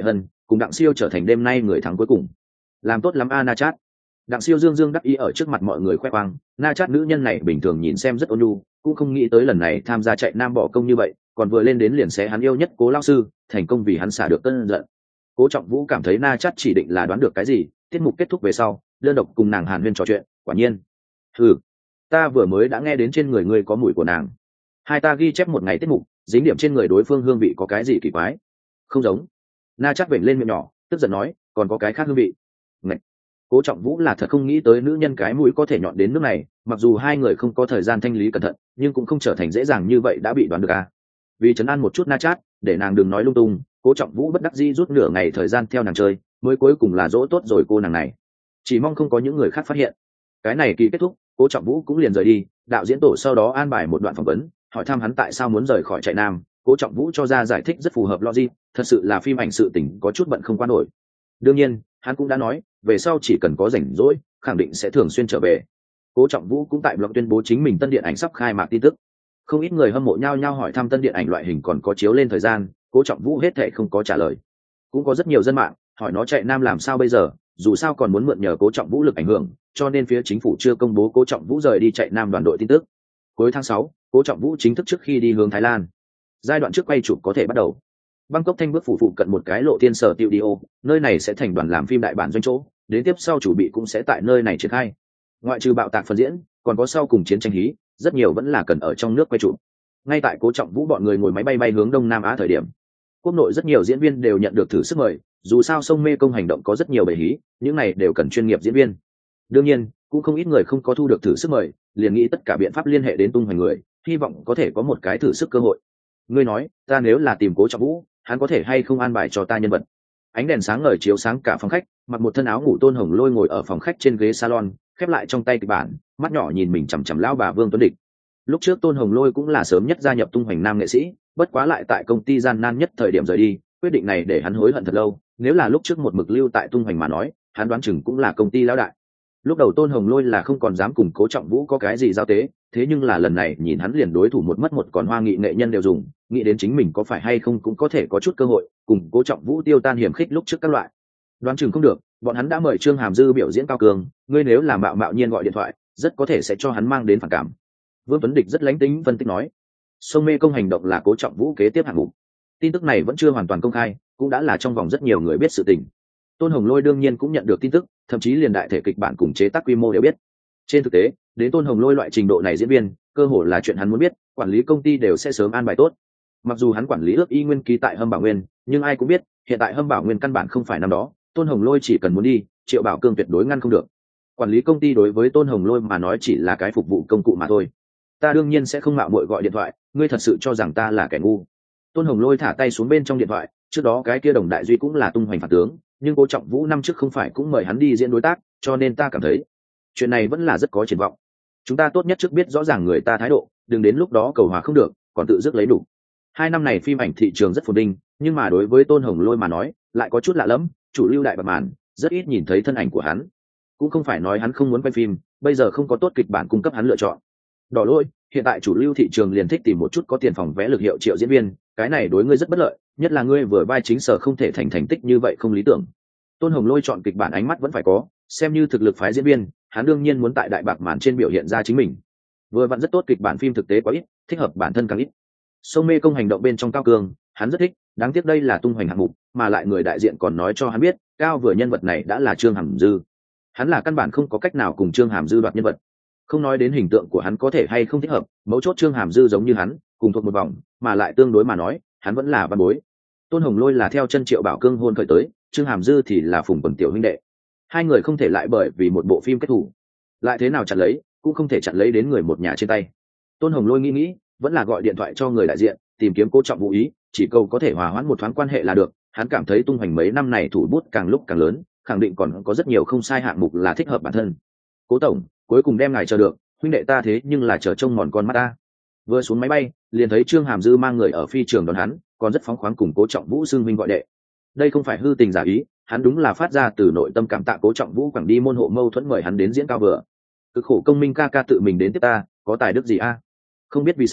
cùng đặng siêu trở thành đêm nay người thắng cuối cùng. Làm tốt lắm a Na Chát. Đặng siêu dương dương đắc ý ở trước mặt mọi người khoe khoang. Na Chát nữ nhân này bình thường nhìn xem rất ôn nhu, cũng không nghĩ tới lần này tham gia chạy nam bỏ công như vậy, còn vừa lên đến liền xé hắn yêu nhất Cố lão sư, thành công vì hắn xả được cơn giận. Cố Trọng Vũ cảm thấy Na Chát chỉ định là đoán được cái gì, tiết mục kết thúc về sau, đơn độc cùng nàng hàn huyên trò chuyện, quả nhiên. Ừ, ta vừa mới đã nghe đến trên người ngươi có mùi của nàng. Hai ta ghi chép một ngày tiết mục, dính điểm trên người đối phương hương vị có cái gì kỳ quái? Không giống. Na Chát vểnh lên miệng nhỏ, tức giận nói, còn có cái khác hương vị. Ngậy. Cố Trọng Vũ là thật không nghĩ tới nữ nhân cái mũi có thể nhọn đến nước này, mặc dù hai người không có thời gian thanh lý cẩn thận, nhưng cũng không trở thành dễ dàng như vậy đã bị đoán được à. Vì trấn an một chút Na Chát, để nàng đừng nói lung tung, Cố Trọng Vũ bất đắc dĩ rút nửa ngày thời gian theo nàng chơi, mới cuối cùng là dỗ tốt rồi cô nàng này. Chỉ mong không có những người khác phát hiện. Cái này kỳ kết thúc, Cố Trọng Vũ cũng liền rời đi, đạo diễn tổ sau đó an bài một đoạn phỏng vấn, hỏi thăm hắn tại sao muốn rời khỏi chạy nam. Cố Trọng Vũ cho ra giải thích rất phù hợp logic, thật sự là phim ảnh sự tình có chút bận không qua nổi. Đương nhiên, hắn cũng đã nói, về sau chỉ cần có rảnh rỗi, khẳng định sẽ thường xuyên trở về. Cố Trọng Vũ cũng tại blog tuyên bố chính mình tân điện ảnh sắp khai mạc tin tức. Không ít người hâm mộ nhau nhau hỏi thăm tân điện ảnh loại hình còn có chiếu lên thời gian, Cố Trọng Vũ hết thảy không có trả lời. Cũng có rất nhiều dân mạng hỏi nó chạy nam làm sao bây giờ, dù sao còn muốn mượn nhờ Cố Trọng Vũ lực ảnh hưởng, cho nên phía chính phủ chưa công bố Cố Trọng Vũ rời đi chạy nam đoàn đội tin tức. Cuối tháng sáu, Cố Trọng Vũ chính thức trước khi đi hướng Thái Lan. Giai đoạn trước quay chụp có thể bắt đầu. Bangkok Thanh Bước phủ phụ cận một cái lộ thiên sở studio, nơi này sẽ thành đoàn làm phim đại bản doanh chỗ, đến tiếp sau chủ bị cũng sẽ tại nơi này triển khai. Ngoại trừ bạo tạc phần diễn, còn có sau cùng chiến tranh hí, rất nhiều vẫn là cần ở trong nước quay chụp. Ngay tại Cố Trọng Vũ bọn người ngồi máy bay bay hướng Đông Nam Á thời điểm, quốc nội rất nhiều diễn viên đều nhận được thử sức mời, dù sao sông mê công hành động có rất nhiều bề hí, những này đều cần chuyên nghiệp diễn viên. Đương nhiên, cũng không ít người không có thu được thử sức mời, liền nghĩ tất cả biện pháp liên hệ đến tung hoành người, hy vọng có thể có một cái thử sức cơ hội. Ngươi nói, ta nếu là tìm Cố Trọng Vũ, hắn có thể hay không an bài cho ta nhân vật? Ánh đèn sáng ngời chiếu sáng cả phòng khách, mặc một thân áo ngủ Tôn Hồng Lôi ngồi ở phòng khách trên ghế salon, khép lại trong tay kịch bản, mắt nhỏ nhìn mình chằm chằm lão bà Vương Tuấn Địch. Lúc trước Tôn Hồng Lôi cũng là sớm nhất gia nhập tung hoành nam nghệ sĩ, bất quá lại tại công ty gian nan nhất thời điểm rời đi, quyết định này để hắn hối hận thật lâu, nếu là lúc trước một mực lưu tại tung hoành mà nói, hắn đoán chừng cũng là công ty lão đại. Lúc đầu Tôn Hồng Lôi là không còn dám cùng Cố Trọng Vũ có cái gì giao tế, thế nhưng là lần này nhìn hắn liền đối thủ một mất một còn hoa nghị nghệ nhân đều dùng, nghĩ đến chính mình có phải hay không cũng có thể có chút cơ hội cùng Cố Trọng Vũ tiêu tan hiểm khích lúc trước các loại. Đoán chừng không được, bọn hắn đã mời Trương Hàm Dư biểu diễn cao cường, ngươi nếu là mạo mạo nhiên gọi điện thoại, rất có thể sẽ cho hắn mang đến phản cảm. Vương Tuấn Địch rất lánh tính phân tích nói, sông mê công hành động là Cố Trọng Vũ kế tiếp hạng mục. Tin tức này vẫn chưa hoàn toàn công khai, cũng đã là trong vòng rất nhiều người biết sự tình. Tôn Hồng Lôi đương nhiên cũng nhận được tin tức, thậm chí liền đại thể kịch bản cùng chế tác quy mô đều biết. Trên thực tế, đến Tôn Hồng Lôi loại trình độ này diễn viên, cơ hồ là chuyện hắn muốn biết, quản lý công ty đều sẽ sớm an bài tốt. Mặc dù hắn quản lý ước y nguyên ký tại Hâm Bảo Nguyên, nhưng ai cũng biết, hiện tại Hâm Bảo Nguyên căn bản không phải năm đó, Tôn Hồng Lôi chỉ cần muốn đi, Triệu Bảo Cương tuyệt đối ngăn không được. Quản lý công ty đối với Tôn Hồng Lôi mà nói chỉ là cái phục vụ công cụ mà thôi. Ta đương nhiên sẽ không mạo muội gọi điện thoại, ngươi thật sự cho rằng ta là kẻ ngu? Tôn Hồng Lôi thả tay xuống bên trong điện thoại, trước đó cái kia Đồng Đại Duy cũng là tung hoành phản tướng, nhưng Cố Trọng Vũ năm trước không phải cũng mời hắn đi diễn đối tác, cho nên ta cảm thấy chuyện này vẫn là rất có triển vọng. Chúng ta tốt nhất trước biết rõ ràng người ta thái độ, đừng đến lúc đó cầu hòa không được, còn tự dứt lấy đủ. Hai năm này phim ảnh thị trường rất phồn vinh, nhưng mà đối với Tôn Hồng Lôi mà nói, lại có chút lạ lẫm, chủ lưu đại bạc màn, rất ít nhìn thấy thân ảnh của hắn. Cũng không phải nói hắn không muốn quay phim, bây giờ không có tốt kịch bản cung cấp hắn lựa chọn. Đỏ Lôi, hiện tại chủ lưu thị trường liền thích tìm một chút có tiền phòng vẽ lực hiệu triệu diễn viên, cái này đối ngươi rất bất lợi, nhất là ngươi vừa vai chính sở không thể thành thành tích như vậy không lý tưởng. Tôn Hồng Lôi chọn kịch bản ánh mắt vẫn phải có, xem như thực lực phái diễn viên, hắn đương nhiên muốn tại đại bạc màn trên biểu hiện ra chính mình. Vừa vặn rất tốt kịch bản phim thực tế quá ít, thích hợp bản thân càng ít. Sông mê công hành động bên trong Cao Cường, hắn rất thích, đáng tiếc đây là tung hoành hạng mục, mà lại người đại diện còn nói cho hắn biết, Cao vừa nhân vật này đã là Trương Hàm Dư. Hắn là căn bản không có cách nào cùng Trương Hàm Dư đoạt nhân vật. Không nói đến hình tượng của hắn có thể hay không thích hợp, mấu chốt Trương Hàm Dư giống như hắn, cùng thuộc một vòng, mà lại tương đối mà nói, hắn vẫn là văn bối. Tôn Hồng Lôi là theo chân Triệu Bảo Cương hôn khởi tới, Trương Hàm Dư thì là Phùng Quần tiểu huynh đệ. Hai người không thể lại bởi vì một bộ phim kết thủ, lại thế nào chặn lấy, cũng không thể chặn lấy đến người một nhà trên tay. Tôn Hồng Lôi nghĩ nghĩ, vẫn là gọi điện thoại cho người đại diện, tìm kiếm Cố Trọng Vũ ý, chỉ cầu có thể hòa hoãn một thoáng quan hệ là được. Hắn cảm thấy tung hoành mấy năm này thủ bút càng lúc càng lớn, khẳng định còn có rất nhiều không sai hạng mục là thích hợp bản thân. Cố tổng, cuối cùng đem ngài chờ được, huynh đệ ta thế nhưng là chờ trông mòn con mắt ta. Vừa xuống máy bay, liền thấy Trương Hàm Dư mang người ở phi trường đón hắn, còn rất phóng khoáng cùng Cố Trọng Vũ xưng huynh gọi đệ. Đây không phải hư tình giả ý, hắn đúng là phát ra từ nội tâm cảm tạ Cố Trọng Vũ quẳng đi môn hộ mâu thuẫn mời hắn đến diễn Cao vừa. Cực khổ công minh ca ca tự mình đến tiếp ta, có tài đức gì a? Không biết vì sao,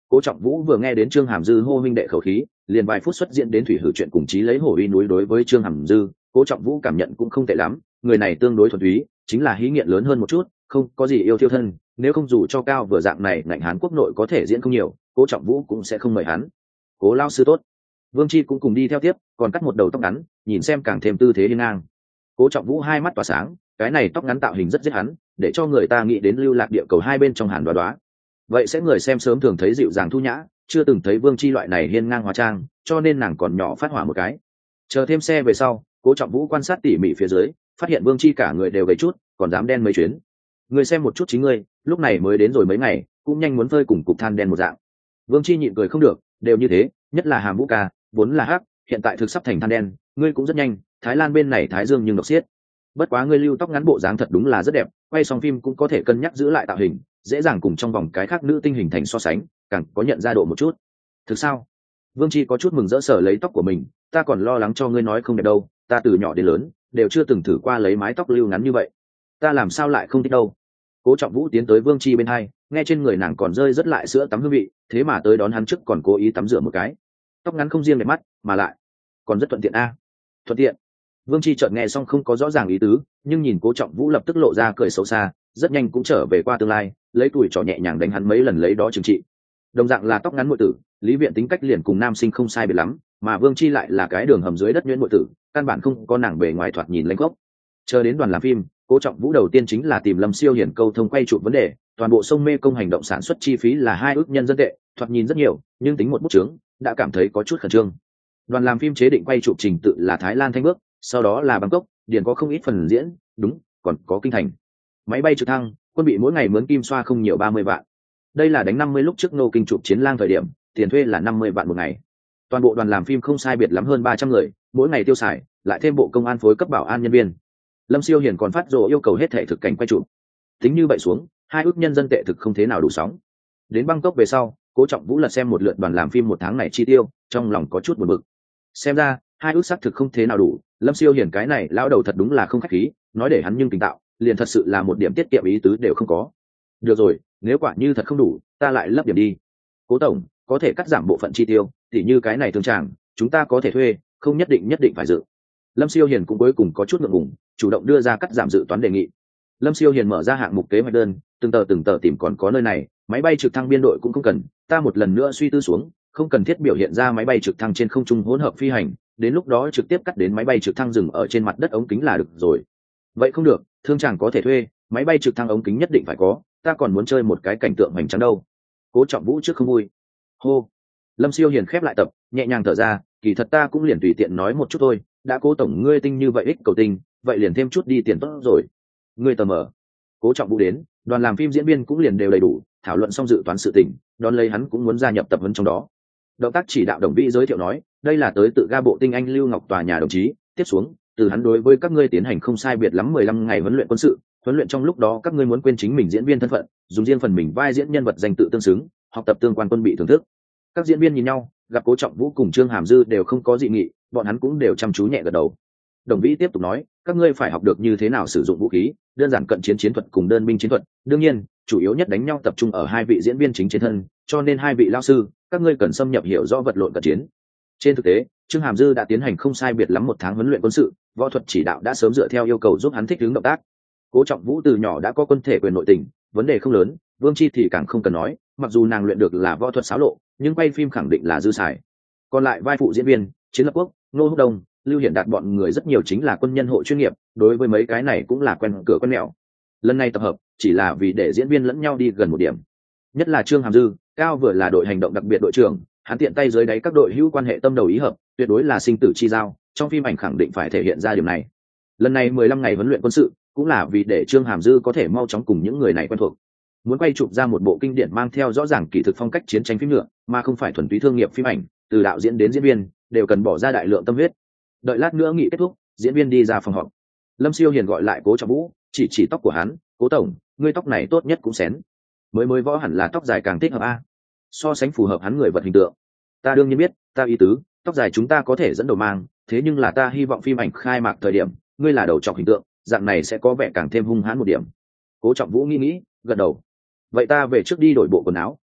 Cố Trọng Vũ vừa nghe đến Trương Hàm Dư hô huynh đệ khẩu khí, liền vài phút xuất diễn đến thủy hử chuyện cùng chí lấy hổ uy núi đối với Trương Hàm Dư, Cố Trọng Vũ cảm nhận cũng không tệ lắm, người này tương đối thuần túy, chính là hí nghiện lớn hơn một chút, không có gì yêu thiêu thân, nếu không dù cho cao vừa dạng này ngạnh Hán quốc nội có thể diễn không nhiều, Cố Trọng Vũ cũng sẽ không mời hắn. Cố lao sư tốt. Vương Chi cũng cùng đi theo tiếp, còn cắt một đầu tóc ngắn, nhìn xem càng thêm tư thế hiên ngang. Cố Trọng Vũ hai mắt tỏa sáng, cái này tóc ngắn tạo hình rất giết hắn, để cho người ta nghĩ đến lưu lạc địa cầu hai bên trong hàn đoá đoá. Vậy sẽ người xem sớm thường thấy dịu dàng thu nhã, chưa từng thấy Vương Chi loại này hiên ngang hóa trang, cho nên nàng còn nhỏ phát hỏa một cái. Chờ thêm xe về sau, Cố Trọng Vũ quan sát tỉ mỉ phía dưới, phát hiện Vương Chi cả người đều gầy chút, còn dám đen mấy chuyến. Người xem một chút chính ngươi, lúc này mới đến rồi mấy ngày, cũng nhanh muốn phơi cùng cục than đen một dạng. Vương Chi nhịn cười không được, đều như thế, nhất là Hàm Vũ ca, vốn là hắc, hiện tại thực sắp thành than đen, ngươi cũng rất nhanh, Thái Lan bên này thái dương nhưng độc xiết. Bất quá ngươi lưu tóc ngắn bộ dáng thật đúng là rất đẹp, quay xong phim cũng có thể cân nhắc giữ lại tạo hình, dễ dàng cùng trong vòng cái khác nữ tinh hình thành so sánh, càng có nhận ra độ một chút. Thực sao? Vương Chi có chút mừng rỡ sở lấy tóc của mình, ta còn lo lắng cho ngươi nói không đẹp đâu, ta từ nhỏ đến lớn đều chưa từng thử qua lấy mái tóc lưu ngắn như vậy, ta làm sao lại không thích đâu. Cố Trọng Vũ tiến tới Vương Chi bên hai, nghe trên người nàng còn rơi rất lại sữa tắm hương vị, thế mà tới đón hắn trước còn cố ý tắm rửa một cái. Tóc ngắn không riêng đẹp mắt, mà lại còn rất thuận tiện a. Thuận tiện. Vương Chi chợt nghe xong không có rõ ràng ý tứ, nhưng nhìn Cố Trọng Vũ lập tức lộ ra cười xấu xa, rất nhanh cũng trở về qua tương lai, lấy tuổi trò nhẹ nhàng đánh hắn mấy lần lấy đó trừng trị. Đồng dạng là tóc ngắn muội tử, Lý Viện tính cách liền cùng nam sinh không sai biệt lắm, mà Vương Chi lại là cái đường hầm dưới đất nhuyễn muội tử, căn bản không có nàng bề ngoài thoạt nhìn lênh gốc. Chờ đến đoàn làm phim, Cố Trọng Vũ đầu tiên chính là tìm Lâm Siêu Hiển câu thông quay chụp vấn đề, toàn bộ sông mê công hành động sản xuất chi phí là hai ước nhân dân tệ, thoạt nhìn rất nhiều, nhưng tính một bút chướng, đã cảm thấy có chút khẩn trương. Đoàn làm phim chế định quay chụp trình tự là Thái Lan Thanh Bước, sau đó là Bangkok, điền có không ít phần diễn, đúng, còn có kinh thành. Máy bay trực thăng, quân bị mỗi ngày mướn kim xoa không nhiều ba mươi vạn. Đây là đánh năm mươi lúc trước nô kinh chụp Chiến Lang thời điểm, tiền thuê là năm mươi vạn một ngày. Toàn bộ đoàn làm phim không sai biệt lắm hơn ba trăm người, mỗi ngày tiêu xài, lại thêm bộ công an phối cấp bảo an nhân viên. Lâm Siêu Hiển còn phát rồ yêu cầu hết thể thực cảnh quay chụp. Tính như vậy xuống, hai ước nhân dân tệ thực không thế nào đủ sóng. Đến Bangkok về sau, Cố Trọng Vũ lật xem một lượt đoàn làm phim một tháng này chi tiêu, trong lòng có chút buồn bực. Xem ra, hai ước xác thực không thế nào đủ, Lâm Siêu Hiển cái này lão đầu thật đúng là không khách khí, nói để hắn nhưng tình tạo, liền thật sự là một điểm tiết kiệm ý tứ đều không có. Được rồi, nếu quả như thật không đủ, ta lại lấp điểm đi. Cố tổng, có thể cắt giảm bộ phận chi tiêu, tỉ như cái này thương tràng, chúng ta có thể thuê, không nhất định nhất định phải dự. Lâm Siêu Hiền cũng cuối cùng có chút ngượng ngùng, chủ động đưa ra cắt giảm dự toán đề nghị. Lâm Siêu Hiền mở ra hạng mục kế hoạch đơn, từng tờ từng tờ tìm còn có nơi này, máy bay trực thăng biên đội cũng không cần, ta một lần nữa suy tư xuống, không cần thiết biểu hiện ra máy bay trực thăng trên không trung hỗn hợp phi hành, đến lúc đó trực tiếp cắt đến máy bay trực thăng dừng ở trên mặt đất ống kính là được rồi. Vậy không được, thương chàng có thể thuê, máy bay trực thăng ống kính nhất định phải có, ta còn muốn chơi một cái cảnh tượng hoành tráng đâu. Cố Trọng Vũ trước không vui. Hô. Lâm Siêu Hiền khép lại tập, nhẹ nhàng thở ra, kỳ thật ta cũng liền tùy tiện nói một chút thôi, đã Cố tổng ngươi tinh như vậy ích cầu tinh, vậy liền thêm chút đi tiền tốt rồi. Ngươi tờ mờ. Cố Trọng Vũ đến, đoàn làm phim diễn viên cũng liền đều đầy đủ, thảo luận xong dự toán sự tình, đón lấy hắn cũng muốn gia nhập tập huấn trong đó. Động tác chỉ đạo Đồng Vĩ giới thiệu nói, đây là tới tự ga bộ tinh anh Lưu Ngọc tòa nhà đồng chí, tiếp xuống, từ hắn đối với các ngươi tiến hành không sai biệt lắm mười lăm ngày huấn luyện quân sự, huấn luyện trong lúc đó các ngươi muốn quên chính mình diễn viên thân phận, dùng riêng phần mình vai diễn nhân vật danh tự tương xứng, học tập tương quan quân bị thưởng thức. Các diễn viên nhìn nhau, gặp Cố Trọng Vũ cùng Trương Hàm Dư đều không có dị nghị, bọn hắn cũng đều chăm chú nhẹ gật đầu. Đồng Vĩ tiếp tục nói, các ngươi phải học được như thế nào sử dụng vũ khí, đơn giản cận chiến chiến thuật cùng đơn binh chiến thuật, đương nhiên, chủ yếu nhất đánh nhau tập trung ở hai vị diễn viên chính trên thân, cho nên hai vị lão sư, các ngươi cần xâm nhập hiểu rõ vật lộn cận chiến. Trên thực tế, Trương Hàm Dư đã tiến hành không sai biệt lắm một tháng huấn luyện quân sự, võ thuật chỉ đạo đã sớm dựa theo yêu cầu giúp hắn thích ứng động tác. Cố Trọng Vũ từ nhỏ đã có quân thể quyền nội tình, vấn đề không lớn, Vương Chi thì càng không cần nói, mặc dù nàng luyện được là võ thuật xáo lộ, nhưng quay phim khẳng định là dư xài. Còn lại vai phụ diễn viên, Chiến Lập Quốc, Nô Húc Đông, Lưu Hiển Đạt bọn người rất nhiều chính là quân nhân hộ chuyên nghiệp, đối với mấy cái này cũng là quen cửa quen mẹo. Lần này tập hợp chỉ là vì để diễn viên lẫn nhau đi gần một điểm. Nhất là Trương Hàm Dư, cao vừa là đội hành động đặc biệt đội trưởng, hắn tiện tay dưới đáy các đội hữu quan hệ tâm đầu ý hợp, tuyệt đối là sinh tử chi giao, trong phim ảnh khẳng định phải thể hiện ra điểm này. Lần này mười lăm ngày huấn luyện quân sự, cũng là vì để Trương Hàm Dư có thể mau chóng cùng những người này quen thuộc. Muốn quay chụp ra một bộ kinh điển mang theo rõ ràng kỹ thuật phong cách chiến tranh phim nhựa, mà không phải thuần túy thương nghiệp phim ảnh, từ đạo diễn đến diễn viên đều cần bỏ ra đại lượng tâm huyết. Đợi lát nữa nghị kết thúc, diễn viên đi ra phòng họp. Lâm Siêu Hiền gọi lại Cố Trọng Vũ, chỉ chỉ tóc của hắn, Cố tổng, ngươi tóc này tốt nhất cũng xén. Mới mới võ hẳn là tóc dài càng thích hợp a, so sánh phù hợp hắn người vật hình tượng. Ta đương nhiên biết, ta ý tứ, tóc dài chúng ta có thể dẫn đầu mang, thế nhưng là ta hy vọng phim ảnh khai mạc thời điểm, ngươi là đầu trọc hình tượng, dạng này sẽ có vẻ càng thêm hung hãn một điểm. Cố Trọng Vũ nghĩ nghĩ, gật đầu. Vậy ta về trước đi đổi bộ quần áo,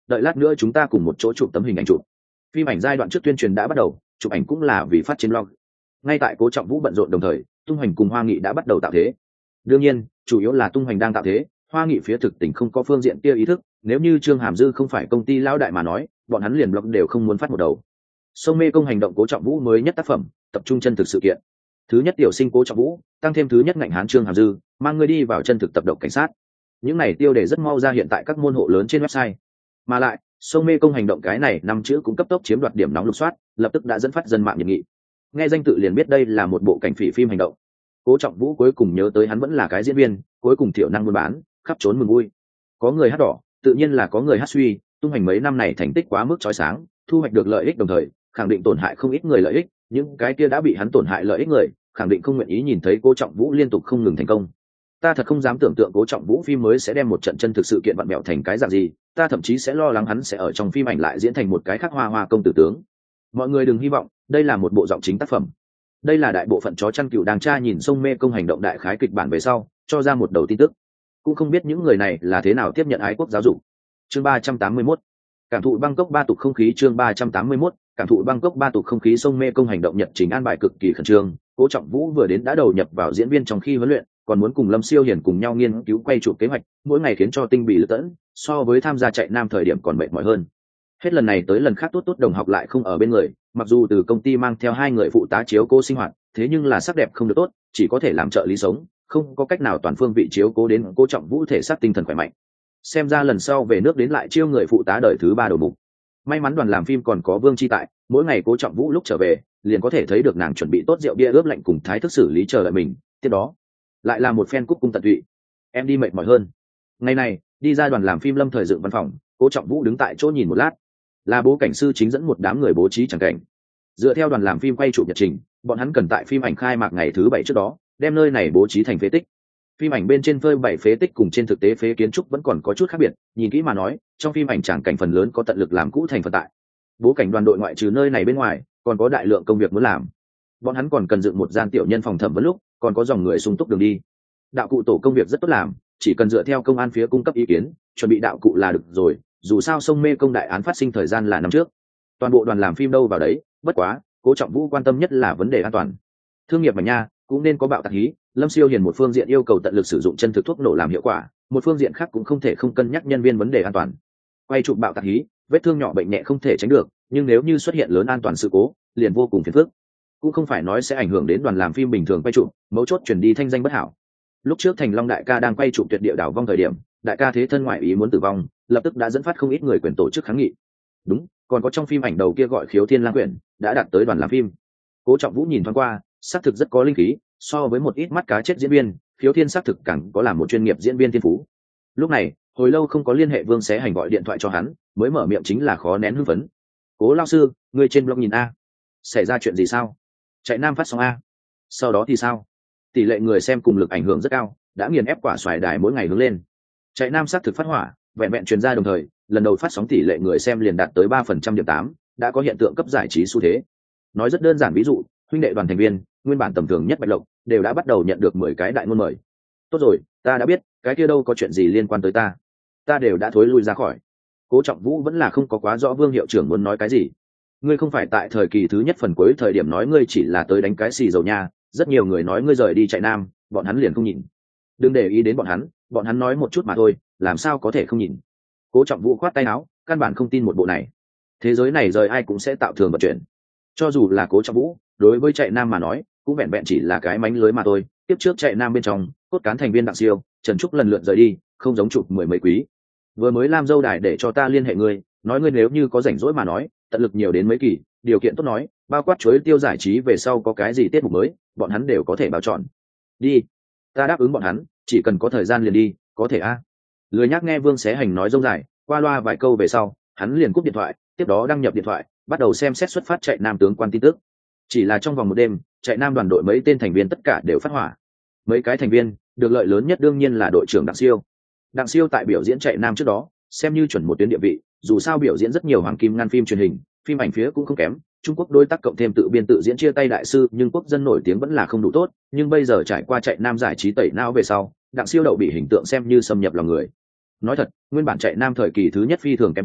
đợi lát nữa chúng ta cùng một chỗ chụp tấm hình ảnh chụp. Phim ảnh giai đoạn trước tuyên truyền đã bắt đầu, chụp ảnh cũng là vì phát trên blog. Ngay tại Cố Trọng Vũ bận rộn đồng thời, Tung Hoành cùng Hoa Nghị đã bắt đầu tạo thế. Đương nhiên, chủ yếu là Tung Hoành đang tạo thế, Hoa Nghị phía thực tình không có phương diện kia ý thức, nếu như Trương Hàm Dư không phải công ty lão đại mà nói, bọn hắn liền blog đều không muốn phát một đầu. Sông mê công hành động Cố Trọng Vũ mới nhất tác phẩm, tập trung chân thực sự kiện. Thứ nhất tiểu sinh Cố Trọng Vũ, tăng thêm thứ nhất ngạnh hán Trương Hàm Dư, mang người đi vào chân thực tập độc cảnh sát. Những này tiêu đề rất mau ra hiện tại các môn hộ lớn trên website. Mà lại, sông mê công hành động cái này năm chữ cũng cấp tốc chiếm đoạt điểm nóng lục soát, lập tức đã dẫn phát dân mạng nhiệt nghị. Nghe danh tự liền biết đây là một bộ cảnh phỉ phim hành động. Cố Trọng Vũ cuối cùng nhớ tới hắn vẫn là cái diễn viên, cuối cùng thiểu năng buôn bán, khắp trốn mừng vui. Có người hát đỏ, tự nhiên là có người hát suy, Tung Hoành mấy năm này thành tích quá mức chói sáng, thu hoạch được lợi ích đồng thời, khẳng định tổn hại không ít người lợi ích, những cái kia đã bị hắn tổn hại lợi ích người, khẳng định không nguyện ý nhìn thấy Cố Trọng Vũ liên tục không ngừng thành công. Ta thật không dám tưởng tượng Cố Trọng Vũ phim mới sẽ đem một trận chân thực sự kiện vặn mẹo thành cái dạng gì, ta thậm chí sẽ lo lắng hắn sẽ ở trong phim ảnh lại diễn thành một cái khác hoa hoa công tử tướng. Mọi người đừng hy vọng, đây là một bộ giọng chính tác phẩm. Đây là đại bộ phận chó chăn cừu đang tra nhìn sông mê công hành động đại khái kịch bản về sau, cho ra một đầu tin tức. Cũng không biết những người này là thế nào tiếp nhận ái quốc giáo dục. Chương ba trăm tám mươi mốt, cảm thụ Bangkok ba tục không khí. Chương ba trăm tám mươi mốt, cảm thụ Bangkok ba tục không khí. Sông mê công hành động nhật trình an bài cực kỳ khẩn trương, Cố Trọng Vũ vừa đến đã đầu nhập vào diễn viên trong khi huấn luyện, còn muốn cùng Lâm Siêu Hiền cùng nhau nghiên cứu quay chụp kế hoạch, mỗi ngày khiến cho tinh bị lựa tẫn, so với tham gia chạy nam thời điểm còn mệt mỏi hơn. Hết lần này tới lần khác tốt tốt đồng học lại không ở bên người, mặc dù từ công ty mang theo hai người phụ tá chiếu cố sinh hoạt, thế nhưng là sắc đẹp không được tốt, chỉ có thể làm trợ lý sống, không có cách nào toàn phương vị chiếu cố đến Cố Trọng Vũ thể xác tinh thần khỏe mạnh. Xem ra lần sau về nước đến lại chiêu người phụ tá đợi thứ ba đầu mục. May mắn đoàn làm phim còn có Vương Chi tại, mỗi ngày Cố Trọng Vũ lúc trở về, liền có thể thấy được nàng chuẩn bị tốt rượu bia ướp lạnh cùng thái thức xử lý chờ đợi mình. Tiếp đó, lại là một phen cúc cung tận tụy. Em đi mệt mỏi hơn. Ngày này, đi ra đoàn làm phim Lâm Thời dựng văn phòng, Cố Trọng Vũ đứng tại chỗ nhìn một lát, là bố cảnh sư chính dẫn một đám người bố trí chẳng cảnh. Dựa theo đoàn làm phim quay chụp nhật trình, bọn hắn cần tại phim ảnh khai mạc ngày thứ bảy trước đó, đem nơi này bố trí thành phế tích. Phim ảnh bên trên phơi bảy phế tích cùng trên thực tế phế kiến trúc vẫn còn có chút khác biệt, nhìn kỹ mà nói, trong phim ảnh tràng cảnh phần lớn có tận lực làm cũ thành phần tại. Bố cảnh đoàn đội ngoại trừ nơi này bên ngoài, còn có đại lượng công việc muốn làm. Bọn hắn còn cần dựng một gian tiểu nhân phòng thẩm vấn lúc, còn có dòng người sung túc đường đi. Đạo cụ tổ công việc rất tốt làm, chỉ cần dựa theo công an phía cung cấp ý kiến, chuẩn bị đạo cụ là được rồi, dù sao sông mê công đại án phát sinh thời gian là năm trước. Toàn bộ đoàn làm phim đâu vào đấy, bất quá, Cố Trọng Vũ quan tâm nhất là vấn đề an toàn. Thương nghiệp mà nha, cũng nên có bạo tạc hí, Lâm Siêu Hiền một phương diện yêu cầu tận lực sử dụng chân thực thuốc nổ làm hiệu quả, một phương diện khác cũng không thể không cân nhắc nhân viên vấn đề an toàn. Quay chụp bạo tạc hí, vết thương nhỏ bệnh nhẹ không thể tránh được, nhưng nếu như xuất hiện lớn an toàn sự cố, liền vô cùng phiền phức. Cũng không phải nói sẽ ảnh hưởng đến đoàn làm phim bình thường quay chụp, mấu chốt truyền đi thanh danh bất hảo. Lúc trước Thành Long đại ca đang quay chụp Tuyệt địa đảo vong thời điểm, đại ca thế thân ngoại ý muốn tử vong, lập tức đã dẫn phát không ít người quyền tổ chức kháng nghị. Đúng, còn có trong phim ảnh đầu kia gọi Khiếu Thiên Lang quyển, đã đạt tới đoàn làm phim. Cố Trọng Vũ nhìn thoáng qua, xác thực rất có linh khí, so với một ít mắt cá chết diễn viên, Khiếu Thiên xác thực càng có làm một chuyên nghiệp diễn viên thiên phú. Lúc này, hồi lâu không có liên hệ Vương Xé Hành gọi điện thoại cho hắn, mới mở miệng chính là khó nén hưng phấn. Cố lão sư, người trên blog nhìn a, xảy ra chuyện gì sao? Chạy nam phát sóng a, sau đó thì sao? Tỷ lệ người xem cùng lực ảnh hưởng rất cao, đã nghiền ép quả xoài đài mỗi ngày hướng lên. Chạy nam xác thực phát hỏa, vẹn vẹn truyền ra đồng thời, lần đầu phát sóng tỷ lệ người xem liền đạt tới ba phần trăm điểm tám, đã có hiện tượng cấp giải trí xu thế. Nói rất đơn giản, ví dụ huynh đệ đoàn thành viên nguyên bản tầm thường nhất Bạch Lộc đều đã bắt đầu nhận được mười cái đại ngôn mời. Tốt rồi, ta đã biết, cái kia đâu có chuyện gì liên quan tới ta, ta đều đã thối lui ra khỏi. Cố Trọng Vũ vẫn là không có quá rõ Vương hiệu trưởng muốn nói cái gì. Ngươi không phải tại thời kỳ thứ nhất phần cuối thời điểm nói ngươi chỉ là tới đánh cái xì dầu nha, rất nhiều người nói ngươi rời đi chạy nam, bọn hắn liền không nhìn. Đừng để ý đến bọn hắn, bọn hắn nói một chút mà thôi, làm sao có thể không nhìn. Cố Trọng Vũ khoát tay áo, căn bản không tin một bộ này. Thế giới này rời ai cũng sẽ tạo thường vận chuyển. Cho dù là Cố Trọng Vũ, đối với chạy nam mà nói, cũng vẹn vẹn chỉ là cái mánh lưới mà thôi. Tiếp trước chạy nam bên trong, cốt cán thành viên Đặng Siêu, Trần Trúc lần lượt rời đi, không giống chụp mười mấy quý. Vừa mới Lam Dâu Đài để cho ta liên hệ ngươi, nói ngươi nếu như có rảnh rỗi mà nói, tận lực nhiều đến mấy kỳ, điều kiện tốt nói, bao quát chuối tiêu giải trí về sau có cái gì tiết mục mới, bọn hắn đều có thể bảo chọn. Đi, ta đáp ứng bọn hắn, chỉ cần có thời gian liền đi, có thể a. À. Lười nhác nghe Vương Xé Hành nói rông dài, qua loa vài câu về sau, hắn liền cúp điện thoại, tiếp đó đăng nhập điện thoại, bắt đầu xem xét xuất phát chạy nam tướng quan tin tức. Chỉ là trong vòng một đêm, chạy nam đoàn đội mấy tên thành viên tất cả đều phát hỏa. Mấy cái thành viên, được lợi lớn nhất đương nhiên là đội trưởng Đặng Siêu. Đặng Siêu tại biểu diễn chạy nam trước đó, xem như chuẩn một tuyến địa vị, dù sao biểu diễn rất nhiều hoàng kim ngăn phim truyền hình, phim ảnh phía cũng không kém. Trung Quốc đối tác cộng thêm tự biên tự diễn chia tay đại sư, nhưng quốc dân nổi tiếng vẫn là không đủ tốt, nhưng bây giờ trải qua chạy nam giải trí tẩy não về sau, Đặng Siêu đậu bị hình tượng xem như xâm nhập lòng người. Nói thật, nguyên bản chạy nam thời kỳ thứ nhất phi thường kém cỏi,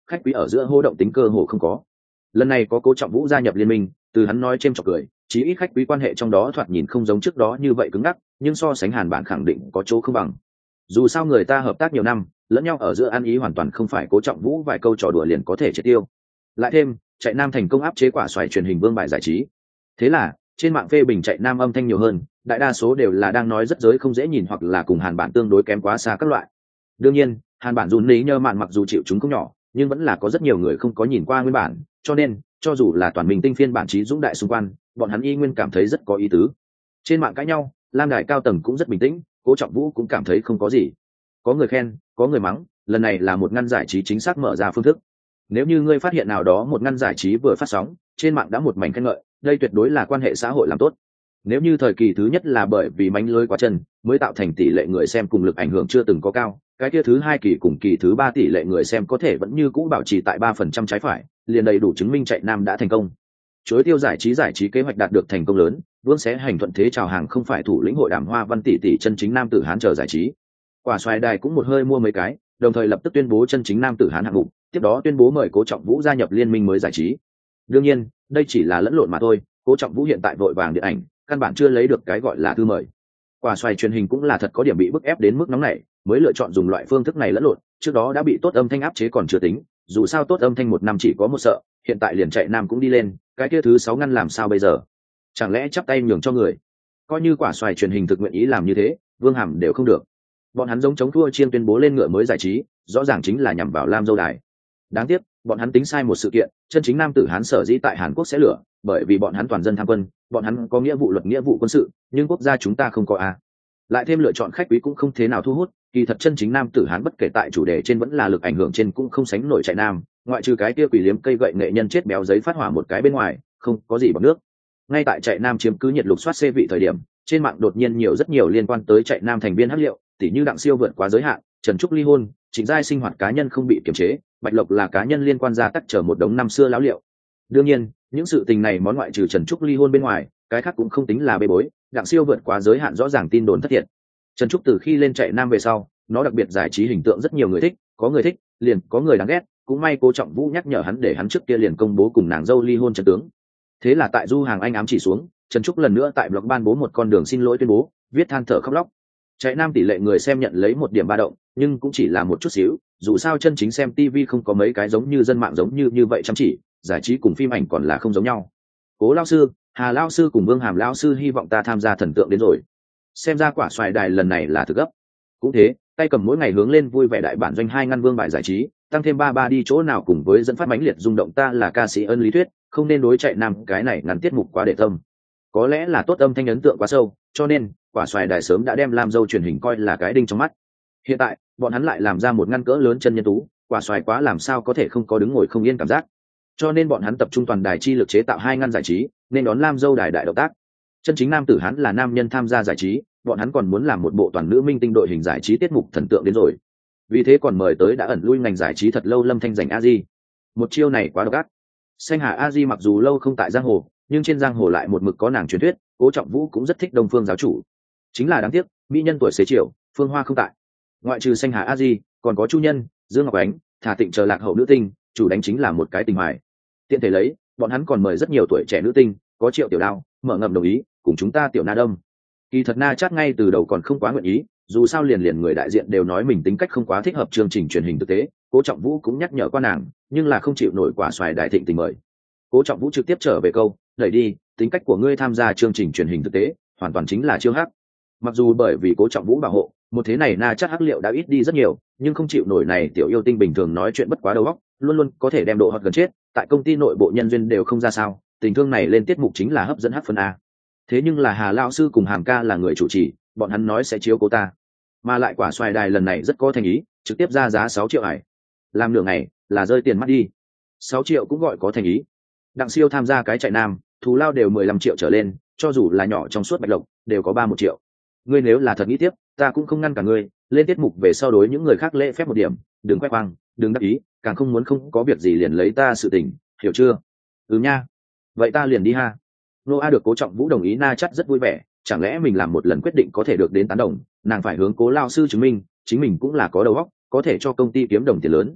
khách quý ở giữa hô động tính cơ hồ không có. Lần này có Cố Trọng Vũ gia nhập liên minh, từ hắn nói chêm chọc cười, chí ít khách quý quan hệ trong đó thoạt nhìn không giống trước đó như vậy cứng ngắc, nhưng so sánh Hàn Bản khẳng định có chỗ không bằng. Dù sao người ta hợp tác nhiều năm, lẫn nhau ở giữa ăn ý hoàn toàn không phải Cố Trọng Vũ vài câu trò đùa liền có thể triệt tiêu. Lại thêm, chạy nam thành công áp chế quả xoài truyền hình vương bài giải trí. Thế là, trên mạng phê bình chạy nam âm thanh nhiều hơn, đại đa số đều là đang nói rất giới không dễ nhìn hoặc là cùng Hàn Bản tương đối kém quá xa các loại. Đương nhiên, Hàn Bản dùn lý nhơ mạn mặc dù chịu chúng không nhỏ, nhưng vẫn là có rất nhiều người không có nhìn qua nguyên bản, cho nên cho dù là toàn mình tinh phiên bản trí dũng đại xung quan, bọn hắn y nguyên cảm thấy rất có ý tứ. Trên mạng cãi nhau, Lam đài cao tầng cũng rất bình tĩnh, Cố Trọng Vũ cũng cảm thấy không có gì. Có người khen, có người mắng, lần này là một ngăn giải trí chính xác mở ra phương thức. Nếu như ngươi phát hiện nào đó một ngăn giải trí vừa phát sóng, trên mạng đã một mảnh khen ngợi, đây tuyệt đối là quan hệ xã hội làm tốt. Nếu như thời kỳ thứ nhất là bởi vì mánh lưới quá chân mới tạo thành tỷ lệ người xem cùng lực ảnh hưởng chưa từng có cao, cái kia thứ hai kỳ cùng kỳ thứ ba tỷ lệ người xem có thể vẫn như cũ bảo trì tại ba phần trăm trái phải, liền đầy đủ chứng minh chạy nam đã thành công. Chuối tiêu giải trí giải trí kế hoạch đạt được thành công lớn, Vương sẽ hành thuận thế chào hàng không phải thủ lĩnh hội Đàm Hoa Văn tỷ tỷ chân chính nam tử hán chờ giải trí. Quả xoài đài cũng một hơi mua mấy cái, đồng thời lập tức tuyên bố chân chính nam tử hán hạng mục, tiếp đó tuyên bố mời Cố Trọng Vũ gia nhập liên minh mới giải trí. Đương nhiên, đây chỉ là lẫn lộn mà thôi, Cố Trọng Vũ hiện tại vội vàng điện ảnh, căn bản chưa lấy được cái gọi là thư mời. Quả xoài truyền hình cũng là thật có điểm bị bức ép đến mức nóng này, mới lựa chọn dùng loại phương thức này lẫn lộn, trước đó đã bị tốt âm thanh áp chế còn chưa tính, dù sao tốt âm thanh một năm chỉ có một sợ, hiện tại liền chạy nam cũng đi lên, cái kia thứ sáu ngăn làm sao bây giờ? Chẳng lẽ chắp tay nhường cho người? Coi như quả xoài truyền hình thực nguyện ý làm như thế, Vương Hàm đều không được. Bọn hắn giống chống thua chiên tuyên bố lên ngựa mới giải trí, rõ ràng chính là nhằm vào Lam Dâu Đài. Đáng tiếc, bọn hắn tính sai một sự kiện, chân chính nam tử hán sở dĩ tại Hàn Quốc sẽ lửa, bởi vì bọn hắn toàn dân tham quân, bọn hắn có nghĩa vụ luật nghĩa vụ quân sự, nhưng quốc gia chúng ta không có a. Lại thêm lựa chọn khách quý cũng không thế nào thu hút, kỳ thật chân chính nam tử hán bất kể tại chủ đề trên vẫn là lực ảnh hưởng trên cũng không sánh nổi chạy nam, ngoại trừ cái kia quỷ liếm cây gậy nghệ nhân chết béo giấy phát hỏa một cái bên ngoài, không có gì bằng nước. Ngay tại chạy nam chiếm cứ nhiệt lục soát xê vị thời điểm, trên mạng đột nhiên nhiều rất nhiều liên quan tới chạy nam thành viên hắc liệu, tỉ như Đặng Siêu vượt quá giới hạn, Trần Trúc ly hôn, Trịnh Giai sinh hoạt cá nhân không bị kiềm chế, Bạch Lộc là cá nhân liên quan ra tắc trở một đống năm xưa lão liệu. Đương nhiên, những sự tình này món ngoại trừ Trần Trúc ly hôn bên ngoài, cái khác cũng không tính là bê bối, Đặng Siêu vượt quá giới hạn rõ ràng tin đồn thất thiệt. Trần Trúc từ khi lên chạy nam về sau, nó đặc biệt giải trí hình tượng rất nhiều người thích, có người thích, liền có người đáng ghét, cũng may Cố Trọng Vũ nhắc nhở hắn để hắn trước kia liền công bố cùng nàng dâu ly hôn chân tướng. Thế là tại Du Hàng Anh ám chỉ xuống, Trần Trúc lần nữa tại blog ban bố một con đường xin lỗi tuyên bố, viết than thở khóc lóc. Chạy nam tỷ lệ người xem nhận lấy một điểm ba động, nhưng cũng chỉ là một chút xíu, dù sao chân chính xem ti vi không có mấy cái giống như dân mạng giống như như vậy chăm chỉ, giải trí cùng phim ảnh còn là không giống nhau. Cố lão sư, Hà lão sư cùng Vương Hàm lão sư hy vọng ta tham gia thần tượng đến rồi. Xem ra quả xoài đài lần này là thực gấp. Cũng thế, tay cầm mỗi ngày hướng lên vui vẻ đại bản doanh hai ngăn vương bài giải trí, tăng thêm ba ba đi chỗ nào cùng với dẫn phát mãnh liệt rung động ta là ca sĩ ân lý thuyết, không nên đối chạy nam cái này ngắn tiết mục quá để tâm. Có lẽ là tốt âm thanh ấn tượng quá sâu, cho nên quả xoài đài sớm đã đem Lam Dâu truyền hình coi là cái đinh trong mắt. Hiện tại, bọn hắn lại làm ra một ngăn cỡ lớn chân nhân tú, quả xoài quá làm sao có thể không có đứng ngồi không yên cảm giác. Cho nên bọn hắn tập trung toàn đài chi lực chế tạo hai ngăn giải trí, nên đón Lam Dâu đài đại động tác. Chân chính nam tử hắn là nam nhân tham gia giải trí, bọn hắn còn muốn làm một bộ toàn nữ minh tinh đội hình giải trí tiết mục thần tượng đến rồi. Vì thế còn mời tới đã ẩn lui ngành giải trí thật lâu Lâm Thanh giành a di. Một chiêu này quá độc ác. Xanh Hà a di mặc dù lâu không tại giang hồ, nhưng trên giang hồ lại một mực có nàng truyền thuyết, Cố Trọng Vũ cũng rất thích Đông Phương giáo chủ. Chính là đáng tiếc, mỹ nhân tuổi xế chiều, Phương Hoa không tại. Ngoại trừ Xanh Hà a di, còn có Chu Nhân, Dương Ngọc Ánh, Thả Tịnh chờ lạc hậu nữ tinh, chủ đánh chính là một cái tình hoài. Tiện thể lấy, bọn hắn còn mời rất nhiều tuổi trẻ nữ tinh, có Triệu Tiểu Đao, mở ngầm đồng ý, cùng chúng ta Tiểu Na Đông. Kỳ thật Na Chát ngay từ đầu còn không quá nguyện ý, dù sao liền liền người đại diện đều nói mình tính cách không quá thích hợp chương trình truyền hình thực tế, Cố Trọng Vũ cũng nhắc nhở qua nàng, nhưng là không chịu nổi quả xoài đại thịnh tình mời. Cố Trọng Vũ trực tiếp trở về câu, đẩy đi, tính cách của ngươi tham gia chương trình truyền hình thực tế, hoàn toàn chính là chiêu hắc. Mặc dù bởi vì Cố Trọng Vũ bảo hộ, một thế này Na Chát hắc liệu đã ít đi rất nhiều, nhưng không chịu nổi này tiểu yêu tinh bình thường nói chuyện bất quá đầu óc, luôn luôn có thể đem độ hot gần chết, tại công ty nội bộ nhân duyên đều không ra sao, tình thương này lên tiết mục chính là hấp dẫn hắc phân a. Thế nhưng là Hà lão sư cùng Hàm ca là người chủ trì, bọn hắn nói sẽ chiếu cố ta, mà lại quả xoài đài lần này rất có thành ý, trực tiếp ra giá sáu triệu ải. Làm nửa ngày là rơi tiền mắt đi. sáu triệu cũng gọi có thành ý. Đặng Siêu tham gia cái chạy nam, thù lao đều mười lăm triệu trở lên, cho dù là nhỏ trong suốt Bạch Lộc, đều có ba một triệu. Ngươi nếu là thật nghĩ tiếp, ta cũng không ngăn cả ngươi, lên tiết mục về sau đối những người khác lễ phép một điểm, đừng khoe khoang, đừng đắc ý, càng không muốn không có việc gì liền lấy ta sự tình, hiểu chưa? Ừ nha. Vậy ta liền đi ha. Nô A được Cố Trọng Vũ đồng ý Na Chát rất vui vẻ, chẳng lẽ mình làm một lần quyết định có thể được đến tán đồng, nàng phải hướng Cố lao sư chứng minh, chính mình cũng là có đầu óc, có thể cho công ty kiếm đồng tiền lớn.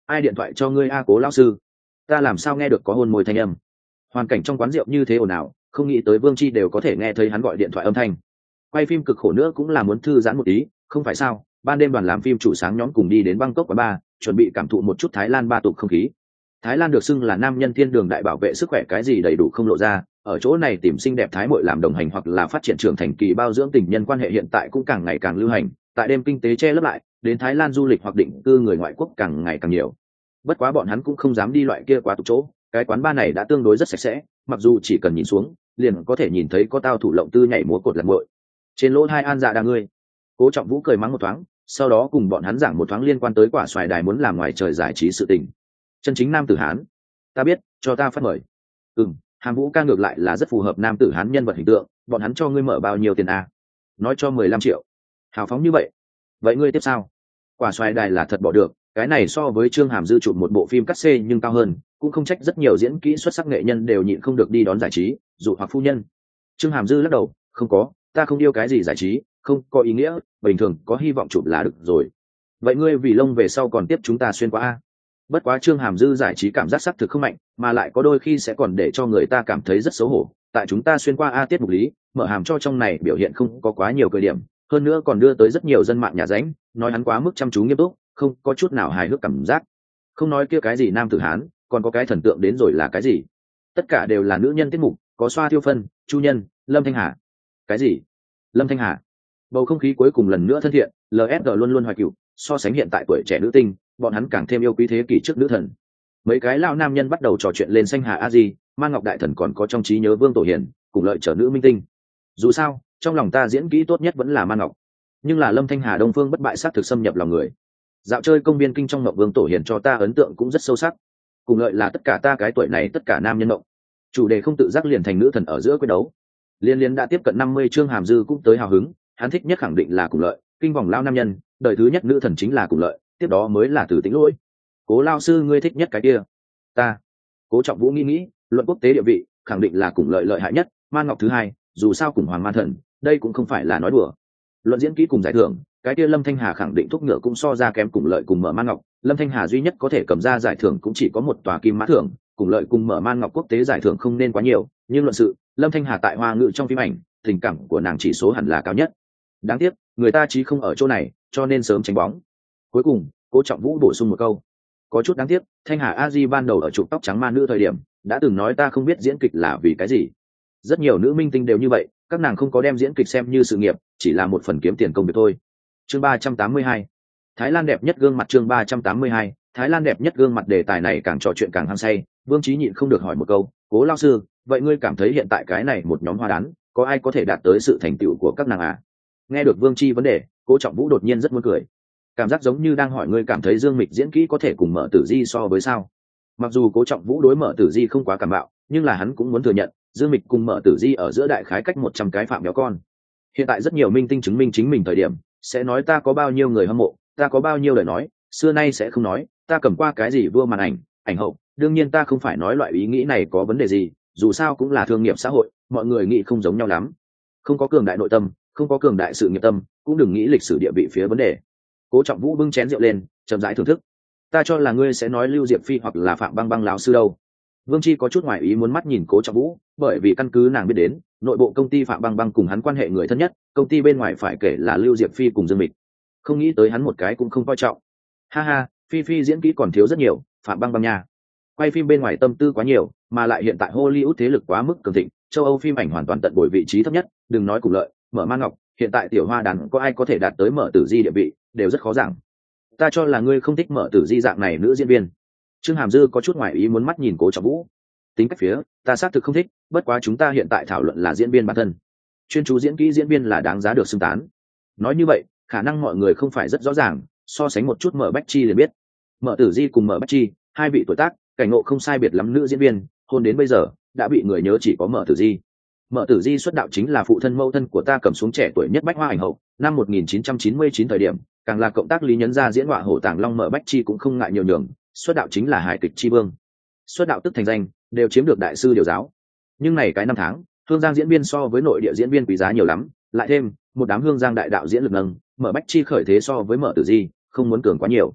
ai điện thoại cho ngươi a Cố lão sư? Ta làm sao nghe được có hôn môi thanh âm? Hoàn cảnh trong quán rượu như thế ồn ào, không nghĩ tới Vương Chi đều có thể nghe thấy hắn gọi điện thoại âm thanh. Quay phim cực khổ nữa cũng là muốn thư giãn một tí, không phải sao? Ban đêm đoàn làm phim chủ sáng nhóm cùng đi đến Bangkok quán bar, chuẩn bị cảm thụ một chút Thái Lan ba tục không khí. Thái Lan được xưng là nam nhân thiên đường đại bảo vệ sức khỏe, cái gì đầy đủ không lộ ra, ở chỗ này tìm xinh đẹp thái muội làm đồng hành hoặc là phát triển trưởng thành kỳ bao dưỡng tình nhân quan hệ hiện tại cũng càng ngày càng lưu hành, tại đêm kinh tế che lấp lại, đến Thái Lan du lịch hoặc định cư người ngoại quốc càng ngày càng nhiều. Bất quá bọn hắn cũng không dám đi loại kia quá tục chỗ, cái quán bar này đã tương đối rất sạch sẽ, mặc dù chỉ cần nhìn xuống, liền có thể nhìn thấy có tao thủ lộng tư nhảy múa cột lật muội. Trên lỗ hai An Dạ Đà ngươi. Cố Trọng Vũ cười mắng một thoáng, sau đó cùng bọn hắn giảng một thoáng liên quan tới quả xoài đài muốn làm ngoài trời giải trí sự tình. Chân chính nam tử Hán. Ta biết, cho ta phát mời. Ừm, Hàm Vũ ca ngược lại là rất phù hợp nam tử Hán nhân vật hình tượng, bọn hắn cho ngươi mở bao nhiêu tiền a? Nói cho mười lăm triệu. Hào phóng như vậy. Vậy ngươi tiếp sao? Quả xoài đài là thật bỏ được, cái này so với Trương Hàm Dư chụp một bộ phim cắt xê nhưng cao hơn, cũng không trách rất nhiều diễn kỹ xuất sắc nghệ nhân đều nhịn không được đi đón giải trí, dụ hoặc phu nhân. Trương Hàm Dư lắc đầu, không có, ta không yêu cái gì giải trí, không có ý nghĩa, bình thường có hy vọng chụp là được rồi. Vậy ngươi vì lông về sau còn tiếp chúng ta xuyên qua a? Bất quá Trương Hàm Dư giải trí cảm giác xác thực không mạnh, mà lại có đôi khi sẽ còn để cho người ta cảm thấy rất xấu hổ. Tại chúng ta xuyên qua a tiết mục lý, mở hàm cho trong này biểu hiện không có quá nhiều cơ điểm, hơn nữa còn đưa tới rất nhiều dân mạng nhà ránh, nói hắn quá mức chăm chú nghiêm túc, không có chút nào hài hước cảm giác. Không nói kia cái gì nam tử Hán, còn có cái thần tượng đến rồi là cái gì? Tất cả đều là nữ nhân tiết mục, có Xoa Thiêu Phân, Chu Nhân, Lâm Thanh Hà. Cái gì? Lâm Thanh Hà? Bầu không khí cuối cùng lần nữa thân thiện, lờ ép giê luôn luôn hoài cựu, so sánh hiện tại tuổi trẻ nữ tinh, bọn hắn càng thêm yêu quý thế kỷ trước nữ thần. Mấy cái lao nam nhân bắt đầu trò chuyện lên Xanh Hà a di, Man Ngọc đại thần còn có trong trí nhớ Vương Tổ Hiền, cùng lợi trở nữ minh tinh. Dù sao, trong lòng ta diễn kỹ tốt nhất vẫn là Man Ngọc, nhưng là Lâm Thanh Hà Đông Phương bất bại sát thực xâm nhập lòng người. Dạo chơi công viên kinh trong ngọc Vương Tổ Hiền cho ta ấn tượng cũng rất sâu sắc. Cùng lợi là tất cả ta cái tuổi này tất cả nam nhân mộng. Chủ đề không tự giác liền thành nữ thần ở giữa quyết đấu. Liên liên đã tiếp cận năm mươi, Trương Hàm Dư cũng tới hào hứng, hắn thích nhất khẳng định là cùng lợi, kinh vòng lao nam nhân, đời thứ nhất nữ thần chính là cùng lợi, tiếp đó mới là Từ Tĩnh Lỗi. Cố lao sư ngươi thích nhất cái kia? Ta. Cố Trọng Vũ nghĩ nghĩ, luận quốc tế địa vị, khẳng định là cùng lợi lợi hại nhất, Man Ngọc thứ hai, dù sao cùng Hoàng Man Thần, đây cũng không phải là nói đùa. Luận diễn kỹ cùng giải thưởng, cái kia Lâm Thanh Hà khẳng định thúc ngựa cũng so ra kém cùng lợi cùng mở Man Ngọc, Lâm Thanh Hà duy nhất có thể cầm ra giải thưởng cũng chỉ có một tòa kim mã thưởng, cùng lợi cùng mở Man Ngọc quốc tế giải thưởng không nên quá nhiều, nhưng luận sự, Lâm Thanh Hà tại Hoa ngữ trong phim ảnh, tình cảm của nàng chỉ số hẳn là cao nhất. Đáng tiếc, người ta chí không ở chỗ này, cho nên sớm tránh bóng. Cuối cùng, Cố Trọng Vũ bổ sung một câu, có chút đáng tiếc, Thanh Hà a di ban đầu ở chụp tóc trắng ma nữ thời điểm đã từng nói ta không biết diễn kịch là vì cái gì. Rất nhiều nữ minh tinh đều như vậy, các nàng không có đem diễn kịch xem như sự nghiệp, chỉ là một phần kiếm tiền công việc thôi. Chương ba trăm tám mươi hai, Thái Lan đẹp nhất gương mặt. Chương ba trăm tám mươi hai, Thái Lan đẹp nhất gương mặt. Đề tài này càng trò chuyện càng hăng say, Vương Chí nhịn không được hỏi một câu, Cố lao sư, vậy ngươi cảm thấy hiện tại cái này một nhóm hoa đán, có ai có thể đạt tới sự thành tựu của các nàng à? Nghe được Vương Chi vấn đề, Cố Trọng Vũ đột nhiên rất muốn cười, cảm giác giống như đang hỏi ngươi cảm thấy Dương Mịch diễn kỹ có thể cùng Mở Tử Di so với sao? Mặc dù Cố Trọng Vũ đối Mở Tử Di không quá cảm bạo, nhưng là hắn cũng muốn thừa nhận, Dương Mịch cùng Mở Tử Di ở giữa đại khái cách một trăm cái phạm béo con. Hiện tại rất nhiều minh tinh chứng minh chính mình thời điểm, sẽ nói ta có bao nhiêu người hâm mộ, ta có bao nhiêu lời nói, xưa nay sẽ không nói, ta cầm qua cái gì vua màn ảnh, ảnh hậu, đương nhiên ta không phải nói loại ý nghĩ này có vấn đề gì, dù sao cũng là thương nghiệp xã hội, mọi người nghĩ không giống nhau lắm. Không có cường đại nội tâm, không có cường đại sự nghiệp tâm, cũng đừng nghĩ lịch sử địa vị phía vấn đề. Cố Trọng Vũ bưng chén rượu lên, chậm rãi thưởng thức. Ta cho là ngươi sẽ nói Lưu Diệp Phi hoặc là Phạm Băng Băng lão sư đâu. Vương Chi có chút ngoài ý muốn mắt nhìn Cố Trọng Vũ, bởi vì căn cứ nàng biết đến, nội bộ công ty Phạm Băng Băng cùng hắn quan hệ người thân nhất, công ty bên ngoài phải kể là Lưu Diệp Phi cùng Dương Mịch. Không nghĩ tới hắn một cái cũng không coi trọng. Ha ha, Phi Phi diễn kỹ còn thiếu rất nhiều, Phạm Băng Băng nha. Quay phim bên ngoài tâm tư quá nhiều, mà lại hiện tại Hollywood thế lực quá mức cường thịnh, châu Âu phim ảnh hoàn toàn tận bồi vị trí thấp nhất, đừng nói cùng lợi, Mở Man Ngọc, hiện tại tiểu hoa đàn có ai có thể đạt tới Mở Tử Di địa vị, đều rất khó giảng. Ta cho là ngươi không thích Mở Tử Di dạng này nữ diễn viên. Trương Hàm Dư có chút ngoài ý muốn mắt nhìn Cố Trọng Vũ. Tính cách phía, ta xác thực không thích, bất quá chúng ta hiện tại thảo luận là diễn viên bản thân. Chuyên chú diễn kỹ diễn viên là đáng giá được xưng tán. Nói như vậy, khả năng mọi người không phải rất rõ ràng, so sánh một chút Mở Bách Chi liền biết. Mở Tử Di cùng Mở Bách Chi, hai vị tuổi tác, cảnh ngộ không sai biệt lắm nữ diễn viên, hôn đến bây giờ, đã bị người nhớ chỉ có Mở Tử Di. Mở Tử Di xuất đạo chính là phụ thân mẫu thân của ta cầm xuống trẻ tuổi nhất bách hoa ảnh hậu, năm một nghìn chín trăm chín mươi chín thời điểm, càng là cộng tác Lý Nhấn Gia diễn họa hổ tàng long. Mở Bách Chi cũng không ngại nhiều nhường, xuất đạo chính là hài kịch chi vương. Xuất đạo tức thành danh, đều chiếm được đại sư điều giáo. Nhưng này cái năm tháng, Hương Giang diễn viên so với nội địa diễn viên quý giá nhiều lắm, lại thêm một đám Hương Giang đại đạo diễn lực nâng, Mở Bách Chi khởi thế so với Mở Tử Di, không muốn cường quá nhiều.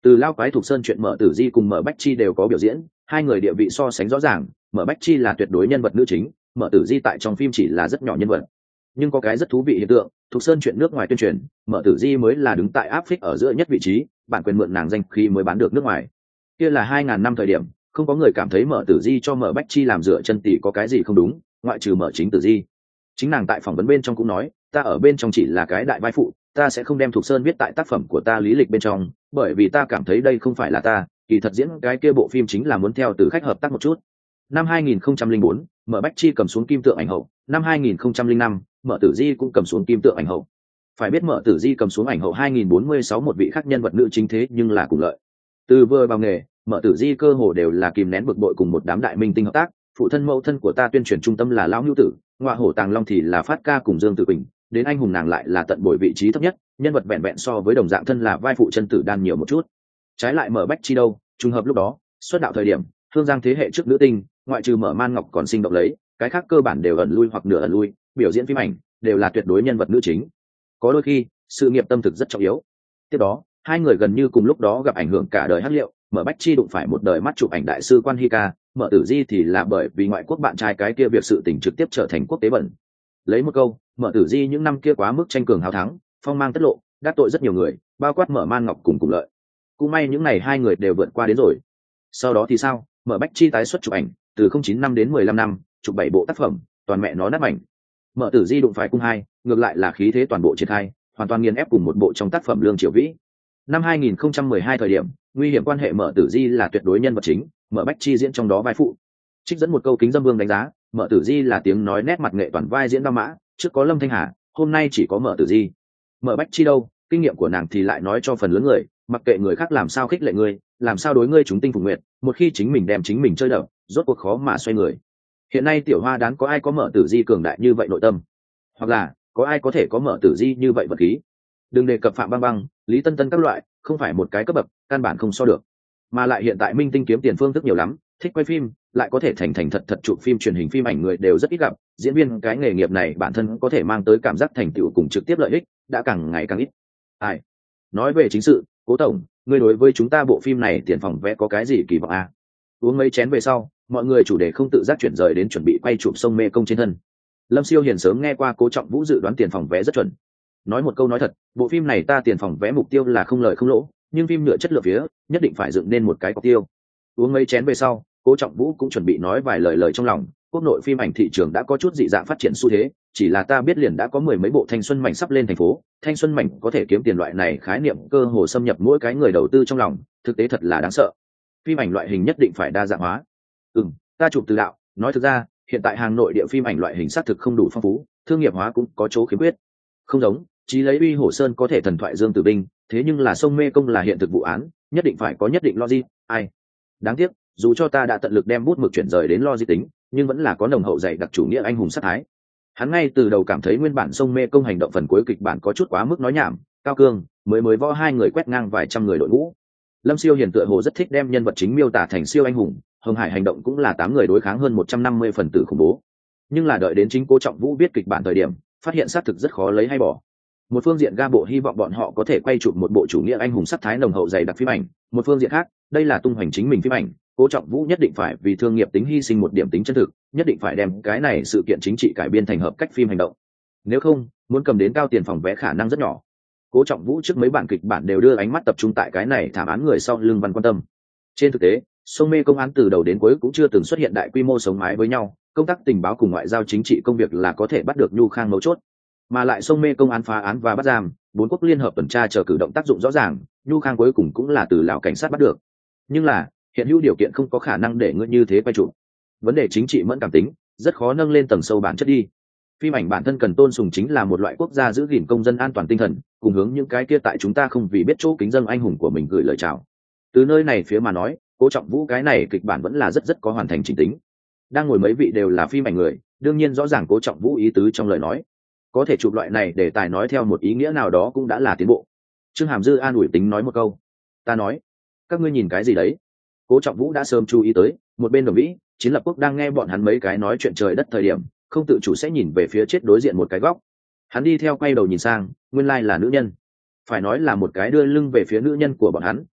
Từ lao quái thuộc sơn chuyện Mở Tử Di cùng Mở Bách Chi đều có biểu diễn, hai người địa vị so sánh rõ ràng. Mở Bách Chi là tuyệt đối nhân vật nữ chính, Mở Tử Di tại trong phim chỉ là rất nhỏ nhân vật. Nhưng có cái rất thú vị hiện tượng, thuộc sơn chuyện nước ngoài tuyên truyền, Mở Tử Di mới là đứng tại áp phích ở giữa nhất vị trí, bản quyền mượn nàng danh khi mới bán được nước ngoài. Kia là hai ngàn năm thời điểm, không có người cảm thấy Mở Tử Di cho Mở Bách Chi làm dựa chân tỷ có cái gì không đúng, ngoại trừ Mở Chính Tử Di. Chính nàng tại phỏng vấn bên trong cũng nói, ta ở bên trong chỉ là cái đại vai phụ, ta sẽ không đem thuộc sơn viết tại tác phẩm của ta lý lịch bên trong, bởi vì ta cảm thấy đây không phải là ta, kỳ thật diễn cái kia bộ phim chính là muốn theo từ khách hợp tác một chút. Năm hai nghìn không trăm lẻ bốn, Mở Bách Chi cầm xuống kim tượng ảnh hậu, năm hai nghìn không trăm lẻ năm, Mở Tử Di cũng cầm xuống kim tượng ảnh hậu. Phải biết Mở Tử Di cầm xuống ảnh hậu hai nghìn bốn mươi sáu một vị khác nhân vật nữ chính thế nhưng là cùng lợi. Từ vừa vào nghề, Mở Tử Di cơ hồ đều là kìm nén bực bội cùng một đám đại minh tinh hợp tác, phụ thân mẫu thân của ta tuyên truyền trung tâm là Lão Nưu Tử, Ngoại Hổ Tàng Long thì là Phát Ca cùng Dương Tử Quỳnh, đến anh hùng nàng lại là tận bội vị trí thấp nhất, nhân vật vẹn vẹn so với đồng dạng thân là vai phụ chân tử đan nhiều một chút. Trái lại Mở Bách Chi đâu, trùng hợp lúc đó, xuất đạo thời điểm, Hương Giang thế hệ trước nữ tinh, ngoại trừ Mở Man Ngọc còn sinh động lấy, cái khác cơ bản đều ẩn lui hoặc nửa ẩn lui, biểu diễn phim ảnh đều là tuyệt đối nhân vật nữ chính. Có đôi khi, sự nghiệp tâm thực rất trọng yếu. Tiếp đó, hai người gần như cùng lúc đó gặp ảnh hưởng cả đời hát liệu, Mở Bách Chi đụng phải một đời mắt chụp ảnh đại sư Quan Hi Ca, Mở Tử Di thì là bởi vì ngoại quốc bạn trai cái kia việc sự tình trực tiếp trở thành quốc tế bẩn. Lấy một câu, Mở Tử Di những năm kia quá mức tranh cường hào thắng, phong mang tất lộ, đắc tội rất nhiều người, bao quát Mở Man Ngọc cùng cùng lợi. Cũng may những ngày hai người đều vượt qua đến rồi. Sau đó thì sao? Mở Bách Chi tái xuất chụp ảnh, từ không chín năm đến mười lăm năm, chụp bảy bộ tác phẩm, toàn mẹ nó nát ảnh. Mở Tử Di đụng phải cung hai, ngược lại là khí thế toàn bộ triển khai, hoàn toàn nghiền ép cùng một bộ trong tác phẩm Lương Triều Vĩ. Năm hai nghìn không trăm mười hai thời điểm, nguy hiểm quan hệ Mở Tử Di là tuyệt đối nhân vật chính, Mở Bách Chi diễn trong đó vai phụ. Trích dẫn một câu Kính Dâm Vương đánh giá, Mở Tử Di là tiếng nói nét mặt nghệ toàn vai diễn đao mã, trước có Lâm Thanh Hà, hôm nay chỉ có Mở Tử Di. Mở Bách Chi đâu, kinh nghiệm của nàng thì lại nói cho phần lớn người, mặc kệ người khác làm sao khích lệ ngươi, làm sao đối ngươi chúng tinh phục nguyện, một khi chính mình đem chính mình chơi đập, rốt cuộc khó mà xoay người. Hiện nay tiểu hoa đán có ai có Mở Tử Di cường đại như vậy nội tâm, hoặc là có ai có thể có Mở Tử Di như vậy vật khí. Đừng đề cập Phạm Băng Băng, Lý Tân Tân các loại, không phải một cái cấp bậc, căn bản không so được. Mà lại hiện tại minh tinh kiếm tiền phương thức nhiều lắm, thích quay phim, lại có thể thành thành thật thật chụp phim truyền hình phim ảnh người đều rất ít gặp, diễn viên cái nghề nghiệp này bản thân có thể mang tới cảm giác thành tựu cùng trực tiếp lợi ích, đã càng ngày càng ít. Ai? Nói về chính sự, Cố tổng, ngươi đối với chúng ta bộ phim này tiền phòng vé có cái gì kỳ vọng à? Uống mấy chén về sau, mọi người chủ đề không tự giác chuyển rời đến chuẩn bị quay chụp sông Mê Công trên thân. Lâm Siêu Hiền sớm nghe qua Cố Trọng Vũ dự đoán tiền phòng vé rất chuẩn. Nói một câu nói thật, bộ phim này ta tiền phòng vé mục tiêu là không lời không lỗ, nhưng phim nhựa chất lượng phía nhất định phải dựng nên một cái cọc tiêu. Uống mấy chén về sau, Cố Trọng Vũ cũng chuẩn bị nói vài lời lời trong lòng. Quốc nội phim ảnh thị trường đã có chút dị dạng phát triển xu thế, chỉ là ta biết liền đã có mười mấy bộ thanh xuân mảnh sắp lên thành phố, thanh xuân mảnh có thể kiếm tiền loại này khái niệm cơ hồ xâm nhập mỗi cái người đầu tư trong lòng, thực tế thật là đáng sợ. Phim ảnh loại hình nhất định phải đa dạng hóa. Ừm, ta chụp từ đạo, nói thực ra, hiện tại hàng nội địa phim ảnh loại hình xác thực không đủ phong phú, thương nghiệp hóa cũng có chỗ khiếm khuyết. Không giống, chí lấy Uy Hổ Sơn có thể thần thoại Dương Tử Binh, thế nhưng là sông Mê Công là hiện thực vụ án, nhất định phải có nhất định logic, ai. Đáng tiếc, dù cho ta đã tận lực đem bút mực chuyển rời đến logic tính, nhưng vẫn là có nồng hậu dày đặc chủ nghĩa anh hùng sát thái. Hắn ngay từ đầu cảm thấy nguyên bản sông Mê Công hành động phần cuối kịch bản có chút quá mức nói nhảm, cao cương mới mới võ hai người quét ngang vài trăm người đội ngũ. Lâm Siêu Hiền tựa hồ rất thích đem nhân vật chính miêu tả thành siêu anh hùng, Hồng Hải hành động cũng là tám người đối kháng hơn một trăm năm mươi phần tử khủng bố. Nhưng là đợi đến chính Cố Trọng Vũ viết kịch bản thời điểm, phát hiện xác thực rất khó lấy hay bỏ. Một phương diện ga bộ hy vọng bọn họ có thể quay chụp một bộ chủ nghĩa anh hùng sát thái nồng hậu dày đặc phim ảnh, một phương diện khác, đây là tung hoành chính mình phim ảnh, Cố Trọng Vũ nhất định phải vì thương nghiệp tính hy sinh một điểm tính chân thực, nhất định phải đem cái này sự kiện chính trị cải biên thành hợp cách phim hành động. Nếu không, muốn cầm đến cao tiền phòng vé khả năng rất nhỏ. Cố Trọng Vũ trước mấy bản kịch bản đều đưa ánh mắt tập trung tại cái này thảm án người sau lưng văn quan tâm. Trên thực tế, sông Mê Công án từ đầu đến cuối cũng chưa từng xuất hiện đại quy mô sống mái với nhau, công tác tình báo cùng ngoại giao chính trị công việc là có thể bắt được nhu khang mấu chốt. Mà lại sông Mê Công án phá án và bắt giam, bốn quốc liên hợp tuần tra chờ cử động tác dụng rõ ràng, nhu khang cuối cùng cũng là từ Lào cảnh sát bắt được. Nhưng là, hiện hữu điều kiện không có khả năng để ngươi như thế quay chụp. Vấn đề chính trị mẫn cảm tính, rất khó nâng lên tầng sâu bản chất đi. Phim ảnh bản thân cần tôn sùng chính là một loại quốc gia giữ gìn công dân an toàn tinh thần, cùng hướng những cái kia tại chúng ta không vì biết chỗ kính dân anh hùng của mình gửi lời chào. Từ nơi này phía mà nói, Cố Trọng Vũ cái này kịch bản vẫn là rất rất có hoàn thành chỉnh tính. Đang ngồi mấy vị đều là phim ảnh người, đương nhiên rõ ràng Cố Trọng Vũ ý tứ trong lời nói. Có thể chụp loại này để tài nói theo một ý nghĩa nào đó cũng đã là tiến bộ. Trương Hàm Dư an ủi tính nói một câu. Ta nói, các ngươi nhìn cái gì đấy? Cố Trọng Vũ đã sớm chú ý tới, một bên Đồng Vĩ, Chiến Lập Quốc đang nghe bọn hắn mấy cái nói chuyện trời đất thời điểm, không tự chủ sẽ nhìn về phía chết đối diện một cái góc. Hắn đi theo quay đầu nhìn sang, nguyên lai là nữ nhân. Phải nói là một cái đưa lưng về phía nữ nhân của bọn hắn,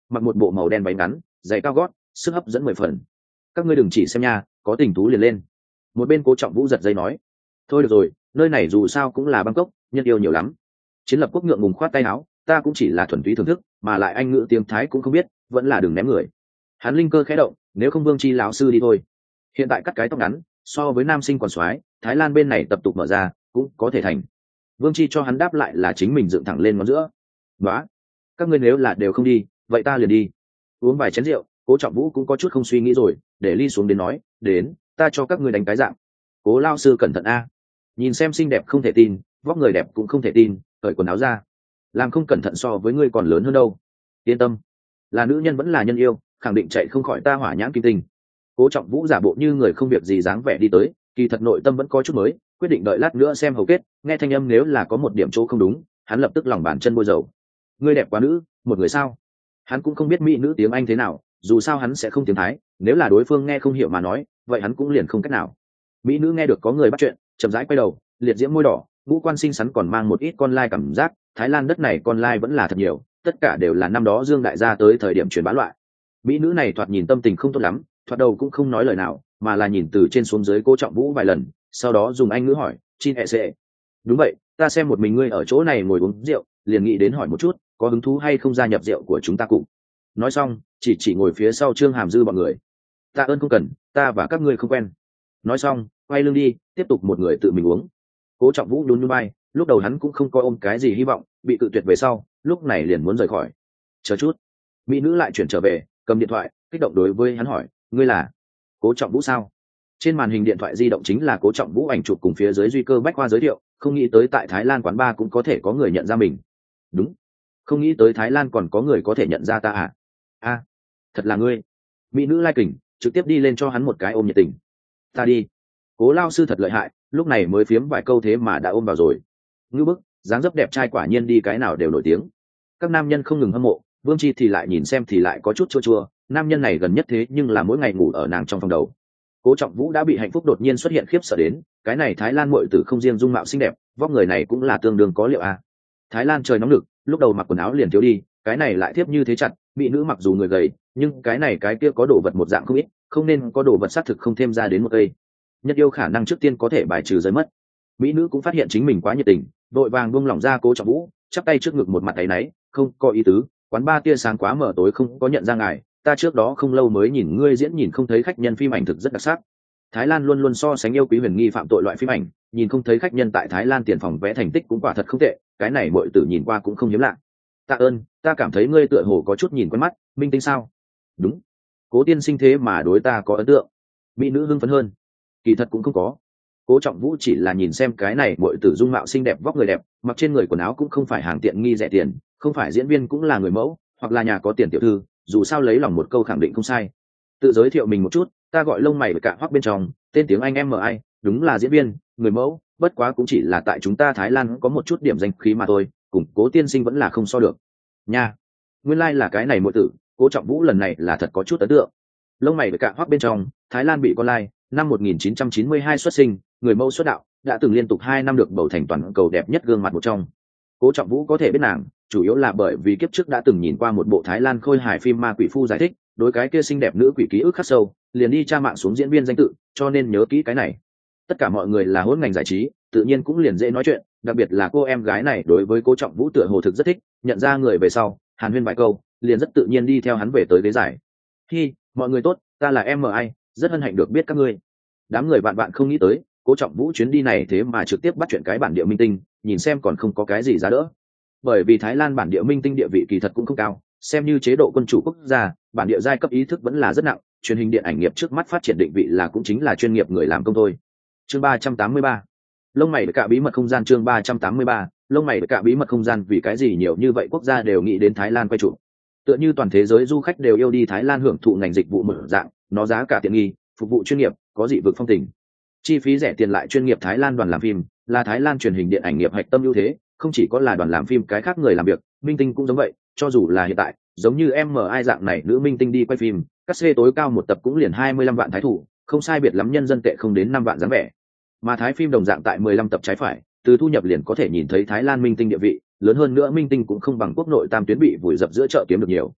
mặc một bộ màu đen váy ngắn giày cao gót, sức hấp dẫn mười phần. Các ngươi đừng chỉ xem nha, có tình tú liền lên. Một bên Cố Trọng Vũ giật dây nói. Thôi được rồi, nơi này dù sao cũng là Bangkok, nhân yêu nhiều lắm. Chiến Lập Quốc ngượng ngùng khoát tay áo, ta cũng chỉ là thuần túy thưởng thức, mà lại anh ngữ tiếng Thái cũng không biết, vẫn là đừng ném người. Hắn linh cơ khẽ động, nếu không Vương Chi lão sư đi thôi. Hiện tại cắt cái tóc ngắn, so với nam sinh còn soái, Thái Lan bên này tập tục mở ra, cũng có thể thành. Vương Chi cho hắn đáp lại là chính mình dựng thẳng lên ngón giữa. Đó, các ngươi nếu là đều không đi, vậy ta liền đi. Uống vài chén rượu, Cố Trọng Vũ cũng có chút không suy nghĩ rồi, để ly xuống đến nói, đến, ta cho các ngươi đánh cái dạng. Cố lao sư cẩn thận a. Nhìn xem xinh đẹp không thể tin, vóc người đẹp cũng không thể tin, cởi quần áo ra. Làm không cẩn thận so với ngươi còn lớn hơn đâu. Yên tâm, là nữ nhân vẫn là nhân yêu, khẳng định chạy không khỏi ta hỏa nhãn kim tinh. Cố Trọng Vũ giả bộ như người không việc gì dáng vẻ đi tới, kỳ thật nội tâm vẫn có chút mới, quyết định đợi lát nữa xem hầu kết, nghe thanh âm nếu là có một điểm chỗ không đúng, hắn lập tức lòng bàn chân bôi dầu. Ngươi đẹp quá nữ, một người sao? Hắn cũng không biết mỹ nữ tiếng Anh thế nào, dù sao hắn sẽ không tiếng Thái, nếu là đối phương nghe không hiểu mà nói, vậy hắn cũng liền không cách nào. Mỹ nữ nghe được có người bắt chuyện, chậm rãi quay đầu, liệt diễm môi đỏ, ngũ quan xinh xắn còn mang một ít con lai cảm giác, Thái Lan đất này con lai vẫn là thật nhiều, tất cả đều là năm đó Dương đại gia tới thời điểm truyền bá loại. Mỹ nữ này thoạt nhìn tâm tình không tốt lắm, thoạt đầu cũng không nói lời nào, mà là nhìn từ trên xuống dưới Cố Trọng Vũ vài lần, sau đó dùng anh ngữ hỏi, "Chin e sệ." "Đúng vậy, ta xem một mình ngươi ở chỗ này ngồi uống rượu, liền nghĩ đến hỏi một chút, có hứng thú hay không gia nhập rượu của chúng ta cùng." Nói xong, chỉ chỉ ngồi phía sau Trương Hàm Dư bọn người. "Tạ ơn không cần, ta và các ngươi không quen." Nói xong, quay lưng đi, tiếp tục một người tự mình uống. Cố Trọng Vũ nhún nhún vai, lúc đầu hắn cũng không có ôm cái gì hy vọng, bị cự tuyệt về sau, lúc này liền muốn rời khỏi. Chờ chút, mỹ nữ lại chuyển trở về, cầm điện thoại, kích động đối với hắn hỏi, "Ngươi là Cố Trọng Vũ sao?" Trên màn hình điện thoại di động chính là Cố Trọng Vũ ảnh chụp cùng phía dưới Duy Cơ Bách Khoa giới thiệu, không nghĩ tới tại Thái Lan quán bar cũng có thể có người nhận ra mình. Đúng, không nghĩ tới Thái Lan còn có người có thể nhận ra ta à? A, thật là ngươi. Mỹ nữ lai kình, trực tiếp đi lên cho hắn một cái ôm nhiệt tình. Ta đi. Cố lao sư thật lợi hại, lúc này mới phiếm vài câu thế mà đã ôm vào rồi. Ngư bức, dáng dấp đẹp trai quả nhiên đi cái nào đều nổi tiếng. Các nam nhân không ngừng hâm mộ, Vương Chi thì lại nhìn xem thì lại có chút chua chua, nam nhân này gần nhất thế nhưng là mỗi ngày ngủ ở nàng trong phòng đầu. Cố Trọng Vũ đã bị hạnh phúc đột nhiên xuất hiện khiếp sợ đến, cái này Thái Lan muội tử không riêng dung mạo xinh đẹp, vóc người này cũng là tương đương có liệu à. Thái Lan trời nóng lực, lúc đầu mặc quần áo liền thiếu đi, cái này lại tiếp như thế chặt, bị nữ mặc dù người gầy, nhưng cái này cái kia có đồ vật một dạng không ít, không nên có đồ vật xác thực không thêm ra đến một cây. Nhất yêu khả năng trước tiên có thể bài trừ rơi mất. Mỹ nữ cũng phát hiện chính mình quá nhiệt tình, đội vàng buông lỏng ra Cố Trọng Vũ, chắp tay trước ngực một mặt áy náy, "Không có ý tứ, quán ba tia sáng quá mờ tối không có nhận ra ngài, ta trước đó không lâu mới nhìn ngươi diễn nhìn không thấy khách nhân phim ảnh thực rất đặc sắc." Thái Lan luôn luôn so sánh yêu quý huyền nghi phạm tội loại phim ảnh, nhìn không thấy khách nhân tại Thái Lan tiền phòng vẽ thành tích cũng quả thật không tệ, cái này muội tử nhìn qua cũng không hiếm lạ. "Tạ ơn, ta cảm thấy ngươi tựa hồ có chút nhìn quen mắt, minh tinh sao?" "Đúng, Cố tiên sinh thế mà đối ta có ấn tượng." Mỹ nữ hưng phấn hơn. "Kỳ thật cũng không có." Cố Trọng Vũ chỉ là nhìn xem cái này muội tử dung mạo xinh đẹp vóc người đẹp, mặc trên người quần áo cũng không phải hàng tiện nghi rẻ tiền, không phải diễn viên cũng là người mẫu, hoặc là nhà có tiền tiểu thư, dù sao lấy lòng một câu khẳng định không sai. Tự giới thiệu mình một chút, "Ta gọi lông mày với cả hoắc bên trong, tên tiếng Anh em i, đúng là diễn viên, người mẫu, bất quá cũng chỉ là tại chúng ta Thái Lan có một chút điểm danh khí mà thôi, cùng Cố tiên sinh vẫn là không so được." Nha, nguyên lai like là cái này muội tử, Cố Trọng Vũ lần này là thật có chút ấn tượng. Lông mày với cả hoắc bên trong, Thái Lan bị con lai, năm một nghìn chín trăm chín mươi hai xuất sinh, người mẫu xuất đạo, đã từng liên tục hai năm được bầu thành toàn cầu đẹp nhất gương mặt một trong. Cố Trọng Vũ có thể biết nàng, chủ yếu là bởi vì kiếp trước đã từng nhìn qua một bộ Thái Lan khôi hài phim Ma Quỷ Phu giải thích, đối cái kia xinh đẹp nữ quỷ ký ức khắc sâu, liền đi tra mạng xuống diễn viên danh tự, cho nên nhớ kỹ cái này. Tất cả mọi người là hỗn ngành giải trí, tự nhiên cũng liền dễ nói chuyện, đặc biệt là cô em gái này đối với Cố Trọng Vũ tựa hồ thực rất thích, nhận ra người về sau, hàn huyên vài câu, liền rất tự nhiên đi theo hắn về tới ghế giải. "Hi, mọi người tốt, ta là em i, rất hân hạnh được biết các ngươi." Đám người bạn bạn không nghĩ tới, Cố Trọng Vũ chuyến đi này thế mà trực tiếp bắt chuyện cái bản địa minh tinh, nhìn xem còn không có cái gì giá đỡ. Bởi vì Thái Lan bản địa minh tinh địa vị kỳ thật cũng không cao, xem như chế độ quân chủ quốc gia, bản địa giai cấp ý thức vẫn là rất nặng, truyền hình điện ảnh nghiệp trước mắt phát triển định vị là cũng chính là chuyên nghiệp người làm công thôi. Chương ba trăm tám mươi ba, lông mày cả bí mật không gian. Chương ba trăm tám mươi ba, lông mày cả bí mật không gian. Vì cái gì nhiều như vậy quốc gia đều nghĩ đến Thái Lan quay chụp? Tựa như toàn thế giới du khách đều yêu đi Thái Lan hưởng thụ ngành dịch vụ mở dạng, nó giá cả tiện nghi, phục vụ chuyên nghiệp, có dị vực phong tình, chi phí rẻ tiền lại chuyên nghiệp. Thái Lan đoàn làm phim là Thái Lan truyền hình điện ảnh nghiệp hạch tâm ưu thế, không chỉ có là đoàn làm phim cái khác người làm việc, minh tinh cũng giống vậy, cho dù là hiện tại, giống như em i dạng này nữ minh tinh đi quay phim, cát xê tối cao một tập cũng liền hai mươi lăm vạn thái thủ, không sai biệt lắm nhân dân tệ không đến năm vạn dáng vẻ. Mà Thái phim đồng dạng tại mười lăm tập trái phải, từ thu nhập liền có thể nhìn thấy Thái Lan minh tinh địa vị, lớn hơn nữa minh tinh cũng không bằng quốc nội tam tuyến bị vùi dập giữa chợ kiếm được nhiều.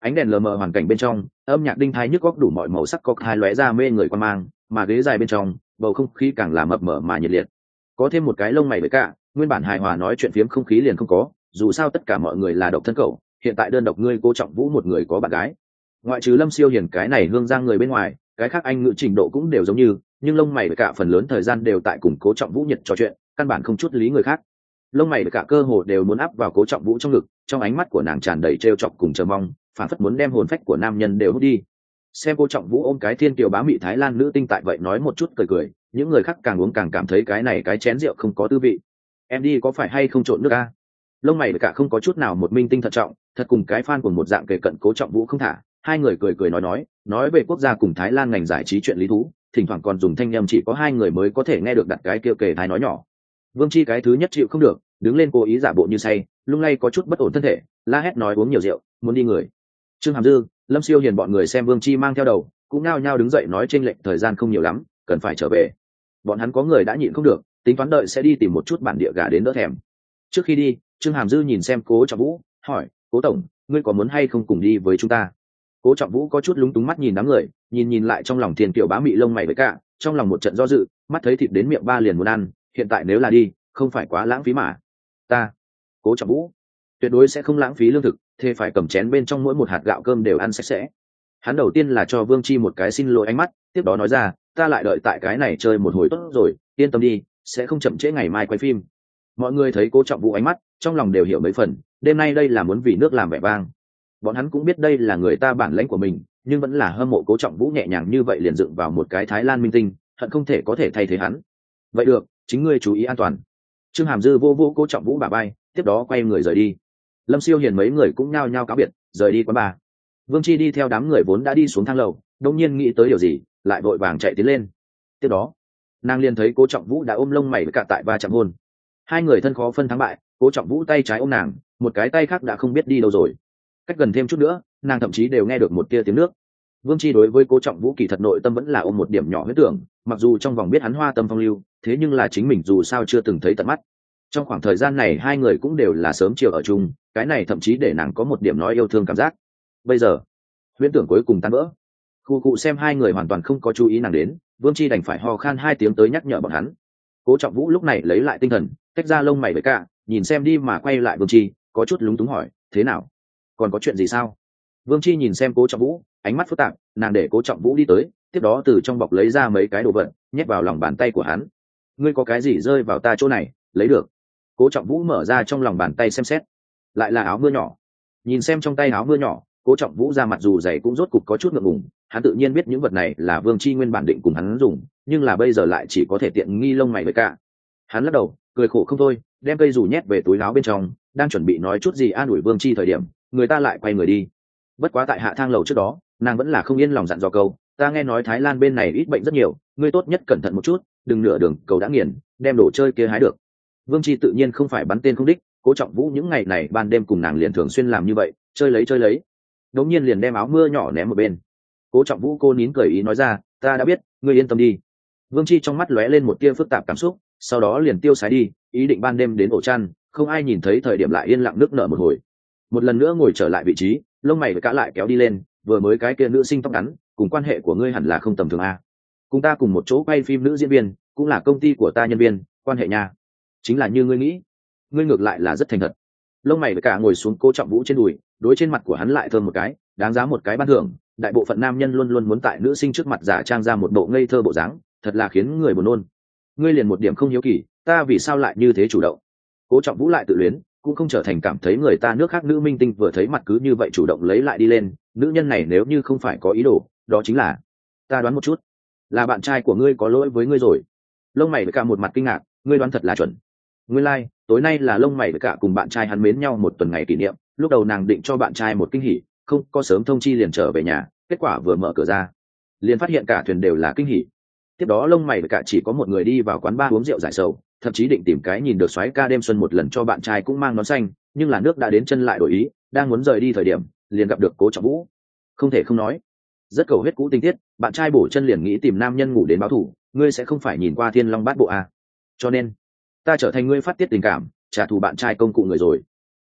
ánh đèn lờ mờ hoàn cảnh bên trong, âm nhạc đinh thái nhức góc đủ mọi màu sắc có hai lóe ra mê người quan mang, mà ghế dài bên trong, bầu không khí càng là mập mờ mà nhiệt liệt. Có thêm một cái lông mày với cả, nguyên bản hài hòa nói chuyện phiếm không khí liền không có, dù sao tất cả mọi người là độc thân cậu, hiện tại đơn độc ngươi Cố Trọng Vũ một người có bạn gái. Ngoại trừ Lâm Siêu Hiền cái này hương giang người bên ngoài, cái khác anh ngữ trình độ cũng đều giống như, nhưng lông mày với cả phần lớn thời gian đều tại cùng Cố Trọng Vũ nhiệt trò chuyện, căn bản không chút lý người khác. Lông mày với cả cơ hồ đều muốn áp vào Cố Trọng Vũ trong ngực, trong ánh mắt của nàng tràn đầy trêu chọc cùng chờ mong, phản phất muốn đem hồn phách của nam nhân đều hút đi. Xem Cố Trọng Vũ ôm cái thiên kiều bá mị Thái Lan nữ tinh tại vậy nói một chút cười cười, những người khác càng uống càng cảm thấy cái này cái chén rượu không có tư vị. Em đi có phải hay không trộn nước a? Lông mày với cả không có chút nào một minh tinh thận trọng, thật cùng cái fan của một dạng kề cận Cố Trọng Vũ không thả, hai người cười cười nói nói, nói về quốc gia cùng Thái Lan ngành giải trí chuyện lý thú, thỉnh thoảng còn dùng thanh âm chỉ có hai người mới có thể nghe được đặt cái kêu kề thái nói nhỏ. Vương Chi cái thứ nhất chịu không được, đứng lên cố ý giả bộ như say, lung lay có chút bất ổn thân thể, la hét nói uống nhiều rượu, muốn đi người. Trương Hàm Dư, Lâm Siêu Hiền bọn người xem Vương Chi mang theo đầu, cũng nao nhao đứng dậy nói chênh lệch thời gian không nhiều lắm, cần phải trở về. Bọn hắn có người đã nhịn không được, tính toán đợi sẽ đi tìm một chút bản địa gà đến đỡ thèm. Trước khi đi, Trương Hàm Dư nhìn xem Cố Trọng Vũ, hỏi, Cố tổng, ngươi có muốn hay không cùng đi với chúng ta? Cố Trọng Vũ có chút lúng túng mắt nhìn đám người, nhìn nhìn lại trong lòng Thiên Kiều bá mị lông mày với cả, trong lòng một trận do dự, mắt thấy thịt đến miệng ba liền muốn ăn, hiện tại nếu là đi, không phải quá lãng phí mà. Ta, Cố Trọng Vũ, tuyệt đối sẽ không lãng phí lương thực, thế phải cầm chén bên trong mỗi một hạt gạo cơm đều ăn sạch sẽ. Hắn đầu tiên là cho Vương Chi một cái xin lỗi ánh mắt, tiếp đó nói ra, ta lại đợi tại cái này chơi một hồi tốt rồi, yên tâm đi, sẽ không chậm trễ ngày mai quay phim. Mọi người thấy Cố Trọng Vũ ánh mắt, trong lòng đều hiểu mấy phần, đêm nay đây là muốn vì nước làm vẻ vang. Bọn hắn cũng biết đây là người ta bản lãnh của mình, nhưng vẫn là hâm mộ Cố Trọng Vũ nhẹ nhàng như vậy liền dựng vào một cái Thái Lan minh tinh, hận không thể có thể thay thế hắn. Vậy được, chính ngươi chú ý an toàn. Trương Hàm Dư vô vô Cố Trọng Vũ bả vai, tiếp đó quay người rời đi. Lâm Siêu Hiền mấy người cũng nhao nhao cáo biệt, rời đi quán bar. Vương Chi đi theo đám người vốn đã đi xuống thang lầu, đột nhiên nghĩ tới điều gì, lại vội vàng chạy tiến lên. Tiếp đó, nàng liền thấy Cố Trọng Vũ đã ôm lông mày với cả tại va chạm hôn. Hai người thân khó phân thắng bại, Cố Trọng Vũ tay trái ôm nàng, một cái tay khác đã không biết đi đâu rồi. Cách gần thêm chút nữa, nàng thậm chí đều nghe được một tia tiếng nước. Vương Chi đối với Cố Trọng Vũ kỳ thật nội tâm vẫn là ôm một điểm nhỏ huyết tưởng, mặc dù trong vòng biết hắn hoa tâm phong lưu, thế nhưng là chính mình dù sao chưa từng thấy tận mắt. Trong khoảng thời gian này hai người cũng đều là sớm chiều ở chung, cái này thậm chí để nàng có một điểm nói yêu thương cảm giác. Bây giờ, huyễn tưởng cuối cùng tan vỡ. Khu cụ xem hai người hoàn toàn không có chú ý nàng đến, Vương Chi đành phải ho khan hai tiếng tới nhắc nhở bọn hắn. Cố Trọng Vũ lúc này lấy lại tinh thần, tách ra lông mày với cả, nhìn xem đi mà quay lại Vương Chi, có chút lúng túng hỏi, thế nào? Còn có chuyện gì sao? Vương Chi nhìn xem Cố Trọng Vũ, ánh mắt phức tạp, nàng để Cố Trọng Vũ đi tới, tiếp đó từ trong bọc lấy ra mấy cái đồ vật, nhét vào lòng bàn tay của hắn. Ngươi có cái gì rơi vào ta chỗ này, lấy được. Cố Trọng Vũ mở ra trong lòng bàn tay xem xét, lại là áo mưa nhỏ. Nhìn xem trong tay áo mưa nhỏ, Cố Trọng Vũ ra mặt dù dày cũng rốt cục có chút ngượng ngùng, hắn tự nhiên biết những vật này là Vương Chi nguyên bản định cùng hắn dùng, nhưng là bây giờ lại chỉ có thể tiện nghi lông mày với cả. Hắn lắc đầu, cười khổ không thôi, đem cây dù nhét về túi áo bên trong, đang chuẩn bị nói chút gì an ủi Vương Chi thời điểm, người ta lại quay người đi. Bất quá tại hạ thang lầu trước đó, nàng vẫn là không yên lòng dặn dò câu, ta nghe nói Thái Lan bên này ít bệnh rất nhiều, ngươi tốt nhất cẩn thận một chút, đừng nửa đường cầu đã nghiền, đem đồ chơi kia hái được. Vương Chi tự nhiên không phải bắn tên không đích, Cố Trọng Vũ những ngày này ban đêm cùng nàng liền thường xuyên làm như vậy, chơi lấy chơi lấy, đống nhiên liền đem áo mưa nhỏ ném một bên. Cố Trọng Vũ cô nín cười ý nói ra, ta đã biết, ngươi yên tâm đi. Vương Chi trong mắt lóe lên một tia phức tạp cảm xúc, sau đó liền tiêu sái đi, ý định ban đêm đến ổ chăn, không ai nhìn thấy thời điểm lại yên lặng nước nở một hồi. Một lần nữa ngồi trở lại vị trí, lông mày cả lại kéo đi lên, vừa mới cái kia nữ sinh tóc ngắn, cùng quan hệ của ngươi hẳn là không tầm thường a. Cùng ta cùng một chỗ quay phim nữ diễn viên, cũng là công ty của ta nhân viên, quan hệ nha. Chính là như ngươi nghĩ, ngươi ngược lại là rất thành thật. Lông mày cả ngồi xuống Cố Trọng Vũ trên đùi, đối trên mặt của hắn lại thơm một cái, đáng giá một cái ban thưởng. Đại bộ phận nam nhân luôn luôn muốn tại nữ sinh trước mặt giả trang ra một bộ ngây thơ bộ dáng, thật là khiến người buồn nôn. Ngươi liền một điểm không hiếu kỳ, ta vì sao lại như thế chủ động? Cố Trọng Vũ lại tự luyến, cũng không trở thành cảm thấy người ta nước khác nữ minh tinh vừa thấy mặt cứ như vậy chủ động lấy lại đi lên. Nữ nhân này nếu như không phải có ý đồ, đó chính là, ta đoán một chút, là bạn trai của ngươi có lỗi với ngươi rồi. Lông mày với cả một mặt kinh ngạc, ngươi đoán thật là chuẩn. Ngươi lai, tối nay là lông mày với cả cùng bạn trai hắn mến nhau một tuần ngày kỷ niệm, lúc đầu nàng định cho bạn trai một kinh hỉ, không có sớm thông chi liền trở về nhà, kết quả vừa mở cửa ra, liền phát hiện cả thuyền đều là kinh hỉ. Tiếp đó lông mày với cả chỉ có một người đi vào quán bar uống rượu giải sầu, thậm chí định tìm cái nhìn được xoáy ca đêm xuân một lần cho bạn trai cũng mang nón xanh, nhưng là nước đã đến chân lại đổi ý, đang muốn rời đi thời điểm, liền gặp được Cố Trọng Vũ. Không thể không nói, rất cầu huyết cũ tình tiết, bạn trai bổ chân liền nghĩ tìm nam nhân ngủ đến báo thủ, ngươi sẽ không phải nhìn qua Thiên Long Bát Bộ à? Cho nên, ta trở thành ngươi phát tiết tình cảm, trả thù bạn trai công cụ người rồi.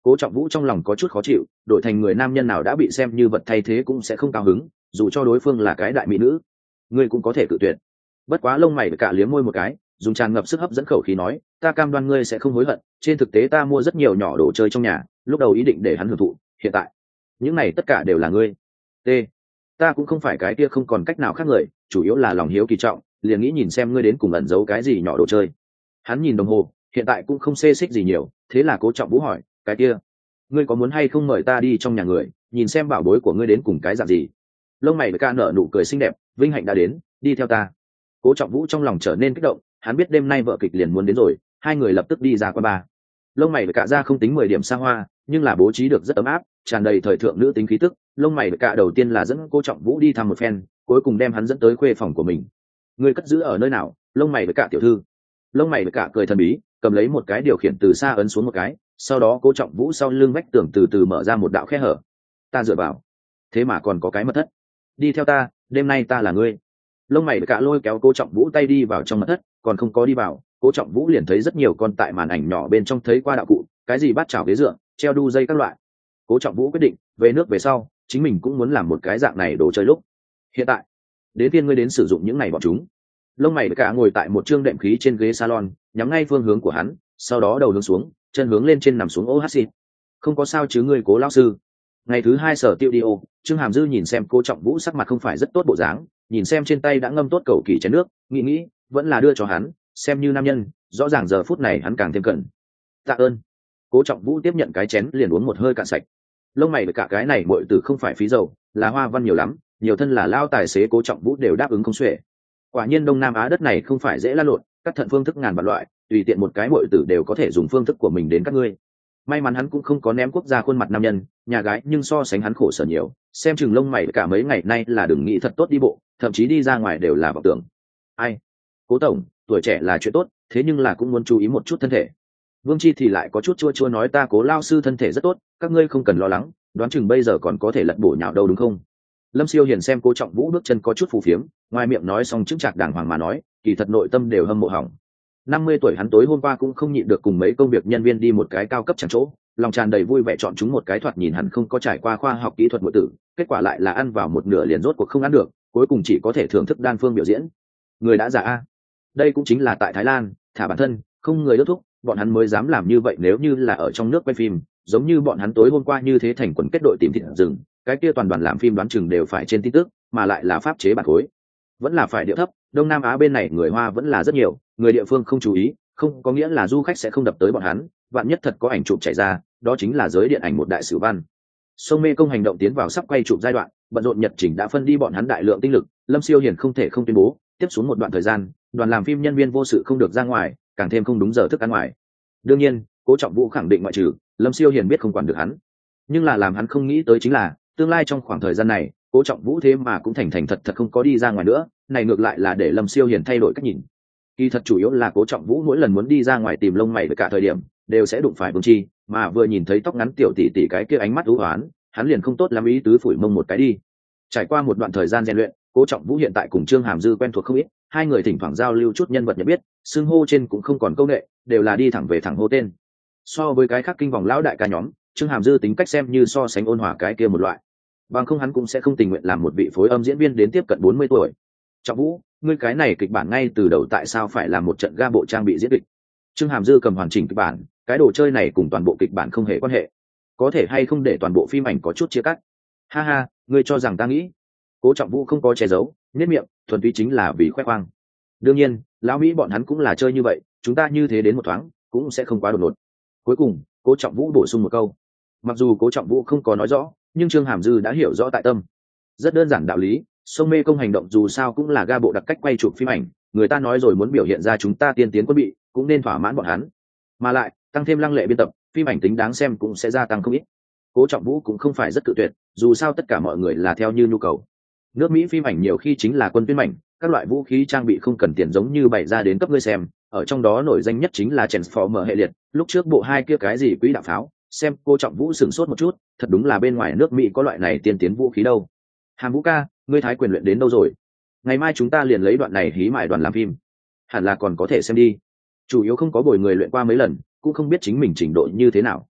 Cố Trọng Vũ trong lòng có chút khó chịu, đổi thành người nam nhân nào đã bị xem như vật thay thế cũng sẽ không cao hứng, dù cho đối phương là cái đại mỹ nữ, ngươi cũng có thể cự tuyệt. Bất quá lông mày cả liếm môi một cái, dùng tràn ngập sức hấp dẫn khẩu khí nói, ta cam đoan ngươi sẽ không hối hận, trên thực tế ta mua rất nhiều nhỏ đồ chơi trong nhà, lúc đầu ý định để hắn hưởng thụ, hiện tại những này tất cả đều là ngươi. T. Ta cũng không phải cái kia không còn cách nào khác người, chủ yếu là lòng hiếu kỳ trọng, liền nghĩ nhìn xem ngươi đến cùng ẩn giấu cái gì nhỏ đồ chơi. Hắn nhìn đồng hồ, hiện tại cũng không xê xích gì nhiều, thế là Cố Trọng Vũ hỏi, cái kia ngươi có muốn hay không mời ta đi trong nhà người, nhìn xem bảo bối của ngươi đến cùng cái dạng gì. Lông mày ca nở nụ cười xinh đẹp, vinh hạnh đã đến, đi theo ta. Cố Trọng Vũ trong lòng trở nên kích động, hắn biết đêm nay vợ kịch liền muốn đến rồi, hai người lập tức đi ra quán bar. Lông mày cả ra không tính mười điểm xa hoa, nhưng là bố trí được rất ấm áp, tràn đầy thời thượng nữ tính khí tức. Lông mày cả đầu tiên là dẫn Cố Trọng Vũ đi thăm một phen, cuối cùng đem hắn dẫn tới khuê phòng của mình. Ngươi cất giữ ở nơi nào? Lông mày cả tiểu thư. Lông mày cả cười thần bí, cầm lấy một cái điều khiển từ xa ấn xuống một cái, sau đó Cố Trọng Vũ sau lưng vách tường từ từ mở ra một đạo khe hở. Ta dựa vào, thế mà còn có cái mật thất. Đi theo ta, đêm nay ta là ngươi. Lông mày cả lôi kéo Cố Trọng Vũ tay đi vào trong mật thất, còn không có đi vào, Cố Trọng Vũ liền thấy rất nhiều con tại màn ảnh nhỏ bên trong thấy qua đạo cụ, cái gì bát chảo ghế dựa, treo đu dây các loại. Cố Trọng Vũ quyết định về nước về sau, chính mình cũng muốn làm một cái dạng này đồ chơi lúc. Hiện tại, đến tiên ngươi đến sử dụng những này bọn chúng. Lông mày cả ngồi tại một trương đệm khí trên ghế salon, nhắm ngay phương hướng của hắn, sau đó đầu hướng xuống, chân hướng lên trên nằm xuống ô hát xịt. Không có sao chứ ngươi Cố lão sư. Ngày thứ hai sở tiêu đi ô, Trương Hàm Dư nhìn xem Cố Trọng Vũ sắc mặt không phải rất tốt bộ dáng, nhìn xem trên tay đã ngâm tốt cầu kỳ chén nước, nghĩ nghĩ vẫn là đưa cho hắn, xem như nam nhân, rõ ràng giờ phút này hắn càng thêm cận. Tạ ơn. Cố Trọng Vũ tiếp nhận cái chén liền uống một hơi cạn sạch. Lông mày với cả cái này muội tử không phải phí dầu, là hoa văn nhiều lắm, nhiều thân là lao tài xế Cố Trọng Vũ đều đáp ứng không xuể. Quả nhiên Đông Nam Á đất này không phải dễ lăn lộn, các thận phương thức ngàn vạn loại, tùy tiện một cái muội tử đều có thể dùng phương thức của mình đến các ngươi. May mắn hắn cũng không có ném quốc gia khuôn mặt nam nhân, nhà gái nhưng so sánh hắn khổ sở nhiều, xem chừng lông mày cả mấy ngày nay là đừng nghĩ thật tốt đi bộ, thậm chí đi ra ngoài đều là vọng tưởng. Ai? Cố tổng, tuổi trẻ là chuyện tốt, thế nhưng là cũng muốn chú ý một chút thân thể. Vương Chi thì lại có chút chua chua nói ta Cố lao sư thân thể rất tốt, các ngươi không cần lo lắng, đoán chừng bây giờ còn có thể lật bổ nhào đâu đúng không? Lâm Siêu Hiền xem Cố Trọng Vũ bước chân có chút phù phiếm, ngoài miệng nói xong chững chạc đàng hoàng mà nói, kỳ thật nội tâm đều hâm mộ hỏng. Năm mươi tuổi hắn tối hôm qua cũng không nhịn được cùng mấy công việc nhân viên đi một cái cao cấp chẳng chỗ, lòng tràn đầy vui vẻ chọn chúng một cái thoạt nhìn hẳn không có trải qua khoa học kỹ thuật muội tử, kết quả lại là ăn vào một nửa liền rốt cuộc không ăn được, cuối cùng chỉ có thể thưởng thức đan phương biểu diễn. Người đã già a. Đây cũng chính là tại Thái Lan, thả bản thân, không người đốt thúc, bọn hắn mới dám làm như vậy, nếu như là ở trong nước quay phim, giống như bọn hắn tối hôm qua như thế thành quần kết đội tìm thịt rừng, cái kia toàn đoàn làm phim đoán chừng đều phải trên tin tức, mà lại là pháp chế bản khối. Vẫn là phải điệu thấp, Đông Nam Á bên này người Hoa vẫn là rất nhiều, người địa phương không chú ý, không có nghĩa là du khách sẽ không đập tới bọn hắn, vạn nhất thật có ảnh chụp chạy ra, đó chính là giới điện ảnh một đại sử văn. Sông Mê Công hành động tiến vào sắp quay chụp giai đoạn, bận rộn nhật trình đã phân đi bọn hắn đại lượng tinh lực, Lâm Siêu Hiền không thể không tuyên bố, tiếp xuống một đoạn thời gian, đoàn làm phim nhân viên vô sự không được ra ngoài, càng thêm không đúng giờ thức ăn ngoài. Đương nhiên, Cố Trọng Vũ khẳng định ngoại trừ, Lâm Siêu Hiền biết không quản được hắn. Nhưng là làm hắn không nghĩ tới chính là, tương lai trong khoảng thời gian này, Cố Trọng Vũ thế mà cũng thành thành thật thật không có đi ra ngoài nữa, này ngược lại là để Lâm Siêu Hiền thay đổi cách nhìn. Kỳ thật chủ yếu là Cố Trọng Vũ mỗi lần muốn đi ra ngoài tìm lông mày với cả thời điểm, đều sẽ đụng phải Vương Chi, mà vừa nhìn thấy tóc ngắn tiểu tỷ tỷ cái kia ánh mắt u hoán, hắn liền không tốt lắm ý tứ phủi mông một cái đi. Trải qua một đoạn thời gian rèn luyện, Cố Trọng Vũ hiện tại cùng Trương Hàm Dư quen thuộc không ít, hai người thỉnh thoảng giao lưu chút nhân vật nhận biết, xưng hô trên cũng không còn câu nệ, đều là đi thẳng về thẳng hô tên. So với cái khác kinh vòng lão đại ca nhóm, Trương Hàm Dư tính cách xem như so sánh ôn hòa cái kia một loại. Bằng không hắn cũng sẽ không tình nguyện làm một vị phối âm diễn viên đến tiếp cận bốn mươi tuổi. Trọng Vũ, ngươi cái này kịch bản ngay từ đầu tại sao phải làm một trận ga bộ trang bị diễn kịch? Trương Hàm Dư cầm hoàn chỉnh kịch bản, cái đồ chơi này cùng toàn bộ kịch bản không hề quan hệ. Có thể hay không để toàn bộ phim ảnh có chút chia cắt? Ha ha, ngươi cho rằng ta nghĩ? Cố Trọng Vũ không có che giấu, nhếch miệng, thuần túy chính là vì khoe khoang. Đương nhiên, lão Mỹ bọn hắn cũng là chơi như vậy, chúng ta như thế đến một thoáng, cũng sẽ không quá đột ngột. Cuối cùng, Cố Trọng Vũ bổ sung một câu. Mặc dù Cố Trọng Vũ không có nói rõ, nhưng Trương Hàm Dư đã hiểu rõ tại tâm. Rất đơn giản đạo lý, Sông Mê Công hành động dù sao cũng là ga bộ đặc cách quay chụp phim ảnh, người ta nói rồi muốn biểu hiện ra chúng ta tiên tiến quân bị, cũng nên thỏa mãn bọn hắn. Mà lại, tăng thêm lăng lệ biên tập, phim ảnh tính đáng xem cũng sẽ gia tăng không ít. Cố Trọng Vũ cũng không phải rất cự tuyệt, dù sao tất cả mọi người là theo như nhu cầu. Nước Mỹ phim ảnh nhiều khi chính là quân phiên mảnh, các loại vũ khí trang bị không cần tiền giống như bày ra đến cấp ngươi xem, ở trong đó nổi danh nhất chính là Transformer hệ liệt, lúc trước bộ hai kia cái gì quỹ đạo pháo, xem Cố Trọng Vũ sửng sốt một chút, thật đúng là bên ngoài nước Mỹ có loại này tiên tiến vũ khí đâu. Hàm Vũ ca, ngươi thái quyền luyện đến đâu rồi? Ngày mai chúng ta liền lấy đoạn này hí mại đoàn làm phim, hẳn là còn có thể xem đi. Chủ yếu không có bồi người luyện qua mấy lần, cũng không biết chính mình trình độ như thế nào.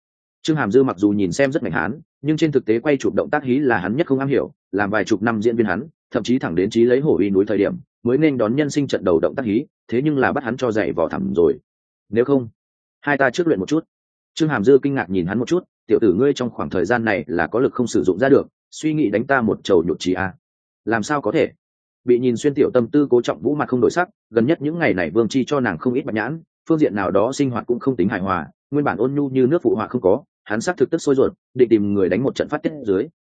Trương Hàm Dư mặc dù nhìn xem rất mạnh hán, nhưng trên thực tế quay chụp động tác hí là hắn nhất không am hiểu, làm vài chục năm diễn viên hắn, thậm chí thẳng đến chí lấy hổ uy núi thời điểm, mới nên đón nhân sinh trận đầu động tác hí, thế nhưng là bắt hắn cho dạy vò thẳm rồi. Nếu không, hai ta trước luyện một chút. Trương Hàm Dư kinh ngạc nhìn hắn một chút, tiểu tử ngươi trong khoảng thời gian này là có lực không sử dụng ra được, suy nghĩ đánh ta một trầu nhụt chí à? Làm sao có thể? Bị nhìn xuyên tiểu tâm tư Cố Trọng Vũ mặt không đổi sắc, gần nhất những ngày này Vương Chi cho nàng không ít bạch nhãn, phương diện nào đó sinh hoạt cũng không tính hài hòa, nguyên bản ôn nhu như nước phụ họa không có, hắn sắc thực tức sôi ruột, định tìm người đánh một trận phát tiết dưới.